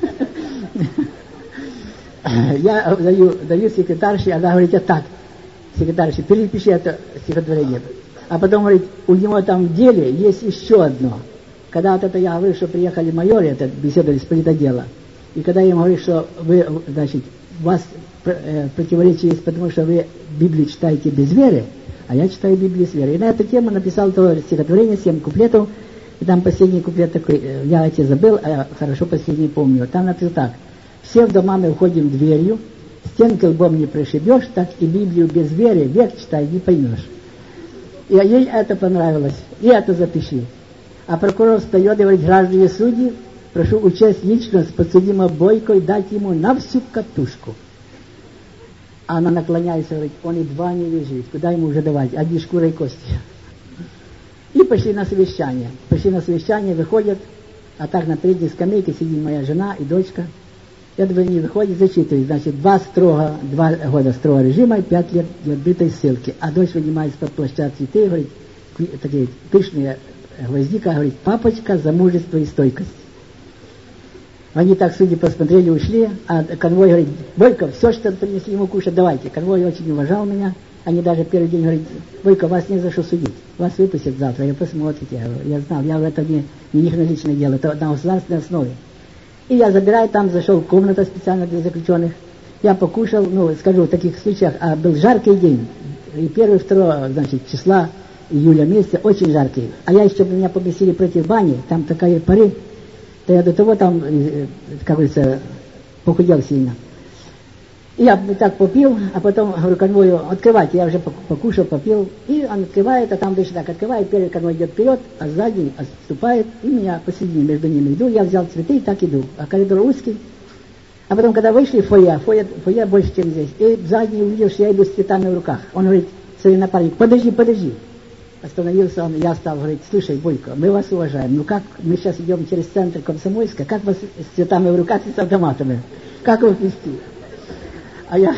Я даю секретарше, она говорит, так, секретарше, перепиши это стихотворение. А потом говорит, у него там в деле есть еще одно. Когда вот это я говорю, что приехали майоры, это беседовали с политодела, и когда я им говорю, что вы, значит, у вас противоречие есть, потому что вы Библию читаете без веры, а я читаю Библию с верой. И на эту тему написал то стихотворение, 7 куплетов, и там последний куплет такой, я эти забыл, а хорошо последний помню. Там написано так, все в дома мы входим дверью, стенки лбом не прошибешь, так и Библию без веры век читай, не поймешь. И ей это понравилось, и это запиши. А прокурор встает и говорит, граждане судьи, прошу учесть личность подсудимого Бойко и дать ему на всю катушку. А она наклоняется и говорит, он едва не лежит, куда ему уже давать, одни шкуры и кости. И пошли на совещание. Выходят, а так на передней скамейке сидит моя жена и дочка. Я думаю, они выходят, зачитывают, значит, 2 года строго режима и 5 лет отбитой ссылки. А дочь вынимает из-под плаща цветы и говорит, такие пышные гвоздика, говорит, папочка за мужество и стойкость. Они так, судьи, посмотрели, ушли, а конвой говорит, Бойко, все, что принесли ему кушать, давайте. Конвой очень уважал меня, Они даже первый день говорят: Бойко, вас не за что судить, вас выпустят завтра, вы посмотрите. Я знал, это не их личное дело, это на государственной основе. И я забираю, там зашел в комнату специально для заключенных, я покушал, скажу, в таких случаях, был жаркий день, и 1-2, числа июля месяца, очень жаркий. А я еще, меня поместили против бани, там такая поры, то я до того там, как говорится, похудел сильно. И я так попил, а потом говорю конвою: открывайте, я уже покушал, попил, и он открывает, а там дальше так открывает, первый конвой идет вперед, а сзади отступает, и меня посередине между ними иду, я взял цветы и так иду, а коридор узкий. А потом, когда вышли в фойе больше, чем здесь, и сзади увидел, что я иду с цветами в руках. Он говорит своей напарник: подожди. Остановился он, я стал говорить: слушай, Бойко, мы вас уважаем, как мы сейчас идем через центр Комсомольска, как вас с цветами в руках и с автоматами, как вас вести? А я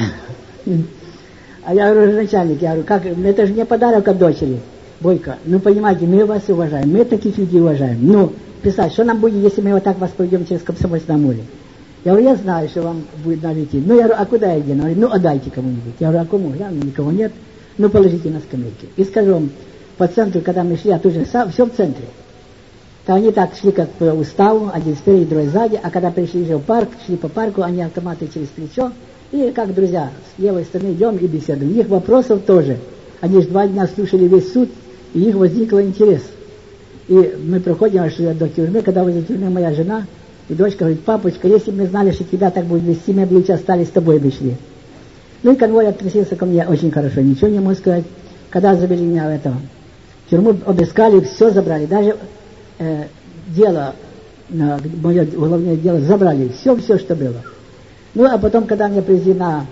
говорю: начальник, как, это же не подарок от дочери. Бойко, понимаете, мы вас уважаем, мы таких людей уважаем. Представь, что нам будет, если мы вот так вас поведем через Комсомольск на море? Я говорю: я знаю, что вам будет надо идти. Я говорю: а куда я иду? Он говорит: отдайте кому-нибудь. Я говорю: а кому? Никого нет. Положите на скамейке. И скажу вам, по центру, когда мы шли, а тут же все в центре. То они так шли как по уставу, один спереди, другой сзади, а когда пришли уже в парк, шли по парку, они автоматы через плечо, и как друзья, с левой стороны идем и беседуем. Их вопросов тоже. Они же 2 дня слушали весь суд, и их возникл интерес. И мы проходим аж до тюрьмы, когда возле тюрьмы моя жена и дочка говорит: папочка, если бы мы знали, что тебя так будет вести, мы бы лучше остались с тобой бы шли. И конвой относился ко мне очень хорошо, ничего не мог сказать. Когда завели меня в тюрьму, обыскали, все забрали, даже дело, мое уголовное дело забрали, все, что было. А потом, когда меня привезли на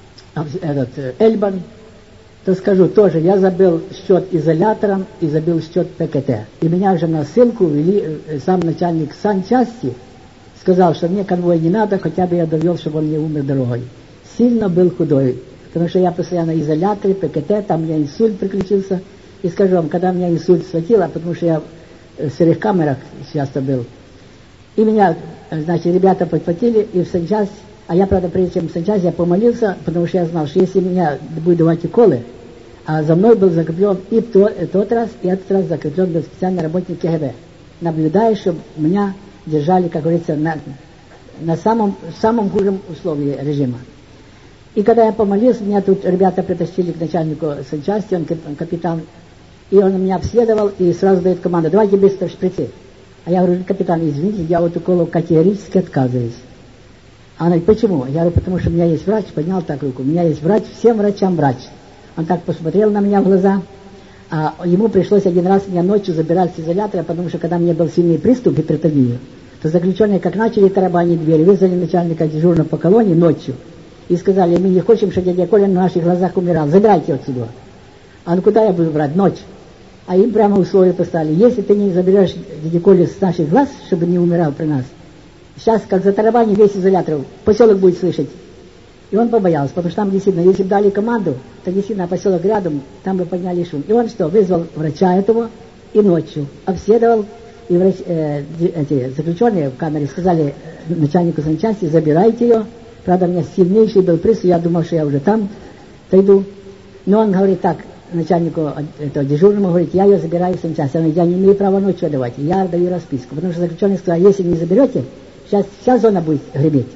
Эльбан, то скажу тоже, я забил счет изолятором и забил счет ПКТ. И меня уже на ссылку вели, сам начальник санчасти сказал, что мне конвой не надо, хотя бы я довел, чтобы он не умер дорогой. Сильно был худой, потому что я постоянно в изоляторе, ПКТ, там у меня инсульт приключился. И скажу вам, когда меня инсульт схватило, потому что я в сырых камерах часто был, и меня, ребята подхватили и в санчасть, а я, правда, прежде чем в санчасть, я помолился, потому что я знал, что если меня будут давать уколы, а за мной был закреплен и тот раз, и этот раз закреплен был специальный работник КГБ, наблюдая, чтобы меня держали, как говорится, на самом худшем условии режима. И когда я помолился, меня тут ребята притащили к начальнику санчасти, он капитан, и он меня обследовал и сразу дает команду: давайте быстро шприцы. А я говорю: капитан, извините, я от уколов категорически отказываюсь. А он говорит: почему? Я говорю: потому что у меня есть врач, поднял так руку, у меня есть врач, всем врачам врач. Он так посмотрел на меня в глаза, а ему пришлось один раз меня ночью забирать с изолятора, потому что когда мне был сильный приступ гипертонии, то заключенные как начали тарабанить дверь, вызвали начальника дежурного по колонии ночью и сказали: мы не хотим, чтобы дядя Коля на наших глазах умирал, забирайте отсюда. А куда я буду брать? Ночь. А им прямо условия поставили: если ты не заберешь дядя Колю с наших глаз, чтобы не умирал при нас, сейчас, как за тарабани, весь изолятор, поселок будет слышать. И он побоялся, потому что там действительно, если бы дали команду, то действительно поселок рядом, там бы подняли шум. И он что, вызвал врача этого и ночью обследовал, и эти заключенные в камере сказали начальнику санчасти: забирайте ее. Правда, у меня сильнейший был приступ, я думал, что я уже там дойду. Но он говорит так, начальнику этого дежурному, говорит: я ее забираю в санчасть. Он говорит: я не имею права ночью давать, я даю расписку. Потому что заключенный сказал: если не заберете, сейчас вся зона будет греметь.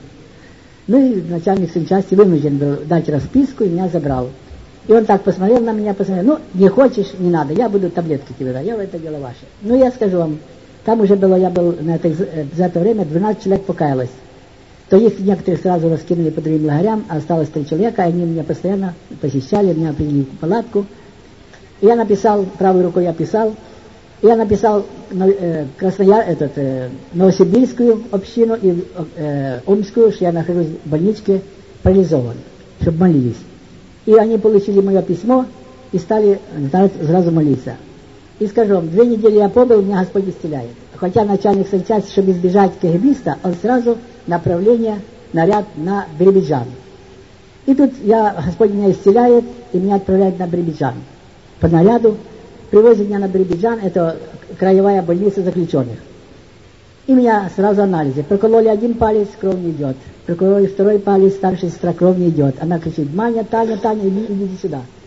И начальник санчасти вынужден был дать расписку и меня забрал. И он так посмотрел на меня, не хочешь, не надо, я буду таблетки тебе дать, это дело ваше. Я скажу вам, там уже было, я был за это время 12 человек покаялось. То их некоторых сразу раскинули по другим лагерям, а осталось 3 человека, они меня постоянно посещали, меня привели в палатку. Я написал, правой рукой я писал, я написал Новосибирскую общину и Омскую, что я нахожусь в больничке парализован, чтобы молились. И они получили мое письмо и стали сразу молиться. И скажу вам, 2 недели я побыл, меня Господь исцеляет. Хотя начальник санчасти, чтобы избежать КГБиста, он сразу направление, наряд на Биробиджан. И тут Господь меня исцеляет и меня отправляет на Биробиджан. По наряду привозят меня на Биробиджан, это краевая больница заключенных. И меня сразу анализы. Прокололи 1 палец, кровь не идет. Прокололи 2 палец, старшая сестра, кровь не идет. Она кричит: Таня, иди сюда.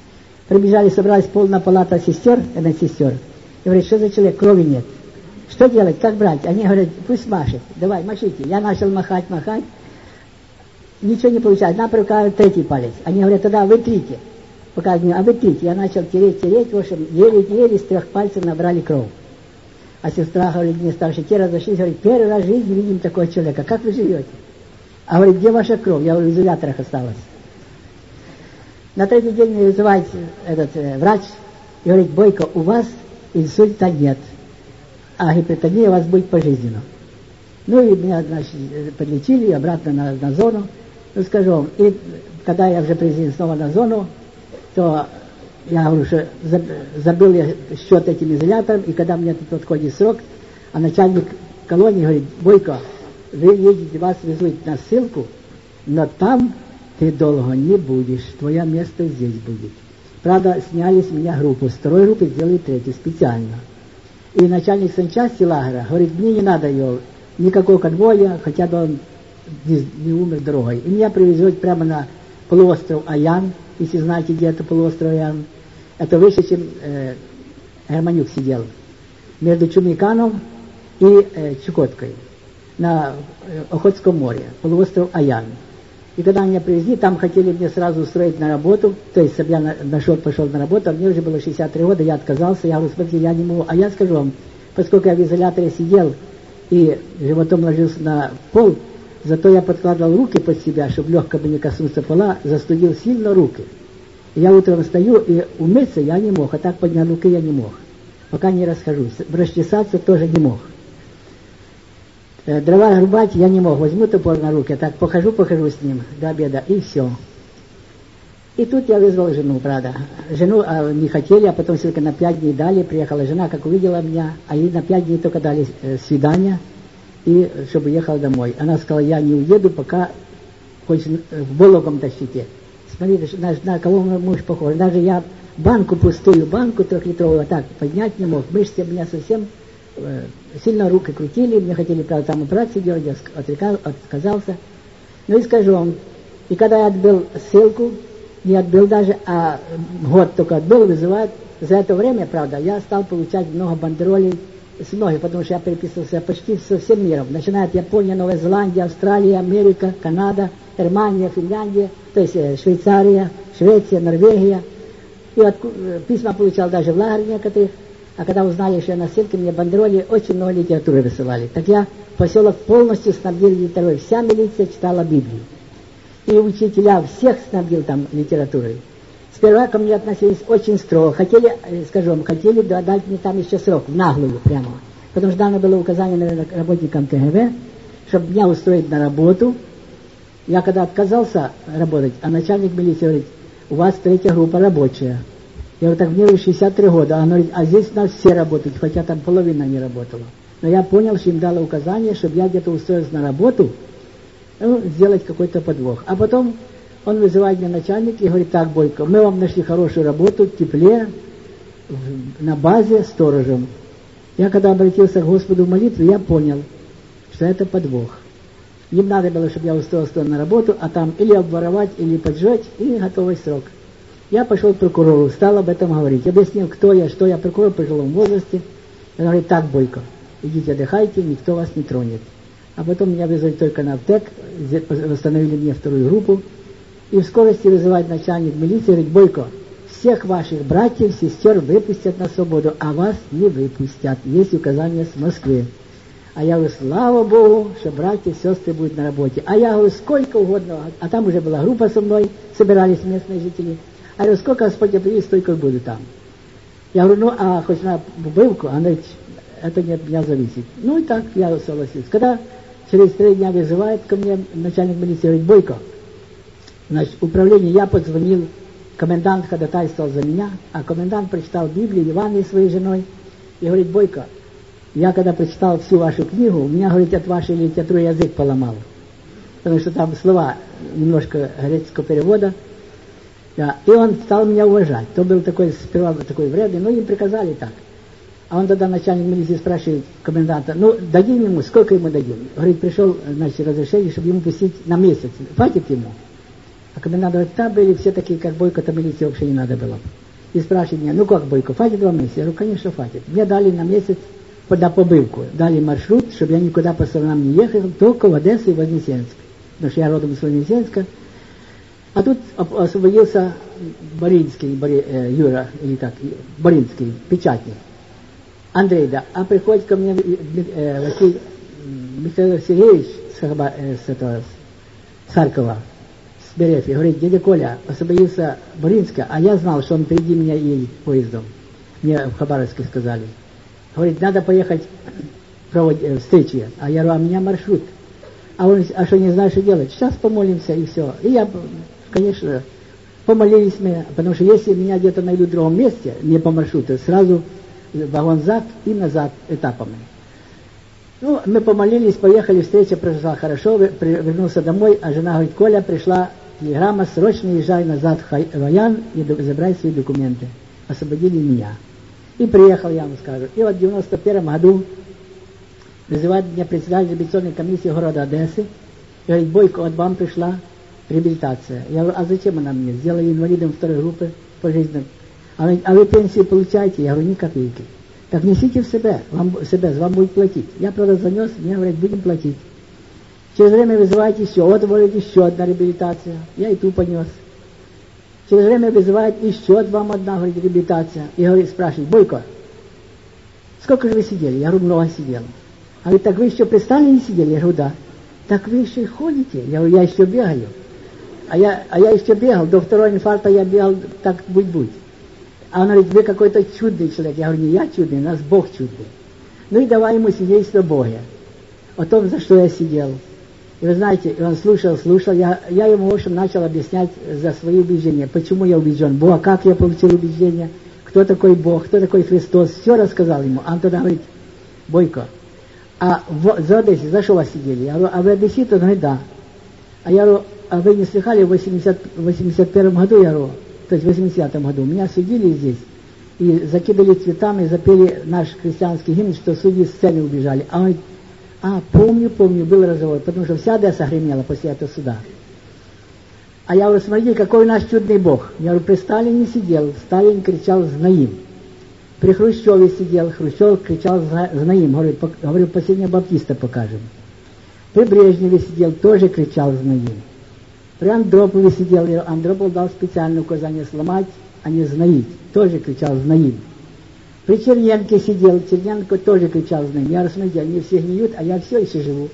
Прибежали, собралась полная палата сестер, медсестер. И говорит, что за человек, крови нет. Что делать, как брать? Они говорят, пусть машет, давай, машите. Я начал махать. Ничего не получалось. Одна рука, третий палец. Они говорят, тогда вы трите. Пока а вы трите. Я начал тереть. В общем, еле-еле с 3 пальцев набрали кровь. А сестра говорит, мне старшие, те разошлись, говорит, первый раз в жизни видим такого человека. Как вы живете? А говорит, где ваша кровь? Я говорю, в изоляторах осталась. На 3-й день меня вызывает врач и говорит, Бойко, у вас инсульта нет, а гипертония у вас будет пожизненно. Ну и меня, значит, подлечили обратно на зону. Ну, скажу вам, и когда я уже привезли снова на зону, то я говорю, что забыл я счет этим изолятором, и когда мне тут подходит срок, а начальник колонии говорит, Бойко, вы едете, вас везут на ссылку, но там ты долго не будешь, твое место здесь будет. Правда, сняли с меня группу, с 2-й группы сделали 3-ю специально. И начальник санчасти лагеря говорит, мне не надо ее, никакого конвоя, хотя бы он не умер дорогой. И меня привезут прямо на полуостров Аян, если знаете, где это полуостров Аян. Это выше, чем Германюк сидел. Между Чумиканом и Чукоткой. На Охотском море, полуостров Аян. И когда меня привезли, там хотели мне сразу устроить на работу, то есть, чтобы я пошел на работу, а мне уже было 63 года, я отказался, я говорю, смотрите, я не могу. А я скажу вам, поскольку я в изоляторе сидел и животом ложился на пол, зато я подкладывал руки под себя, чтобы легко бы не коснуться пола, застудил сильно руки. И я утром встаю, и умыться я не мог, а так поднять руки я не мог, пока не расхожусь. Расчесаться тоже не мог. Дрова рубать я не мог, возьму топор на руки, так похожу с ним до обеда, и все. И тут я вызвал жену, правда. Жену не хотели, а потом только на 5 дней дали, приехала жена, как увидела меня, а ей на 5 дней только дали свидание, и чтобы ехала домой. Она сказала, я не уеду, пока хоть в Бологом тащите. Смотрите, на кого мой муж похож. Даже я пустую банку 3-литровую, так поднять не мог, мышцы меня совсем... сильно руки крутили, мне хотели, правда, там операцию делать, я отказался. Ну и скажу вам, и когда я отбил ссылку, не отбил даже, а год только отбил, вызывают, за это время, правда, я стал получать много бандеролей с многих, потому что я переписывался почти со всем миром, начиная от Японии, Новая Зеландия, Австралия, Америка, Канада, Германия, Финляндия, то есть Швейцария, Швеция, Норвегия. И письма получал даже в лагере некоторых. А когда узнали, что я на ссылке, мне бандероли очень много литературы высылали. Так я поселок полностью снабдил литературой. Вся милиция читала Библию. И учителя всех снабдил там литературой. Сперва ко мне относились очень строго. Хотели, скажу вам, хотели дать мне там еще срок, в наглую прямо. Потому что дано было указание, наверное, работникам КГБ, чтобы меня устроить на работу. Я когда отказался работать, а начальник милиции говорит, у вас 3-я группа рабочая. Я говорю, так мне уже 63 года. Она говорит, а здесь у нас все работают, хотя там половина не работала. Но я понял, что им дало указание, чтобы я где-то устроился на работу, сделать какой-то подвох. А потом он вызывает меня начальник и говорит, так, Бойко, мы вам нашли хорошую работу, в тепле, на базе сторожем. Я когда обратился к Господу в молитве, я понял, что это подвох. Им надо было, чтобы я устроился на работу, а там или обворовать, или поджечь, и готовый срок. Я пошел к прокурору, стал об этом говорить. Объяснил, кто я, что я, прокурор в пожилом возрасте. Он говорит, так, Бойко, идите отдыхайте, никто вас не тронет. А потом меня вызвали только на АПТЕК, восстановили мне 2-ю группу. И в скорости вызывает начальник милиции, говорит, Бойко, всех ваших братьев, сестер выпустят на свободу, а вас не выпустят. Есть указания с Москвы. А я говорю, слава Богу, что братья и сестры будут на работе. А я говорю, сколько угодно. А там уже была группа со мной, собирались местные жители. А я говорю, сколько Господь определит, столько и буду там. Я говорю, а хоть на бывку, она говорит, это не от меня зависит. Ну и так я согласился. Когда через 3 дня вызывает ко мне начальник милиции, говорит, Бойко, значит, управление, я позвонил, комендант ходатайствовал за меня, а комендант прочитал Библию, Евангелие своей женой, и говорит, Бойко, я когда прочитал всю вашу книгу, у меня, говорит, от вашей литературы язык поломал. Потому что там слова немножко греческого перевода. Да. И он стал меня уважать. То был такой, сперва такой вредный, но им приказали так. А он тогда, начальник милиции, спрашивает коменданта, дадим ему, сколько ему дадим? Говорит, пришел, значит, разрешение, чтобы ему пустить на месяц. Хватит ему? А комендант говорит, там были все такие, как Бойко, то милиции вообще не надо было. И спрашивает меня, ну как, Бойко, хватит вам месяц? Я говорю, конечно, хватит. Мне дали на месяц на побывку, дали маршрут, чтобы я никуда по сторонам не ехал, только в Одессу и в Вознесенск. Потому что я родом из Вознесенска. А тут освободился Боринский, Юра, или как, Боринский, печатник. Андрей, да. А приходит ко мне Василий Михаил Сергеевич с Харькова, с Берефи, говорит, дядя Коля, освободился Боринска, а я знал, что он впереди меня едет поездом. Мне в Хабаровске сказали. Говорит, надо поехать встречи. А я говорю, а у меня маршрут. А он, а что, не знаю, что делать? Сейчас помолимся и все. И я, конечно, помолились мы, потому что если меня где-то найдут в другом месте, не по маршруту, сразу вагон зад и назад этапами. Ну, мы помолились, поехали, встреча прошла хорошо, вернулся домой, а жена говорит, Коля, пришла телеграмма, срочно езжай назад в Раян и забирай свои документы. Освободили меня. И приехал, я вам скажу. И вот в 91 году вызывает меня председатель революционной комиссии города Одессы и говорит, Бойко, вот вам пришла реабилитация. Я говорю, а зачем она мне? Сделали инвалидом второй группы по жизни. А вы пенсию получаете? Я говорю, ни копейки. Так несите в себя, вам будет платить. Я, правда, занес, мне говорят, будем платить. Через время вызываете еще, вот говорит, еще одна реабилитация. Я и ту понес. Через время вызывает еще вам одна, говорит, реабилитация. И говорит, спрашивает, Бойко, сколько же вы сидели? Я говорю, много сидел. А говорит, так вы еще при Сталине сидели? Я говорю, да. Так вы еще и ходите? Я говорю, я еще бегаю. А я еще бегал, до второго инфаркта я бегал, так будь. А он говорит, вы какой-то чудный человек. Я говорю, не я чудный, у нас Бог чудный. Ну и давай ему свидетельство Бога. О том, за что я сидел. И вы знаете, он слушал, я ему, в общем, начал объяснять за свои убеждения. Почему я убежден Бога, как я получил убеждение, кто такой Бог, кто такой Христос. Все рассказал ему. А он тогда говорит, Бойко, а за Одессе, за что вас сидели? Я говорю, а вы одесситы? Он говорит, да. А я говорю, а вы не слыхали в 81 году, я говорю, то есть в 80-м году, меня судили здесь, и закидали цветами, запели наш христианский гимн, что судьи с сцены убежали. А он говорит, помню, был разговор, потому что вся Одесса гремела после этого суда. А я говорю, смотрите, какой наш чудный Бог. Я говорю, при Сталине сидел, Сталин кричал «Знаим». При Хрущеве сидел, Хрущев кричал «Знаим». Говорю, последнего баптиста покажем. При Брежневе сидел, тоже кричал «Знаим». При Андропове сидел, Андропов дал специальное указание сломать, а не знаить. Тоже кричал «Знаим». При Черненке сидел, Черненко тоже кричал «Знаим». Я рассмотрел, они все гниют, а я все еще живу.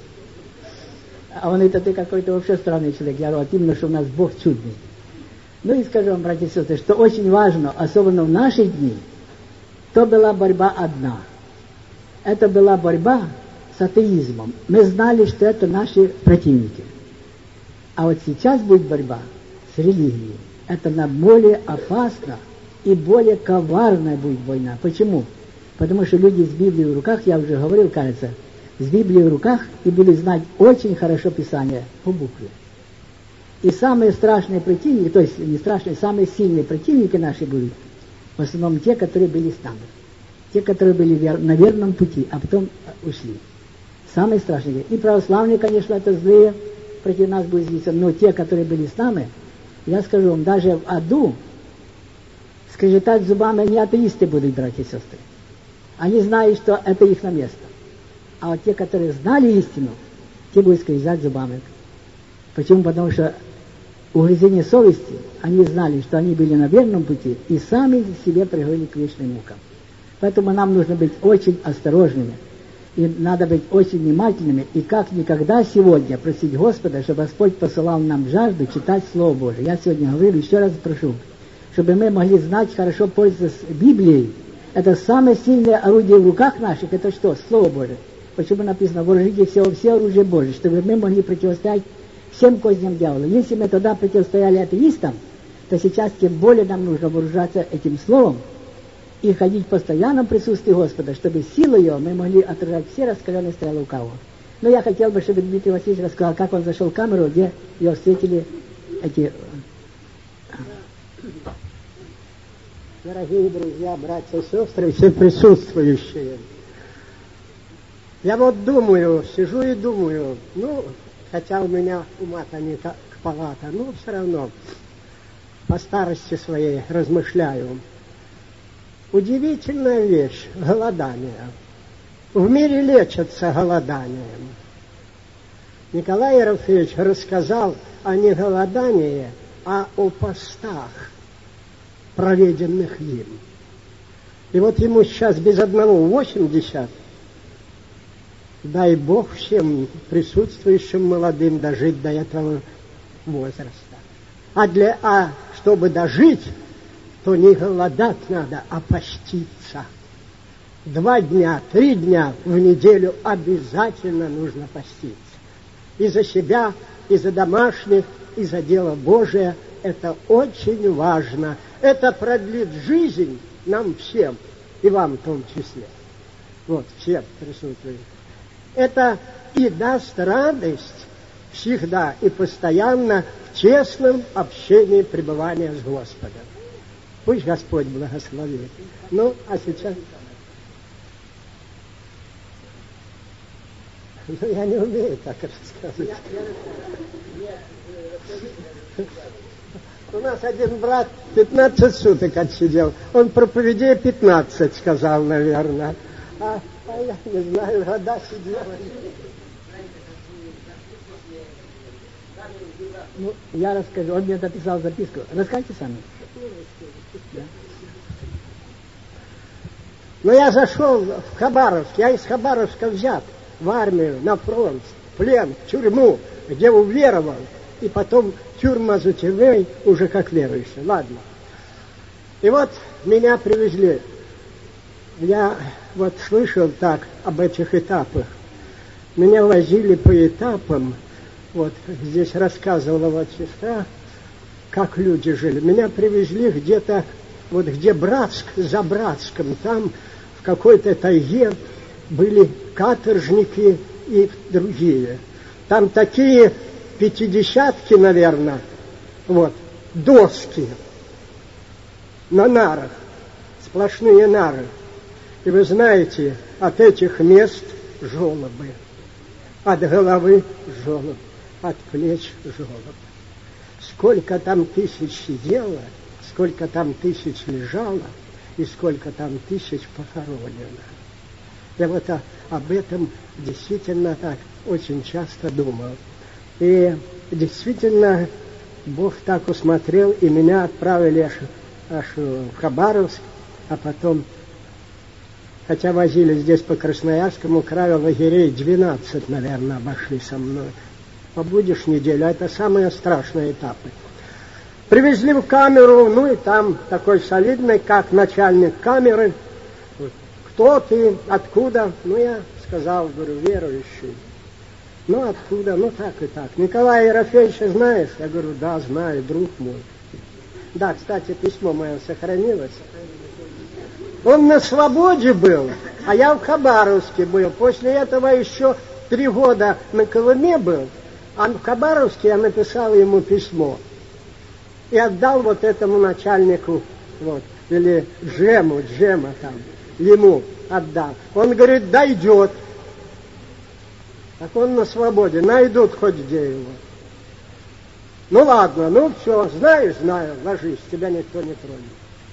А он, это ты какой-то вообще странный человек. Я говорю, именно, что у нас Бог чудный. Ну и скажу вам, братья и сестры, что очень важно, особенно в наши дни, то была борьба одна. Это была борьба с атеизмом. Мы знали, что это наши противники. А вот сейчас будет борьба с религией. Это более опасно и более коварная будет война. Почему? Потому что люди с Библией в руках, я уже говорил, кажется, с Библией в руках и будут знать очень хорошо Писание по букве. И самые страшные противники, то есть не страшные, самые сильные противники наши будут, в основном те, которые были с нами. Те, которые были на верном пути, а потом ушли. Самые страшные. И православные, конечно, это злые, против нас будут злиться, но те, которые были с нами, я скажу вам, даже в аду скрежетать зубами не атеисты будут, братья и сестры. Они знают, что это их на место. А вот те, которые знали истину, те будут скрежетать зубами. Почему? Потому что угрызение совести, они знали, что они были на верном пути и сами себе привели к вечным мукам. Поэтому нам нужно быть очень осторожными. И надо быть очень внимательными, и как никогда сегодня просить Господа, чтобы Господь посылал нам жажду читать Слово Божие. Я сегодня говорю, еще раз прошу, чтобы мы могли знать, хорошо пользоваться Библией. Это самое сильное орудие в руках наших, это что? Слово Божие. Почему написано, вооружите все оружие Божие, чтобы мы могли противостоять всем козням дьявола. Если мы тогда противостояли атеистам, то сейчас тем более нам нужно вооружаться этим Словом, и ходить в постоянном присутствии Господа, чтобы силой Его мы могли отражать все раскаленные стрелы лукавого. Но я хотел бы, чтобы Дмитрий Васильевич рассказал, как он зашел в камеру, где его встретили эти...
Дорогие друзья, братья и сестры, все присутствующие. Я вот думаю, сижу и думаю, хотя у меня ума-то не так палата, но все равно по старости своей размышляю. Удивительная вещь – голодание. В мире лечатся голоданием. Николай Ерофеевич рассказал о не голодании, а о постах, проведенных им. И вот ему сейчас без одного 80. Дай Бог всем присутствующим молодым дожить до этого возраста. А чтобы дожить, то не голодать надо, а поститься. 2 дня, 3 дня в неделю обязательно нужно поститься. И за себя, и за домашних, и за дело Божие. Это очень важно. Это продлит жизнь нам всем, и вам в том числе. Вот, всем присутствующим. Это и даст радость всегда и постоянно в честном общении пребывания с Господом. Пусть Господь благословит. Ну, а сейчас... Ну, я не умею так рассказывать. У нас один брат 15 суток отсидел. Он проповедей 15 сказал, наверное. А я не знаю, года сидел.
Ну, я расскажу. Он мне написал записку. Расскажите сами. Да.
Но я зашел в Хабаровск. Я из Хабаровска взят в армию, на фронт, в плен, в тюрьму, где уверовал. И потом тюрьма за тюрьмой уже как верующий. Ладно. И вот меня привезли. Я вот слышал так об этих этапах. Меня возили по этапам. Вот здесь рассказывала вот сестра, как люди жили. Меня привезли где-то, вот где Братск, за Братском, там в какой-то тайге были каторжники и другие. Там такие 50-ки, наверное, вот, доски на нарах, сплошные нары. И вы знаете, от этих мест желобы, от головы желоб, от плеч желоб. Сколько там тысяч сидело, сколько там тысяч лежало, и сколько там тысяч похоронено. Я вот об этом действительно так очень часто думал. И действительно Бог так усмотрел, и меня отправили аж в Хабаровск, а потом, хотя возили здесь по Красноярскому краю, лагерей 12, наверное, обошли со мной. Побудешь неделю, это самые страшные этапы. Привезли в камеру, ну и там такой солидный, как начальник камеры. Кто ты, откуда? Ну, я сказал, говорю, верующий. Ну, откуда? Ну, так и так. Николая Ерофеевича знаешь? Я говорю, да, знаю, друг мой. Да, кстати, письмо мое сохранилось. Он на свободе был, а я в Хабаровске был. После этого еще 3 года на Колыме был, а в Хабаровске я написал ему письмо. И отдал вот этому начальнику, вот, или Джема там, ему отдал. Он говорит, дойдет. Так он на свободе, найдут хоть где его. Ну ладно, ну все, знаю, ложись, тебя никто не тронет.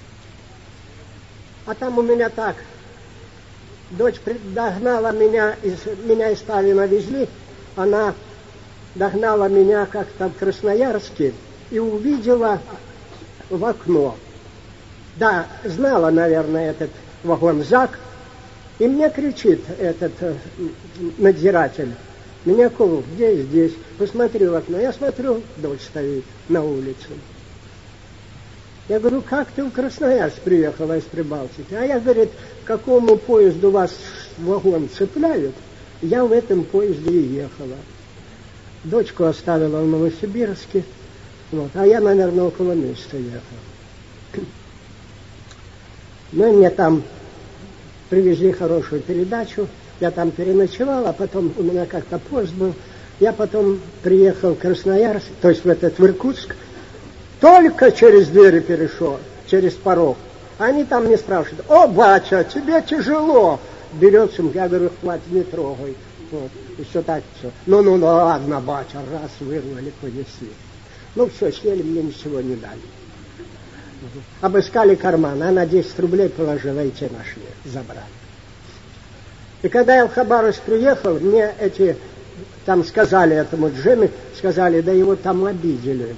А там у меня так, дочь догнала меня из Сталина везли, она догнала меня как-то в Красноярске и увидела в окно. Да, знала, наверное, этот вагон ЗАГ, и мне кричит этот надзиратель, Миняков, где здесь? Посмотри в окно. Я смотрю, дочь стоит на улице. Я говорю, как ты в Красноярск приехала из Прибалтики? А я, говорит, к какому поезду вас вагон цепляют? Я в этом поезде и ехала. Дочку оставила в Новосибирске, вот, а я, наверное, около месяца ехала. Ну и мне там привезли хорошую передачу, я там переночевал, а потом у меня как-то поезд был. Я потом приехал в Красноярск, то есть в Иркутск, только через двери перешел, через порог. Они там мне спрашивают, о, батя, тебе тяжело. Берет сумку, я говорю, хватит, не трогай. Вот, и все так, все. Ну, ладно, батя, раз вырвали, понесли. Ну, все, съели, мне ничего не дали. Обыскали карман, она 10 рублей положила, и те нашли, забрали. И когда я в Хабаровск приехал, мне там сказали этому Джемме, сказали, да его там обидели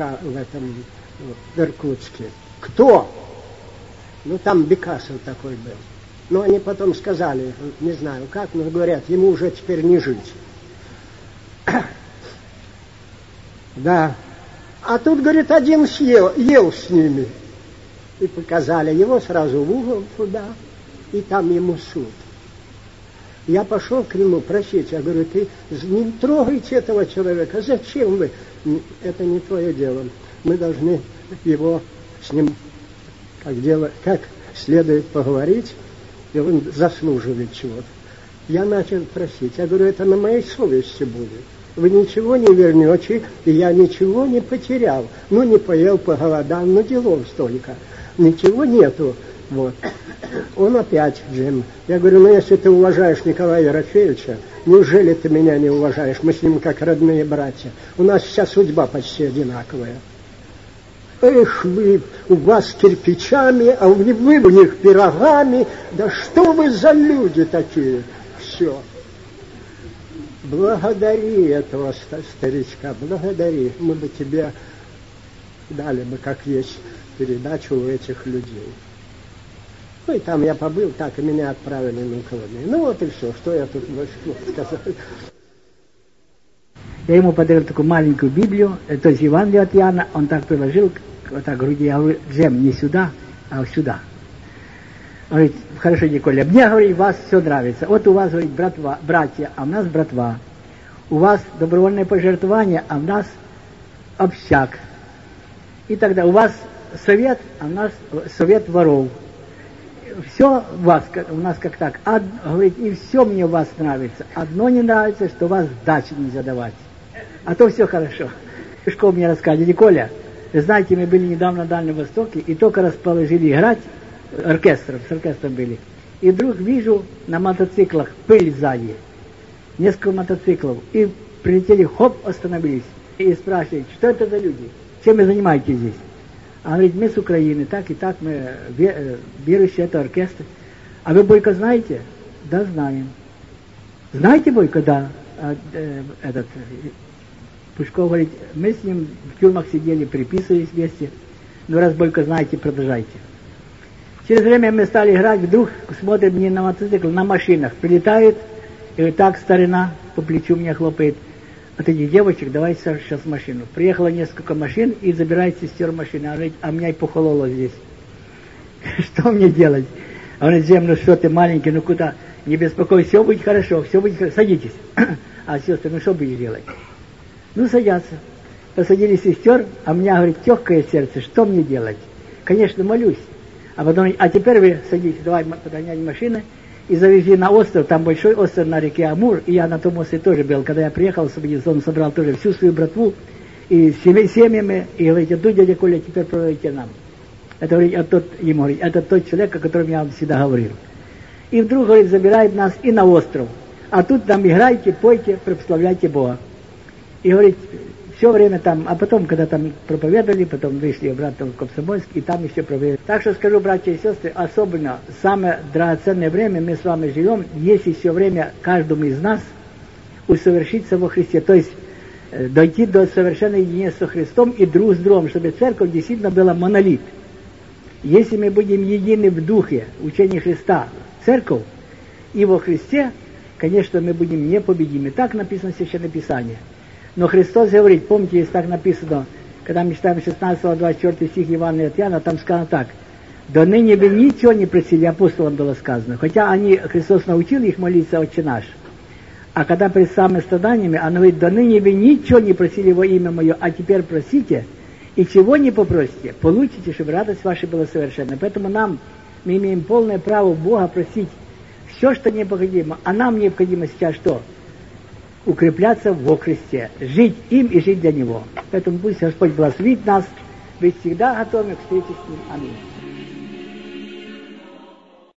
в Иркутске. Кто? Ну, там Бекасов такой был. Но они потом сказали, не знаю как, но говорят, ему уже теперь не жить. Да. А тут, говорит, один ел с ними. И показали его сразу в угол туда, и там ему суд. Я пошел к нему просить, я говорю, ты не трогайте этого человека, зачем вы? Это не твое дело. Мы должны его с ним как следует поговорить, и он заслуживает чего-то. Я начал просить, я говорю, это на моей совести будет. Вы ничего не вернете, и я ничего не потерял. Ну, не поел, поголодал, но делов столько. Ничего нету. Вот. Он опять, Джим. Я говорю, ну, если ты уважаешь Николая Ерофеевича, неужели ты меня не уважаешь? Мы с ним как родные братья. У нас вся судьба почти одинаковая. Эх, вы, у вас кирпичами, а вы у них пирогами. Да что вы за люди такие? Все. Благодари этого старичка, благодари. Мы бы тебе дали бы, как есть, передачу у этих людей. Ну и там я побыл, так и меня отправили на колонию. Ну вот и все, что я тут больше сказал.
Я ему подарил такую маленькую Библию, то есть Евангелие от Иоанна, он так приложил, вот так к груди, я говорю, Джем, не сюда, а сюда. Он говорит, хорошо, Николя, мне, говорит, вас все нравится. Вот у вас, говорит, братья, а у нас братва. У вас добровольное пожертвование, а у нас общак. И тогда у вас совет, а у нас совет воров. Все у нас как так. Говорит, и все мне у вас нравится. Одно не нравится, что у вас дачи нельзя давать. А то все хорошо. Пешков мне рассказывали, Николя, вы знаете, мы были недавно на Дальнем Востоке, и только расположили играть, с оркестром были. И вдруг вижу на мотоциклах пыль сзади. Несколько мотоциклов. И прилетели, хоп, остановились. И спрашивают, что это за люди? Чем вы занимаетесь здесь? А он говорит, мы с Украины, так и так, мы верующие, это оркестр. А вы Бойко знаете? Да, знаем. Знаете Бойко? Да. Пушков говорит, мы с ним в тюрьмах сидели, приписывались вместе. Ну, раз Бойко знаете, продолжайте. Через время мы стали играть, вдруг смотрим не на мотоцикл, на машинах. Прилетает, и вот так старина по плечу мне хлопает. От этих девочек, давайте сейчас машину. Приехало несколько машин и забирает сестер машины. Она говорит, а меня и похололо здесь. Что мне делать? А он говорит, Джем, ну что ты маленький, ну куда? Не беспокойся, все будет хорошо, все будет хорошо. Садитесь. А сестры, ну что будешь делать? Ну, садятся. Посадили сестер, а у меня, говорит, легкое сердце, что мне делать? Конечно, молюсь. А потом, а теперь вы садитесь, давай подгоняли машины. И завезли на остров, там большой остров на реке Амур, и я на том острове тоже был. Когда я приехал, он собрал тоже всю свою братву, и с семьями, и говорит, а тут, дядя Коля, теперь проводите нам. Это, говорит, ему говорит, это тот человек, о котором я вам всегда говорил. И вдруг, говорит, забирает нас и на остров. А тут там играйте, пойте, прославляйте Бога. И говорит, все время там, а потом, когда там проповедовали, потом вышли обратно в Комсомольск, и там еще проповедовали. Так что скажу, братья и сестры, особенно самое драгоценное время мы с вами живем, есть еще время каждому из нас усовершиться во Христе, то есть дойти до совершенного единения со Христом и друг с другом, чтобы церковь действительно была монолит. Если мы будем едины в духе учения Христа, церковь, и во Христе, конечно, мы будем непобедимы. Так написано в Священном Писании. Но Христос говорит, помните, если так написано, когда мы читаем 16-24 стих Евангелия от Иоанна, там сказано так, «До ныне вы ничего не просили», апостолам было сказано, хотя Христос научил их молиться «Отче наш». А когда перед самыми страданиями, он говорит, «До ныне вы ничего не просили во имя Мое, а теперь просите, и чего не попросите, получите, чтобы радость ваша была совершенна». Поэтому мы имеем полное право Бога просить все, что необходимо, а нам необходимо сейчас что? Укрепляться во Христе, жить им и жить для Него. Поэтому пусть Господь благословит нас, быть всегда готовы к встрече с Ним. Аминь.